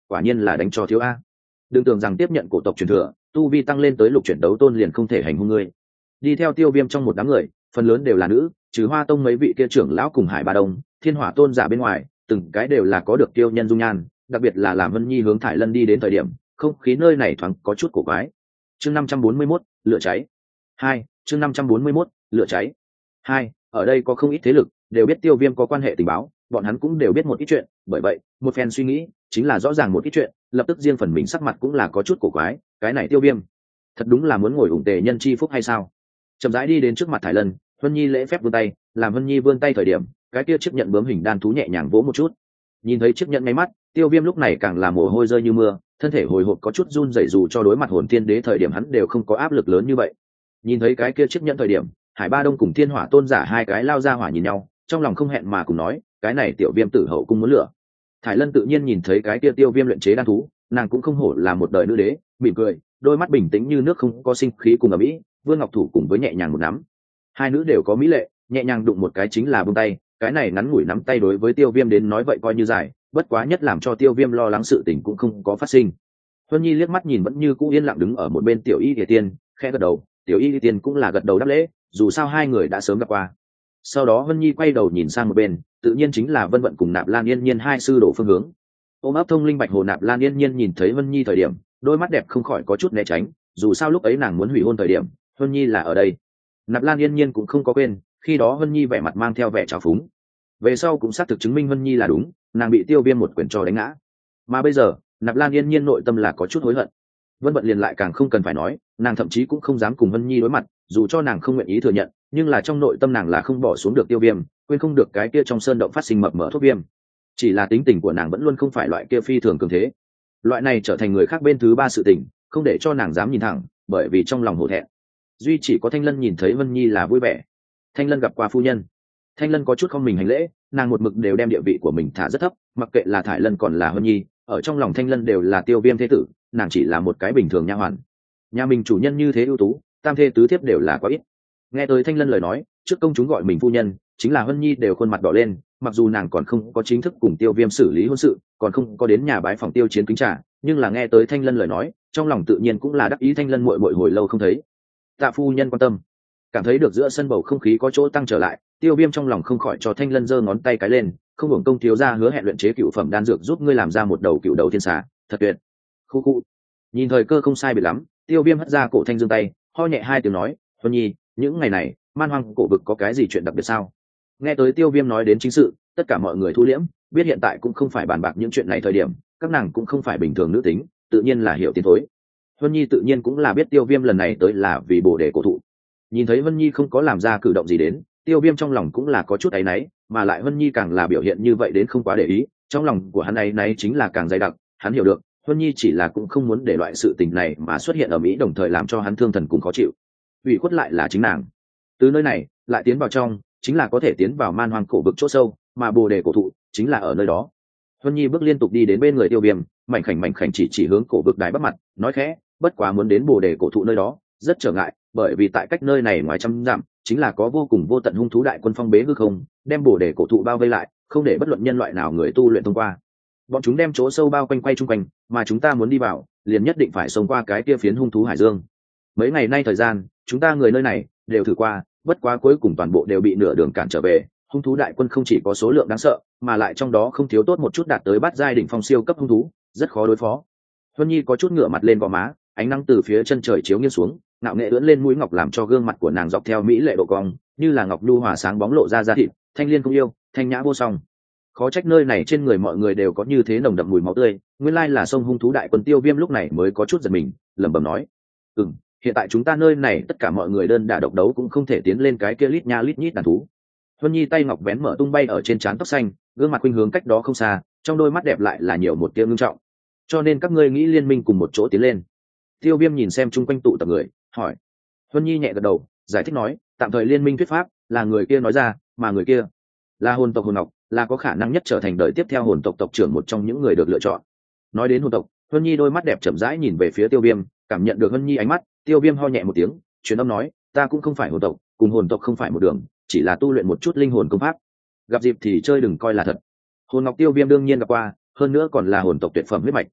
Speaker 1: quả nhiên là đánh cho thiếu a. Đừng tưởng rằng tiếp nhận cổ tộc truyền thừa, tu vi tăng lên tới lục chuyển đấu tôn liền không thể hành hung ngươi. Đi theo Tiêu Viêm trong một đám người, phần lớn đều là nữ, trừ Hoa Tông mấy vị kia trưởng lão cùng Hải Ba Đông, Thiên Hỏa tôn giả bên ngoài, từng cái đều là có được tiêu nhân dung nhan, đặc biệt là làm Vân Nhi hướng Thải Lân đi đến thời điểm, không khí nơi này thoáng có chút cổ quái. Chương 541, lửa cháy. 2, chương 541, lửa cháy. 2, ở đây có không ít thế lực, đều biết Tiêu Viêm có quan hệ tình báo, bọn hắn cũng đều biết một ít chuyện, bởi vậy, một phen suy nghĩ, chính là rõ ràng một ít chuyện, lập tức riêng phần mình sắc mặt cũng là có chút cổ quái, cái này Tiêu Viêm, thật đúng là muốn ngồi ủng tề nhân chi phúc hay sao? Chậm rãi đi đến trước mặt Thải Lân, Vân Nhi lễ phép vươn tay, làm Vân Nhi vươn tay thời điểm, cái kia chiếc nhận bướm hình đan thú nhẹ nhàng vỗ một chút. Nhìn thấy chiếc nhận ngay mắt, Tiêu Viêm lúc này càng là mồ hôi rơi như mưa, thân thể hồi hộp có chút run rẩy, dù cho đối mặt hồn tiên đế thời điểm hắn đều không có áp lực lớn như vậy. Nhìn thấy cái kia chiếc nhận thời điểm, Hải Ba Đông cùng Thiên Hỏa tôn giả hai cái lao ra hỏa nhìn nhau, trong lòng không hẹn mà cùng nói, cái này Tiểu Viêm tử hậu cung muốn lửa. Thải Lân tự nhiên nhìn thấy cái kia Tiêu Viêm luyện chế đan thú, nàng cũng không hổ là một đời nữ đế, mỉm cười, đôi mắt bình tĩnh như nước không có sinh khí cùng ở mỹ, Vương Ngọc Thủ cùng với nhẹ nhàng một nắm. Hai nữ đều có mỹ lệ, nhẹ nhàng đụng một cái chính là buông tay, cái này ngắn ngủi nắm tay đối với Tiêu Viêm đến nói vậy coi như dài, bất quá nhất làm cho Tiêu Viêm lo lắng sự tình cũng không có phát sinh. Huân Nhi liếc mắt nhìn vẫn như cũ yên lặng đứng ở một bên Tiểu Y Lìa Tiên, khẽ gật đầu, Tiểu Y Lìa Tiên cũng là gật đầu đáp lễ, dù sao hai người đã sớm gặp qua. Sau đó Huân Nhi quay đầu nhìn sang một bên, tự nhiên chính là Vân Vận cùng Nạp Lan Yên Nhiên hai sư đổ phương hướng. Ôm ấp thông linh bạch hồ Nạp Lan Yên Nhiên nhìn thấy Huân Nhi thời điểm, đôi mắt đẹp không khỏi có chút né tránh, dù sao lúc ấy nàng muốn hủy hôn thời điểm, Huân Nhi là ở đây. Nạp Lan Yên Nhiên cũng không có quên, khi đó Huân Nhi vẻ mặt mang theo vẻ trào phúng. Về sau cũng xác thực chứng minh Huân Nhi là đúng, nàng bị Tiêu Viêm một quyền cho đánh ngã. Mà bây giờ, Nạp Lan Yên Nhiên nội tâm là có chút hối hận. Vân Vận liền lại càng không cần phải nói, nàng thậm chí cũng không dám cùng Huân Nhi đối mặt, dù cho nàng không nguyện ý thừa nhận, nhưng là trong nội tâm nàng là không bỏ xuống được Tiêu Viêm, quên không được cái kia trong sơn động phát sinh mập mỡ thuốc viêm. Chỉ là tính tình của nàng vẫn luôn không phải loại kia phi thường cường thế. Loại này trở thành người khác bên thứ ba sự tình, không để cho nàng dám nhìn thẳng, bởi vì trong lòng hổ thẹn. Duy chỉ có Thanh Lân nhìn thấy Vân Nhi là vui vẻ. Thanh Lân gặp qua phu nhân. Thanh Lân có chút không mình hành lễ, nàng một mực đều đem địa vị của mình thả rất thấp, mặc kệ là Thải Lân còn là Vân Nhi, ở trong lòng Thanh Lân đều là Tiêu Viêm thế tử, nàng chỉ là một cái bình thường nha hoàn. Nhà mình chủ nhân như thế ưu tú, tam thê tứ thiếp đều là quá ít. Nghe tới Thanh Lân lời nói, trước công chúng gọi mình phu nhân, chính là Vân Nhi đều khuôn mặt đỏ lên, mặc dù nàng còn không có chính thức cùng Tiêu Viêm xử lý hôn sự, còn không có đến nhà bái phòng Tiêu Chiến kính trà, nhưng là nghe tới Thanh Lân lời nói, trong lòng tự nhiên cũng là đắc ý. Thanh Lân muội muội hồi lâu không thấy, tạ phu nhân quan tâm. Cảm thấy được giữa sân bầu không khí có chỗ tăng trở lại, Tiêu Viêm trong lòng không khỏi cho Thanh Lân giơ ngón tay cái lên, không hưởng công thiếu gia hứa hẹn luyện chế cựu phẩm đan dược giúp ngươi làm ra một đầu cựu đầu thiên xà, thật tuyệt. Khu khu. Nhìn thời cơ không sai biệt lắm, Tiêu Viêm hất ra cổ Thanh Dương tay, ho nhẹ hai tiếng nói, Huân Nhi, những ngày này man hoang cổ vực có cái gì chuyện đặc biệt sao? Nghe tới Tiêu Viêm nói đến chính sự, tất cả mọi người thu liễm, biết hiện tại cũng không phải bàn bạc những chuyện này thời điểm, các nàng cũng không phải bình thường nữ tính, tự nhiên là hiểu tiến thối. Huân Nhi tự nhiên cũng là biết Tiêu Viêm lần này tới là vì bổ đề cổ thụ. Nhìn thấy Huân Nhi không có làm ra cử động gì đến, Tiêu Viêm trong lòng cũng là có chút áy náy, mà lại Huân Nhi càng là biểu hiện như vậy đến không quá để ý, trong lòng của hắn áy náy chính là càng dày đặc. Hắn hiểu được, Huân Nhi chỉ là cũng không muốn để loại sự tình này mà xuất hiện ở Mỹ, đồng thời làm cho hắn thương thần cùng khó chịu. Ủy khuất lại là chính nàng. Từ nơi này lại tiến vào trong, chính là có thể tiến vào man hoang cổ vực chỗ sâu, mà bồ đề cổ thụ chính là ở nơi đó. Huân Nhi bước liên tục đi đến bên người Tiêu Viêm, mảnh khảnh chỉ hướng cổ vực đài bắc mặt, nói khẽ, bất quá muốn đến bồ đề cổ thụ nơi đó rất trở ngại, bởi vì tại cách nơi này ngoài trăm dặm chính là có vô cùng vô tận hung thú đại quân phong bế hư không, đem bồ đề cổ thụ bao vây lại, không để bất luận nhân loại nào người tu luyện thông qua. Bọn chúng đem chỗ sâu bao quanh quay chung quanh, mà chúng ta muốn đi vào liền nhất định phải xông qua cái kia phiến hung thú hải dương. Mấy ngày nay thời gian chúng ta người nơi này đều thử qua, bất quá cuối cùng toàn bộ đều bị nửa đường cản trở về. Hung thú đại quân không chỉ có số lượng đáng sợ, mà lại trong đó không thiếu tốt một chút đạt tới bát giai đỉnh phong siêu cấp hung thú, rất khó đối phó. Huân Nhi có chút ngửa mặt lên gò má, ánh nắng từ phía chân trời chiếu nghiêng xuống, ngạo nghệ ưỡn lên mũi ngọc làm cho gương mặt của nàng dọc theo mỹ lệ độ cong, như là ngọc nhu hòa sáng bóng lộ ra da thịt, thanh liên không yêu, thanh nhã vô song. Khó trách nơi này trên người mọi người đều có như thế nồng đậm mùi máu tươi, nguyên lai là sông hung thú đại quân. Tiêu Viêm lúc này mới có chút giật mình, lẩm bẩm nói, hiện tại chúng ta nơi này tất cả mọi người đơn đả độc đấu cũng không thể tiến lên cái kia lít nha lít nhít đàn thú. Huân Nhi tay ngọc vén mở tung bay ở trên trán tóc xanh, gương mặt khuynh hướng cách đó không xa, trong đôi mắt đẹp lại là nhiều một tia ngưng trọng. Cho nên các ngươi nghĩ liên minh cùng một chỗ tiến lên? Tiêu Viêm nhìn xem chung quanh tụ tập người, hỏi. Huân Nhi nhẹ gật đầu, giải thích nói, tạm thời liên minh thuyết pháp là người kia nói ra, mà người kia là hồn tộc Hồn Ngọc, là có khả năng nhất trở thành đời tiếp theo hồn tộc tộc trưởng, một trong những người được lựa chọn. Nói đến hồn tộc, Huân Nhi đôi mắt đẹp chậm rãi nhìn về phía Tiêu Viêm, cảm nhận được Huân Nhi ánh mắt, Tiêu Viêm ho nhẹ một tiếng, truyền âm nói, ta cũng không phải hồn tộc, cùng hồn tộc không phải một đường, chỉ là tu luyện một chút linh hồn công pháp, gặp dịp thì chơi đừng coi là thật. Hồn Ngọc Tiêu Viêm đương nhiên gặp qua, hơn nữa còn là hồn tộc tuyệt phẩm huyết mạch,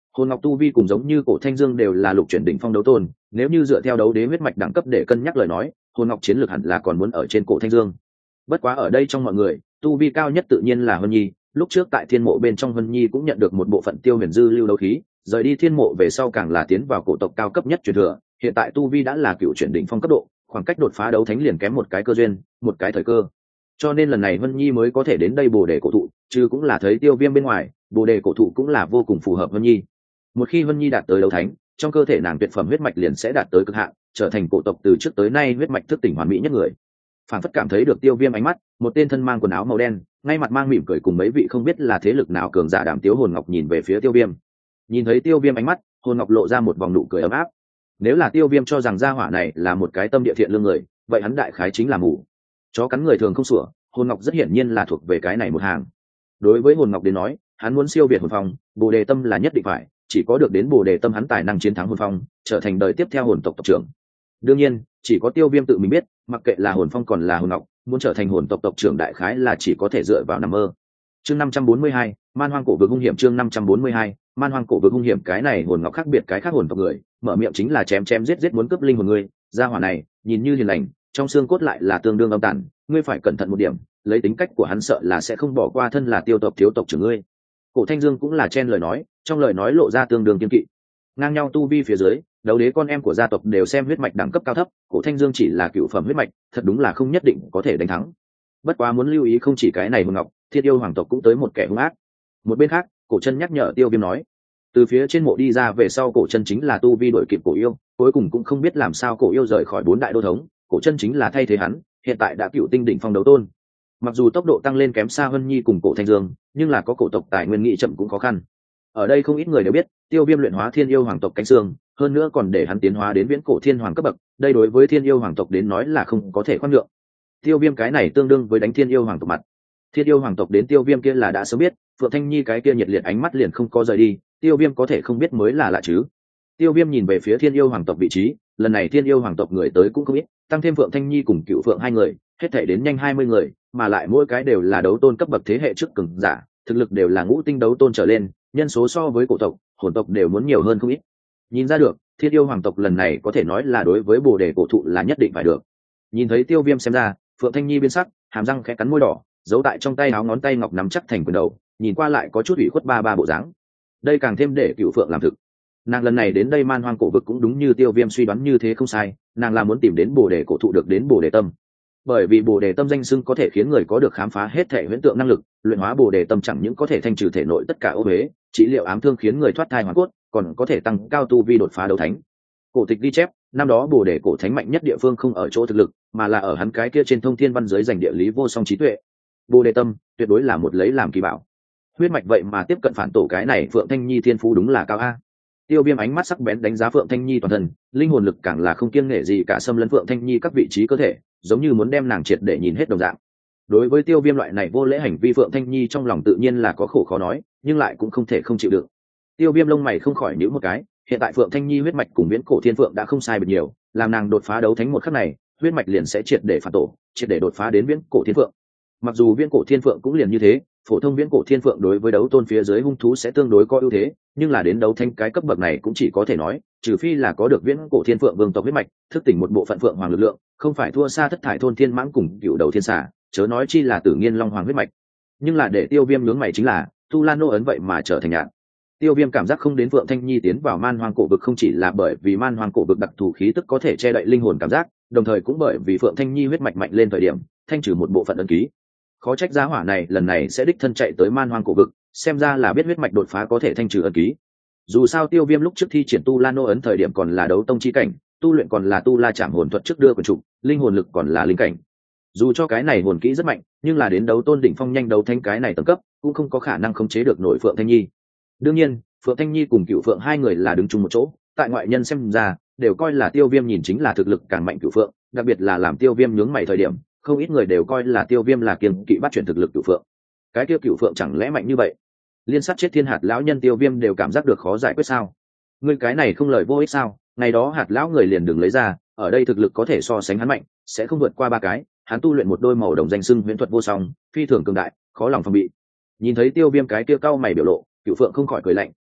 Speaker 1: Hồn ngọc tu vi cùng giống như cổ thanh dương đều là lục chuyển đỉnh phong đấu tôn, nếu như dựa theo đấu đế huyết mạch đẳng cấp để cân nhắc lời nói, hồn ngọc chiến lược hẳn là còn muốn ở trên cổ thanh dương. Bất quá ở đây trong mọi người, tu vi cao nhất tự nhiên là Hân Nhi. Lúc trước tại thiên mộ bên trong Hân Nhi cũng nhận được một bộ phận tiêu huyền dư lưu đấu khí, rời đi thiên mộ về sau càng là tiến vào cổ tộc cao cấp nhất truyền thừa. Hiện tại tu vi đã là cựu chuyển đỉnh phong cấp độ, khoảng cách đột phá đấu thánh liền kém một cái cơ duyên, một cái thời cơ. Cho nên lần này Hân Nhi mới có thể đến đây bồ đề cổ thụ, chứ cũng là thấy tiêu viêm bên ngoài, bồ đề cổ thụ cũng là vô cùng phù hợp Hân Nhi. Một khi Hân Nhi đạt tới đấu thánh, trong cơ thể nàng tuyệt phẩm huyết mạch liền sẽ đạt tới cực hạn, trở thành cổ tộc từ trước tới nay huyết mạch thức tỉnh hoàn mỹ nhất người. Phản phất cảm thấy được tiêu viêm ánh mắt, một tên thân mang quần áo màu đen, ngay mặt mang mỉm cười cùng mấy vị không biết là thế lực nào cường giả đảm tiếu hồn ngọc nhìn về phía tiêu viêm. Nhìn thấy tiêu viêm ánh mắt, hồn ngọc lộ ra một vòng nụ cười ấm áp. Nếu là tiêu viêm cho rằng gia hỏa này là một cái tâm địa thiện lương người, vậy hắn đại khái chính là mù chó cắn người thường không sủa. Hồn ngọc rất hiển nhiên là thuộc về cái này một hàng. Đối với hồn ngọc đến nói, hắn muốn siêu việt hồn phong, bồ đề tâm là nhất định phải, chỉ có được đến bồ đề tâm hắn tài năng chiến thắng hồn phong, trở thành đời tiếp theo hồn tộc tộc trưởng. Đương nhiên chỉ có tiêu viêm tự mình biết, mặc kệ là hồn phong còn là hồn ngọc, muốn trở thành hồn tộc tộc trưởng đại khái là chỉ có thể dựa vào nằm mơ. Chương 542, man hoang cổ vực hung hiểm. Chương 542, man hoang cổ vực hung hiểm. Cái này hồn ngọc khác biệt cái khác hồn tộc người, mở miệng chính là chém chém giết giết muốn cướp linh hồn ngươi. Gia hỏa này nhìn như hiền lành, trong xương cốt lại là tương đương âm tàn, ngươi phải cẩn thận một điểm, lấy tính cách của hắn sợ là sẽ không bỏ qua thân là tiêu tộc thiếu tộc trưởng ngươi. Cổ Thanh Dương cũng là chen lời nói, trong lời nói lộ ra tương đương kiên kỵ. Ngang nhau tu vi phía dưới, đấu đế con em của gia tộc đều xem huyết mạch đẳng cấp cao thấp, Cổ Thanh Dương chỉ là cựu phẩm huyết mạch, thật đúng là không nhất định có thể đánh thắng. Bất quá muốn lưu ý không chỉ cái này hồn ngọc, Thiên Yêu hoàng tộc cũng tới một kẻ hung ác. Một bên khác, Cổ Chân nhắc nhở Tiêu Viêm nói, từ phía trên mộ đi ra về sau Cổ Chân chính là tu vi đội kịp Cổ Yêu, cuối cùng cũng không biết làm sao Cổ Yêu rời khỏi bốn đại đô thống, Cổ Chân chính là thay thế hắn, hiện tại đã cựu tinh đỉnh phong đấu tôn. Mặc dù tốc độ tăng lên kém xa Hân Nhi cùng Cổ Thanh Dương, nhưng là có cổ tộc tài nguyên nghị chậm cũng khó khăn. Ở đây không ít người đều biết, Tiêu Viêm luyện hóa Thiên Yêu hoàng tộc cánh xương, hơn nữa còn để hắn tiến hóa đến viễn cổ thiên hoàng cấp bậc, đây đối với Thiên Yêu hoàng tộc đến nói là không có thể khoan nhượng. Tiêu Viêm cái này tương đương với đánh Thiên Yêu hoàng tộc mặt. Thiên Yêu hoàng tộc đến Tiêu Viêm kia là đã sớm biết, Phượng Thanh Nhi cái kia nhiệt liệt ánh mắt liền không có rời đi, Tiêu Viêm có thể không biết mới là lạ chứ. Tiêu Viêm nhìn về phía Thiên Yêu hoàng tộc vị trí, lần này Thiên Yêu hoàng tộc người tới cũng không ít, tăng thêm Phượng Thanh Nhi cùng Cựu Phượng hai người, hết thảy đến nhanh 20 người, mà lại mỗi cái đều là đấu tôn cấp bậc thế hệ trước cường giả, thực lực đều là ngũ tinh đấu tôn trở lên, nhân số so với cổ tộc, hồn tộc đều muốn nhiều hơn không ít. Nhìn ra được, Thiên Yêu hoàng tộc lần này có thể nói là đối với bồ đề cổ thụ là nhất định phải được. Nhìn thấy Tiêu Viêm xem ra, Phượng Thanh Nhi biến sắc, hàm răng khẽ cắn môi đỏ, giấu tại trong tay áo ngón tay ngọc nắm chắc thành quyền đầu, nhìn qua lại có chút ủy khuất ba bộ dáng. Đây càng thêm để Cựu Phượng làm thực. Nàng lần này đến đây man hoang cổ vực cũng đúng như Tiêu Viêm suy đoán như thế không sai, nàng là muốn tìm đến bồ đề cổ thụ được đến bồ đề tâm. Bởi vì bồ đề tâm danh xưng có thể khiến người có được khám phá hết thể huyễn tượng năng lực, luyện hóa bồ đề tâm chẳng những có thể thanh trừ thể nội tất cả ô uế, trị liệu ám thương khiến người thoát thai hoàn cốt, còn có thể tăng cao tu vi đột phá đấu thánh. Cổ tịch ghi chép, năm đó bồ đề cổ thánh mạnh nhất địa phương không ở chỗ thực lực, mà là ở hắn cái kia trên thông thiên văn giới dành địa lý vô song trí tuệ. Bồ đề tâm tuyệt đối là một lấy làm kỳ bảo. Huyết mạch vậy mà tiếp cận phản tổ cái này Phượng Thanh Nhi thiên phú đúng là cao a. Tiêu Viêm ánh mắt sắc bén đánh giá Phượng Thanh Nhi toàn thân, linh hồn lực càng là không kiêng nể gì cả xâm lấn Phượng Thanh Nhi các vị trí cơ thể, giống như muốn đem nàng triệt để nhìn hết đồng dạng. Đối với Tiêu Viêm loại này vô lễ hành vi Phượng Thanh Nhi trong lòng tự nhiên là có khổ khó nói, nhưng lại cũng không thể không chịu được. Tiêu Viêm lông mày không khỏi nhíu một cái, hiện tại Phượng Thanh Nhi huyết mạch cùng viễn cổ thiên phượng đã không sai biệt nhiều, làm nàng đột phá đấu thánh một khắc này, huyết mạch liền sẽ triệt để phản tổ, triệt để đột phá đến viễn cổ thiên phượng. Mặc dù viễn cổ thiên phượng cũng liền như thế, phổ thông viễn cổ thiên phượng đối với đấu tôn phía dưới hung thú sẽ tương đối có ưu thế, nhưng là đến đấu thánh cái cấp bậc này cũng chỉ có thể nói, trừ phi là có được viễn cổ thiên phượng vương tộc huyết mạch, thức tỉnh một bộ phận phượng hoàng lực lượng, không phải thua xa thất thải thôn thiên mãng cùng cựu đầu thiên xà, chớ nói chi là tử nghiên long hoàng huyết mạch. Nhưng là để Tiêu Viêm nhướng mày chính là, Tu Lan nô ấn vậy mà trở thành nhạn. Tiêu Viêm cảm giác không đến Phượng Thanh Nhi tiến vào man hoang cổ vực không chỉ là bởi vì man hoang cổ vực đặc thù khí tức có thể che đậy linh hồn cảm giác, đồng thời cũng bởi vì Phượng Thanh Nhi huyết mạch mạnh lên thời điểm, thanh trừ một bộ phận ấn ký. Khó trách giá hỏa này lần này sẽ đích thân chạy tới man hoang cổ vực, xem ra là biết huyết mạch đột phá có thể thanh trừ ấn ký. Dù sao Tiêu Viêm lúc trước thi triển Tu La nô ấn thời điểm còn là đấu tông chi cảnh, tu luyện còn là Tu La Trảm hồn thuật trước đưa quần trục, linh hồn lực còn là linh cảnh. Dù cho cái này hồn kỹ rất mạnh, nhưng là đến đấu tôn đỉnh phong nhanh đấu thanh cái này tầng cấp, cũng không có khả năng khống chế được nổi Phượng Thanh Nhi. Đương nhiên, Phượng Thanh Nhi cùng Cựu Phượng hai người là đứng chung một chỗ, tại ngoại nhân xem ra, đều coi là Tiêu Viêm nhìn chính là thực lực càng mạnh Cựu Phượng, đặc biệt là làm Tiêu Viêm nhướng mày thời điểm, không ít người đều coi là Tiêu Viêm là kiêng kỵ bắt chuyển thực lực Cựu Phượng. Cái kia Cựu Phượng chẳng lẽ mạnh như vậy? Liên sát chết thiên hạt lão nhân Tiêu Viêm đều cảm giác được khó giải quyết sao? Ngươi cái này không lời vô ích sao? Ngày đó hạt lão người liền đừng lấy ra, ở đây thực lực có thể so sánh hắn mạnh, sẽ không vượt qua ba cái, hắn tu luyện một đôi màu đồng danh xưng huyễn thuật vô song, phi thường cường đại, khó lòng phòng bị. Nhìn thấy Tiêu Viêm cái kia cau mày biểu lộ, Cựu Phượng không khỏi cười lạnh,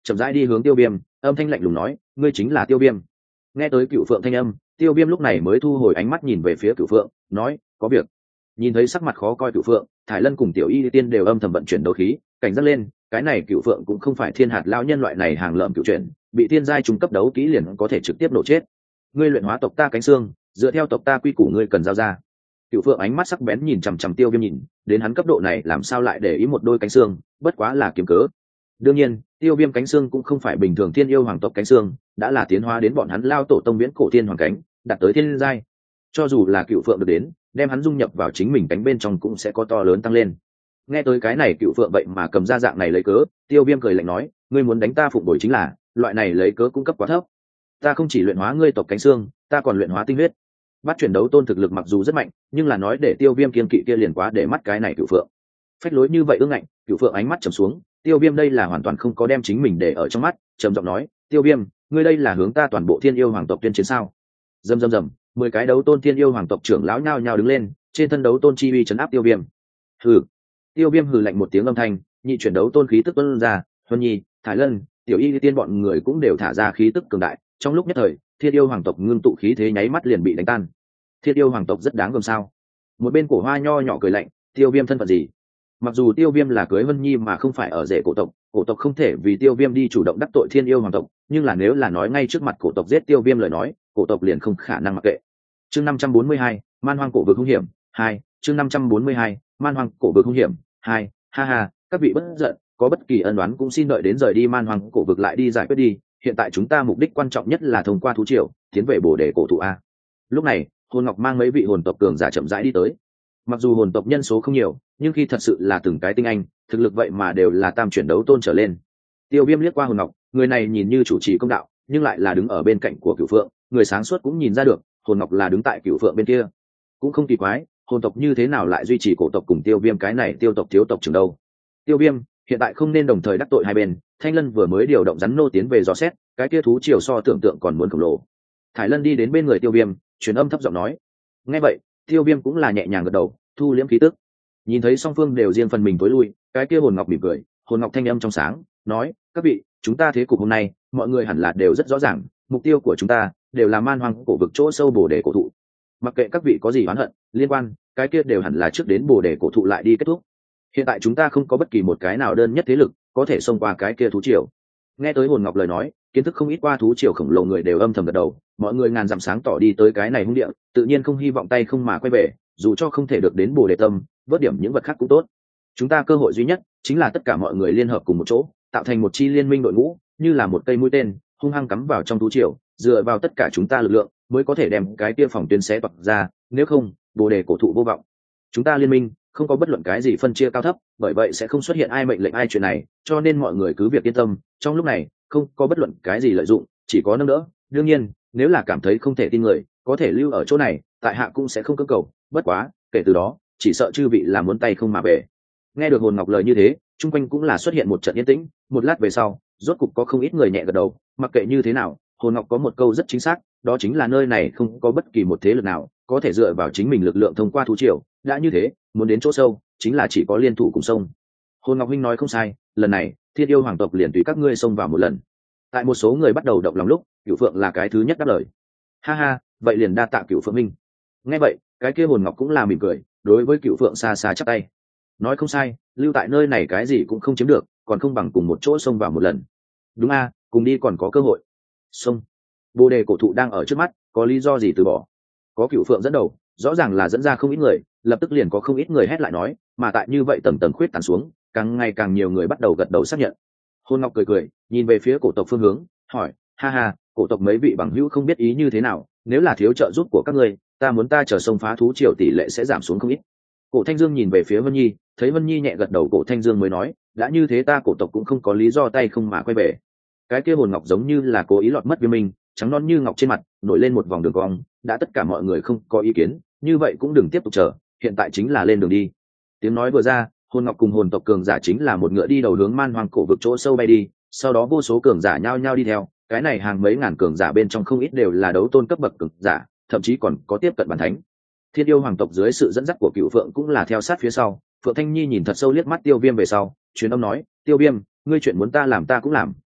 Speaker 1: chậm rãi đi hướng Tiêu Viêm, âm thanh lạnh lùng nói, ngươi chính là Tiêu Viêm. Nghe tới Cửu Phượng thanh âm, Tiêu Viêm lúc này mới thu hồi ánh mắt nhìn về phía Cửu Phượng, nói, có việc. Nhìn thấy sắc mặt khó coi Cửu Phượng, Thải Lân cùng Tiểu Y Tiên đều âm thầm vận chuyển đấu khí, cảnh giác lên, cái này Cửu Phượng cũng không phải thiên hạt lão nhân loại này hàng lợm cửu chuyển, bị thiên giai trung cấp đấu kỹ liền có thể trực tiếp nổ chết. Ngươi luyện hóa tộc ta cánh xương, dựa theo tộc ta quy củ ngươi cần giao ra. Cửu Phượng ánh mắt sắc bén nhìn chằm chằm Tiêu Viêm nhìn, đến hắn cấp độ này làm sao lại để ý một đôi cánh xương, bất quá là kiếm cớ. Đương nhiên, Tiêu Viêm cánh xương cũng không phải bình thường thiên yêu hoàng tộc cánh xương, đã là tiến hóa đến bọn hắn lao tổ tông viễn cổ thiên hoàng cánh, đạt tới thiên giai. Cho dù là Cửu Phượng được đến, đem hắn dung nhập vào chính mình cánh bên trong cũng sẽ có to lớn tăng lên. Nghe tới cái này Cửu Phượng vậy mà cầm ra dạng này lấy cớ, Tiêu Viêm cười lạnh nói, ngươi muốn đánh ta phụng bồi chính là, loại này lấy cớ cung cấp quá thấp. Ta không chỉ luyện hóa ngươi tộc cánh xương, ta còn luyện hóa tinh huyết. Bắt chuyển đấu tôn thực lực mặc dù rất mạnh, nhưng là nói để Tiêu Viêm kiên kỵ kia liền quá để mắt cái này Cửu Phượng. Phách lối như vậy ương ngạnh, Cửu Phượng ánh mắt trầm xuống, Tiêu Viêm đây là hoàn toàn không có đem chính mình để ở trong mắt, trầm giọng nói, Tiêu Viêm, ngươi đây là hướng ta toàn bộ thiên yêu hoàng tộc tuyên chiến sao? Rầm rầm rầm, 10 cái đấu tôn thiên yêu hoàng tộc trưởng lão nhao nhao đứng lên, trên thân đấu tôn chi uy trấn áp Tiêu Viêm. Hừ. Tiêu Viêm hừ lạnh một tiếng âm thanh, nhị chuyển đấu tôn khí tức tuôn ra, Huân Nhi, Thái Lân, Tiểu Y Tiên bọn người cũng đều thả ra khí tức cường đại, trong lúc nhất thời, thiên yêu hoàng tộc ngưng tụ khí thế nháy mắt liền bị đánh tan. Thiên yêu hoàng tộc rất đáng gờm sao? Một bên Cổ Hoa nho nhỏ cười lạnh, Tiêu Viêm thân phận gì? Mặc dù Tiêu Viêm là cưới Vân Nhi mà không phải ở rể cổ tộc không thể vì Tiêu Viêm đi chủ động đắc tội thiên yêu hoàng tộc, nhưng là nếu là nói ngay trước mặt cổ tộc giết Tiêu Viêm lời nói, cổ tộc liền không khả năng mặc kệ. Chương 542, Man Hoang cổ vực hung hiểm 2, chương 542, Man Hoang cổ vực hung hiểm 2, ha ha, các vị bất giận, có bất kỳ ân oán cũng xin đợi đến rời đi Man Hoang cổ vực lại đi giải quyết đi, hiện tại chúng ta mục đích quan trọng nhất là thông qua thú triều, tiến về Bồ Đề cổ thụ a. Lúc này, Hồn Ngọc mang mấy vị hồn tộc cường giả chậm rãi đi tới. Mặc dù hồn tộc nhân số không nhiều, nhưng khi thật sự là từng cái tinh anh, thực lực vậy mà đều là tam chuyển đấu tôn trở lên. Tiêu Viêm liếc qua Hồn Ngọc, người này nhìn như chủ trì công đạo, nhưng lại là đứng ở bên cạnh của Cửu Phượng, người sáng suốt cũng nhìn ra được, Hồn Ngọc là đứng tại Cửu Phượng bên kia. Cũng không kỳ quái, hồn tộc như thế nào lại duy trì cổ tộc cùng Tiêu Viêm cái này tiêu tộc thiếu tộc trưởng đâu. Tiêu Viêm, hiện tại không nên đồng thời đắc tội hai bên, Thanh Lân vừa mới điều động rắn nô tiến về dò xét, cái kia thú triều so tưởng tượng còn muốn khổng lồ. Thải Lân đi đến bên người Tiêu Viêm, truyền âm thấp giọng nói. Nghe vậy, Tiêu Viêm cũng là nhẹ nhàng gật đầu, thu liễm khí tức. Nhìn thấy song phương đều riêng phần mình tối lui, cái kia Hồn Ngọc mỉm cười, Hồn Ngọc thanh âm trong sáng, nói, các vị, chúng ta thế cục hôm nay, mọi người hẳn là đều rất rõ ràng, mục tiêu của chúng ta đều là Man Hoang cổ vực chỗ sâu Bồ Đề cổ thụ. Mặc kệ các vị có gì oán hận, liên quan, cái kia đều hẳn là trước đến Bồ Đề cổ thụ lại đi kết thúc. Hiện tại chúng ta không có bất kỳ một cái nào đơn nhất thế lực có thể xông qua cái kia thú triều. Nghe tới Hồn Ngọc lời nói, kiến thức không ít qua thú triều khổng lồ người đều âm thầm gật đầu, mọi người ngàn dặm sáng tỏ đi tới cái này hung địa, tự nhiên không hy vọng tay không mà quay về, dù cho không thể được đến Bồ Đề tâm, vớt điểm những vật khác cũng tốt. Chúng ta cơ hội duy nhất chính là tất cả mọi người liên hợp cùng một chỗ, tạo thành một chi liên minh đội ngũ, như là một cây mũi tên, hung hăng cắm vào trong thú triều, dựa vào tất cả chúng ta lực lượng mới có thể đem cái kia phòng tuyến xé toạc ra, nếu không, Bồ Đề cổ thụ vô vọng. Chúng ta liên minh không có bất luận cái gì phân chia cao thấp, bởi vậy sẽ không xuất hiện ai mệnh lệnh ai chuyện này, cho nên mọi người cứ việc yên tâm, trong lúc này không có bất luận cái gì lợi dụng, chỉ có nâng đỡ. Đương nhiên, nếu là cảm thấy không thể tin người, có thể lưu ở chỗ này, tại hạ cũng sẽ không cưỡng cầu, bất quá, kể từ đó, chỉ sợ chư vị là muốn tay không mà về. Nghe được Hồn Ngọc lời như thế, chung quanh cũng là xuất hiện một trận yên tĩnh, một lát về sau, rốt cục có không ít người nhẹ gật đầu, mặc kệ như thế nào, Hồn Ngọc có một câu rất chính xác, đó chính là nơi này không có bất kỳ một thế lực nào có thể dựa vào chính mình lực lượng thông qua thú triều, đã như thế, muốn đến chỗ sâu, chính là chỉ có liên thủ cùng sông. Hồn Ngọc huynh nói không sai, lần này, Thiên yêu hoàng tộc liền tùy các ngươi xông vào một lần. Tại một số người bắt đầu động lòng lúc, Cửu Phượng là cái thứ nhất đáp lời. Ha ha, vậy liền đa tạ Cửu Phượng huynh. Nghe vậy, cái kia Hồn Ngọc cũng là mỉm cười, đối với Cửu Phượng xa xa chắp tay. Nói không sai, lưu tại nơi này cái gì cũng không chiếm được, còn không bằng cùng một chỗ xông vào một lần. Đúng a, cùng đi còn có cơ hội. Xông. Bồ Đề cổ thụ đang ở trước mắt, có lý do gì từ bỏ? Có Cửu Phượng dẫn đầu, rõ ràng là dẫn ra không ít người, lập tức liền có không ít người hét lại nói, mà tại như vậy tầng tầng khuyết tán xuống, càng ngày càng nhiều người bắt đầu gật đầu xác nhận. Hồn Ngọc cười cười, nhìn về phía cổ tộc phương hướng, hỏi, ha ha, cổ tộc mấy vị bằng hữu không biết ý như thế nào, nếu là thiếu trợ giúp của các ngươi, ta muốn ta chờ xông phá thú triều tỷ lệ sẽ giảm xuống không ít. Cổ Thanh Dương nhìn về phía Vân Nhi, thấy Vân Nhi nhẹ gật đầu, Cổ Thanh Dương mới nói, đã như thế ta cổ tộc cũng không có lý do tay không mà quay về. Cái kia Hồn Ngọc giống như là cố ý lọt mất Viêm Minh, trắng non như ngọc trên mặt nổi lên một vòng đường cong, đã tất cả mọi người không có ý kiến, như vậy cũng đừng tiếp tục chờ, hiện tại chính là lên đường đi. Tiếng nói vừa ra, Hồn Ngọc cùng hồn tộc cường giả chính là một ngựa đi đầu hướng Man Hoang cổ vực chỗ sâu bay đi, sau đó vô số cường giả nhao nhao đi theo, cái này hàng mấy ngàn cường giả bên trong không ít đều là đấu tôn cấp bậc cường giả, thậm chí còn có tiếp cận bản thánh. Thiên yêu hoàng tộc dưới sự dẫn dắt của Cửu Phượng cũng là theo sát phía sau. Phượng Thanh Nhi nhìn thật sâu liếc mắt Tiêu Viêm về sau, truyền âm nói, Tiêu Viêm, ngươi chuyện muốn ta làm ta cũng làm,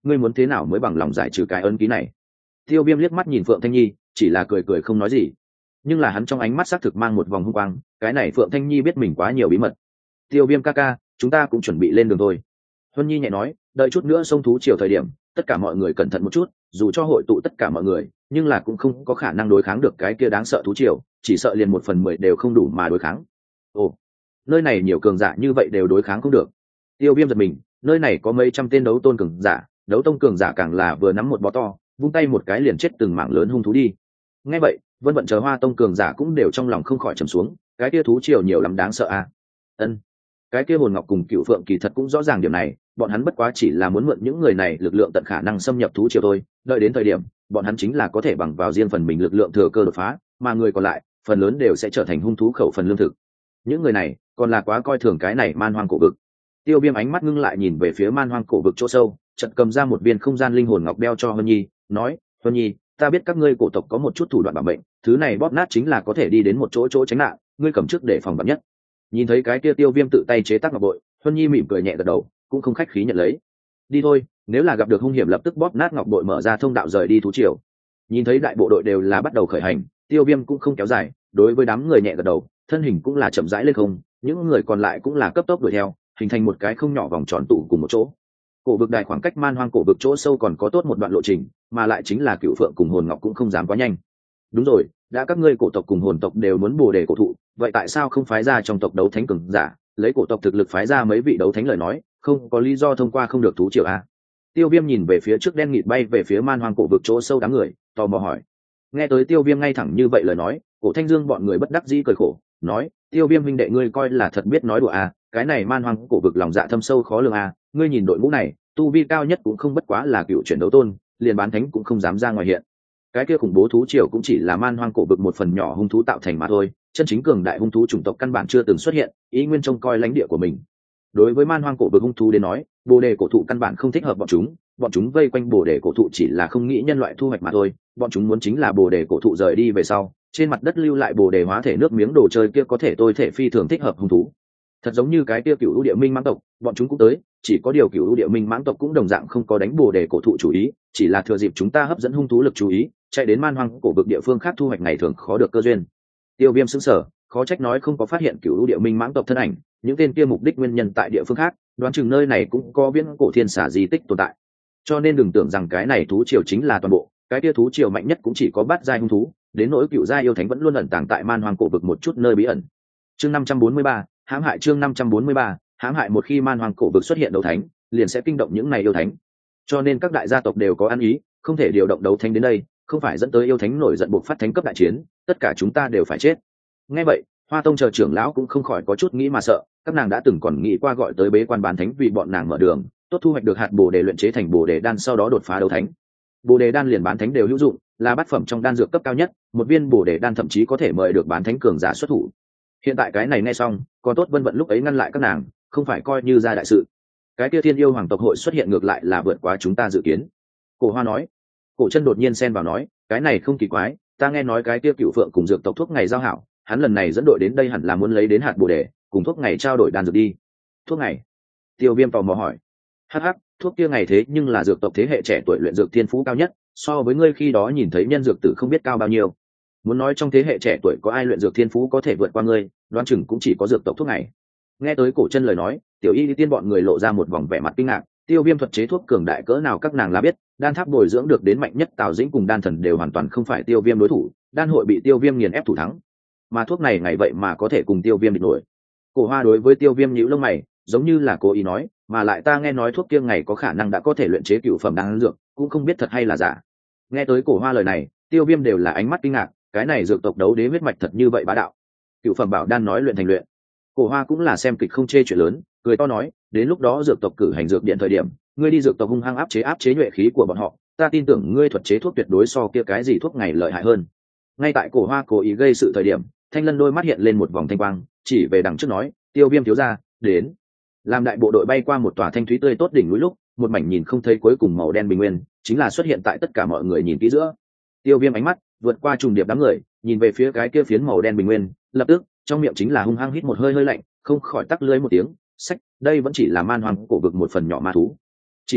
Speaker 1: ngươi muốn thế nào mới bằng lòng giải trừ cái ấn ký này? Tiêu Viêm liếc mắt nhìn Phượng Thanh Nhi, chỉ là cười cười không nói gì, nhưng là hắn trong ánh mắt xác thực mang một vòng hung quang, cái này Phượng Thanh Nhi biết mình quá nhiều bí mật. Tiêu Viêm ca ca, chúng ta cũng chuẩn bị lên đường thôi. Huân Nhi nhẹ nói, đợi chút nữa sông thú chiều thời điểm, tất cả mọi người cẩn thận một chút, dù cho hội tụ tất cả mọi người, nhưng là cũng không có khả năng đối kháng được cái kia đáng sợ thú chiều, chỉ sợ liền 1/10 đều không đủ mà đối kháng. Ồ, nơi này nhiều cường giả như vậy đều đối kháng không được. Tiêu Viêm giật mình, nơi này có mấy trăm tên đấu tôn cường giả, đấu tông cường giả càng là vừa nắm một bó to, vung tay một cái liền chết từng mảng lớn hung thú đi. Nghe vậy, Vân Vận chờ Hoa tông cường giả cũng đều trong lòng không khỏi trầm xuống, cái kia thú triều nhiều lắm đáng sợ a. Ân, cái kia hồn ngọc cùng Cựu Phượng kỳ thật cũng rõ ràng điểm này, bọn hắn bất quá chỉ là muốn mượn những người này lực lượng tận khả năng xâm nhập thú triều thôi, đợi đến thời điểm, bọn hắn chính là có thể bằng vào riêng phần mình lực lượng thừa cơ đột phá, mà người còn lại, phần lớn đều sẽ trở thành hung thú khẩu phần lương thực. Những người này, còn là quá coi thường cái này man hoang cổ vực. Tiêu Viêm ánh mắt ngưng lại nhìn về phía man hoang cổ vực chỗ sâu, chợt cầm ra một viên không gian linh hồn ngọc đeo cho Hân Nhi, nói: "Hân Nhi, ta biết các ngươi cổ tộc có một chút thủ đoạn bảo mệnh, thứ này bóp nát chính là có thể đi đến một chỗ tránh nạn, ngươi cầm trước để phòng vạn nhất." Nhìn thấy cái kia Tiêu Viêm tự tay chế tác ngọc bội, Hân Nhi mỉm cười nhẹ gật đầu, cũng không khách khí nhận lấy. "Đi thôi, nếu là gặp được hung hiểm lập tức bóp nát ngọc bội mở ra thông đạo rời đi thú triều." Nhìn thấy đại bộ đội đều là bắt đầu khởi hành, Tiêu Viêm cũng không kéo dài, đối với đám người nhẹ gật đầu, thân hình cũng là chậm rãi lên không, những người còn lại cũng là cấp tốc đuổi theo, hình thành một cái không nhỏ vòng tròn tụ cùng một chỗ. Cổ vực đài khoảng cách man hoang cổ vực chỗ sâu còn có tốt một đoạn lộ trình, mà lại chính là Cựu Phượng cùng hồn ngọc cũng không dám quá nhanh. Đúng rồi, đã các ngươi cổ tộc cùng hồn tộc đều muốn bồ đề cổ thụ, vậy tại sao không phái ra trong tộc đấu thánh cường giả, lấy cổ tộc thực lực phái ra mấy vị đấu thánh lời nói, không có lý do thông qua không được thú triều a? Tiêu Viêm nhìn về phía trước đen nghịt bay về phía man hoang cổ vực chỗ sâu đám người, tò mò hỏi. Nghe tới Tiêu Viêm ngay thẳng như vậy lời nói, Cổ Thanh Dương bọn người bất đắc dĩ cười khổ, nói: "Tiêu Viêm huynh đệ ngươi coi là thật biết nói đùa à, cái này man hoang cổ vực lòng dạ thâm sâu khó lường à, ngươi nhìn đội ngũ này, tu vi cao nhất cũng không bất quá là cựu chuyển đấu tôn, liền bán thánh cũng không dám ra ngoài hiện. Cái kia khủng bố thú triều cũng chỉ là man hoang cổ vực một phần nhỏ hung thú tạo thành mà thôi, chân chính cường đại hung thú chủng tộc căn bản chưa từng xuất hiện, ý nguyên trông coi lãnh địa của mình." Đối với man hoang cổ vực hung thú đến nói, bồ đề cổ thụ căn bản không thích hợp bọn chúng vây quanh bồ đề cổ thụ chỉ là không nghĩ nhân loại thu hoạch mà thôi, bọn chúng muốn chính là bồ đề cổ thụ rời đi về sau, trên mặt đất lưu lại bồ đề hóa thể nước miếng đồ chơi kia có thể tôi thể phi thường thích hợp hung thú. Thật giống như cái kia Cửu Lũ Địa Minh mãng tộc, bọn chúng cũng tới, chỉ có điều Cửu Lũ Địa Minh mãng tộc cũng đồng dạng không có đánh bồ đề cổ thụ chủ ý, chỉ là thừa dịp chúng ta hấp dẫn hung thú lực chú ý, chạy đến man hoang cổ vực địa phương khác thu hoạch ngày thường khó được cơ duyên. Tiêu Viêm sững sờ, khó trách nói không có phát hiện Cửu Lũ Địa Minh mãng tộc thân ảnh, những tên kia mục đích nguyên nhân tại địa phương khác, đoán chừng nơi này cũng có viễn cổ thiên xà di tích tồn tại. Cho nên đừng tưởng rằng cái này thú triều chính là toàn bộ, cái kia thú triều mạnh nhất cũng chỉ có bát giai hung thú, đến nỗi cựu giai yêu thánh vẫn luôn ẩn tàng tại man hoang cổ vực một chút nơi bí ẩn. Chương 543, hãm hại. Chương 543, hãm hại. Một khi man hoang cổ vực xuất hiện đấu thánh, liền sẽ kinh động những này yêu thánh. Cho nên các đại gia tộc đều có ăn ý, không thể điều động đấu thánh đến đây, không phải dẫn tới yêu thánh nổi giận buộc phát thánh cấp đại chiến, tất cả chúng ta đều phải chết. Nghe vậy, Hoa Tông chờ trưởng lão cũng không khỏi có chút nghĩ mà sợ, các nàng đã từng còn nghĩ qua gọi tới bế quan bán thánh vì bọn nàng mở đường, tốt thu hoạch được hạt bồ đề luyện chế thành bồ đề đan sau đó đột phá đấu thánh. Bồ đề đan liền bán thánh đều hữu dụng, là bát phẩm trong đan dược cấp cao nhất, một viên bồ đề đan thậm chí có thể mời được bán thánh cường giả xuất thủ. Hiện tại cái này nghe xong, còn tốt Vân Vận lúc ấy ngăn lại các nàng, không phải coi như ra đại sự. Cái kia Thiên Yêu Hoàng tộc hội xuất hiện ngược lại là vượt quá chúng ta dự kiến. Cổ Hoa nói. Cổ Chân đột nhiên xen vào nói, cái này không kỳ quái, ta nghe nói cái kia Cửu Phượng cùng dược tộc thuốc ngày giao hảo, hắn lần này dẫn đội đến đây hẳn là muốn lấy đến hạt bồ đề, cùng thuốc ngày trao đổi đan dược đi. Thuốc ngày? Tiêu Viêm tò mò hỏi. Hắc hắc, thuốc kia ngày thế nhưng là dược tộc thế hệ trẻ tuổi luyện dược thiên phú cao nhất, so với ngươi khi đó nhìn thấy nhân dược tử không biết cao bao nhiêu. Muốn nói trong thế hệ trẻ tuổi có ai luyện dược thiên phú có thể vượt qua ngươi, đoán chừng cũng chỉ có dược tộc thuốc ngày. Nghe tới Cổ Chân lời nói, Tiểu Y tiên bọn người lộ ra một vòng vẻ mặt kinh ngạc, Tiêu Viêm thuật chế thuốc cường đại cỡ nào các nàng là biết, đan tháp bồi dưỡng được đến mạnh nhất Tào Dĩnh cùng đan thần đều hoàn toàn không phải Tiêu Viêm đối thủ, đan hội bị Tiêu Viêm nghiền ép thủ thắng. Mà thuốc này ngày vậy mà có thể cùng Tiêu Viêm địch nổi. Cổ Hoa đối với Tiêu Viêm nhíu lông mày, giống như là cố ý nói, mà lại ta nghe nói thuốc kia ngày có khả năng đã có thể luyện chế cửu phẩm đan dược, cũng không biết thật hay là giả. Nghe tới Cổ Hoa lời này, Tiêu Viêm đều là ánh mắt kinh ngạc, cái này dược tộc đấu đế huyết mạch thật như vậy bá đạo. Cửu phẩm bảo đan nói luyện thành luyện. Cổ Hoa cũng là xem kịch không chê chuyện lớn, cười to nói, đến lúc đó dược tộc cử hành dược điện thời điểm, ngươi đi dược tộc hung hăng áp chế nhuệ khí của bọn họ, ta tin tưởng ngươi thuật chế thuốc tuyệt đối so kia cái gì thuốc ngày lợi hại hơn. Ngay tại Cổ Hoa cố ý gây sự thời điểm, Thanh Lân đôi mắt hiện lên một vòng thanh quang, chỉ về đằng trước nói, Tiêu Viêm thiếu gia, đến. Làm đại bộ đội bay qua một tòa thanh thúy tươi tốt đỉnh núi lúc, một mảnh nhìn không thấy cuối cùng màu đen bình nguyên, chính là xuất hiện tại tất cả mọi người nhìn kỹ giữa. Tiêu Viêm ánh mắt vượt qua trùng điệp đám người, nhìn về phía cái kia phiến màu đen bình nguyên, lập tức trong miệng chính là hung hăng hít một hơi hơi lạnh, không khỏi tắc lưỡi một tiếng, sách, đây vẫn chỉ là man hoang cổ vực một phần nhỏ ma thú. Chỉ thấy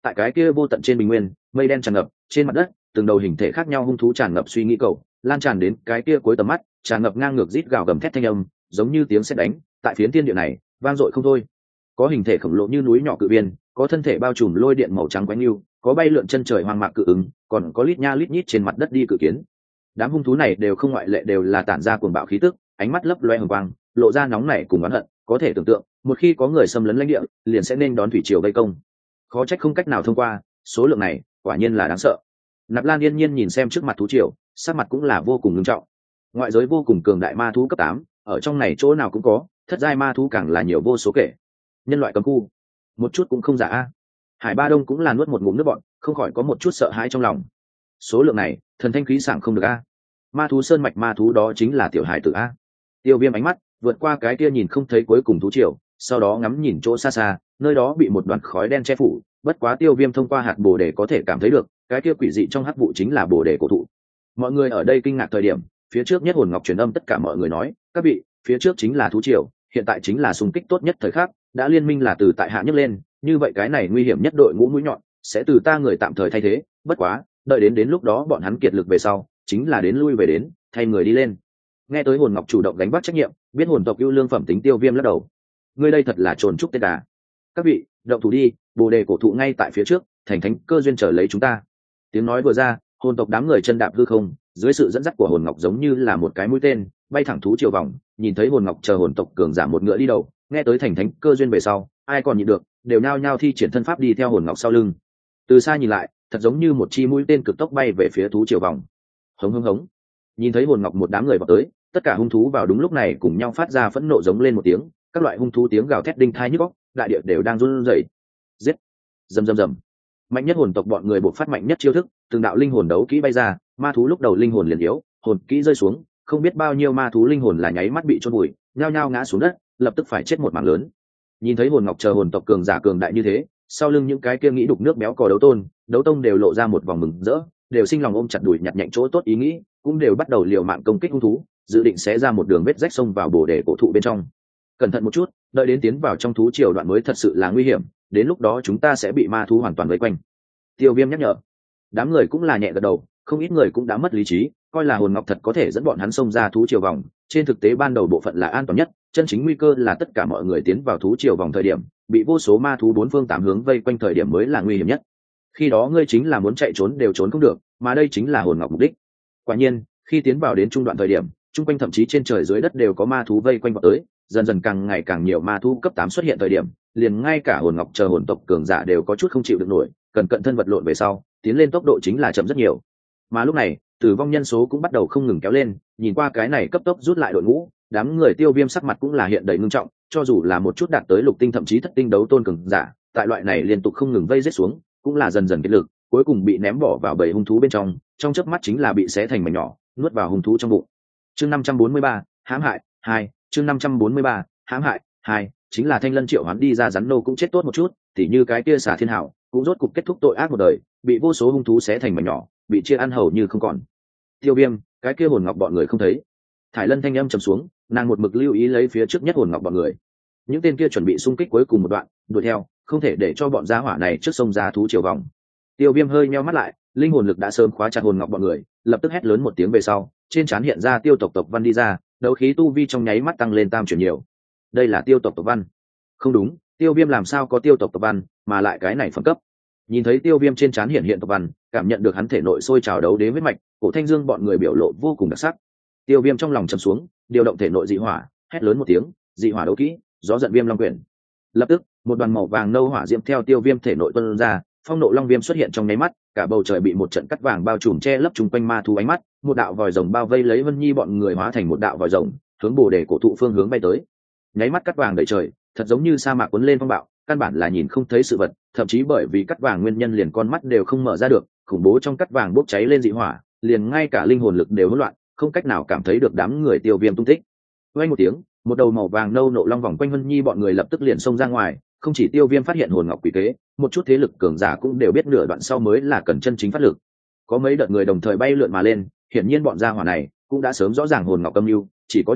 Speaker 1: tại cái kia vô tận trên bình nguyên, mây đen tràn ngập trên mặt đất, từng đầu hình thể khác nhau hung thú tràn ngập suy nghĩ cầu lan tràn đến cái kia cuối tầm mắt, tràn ngập ngang ngược rít gào gầm thét thanh âm giống như tiếng sét đánh tại phiến thiên địa này vang dội không thôi. Có hình thể khổng lồ như núi nhỏ cự biên, có thân thể bao trùm lôi điện màu trắng quánh lưu, có bay lượn chân trời hoang mạc cự ứng, còn có lít nha lít nhít trên mặt đất đi cự kiến. Đám hung thú này đều không ngoại lệ, đều là tản ra cuồng bạo khí tức, ánh mắt lấp loe hừng quang, lộ ra nóng nảy cùng oán hận. Có thể tưởng tượng, một khi có người xâm lấn lãnh địa, liền sẽ nên đón thủy triều vây công. Khó trách không cách nào thông qua, số lượng này quả nhiên là đáng sợ. Nạp Lan yên nhiên nhìn xem trước mặt thú triều, sắc mặt cũng là vô cùng nghiêm trọng. Ngoại giới vô cùng cường đại ma thú cấp 8, ở trong này chỗ nào cũng có, thất giai ma thú càng là nhiều vô số kể. Nhân loại cấm khu, một chút cũng không giả a. Hải Ba Đông cũng là nuốt một ngụm nước bọt, không khỏi có một chút sợ hãi trong lòng. Số lượng này, thần thanh khí sảng không được a. Ma thú sơn mạch ma thú đó chính là tiểu hải tử a. Tiêu Viêm ánh mắt vượt qua cái kia nhìn không thấy cuối cùng thú triều, sau đó ngắm nhìn chỗ xa xa, nơi đó bị một đoàn khói đen che phủ, bất quá Tiêu Viêm thông qua hạt bồ đề có thể cảm thấy được, cái kia quỷ dị trong hắc vụ chính là bồ đề cổ thụ. Mọi người ở đây kinh ngạc thời điểm, phía trước Nhất Hồn Ngọc truyền âm tất cả mọi người nói, các vị, phía trước chính là thú triều, hiện tại chính là xung kích tốt nhất thời khắc, đã liên minh là từ tại hạ nhấc lên, như vậy cái này nguy hiểm nhất đội ngũ mũi nhọn sẽ từ ta người tạm thời thay thế, bất quá, đợi đến lúc đó bọn hắn kiệt lực về sau, chính là đến lui về đến, thay người đi lên. Nghe tới Hồn Ngọc chủ động gánh vác trách nhiệm, biết hồn tộc ưu lương phẩm tính Tiêu Viêm lắc đầu. Ngươi đây thật là trồn trúc tê đà. Các vị, động thủ đi, bồ đề cổ thụ ngay tại phía trước, thành thánh cơ duyên chờ lấy chúng ta. Tiếng nói vừa ra, hồn tộc đám người chân đạp hư không, dưới sự dẫn dắt của Hồn Ngọc giống như là một cái mũi tên, bay thẳng thú triều vòng, nhìn thấy Hồn Ngọc chờ hồn tộc cường giả một ngựa đi đầu, nghe tới thành thánh cơ duyên về sau, ai còn nhịn được, đều nhao nhao thi triển thân pháp đi theo Hồn Ngọc sau lưng. Từ xa nhìn lại, thật giống như một chi mũi tên cực tốc bay về phía thú triều vòng. Hống hống hống. Nhìn thấy Hồn Ngọc một đám người vào tới, tất cả hung thú vào đúng lúc này cùng nhau phát ra phẫn nộ giống lên một tiếng, các loại hung thú tiếng gào thét đinh tai nhức óc, đại địa đều đang run rẩy. Giết! Rầm rầm rầm. Mạnh nhất hồn tộc bọn người bộc phát mạnh nhất chiêu thức, từng đạo linh hồn đấu kỹ bay ra, ma thú lúc đầu linh hồn liền yếu, hồn kỹ rơi xuống, không biết bao nhiêu ma thú linh hồn là nháy mắt bị chôn vùi, nhao nhao ngã xuống đất, lập tức phải chết một mảng lớn. Nhìn thấy Hồn Ngọc chờ hồn tộc cường giả cường đại như thế, sau lưng những cái kia nghĩ đục nước béo cò đấu tông đều lộ ra một vòng mừng rỡ, đều sinh lòng ôm chặt đùi nhặt nhạnh chỗ tốt ý nghĩ, cũng đều bắt đầu liều mạng công kích hung thú, dự định sẽ ra một đường vết rách xông vào bồ đề cổ thụ bên trong. Cẩn thận một chút, đợi đến tiến vào trong thú triều đoạn mới thật sự là nguy hiểm, đến lúc đó chúng ta sẽ bị ma thú hoàn toàn vây quanh. Tiêu Viêm nhắc nhở. Đám người cũng là nhẹ gật đầu, không ít người cũng đã mất lý trí, coi là Hồn Ngọc thật có thể dẫn bọn hắn xông ra thú triều vòng, trên thực tế ban đầu bộ phận là an toàn nhất, chân chính nguy cơ là tất cả mọi người tiến vào thú triều vòng thời điểm, bị vô số ma thú bốn phương tám hướng vây quanh thời điểm mới là nguy hiểm nhất. Khi đó ngươi chính là muốn chạy trốn đều trốn không được, mà đây chính là Hồn Ngọc mục đích. Quả nhiên, khi tiến vào đến trung đoạn thời điểm, trung quanh thậm chí trên trời dưới đất đều có ma thú vây quanh vào tới, dần dần càng ngày càng nhiều ma thú cấp 8 xuất hiện thời điểm, liền ngay cả Hồn Ngọc chờ hồn tộc cường giả đều có chút không chịu được nổi, cần cận thân vật lộn về sau, tiến lên tốc độ chính là chậm rất nhiều. Mà lúc này, tử vong nhân số cũng bắt đầu không ngừng kéo lên, nhìn qua cái này cấp tốc rút lại đội ngũ, đám người Tiêu Viêm sắc mặt cũng là hiện đầy ngưng trọng, cho dù là một chút đạt tới lục tinh thậm chí thất tinh đấu tôn cường giả, tại loại này liên tục không ngừng vây giết xuống, cũng là dần dần kiệt lực, cuối cùng bị ném bỏ vào bầy hung thú bên trong chớp mắt chính là bị xé thành mảnh nhỏ, nuốt vào hung thú trong bụng. Chương 543, hãm hại 2, chương 543, hãm hại 2, chính là Thanh Lân triệu hoán đi ra rắn nô cũng chết tốt một chút, tỉ như cái kia Xà Thiên Hạo, cũng rốt cục kết thúc tội ác một đời, bị vô số hung thú xé thành mảnh nhỏ, bị chia ăn hầu như không còn. Tiêu Viêm, cái kia Hồn Ngọc bọn người không thấy. Thải Lân thanh âm trầm xuống, nàng một mực lưu ý lấy phía trước nhất Hồn Ngọc bọn người. Những tên kia chuẩn bị xung kích cuối cùng một đoạn, đuổi theo, không thể để cho bọn gia hỏa này trước sông ra thú triều vòng. Tiêu Viêm hơi nheo mắt lại, linh hồn lực đã sớm khóa chặt Hồn Ngọc bọn người, lập tức hét lớn một tiếng về sau, trên trán hiện ra tiêu tộc văn đi ra, đấu khí tu vi trong nháy mắt tăng lên tam chuyển nhiều. Đây là tiêu tộc văn. Không đúng, Tiêu Viêm làm sao có tiêu tộc văn, mà lại cái này phẩm cấp. Nhìn thấy Tiêu Viêm trên trán hiện tộc văn, cảm nhận được hắn thể nội sôi trào đấu đế huyết mạch, Cổ Thanh Dương bọn người biểu lộ vô cùng đặc sắc. Tiêu Viêm trong lòng trầm xuống, điều động thể nội dị hỏa, hét lớn một tiếng, dị hỏa đấu kỹ, gió giận viêm long quyển. Lập tức, một đoàn màu vàng nâu hỏa diễm theo Tiêu Viêm thể nội tuôn ra, phong nộ long viêm xuất hiện trong nháy mắt, cả bầu trời bị một trận cắt vàng bao trùm che lấp chung quanh ma thú ánh mắt, một đạo vòi rồng bao vây lấy Vân Nhi bọn người hóa thành một đạo vòi rồng, hướng bồ đề cổ thụ phương hướng bay tới. Nháy mắt cắt vàng đầy trời, thật giống như sa mạc cuốn lên phong bạo, căn bản là nhìn không thấy sự vật, thậm chí bởi vì cắt vàng nguyên nhân liền con mắt đều không mở ra được, khủng bố trong cắt vàng bốc cháy lên dị hỏa, liền ngay cả linh hồn lực đều hỗn loạn, không cách nào cảm thấy được đám người Tiêu Viêm tung tích. Vang một tiếng, một đầu màu vàng nâu nộ long vòng quanh Vân Nhi bọn người lập tức liền xông ra ngoài, không chỉ Tiêu Viêm phát hiện hồn ngọc quỷ kế, một chút thế lực cường giả cũng đều biết nửa đoạn sau mới là cần chân chính phát lực. Có mấy đợt người đồng thời bay lượn mà lên, hiển nhiên bọn gia hỏa này cũng đã sớm rõ ràng hồn ngọc âm mưu, chỉ có điều,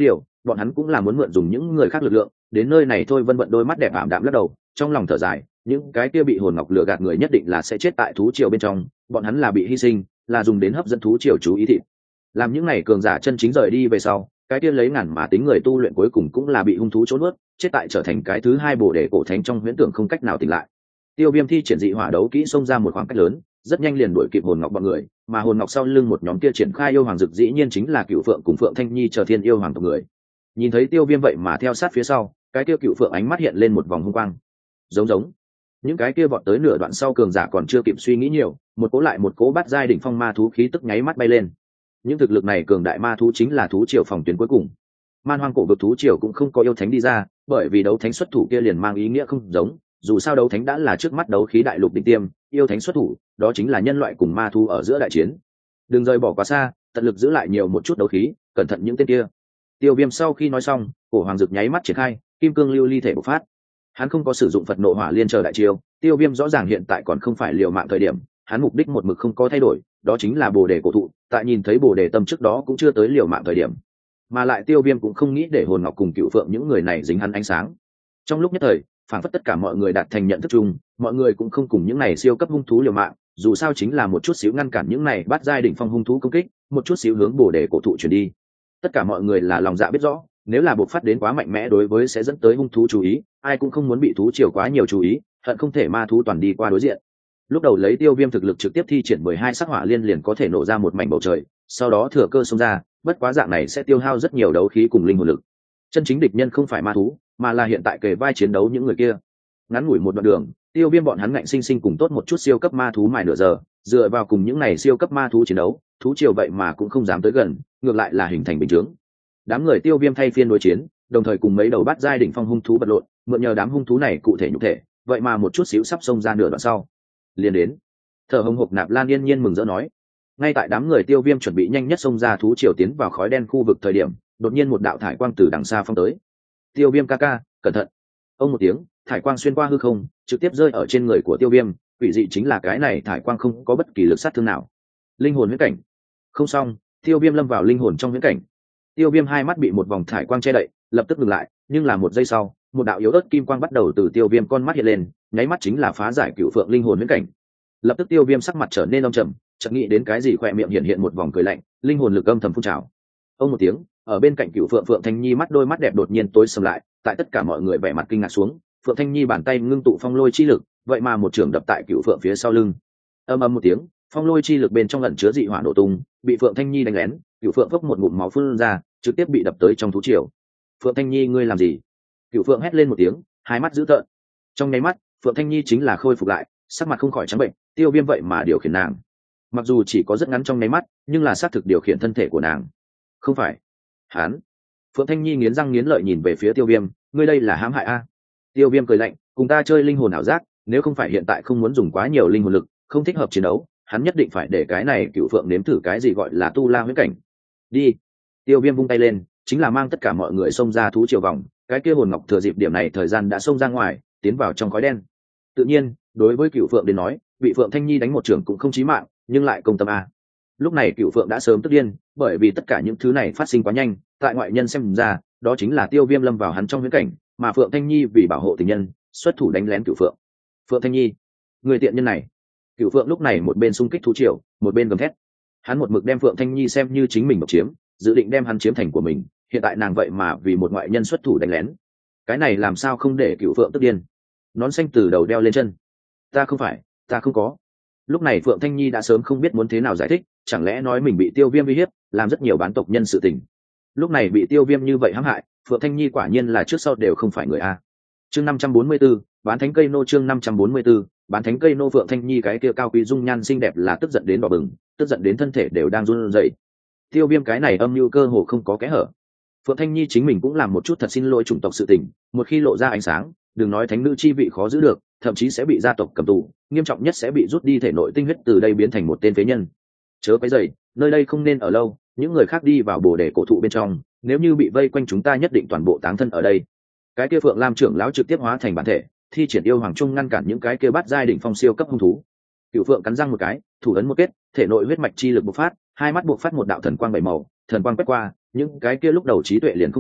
Speaker 1: bọn hắn cũng là muốn mượn dùng những người khác lực lượng đến nơi này thôi. Vân Vận đôi mắt đẹp ảm đạm lắc đầu, trong lòng thở dài, những cái kia bị hồn ngọc lừa gạt người nhất định là sẽ chết tại thú triều bên trong, bọn hắn là bị hy sinh, là dùng đến hấp dẫn thú triều chú ý thịt. Làm những này cường giả chân chính rời đi về sau, cái kia lấy ngàn mà tính người tu luyện cuối cùng cũng là bị hung thú trốn nuốt, chết tại trở thành cái thứ hai bồ đề cổ thánh trong huyễn tưởng không cách nào tỉnh lại. Tiêu Viêm thi triển dị hỏa đấu kỹ xông ra một khoảng cách lớn, rất nhanh liền đuổi kịp hồn ngọc bọn người, mà hồn ngọc sau lưng một nhóm kia triển khai yêu hoàng dực dĩ nhiên chính là Cửu Phượng cùng Phượng Thanh Nhi chờ thiên yêu hoàng tộc người. Nhìn thấy Tiêu Viêm vậy mà theo sát phía sau, cái kia Cửu Phượng ánh mắt hiện lên một vòng hung quang. Giống những cái kia vọt tới nửa đoạn sau cường giả còn chưa kịp suy nghĩ nhiều, một cố lại một cố bắt giai đỉnh phong ma thú khí tức nháy mắt bay lên. Những thực lực này cường đại ma thú chính là thú triều phòng tuyến cuối cùng. Man Hoang cổ vực thú triều cũng không có yêu thánh đi ra, bởi vì đấu thánh xuất thủ kia liền mang ý nghĩa không giống, dù sao đấu thánh đã là trước mắt đấu khí đại lục đỉnh tiêm, yêu thánh xuất thủ đó chính là nhân loại cùng ma thú ở giữa đại chiến. Đừng rời bỏ quá xa, tận lực giữ lại nhiều một chút đấu khí, cẩn thận những tên kia. Tiêu Viêm sau khi nói xong, cổ hoàng dực nháy mắt triển khai, kim cương lưu ly thể bộc phát. Hắn không có sử dụng Phật nộ hỏa liên chờ đại chiêu, Tiêu Viêm rõ ràng hiện tại còn không phải liều mạng thời điểm, hắn mục đích một mực không có thay đổi, đó chính là bồ đề cổ thụ, tại nhìn thấy bồ đề tâm trước đó cũng chưa tới liều mạng thời điểm. Mà lại Tiêu Viêm cũng không nghĩ để hồn ngọc cùng Cửu Phượng những người này dính hắn ánh sáng. Trong lúc nhất thời, phản phất tất cả mọi người đạt thành nhận thức chung, mọi người cũng không cùng những này siêu cấp hung thú liều mạng, dù sao chính là một chút xíu ngăn cản những này bắt giai đỉnh phong hung thú công kích, một chút xíu hướng bồ đề cổ thụ chuyển đi. Tất cả mọi người là lòng dạ biết rõ, nếu là bộc phát đến quá mạnh mẽ đối với sẽ dẫn tới hung thú chú ý, ai cũng không muốn bị thú triều quá nhiều chú ý, hận không thể ma thú toàn đi qua đối diện. Lúc đầu lấy Tiêu Viêm thực lực trực tiếp thi triển 12 sắc hỏa liên liền có thể nổ ra một mảnh bầu trời, sau đó thừa cơ xông ra, bất quá dạng này sẽ tiêu hao rất nhiều đấu khí cùng linh hồn lực. Chân chính địch nhân không phải ma thú, mà là hiện tại kề vai chiến đấu những người kia. Ngắn ngủi một đoạn đường, Tiêu Viêm bọn hắn ngạnh sinh sinh cùng tốt một chút siêu cấp ma thú mài nửa giờ, dựa vào cùng những này siêu cấp ma thú chiến đấu, thú triều vậy mà cũng không dám tới gần, ngược lại là hình thành bình chướng. Đám người Tiêu Viêm thay phiên đối chiến, đồng thời cùng mấy đầu bát giai đỉnh phong hung thú vật lộn, mượn nhờ đám hung thú này cụ thể nhục thể, vậy mà một chút xíu sắp xông ra nửa đoạn sau, liền đến. Thở hồng hộc Nạp Lan yên nhiên mừng rỡ nói. Ngay tại đám người Tiêu Viêm chuẩn bị nhanh nhất xông ra thú triều tiến vào khói đen khu vực thời điểm, đột nhiên một đạo thải quang từ đằng xa phong tới. Tiêu Viêm ca ca, cẩn thận! Ông một tiếng, thải quang xuyên qua hư không, trực tiếp rơi ở trên người của Tiêu Viêm. Quỷ dị chính là cái này thải quang không có bất kỳ lực sát thương nào. Linh hồn huyễn cảnh. Không xong, Tiêu Viêm lâm vào linh hồn trong huyễn cảnh. Tiêu Viêm hai mắt bị một vòng thải quang che đậy, lập tức ngừng lại, nhưng là một giây sau, một đạo yếu ớt kim quang bắt đầu từ Tiêu Viêm con mắt hiện lên, nháy mắt chính là phá giải Cửu Phượng linh hồn huyễn cảnh. Lập tức Tiêu Viêm sắc mặt trở nên âm trầm, chợt nghĩ đến cái gì khỏe miệng hiện một vòng cười lạnh, linh hồn lực âm thầm phun trào. Ông một tiếng, ở bên cạnh Cửu Phượng Phượng Thanh Nhi đôi mắt đẹp đột nhiên tối sầm lại, tại tất cả mọi người vẻ mặt kinh ngạc xuống, Phượng Thanh Nhi bàn tay ngưng tụ phong lôi chi lực, vậy mà một trường đập tại Cửu Phượng phía sau lưng. Ầm ầm một tiếng, phong lôi chi lực bên trong ẩn chứa dị hỏa nổ tung, bị Phượng Thanh Nhi đánh lén, Cửu Phượng phốc một ngụm máu phun ra, trực tiếp bị đập tới trong thú triều. Phượng Thanh Nhi ngươi làm gì? Cửu Phượng hét lên một tiếng, hai mắt dữ tợn. Trong nháy mắt, Phượng Thanh Nhi chính là khôi phục lại, sắc mặt không khỏi trắng bệnh. Tiêu Viêm vậy mà điều khiển nàng, mặc dù chỉ có rất ngắn trong nháy mắt, nhưng là xác thực điều khiển thân thể của nàng. Không phải hắn. Phượng Thanh Nhi nghiến răng nghiến lợi nhìn về phía Tiêu Viêm, ngươi đây là hãm hại a? Tiêu Viêm cười lạnh, cùng ta chơi linh hồn ảo giác, nếu không phải hiện tại không muốn dùng quá nhiều linh hồn lực, không thích hợp chiến đấu, hắn nhất định phải để cái này Cửu Phượng nếm thử cái gì gọi là tu la huyễn cảnh. Đi. Tiêu Viêm vung tay lên, chính là mang tất cả mọi người xông ra thú triều vòng, cái kia hồn ngọc thừa dịp điểm này thời gian đã xông ra ngoài, tiến vào trong khói đen. Tự nhiên, đối với Cửu Phượng đến nói, bị Phượng Thanh Nhi đánh một trường cũng không chí mạng, nhưng lại công tâm a. Lúc này Cửu Phượng đã sớm tức điên, bởi vì tất cả những thứ này phát sinh quá nhanh, tại ngoại nhân xem ra, đó chính là Tiêu Viêm lâm vào hắn trong huyễn cảnh, mà Phượng Thanh Nhi vì bảo hộ tình nhân, xuất thủ đánh lén Cửu Phượng. Phượng Thanh Nhi, người tiện nhân này! Cửu Phượng lúc này một bên xung kích thú triều, một bên gầm thét. Hắn một mực đem Phượng Thanh Nhi xem như chính mình độc chiếm, dự định đem hắn chiếm thành của mình, hiện tại nàng vậy mà vì một ngoại nhân xuất thủ đánh lén, cái này làm sao không để Cửu Phượng tức điên. Nón xanh từ đầu đeo lên chân. Ta không phải, ta không có. Lúc này Phượng Thanh Nhi đã sớm không biết muốn thế nào giải thích, chẳng lẽ nói mình bị Tiêu Viêm uy hiếp, làm rất nhiều bán tộc nhân sự tình. Lúc này bị Tiêu Viêm như vậy hãm hại, Phượng Thanh Nhi quả nhiên là trước sau đều không phải người a. Chương 544, bán thánh cây nô. Chương 544, bán thánh cây nô. Phượng Thanh Nhi cái kia cao quý dung nhan xinh đẹp là tức giận đến đỏ bừng, tức giận đến thân thể đều đang run rẩy. Tiêu Viêm cái này âm mưu cơ hồ không có kẽ hở. Phượng Thanh Nhi chính mình cũng làm một chút thật xin lỗi chủng tộc sự tình, một khi lộ ra ánh sáng, đừng nói thánh nữ chi vị khó giữ được, thậm chí sẽ bị gia tộc cầm tù, nghiêm trọng nhất sẽ bị rút đi thể nội tinh huyết, từ đây biến thành một tên phế nhân. Chớ cái dậy, nơi đây không nên ở lâu, những người khác đi vào bồ đề cổ thụ bên trong, nếu như bị vây quanh chúng ta nhất định toàn bộ táng thân ở đây. Cái kia Phượng Lam trưởng lão trực tiếp hóa thành bản thể, thi triển yêu hoàng trung ngăn cản những cái kia bắt giai đỉnh phong siêu cấp hung thú. Cửu Phượng cắn răng một cái, thủ ấn một kết, thể nội huyết mạch chi lực bộc phát, hai mắt bộc phát một đạo thần quang bảy màu, thần quang quét qua, những cái kia lúc đầu trí tuệ liền không cao,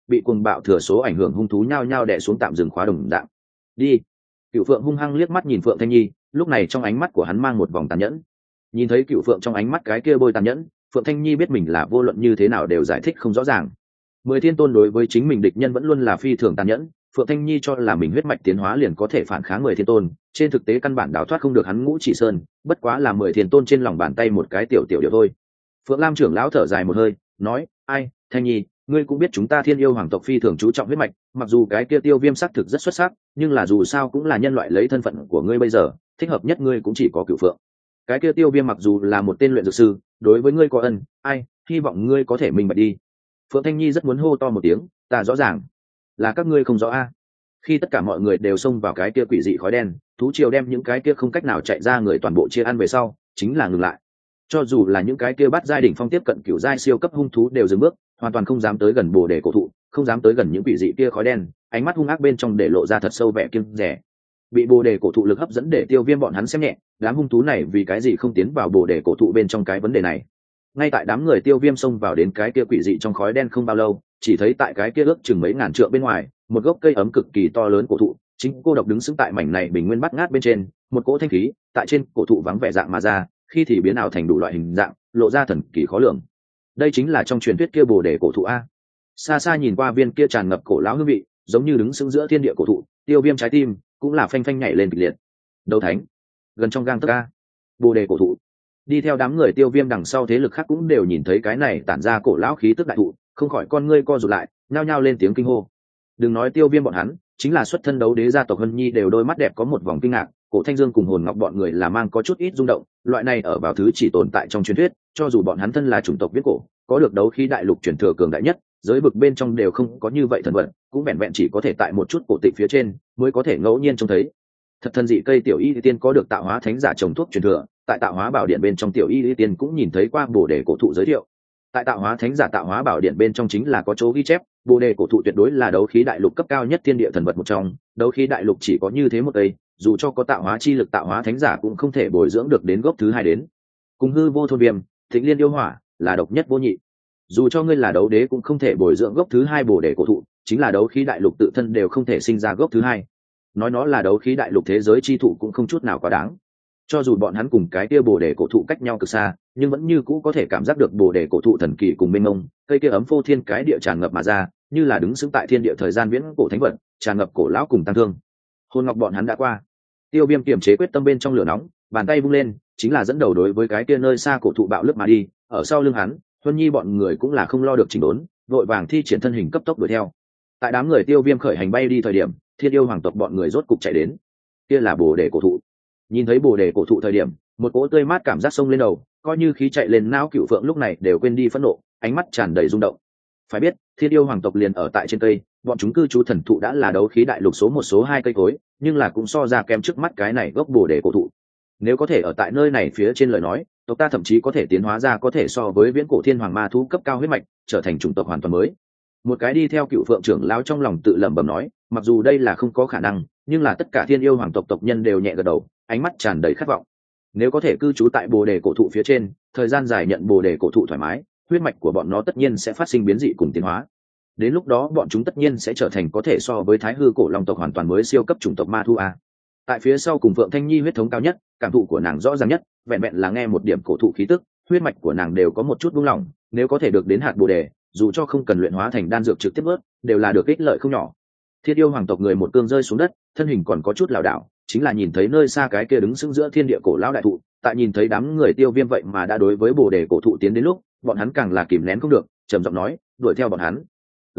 Speaker 1: bị cuồng bạo thừa số ảnh hưởng hung thú nhao nhao đè xuống tạm dừng khóa đồng dạng. Đi. Cựu Phượng hung hăng liếc mắt nhìn Phượng Thanh Nhi, lúc này trong ánh mắt của hắn mang một vòng tàn nhẫn. Nhìn thấy Cựu Phượng trong ánh mắt cái kia bôi tàn nhẫn, Phượng Thanh Nhi biết mình là vô luận như thế nào đều giải thích không rõ ràng. 10 thiên tôn đối với chính mình địch nhân vẫn luôn là phi thường tàn nhẫn, Phượng Thanh Nhi cho là mình huyết mạch tiến hóa liền có thể phản kháng 10 thiên tôn, trên thực tế căn bản đào thoát không được hắn Ngũ Chỉ Sơn, bất quá là 10 thiên tôn trên lòng bàn tay một cái tiểu tiểu điều thôi. Phượng Lam trưởng lão thở dài một hơi, nói: "Ai, Thanh Nhi, ngươi cũng biết chúng ta Thiên Yêu hoàng tộc phi thường chú trọng huyết mạch, mặc dù cái kia Tiêu Viêm sắc thực rất xuất sắc, nhưng là dù sao cũng là nhân loại, lấy thân phận của ngươi bây giờ, thích hợp nhất ngươi cũng chỉ có Cửu Phượng. Cái kia Tiêu Viêm mặc dù là một tên luyện dược sư, đối với ngươi có ân, ai, hy vọng ngươi có thể minh bạch đi." Phượng Thanh Nhi rất muốn hô to một tiếng: "Ta rõ ràng." Là các ngươi không rõ a. Khi tất cả mọi người đều xông vào cái kia quỷ dị khói đen, thú triều đem những cái kia không cách nào chạy ra người toàn bộ chia ăn về sau, chính là ngừng lại. Cho dù là những cái kia bắt giai đỉnh phong tiếp cận cửu giai siêu cấp hung thú đều dừng bước, hoàn toàn không dám tới gần Bồ Đề cổ thụ, không dám tới gần những quỷ dị kia khói đen, ánh mắt hung ác bên trong để lộ ra thật sâu vẻ kiêng dè. Bị Bồ Đề cổ thụ lực hấp dẫn để Tiêu Viêm bọn hắn xem nhẹ, đám hung thú này vì cái gì không tiến vào Bồ Đề cổ thụ bên trong cái vấn đề này. Ngay tại đám người Tiêu Viêm xông vào đến cái kia quỷ dị trong khói đen không bao lâu, chỉ thấy tại cái kia ước chừng mấy ngàn trượng bên ngoài, một gốc cây ấm cực kỳ to lớn cổ thụ, chính cô độc đứng sững tại mảnh này bình nguyên bát ngát bên trên, một cỗ thanh khí tại trên cổ thụ vắng vẻ dạng mà ra, khi thì biến ảo thành đủ loại hình dạng, lộ ra thần kỳ khó lường. Đây chính là trong truyền thuyết kia Bồ Đề cổ thụ a. Xa xa nhìn qua viên kia tràn ngập cổ lão hương vị, giống như đứng sững giữa thiên địa cổ thụ, Tiêu Viêm trái tim cũng là phanh phanh nhảy lên kịch liệt. Đấu thánh, gần trong gang tấc a. Bồ Đề cổ thụ. Đi theo đám người Tiêu Viêm đằng sau thế lực khác cũng đều nhìn thấy cái này tản ra cổ lão khí tức đại thụ, không khỏi con ngươi co rụt lại, nhao nhao lên tiếng kinh hô. Đừng nói Tiêu Viêm bọn hắn, chính là xuất thân đấu đế gia tộc Hân Nhi đều đôi mắt đẹp có một vòng kinh ngạc, Cổ Thanh Dương cùng Hồn Ngọc bọn người là mang có chút ít rung động, loại này ở vào thứ chỉ tồn tại trong truyền thuyết, cho dù bọn hắn thân là chủng tộc viễn cổ, có được đấu khí đại lục truyền thừa cường đại nhất, giới vực bên trong đều không có như vậy thần vật, cũng vẹn vẹn chỉ có thể tại một chút cổ tịch phía trên mới có thể ngẫu nhiên trông thấy. Thật thần dị cây tiểu y tiên có được tạo hóa thánh giả trồng thuốc truyền thừa, tại tạo hóa bảo điện bên trong tiểu y tiên cũng nhìn thấy qua Bồ Đề cổ thụ giới thiệu. Tại tạo hóa thánh giả tạo hóa bảo điện bên trong chính là có chỗ ghi chép, Bồ Đề cổ thụ tuyệt đối là đấu khí đại lục cấp cao nhất thiên địa thần vật một trong, đấu khí đại lục chỉ có như thế một cây, dù cho có tạo hóa chi lực tạo hóa thánh giả cũng không thể bồi dưỡng được đến gốc thứ hai đến. Cùng hư vô thôn viêm, thịnh liên yêu hỏa là độc nhất vô nhị. Dù cho ngươi là đấu đế cũng không thể bồi dưỡng gốc thứ hai Bồ Đề cổ thụ, chính là đấu khí đại lục tự thân đều không thể sinh ra gốc thứ hai. Nói nó là đấu khí đại lục thế giới chi thụ cũng không chút nào quá đáng. Cho dù bọn hắn cùng cái kia Bồ Đề cổ thụ cách nhau cực xa, nhưng vẫn như cũ có thể cảm giác được Bồ Đề cổ thụ thần kỳ cùng mênh mông, cây kia ấm phô thiên cái địa tràn ngập mà ra, như là đứng sững tại thiên địa thời gian viễn cổ thánh vật, tràn ngập cổ lão cùng tăng thương. Hồn Ngọc bọn hắn đã qua. Tiêu Viêm kiềm chế quyết tâm bên trong lửa nóng, bàn tay vung lên, chính là dẫn đầu đối với cái kia nơi xa cổ thụ bạo lướt mà đi, ở sau lưng hắn, Huân Nhi bọn người cũng là không lo được chỉnh đốn, vội vàng thi triển thân hình cấp tốc đuổi theo. Tại đám người Tiêu Viêm khởi hành bay đi thời điểm, Thiên Yêu hoàng tộc bọn người rốt cục chạy đến. Kia là Bồ Đề cổ thụ. Nhìn thấy Bồ Đề cổ thụ thời điểm, một cỗ tươi mát cảm giác sông lên đầu, coi như khí chạy lên não Cửu Phượng lúc này đều quên đi phẫn nộ, ánh mắt tràn đầy rung động. Phải biết, Thiên Yêu hoàng tộc liền ở tại trên cây, bọn chúng cư trú thần thụ đã là đấu khí đại lục số 1 số 2 cây cối, nhưng là cũng so ra kém trước mắt cái này gốc Bồ Đề cổ thụ. Nếu có thể ở tại nơi này phía trên lời nói, tộc ta thậm chí có thể tiến hóa ra có thể so với viễn cổ thiên hoàng ma thú cấp cao huyết mạch, trở thành chủng tộc hoàn toàn mới. Một cái đi theo Cửu Phượng trưởng lão trong lòng tự lẩm bẩm nói, mặc dù đây là không có khả năng, nhưng là tất cả Thiên Yêu hoàng tộc tộc nhân đều nhẹ gật đầu, ánh mắt tràn đầy khát vọng. Nếu có thể cư trú tại Bồ Đề cổ thụ phía trên, thời gian dài nhận Bồ Đề cổ thụ thoải mái, huyết mạch của bọn nó tất nhiên sẽ phát sinh biến dị cùng tiến hóa. Đến lúc đó bọn chúng tất nhiên sẽ trở thành có thể so với Thái Hư cổ long tộc hoàn toàn mới siêu cấp chủng tộc ma thu a. Tại phía sau cùng Phượng Thanh Nhi huyết thống cao nhất, cảm thụ của nàng rõ ràng nhất, vẹn vẹn là nghe một điểm cổ thụ khí tức, huyết mạch của nàng đều có một chút buông lỏng, nếu có thể được đến hạt Bồ Đề, dù cho không cần luyện hóa thành đan dược trực tiếp ướt, đều là được ích lợi không nhỏ. Thiên Yêu hoàng tộc người một cương rơi xuống đất, thân hình còn có chút lảo đảo, chính là nhìn thấy nơi xa cái kia đứng sững giữa thiên địa cổ lão đại thụ, tại nhìn thấy đám người Tiêu Viêm vậy mà đã đối với Bồ Đề cổ thụ tiến đến lúc, bọn hắn càng là kìm nén không được, trầm giọng nói, đuổi theo bọn hắn.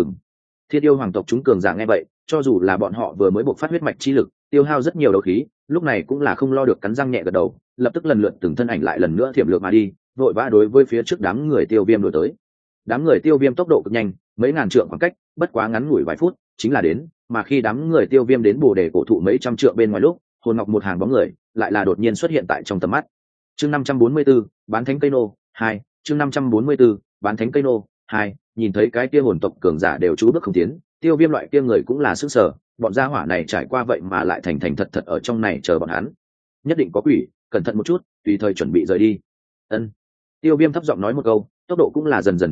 Speaker 1: Thiên Yêu hoàng tộc chúng cường giả nghe vậy, cho dù là bọn họ vừa mới bộc phát huyết mạch chi lực, tiêu hao rất nhiều đấu khí, lúc này cũng là không lo được cắn răng nhẹ gật đầu, lập tức lần lượt từng thân ảnh lại lần nữa thiểm lược mà đi, vội vã đối với phía trước đám người Tiêu Viêm đuổi tới. Đám người Tiêu Viêm tốc độ cực nhanh, mấy ngàn trượng khoảng cách, bất quá ngắn ngủi vài phút, chính là đến, mà khi đám người Tiêu Viêm đến Bồ Đề cổ thụ mấy trăm trượng bên ngoài lúc, Hồn Ngọc một hàng bóng người, lại là đột nhiên xuất hiện tại trong tầm mắt. Chương 544, bán thánh cây nô 2, chương 544, bán thánh cây nô 2, nhìn thấy cái kia hồn tộc cường giả đều chú bước không tiến, Tiêu Viêm loại kia người cũng là sức sở, bọn gia hỏa này trải qua vậy mà lại thành thành thật thật ở trong này chờ bọn hắn. Nhất định có quỷ, cẩn thận một chút, tùy thời chuẩn bị rời đi. Ân. Tiêu Viêm thấp giọng nói một câu, tốc độ cũng là dần dần chậm lại,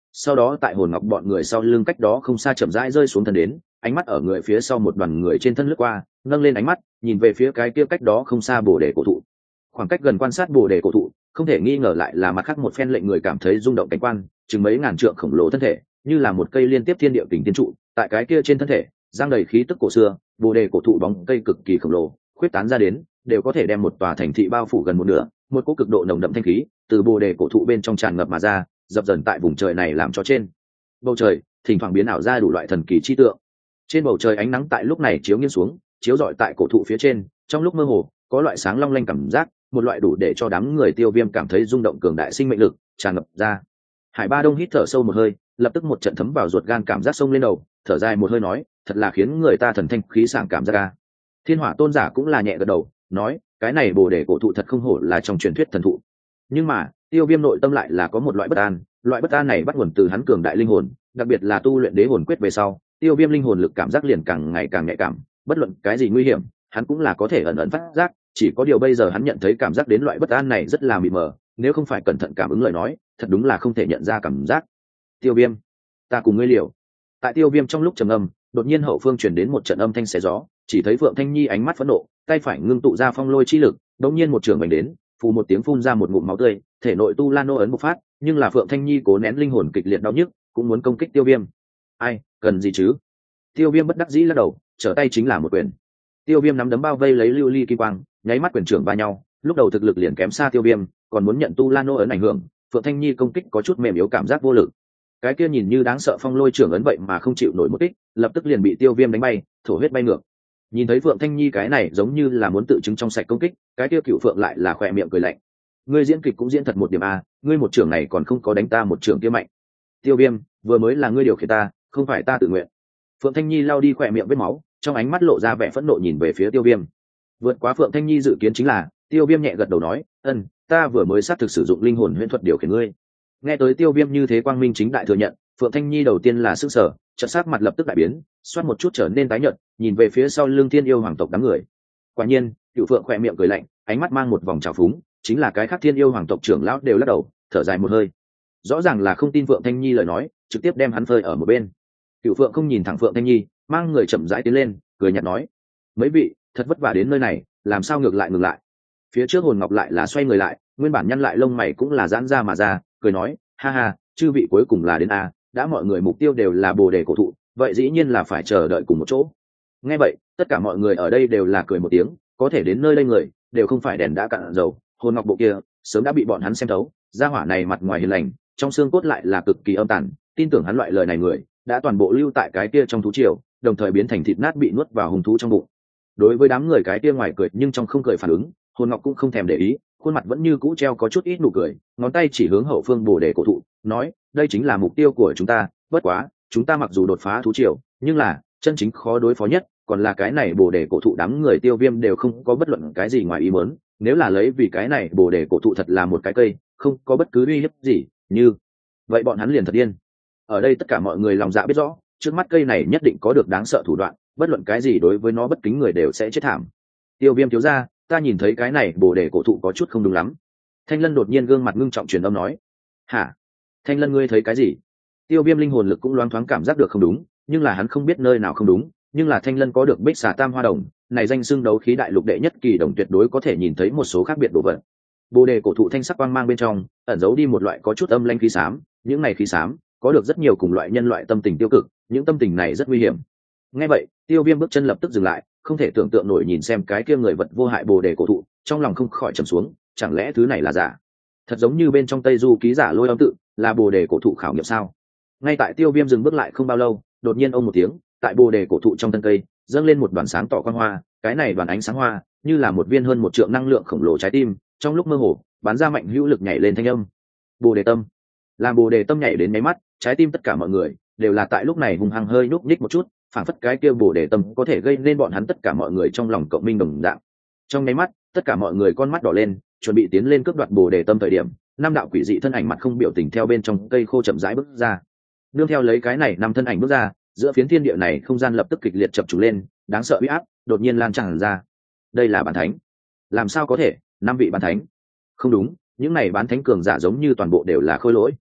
Speaker 1: sau đó tại hồn ngọc bọn người sau lưng cách đó không xa chậm rãi rơi xuống thân đến, ánh mắt ở người phía sau một đoàn người trên thân lướt qua, nâng lên ánh mắt nhìn về phía cái kia cách đó không xa bồ đề cổ thụ. Khoảng cách gần quan sát bồ đề cổ thụ, không thể nghi ngờ lại là mặt khác một phen lệnh người cảm thấy rung động cảnh quan, chừng mấy ngàn trượng khổng lồ thân thể, như là một cây liên tiếp thiên địa kình tiên trụ, tại cái kia trên thân thể, giang đầy khí tức cổ xưa, bồ đề cổ thụ bóng cây cực kỳ khổng lồ, khuyết tán ra đến, đều có thể đem một tòa thành thị bao phủ gần một nửa, một cỗ cực độ nồng đậm thanh khí, từ bồ đề cổ thụ bên trong tràn ngập mà ra, dập dần tại vùng trời này làm cho trên bầu trời thỉnh thoảng biến ảo ra đủ loại thần kỳ chi tượng. Trên bầu trời ánh nắng tại lúc này chiếu nghiêng xuống, chiếu rọi tại cổ thụ phía trên, trong lúc mơ hồ có loại sáng long lanh cảm giác, một loại đủ để cho đám người Tiêu Viêm cảm thấy rung động cường đại sinh mệnh lực tràn ngập ra. Hải Ba Đông hít thở sâu một hơi, lập tức một trận thấm vào ruột gan cảm giác sông lên đầu, thở dài một hơi nói, thật là khiến người ta thần thanh khí sảng cảm giác ca. Thiên Hỏa Tôn giả cũng là nhẹ gật đầu, nói, cái này bồ đề cổ thụ thật không hổ là trong truyền thuyết thần thụ. Nhưng mà Tiêu Viêm nội tâm lại là có một loại bất an, loại bất an này bắt nguồn từ hắn cường đại linh hồn, đặc biệt là tu luyện đế hồn quyết về sau, Tiêu Viêm linh hồn lực cảm giác liền càng ngày càng nhạy cảm, bất luận cái gì nguy hiểm, hắn cũng là có thể ẩn ẩn phát giác, chỉ có điều bây giờ hắn nhận thấy cảm giác đến loại bất an này rất là mịt mờ, nếu không phải cẩn thận cảm ứng lời nói, thật đúng là không thể nhận ra cảm giác. Tiêu Viêm, ta cùng ngươi liều. Tại Tiêu Viêm trong lúc trầm ngâm, đột nhiên hậu phương truyền đến một trận âm thanh xé gió, chỉ thấy Phượng Thanh Nhi ánh mắt phẫn nộ, tay phải ngưng tụ ra phong lôi chi lực, đột nhiên một trường đánh đến, phù một tiếng phun ra một ngụm máu tươi, thể nội tu la nô ấn bộc phát, nhưng là Phượng Thanh Nhi cố nén linh hồn kịch liệt đau nhức, cũng muốn công kích Tiêu Viêm. Ai, cần gì chứ? Tiêu Viêm bất đắc dĩ lắc đầu, trở tay chính là một quyền. Tiêu Viêm nắm đấm bao vây lấy lưu ly kim quang, nháy mắt quyền trưởng va nhau, lúc đầu thực lực liền kém xa Tiêu Viêm, còn muốn nhận tu la nô ấn ảnh hưởng, Phượng Thanh Nhi công kích có chút mềm yếu cảm giác vô lực. Cái kia nhìn như đáng sợ phong lôi trưởng ấn vậy mà không chịu nổi một kích, lập tức liền bị Tiêu Viêm đánh bay, thổ huyết bay ngược. Nhìn thấy Phượng Thanh Nhi cái này giống như là muốn tự chứng trong sạch công kích, cái kia Cựu Phượng lại là khỏe miệng cười lạnh. Ngươi diễn kịch cũng diễn thật một điểm a, ngươi một trưởng này còn không có đánh ta một trưởng kia mạnh. Tiêu Viêm, vừa mới là ngươi điều khiển ta, không phải ta tự nguyện. Phượng Thanh Nhi lau đi khỏe miệng vết máu, trong ánh mắt lộ ra vẻ phẫn nộ nhìn về phía Tiêu Viêm. Vượt quá Phượng Thanh Nhi dự kiến chính là, Tiêu Viêm nhẹ gật đầu nói, ta vừa mới xác thực sử dụng linh hồn huyễn thuật điều khiển ngươi. Nghe tới Tiêu Viêm như thế quang minh chính đại thừa nhận, Phượng Thanh Nhi đầu tiên là sửng sở, chợt sắc mặt lập tức đại biến, xoát một chút trở nên tái nhợt, nhìn về phía sau lưng Thiên Yêu hoàng tộc đám người. Quả nhiên, Cựu Phượng khỏe miệng cười lạnh, ánh mắt mang một vòng trào phúng, chính là cái khác Thiên Yêu hoàng tộc trưởng lão đều lắc đầu, thở dài một hơi. Rõ ràng là không tin Phượng Thanh Nhi lời nói, trực tiếp đem hắn phơi ở một bên. Cựu Phượng không nhìn thẳng Phượng Thanh Nhi, mang người chậm rãi tiến lên, cười nhạt nói, mấy vị thật vất vả đến nơi này, làm sao ngược lại ngừng lại. Phía trước Hồn Ngọc lại là xoay người lại, nguyên bản nhăn lại lông mày cũng là giãn ra mà ra, cười nói, ha ha, chư vị cuối cùng là đến a, đã mọi người mục tiêu đều là bồ đề cổ thụ, vậy dĩ nhiên là phải chờ đợi cùng một chỗ. Nghe vậy, tất cả mọi người ở đây đều là cười một tiếng, có thể đến nơi đây người đều không phải đèn đã cạn dầu, Hồn Ngọc bộ kia sớm đã bị bọn hắn xem thấu, gia hỏa này mặt ngoài hiền lành, trong xương cốt lại là cực kỳ âm tàn, tin tưởng hắn loại lời này người đã toàn bộ lưu tại cái kia trong thú triều, đồng thời biến thành thịt nát bị nuốt vào hung thú trong bụng. Đối với đám người cái kia ngoài cười nhưng trong không cười phản ứng, Hồn Ngọc cũng không thèm để ý, khuôn mặt vẫn như cũ treo có chút ít nụ cười, ngón tay chỉ hướng hậu phương bồ đề cổ thụ, nói, đây chính là mục tiêu của chúng ta, bất quá chúng ta mặc dù đột phá thú triều, nhưng là chân chính khó đối phó nhất còn là cái này bồ đề cổ thụ. Đám người Tiêu Viêm đều không có bất luận cái gì ngoài ý muốn, nếu là lấy vì cái này bồ đề cổ thụ thật là một cái cây không có bất cứ uy hiếp gì, như vậy bọn hắn liền thật điên. Ở đây tất cả mọi người lòng dạ biết rõ, trước mắt cây này nhất định có được đáng sợ thủ đoạn, bất luận cái gì đối với nó bất kính người đều sẽ chết thảm. Tiêu Viêm thiếu gia, ta nhìn thấy cái này bồ đề cổ thụ có chút không đúng lắm. Thanh Lân đột nhiên gương mặt ngưng trọng truyền âm nói. Hả? Thanh Lân, ngươi thấy cái gì? Tiêu Viêm linh hồn lực cũng loáng thoáng cảm giác được không đúng, nhưng là hắn không biết nơi nào không đúng, nhưng là Thanh Lân có được Bích Xà Tam Hoa Đồng, này danh xưng đấu khí đại lục đệ nhất kỳ đồng, tuyệt đối có thể nhìn thấy một số khác biệt đồ vật. Bồ đề cổ thụ thanh sắc quang mang bên trong ẩn giấu đi một loại có chút âm lãnh khí xám, những này khí xám có được rất nhiều cùng loại nhân loại tâm tình tiêu cực, những tâm tình này rất nguy hiểm. Nghe vậy, Tiêu Viêm bước chân lập tức dừng lại, không thể tưởng tượng nổi nhìn xem cái kia người vật vô hại bồ đề cổ thụ, trong lòng không khỏi trầm xuống, chẳng lẽ thứ này là giả? Thật giống như bên trong Tây Du ký giả Lôi Âm tự là bồ đề cổ thụ khảo nghiệm sao? Ngay tại Tiêu Viêm dừng bước lại không bao lâu, đột nhiên ông một tiếng, tại bồ đề cổ thụ trong thân cây dâng lên một đoàn sáng tỏ quang hoa, cái này đoàn ánh sáng hoa như là một viên hơn 1 trượng năng lượng khổng lồ trái tim, trong lúc mơ hồ bắn ra mạnh hữu lực nhảy lên thanh âm. Bồ đề tâm. Làm bồ đề tâm nhảy đến mấy mắt, trái tim tất cả mọi người đều là tại lúc này hung hăng hơi nhúc nhích một chút, phản phất cái kia bồ đề tâm có thể gây nên bọn hắn tất cả mọi người trong lòng cộng minh đồng dạng. Trong nháy mắt, tất cả mọi người con mắt đỏ lên, chuẩn bị tiến lên cướp đoạt bồ đề tâm thời điểm, năm đạo quỷ dị thân ảnh mặt không biểu tình theo bên trong cây khô chậm rãi bước ra. Nương theo lấy cái này năm thân ảnh bước ra, giữa phiến thiên địa này không gian lập tức kịch liệt chập trùng lên, đáng sợ uy áp đột nhiên lan tràn ra. Đây là bán thánh. Làm sao có thể, 5 vị bán thánh? Không đúng, những này bán thánh cường giả giống như toàn bộ đều là khôi lỗi.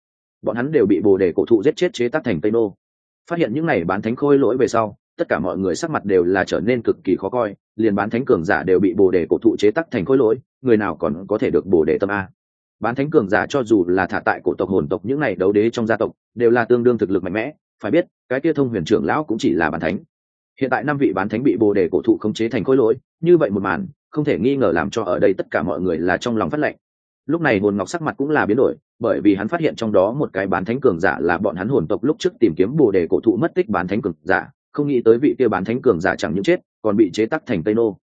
Speaker 1: bọn hắn đều bị bồ đề cổ thụ giết chết chế tác thành tây nô. Phát hiện những này bán thánh khôi lỗi về sau, tất cả mọi người sắc mặt đều là trở nên cực kỳ khó coi, liền bán thánh cường giả đều bị bồ đề cổ thụ chế tác thành khôi lỗi, người nào còn có thể được bồ đề tâm a? Bán thánh cường giả cho dù là thả tại cổ tộc hồn tộc những này đấu đế trong gia tộc, đều là tương đương thực lực mạnh mẽ, phải biết, cái kia Thông Huyền trưởng lão cũng chỉ là bán thánh. Hiện tại 5 vị bán thánh bị bồ đề cổ thụ khống chế thành khôi lỗi, như vậy một màn, không thể nghi ngờ làm cho ở đây tất cả mọi người là trong lòng phát lạnh. Lúc này Hồn Ngọc sắc mặt cũng là biến đổi, bởi vì hắn phát hiện trong đó một cái bán thánh cường giả là bọn hắn hồn tộc lúc trước tìm kiếm bồ đề cổ thụ mất tích bán thánh cường giả, không nghĩ tới vị kia bán thánh cường giả chẳng những chết, còn bị chế tác thành tây nô.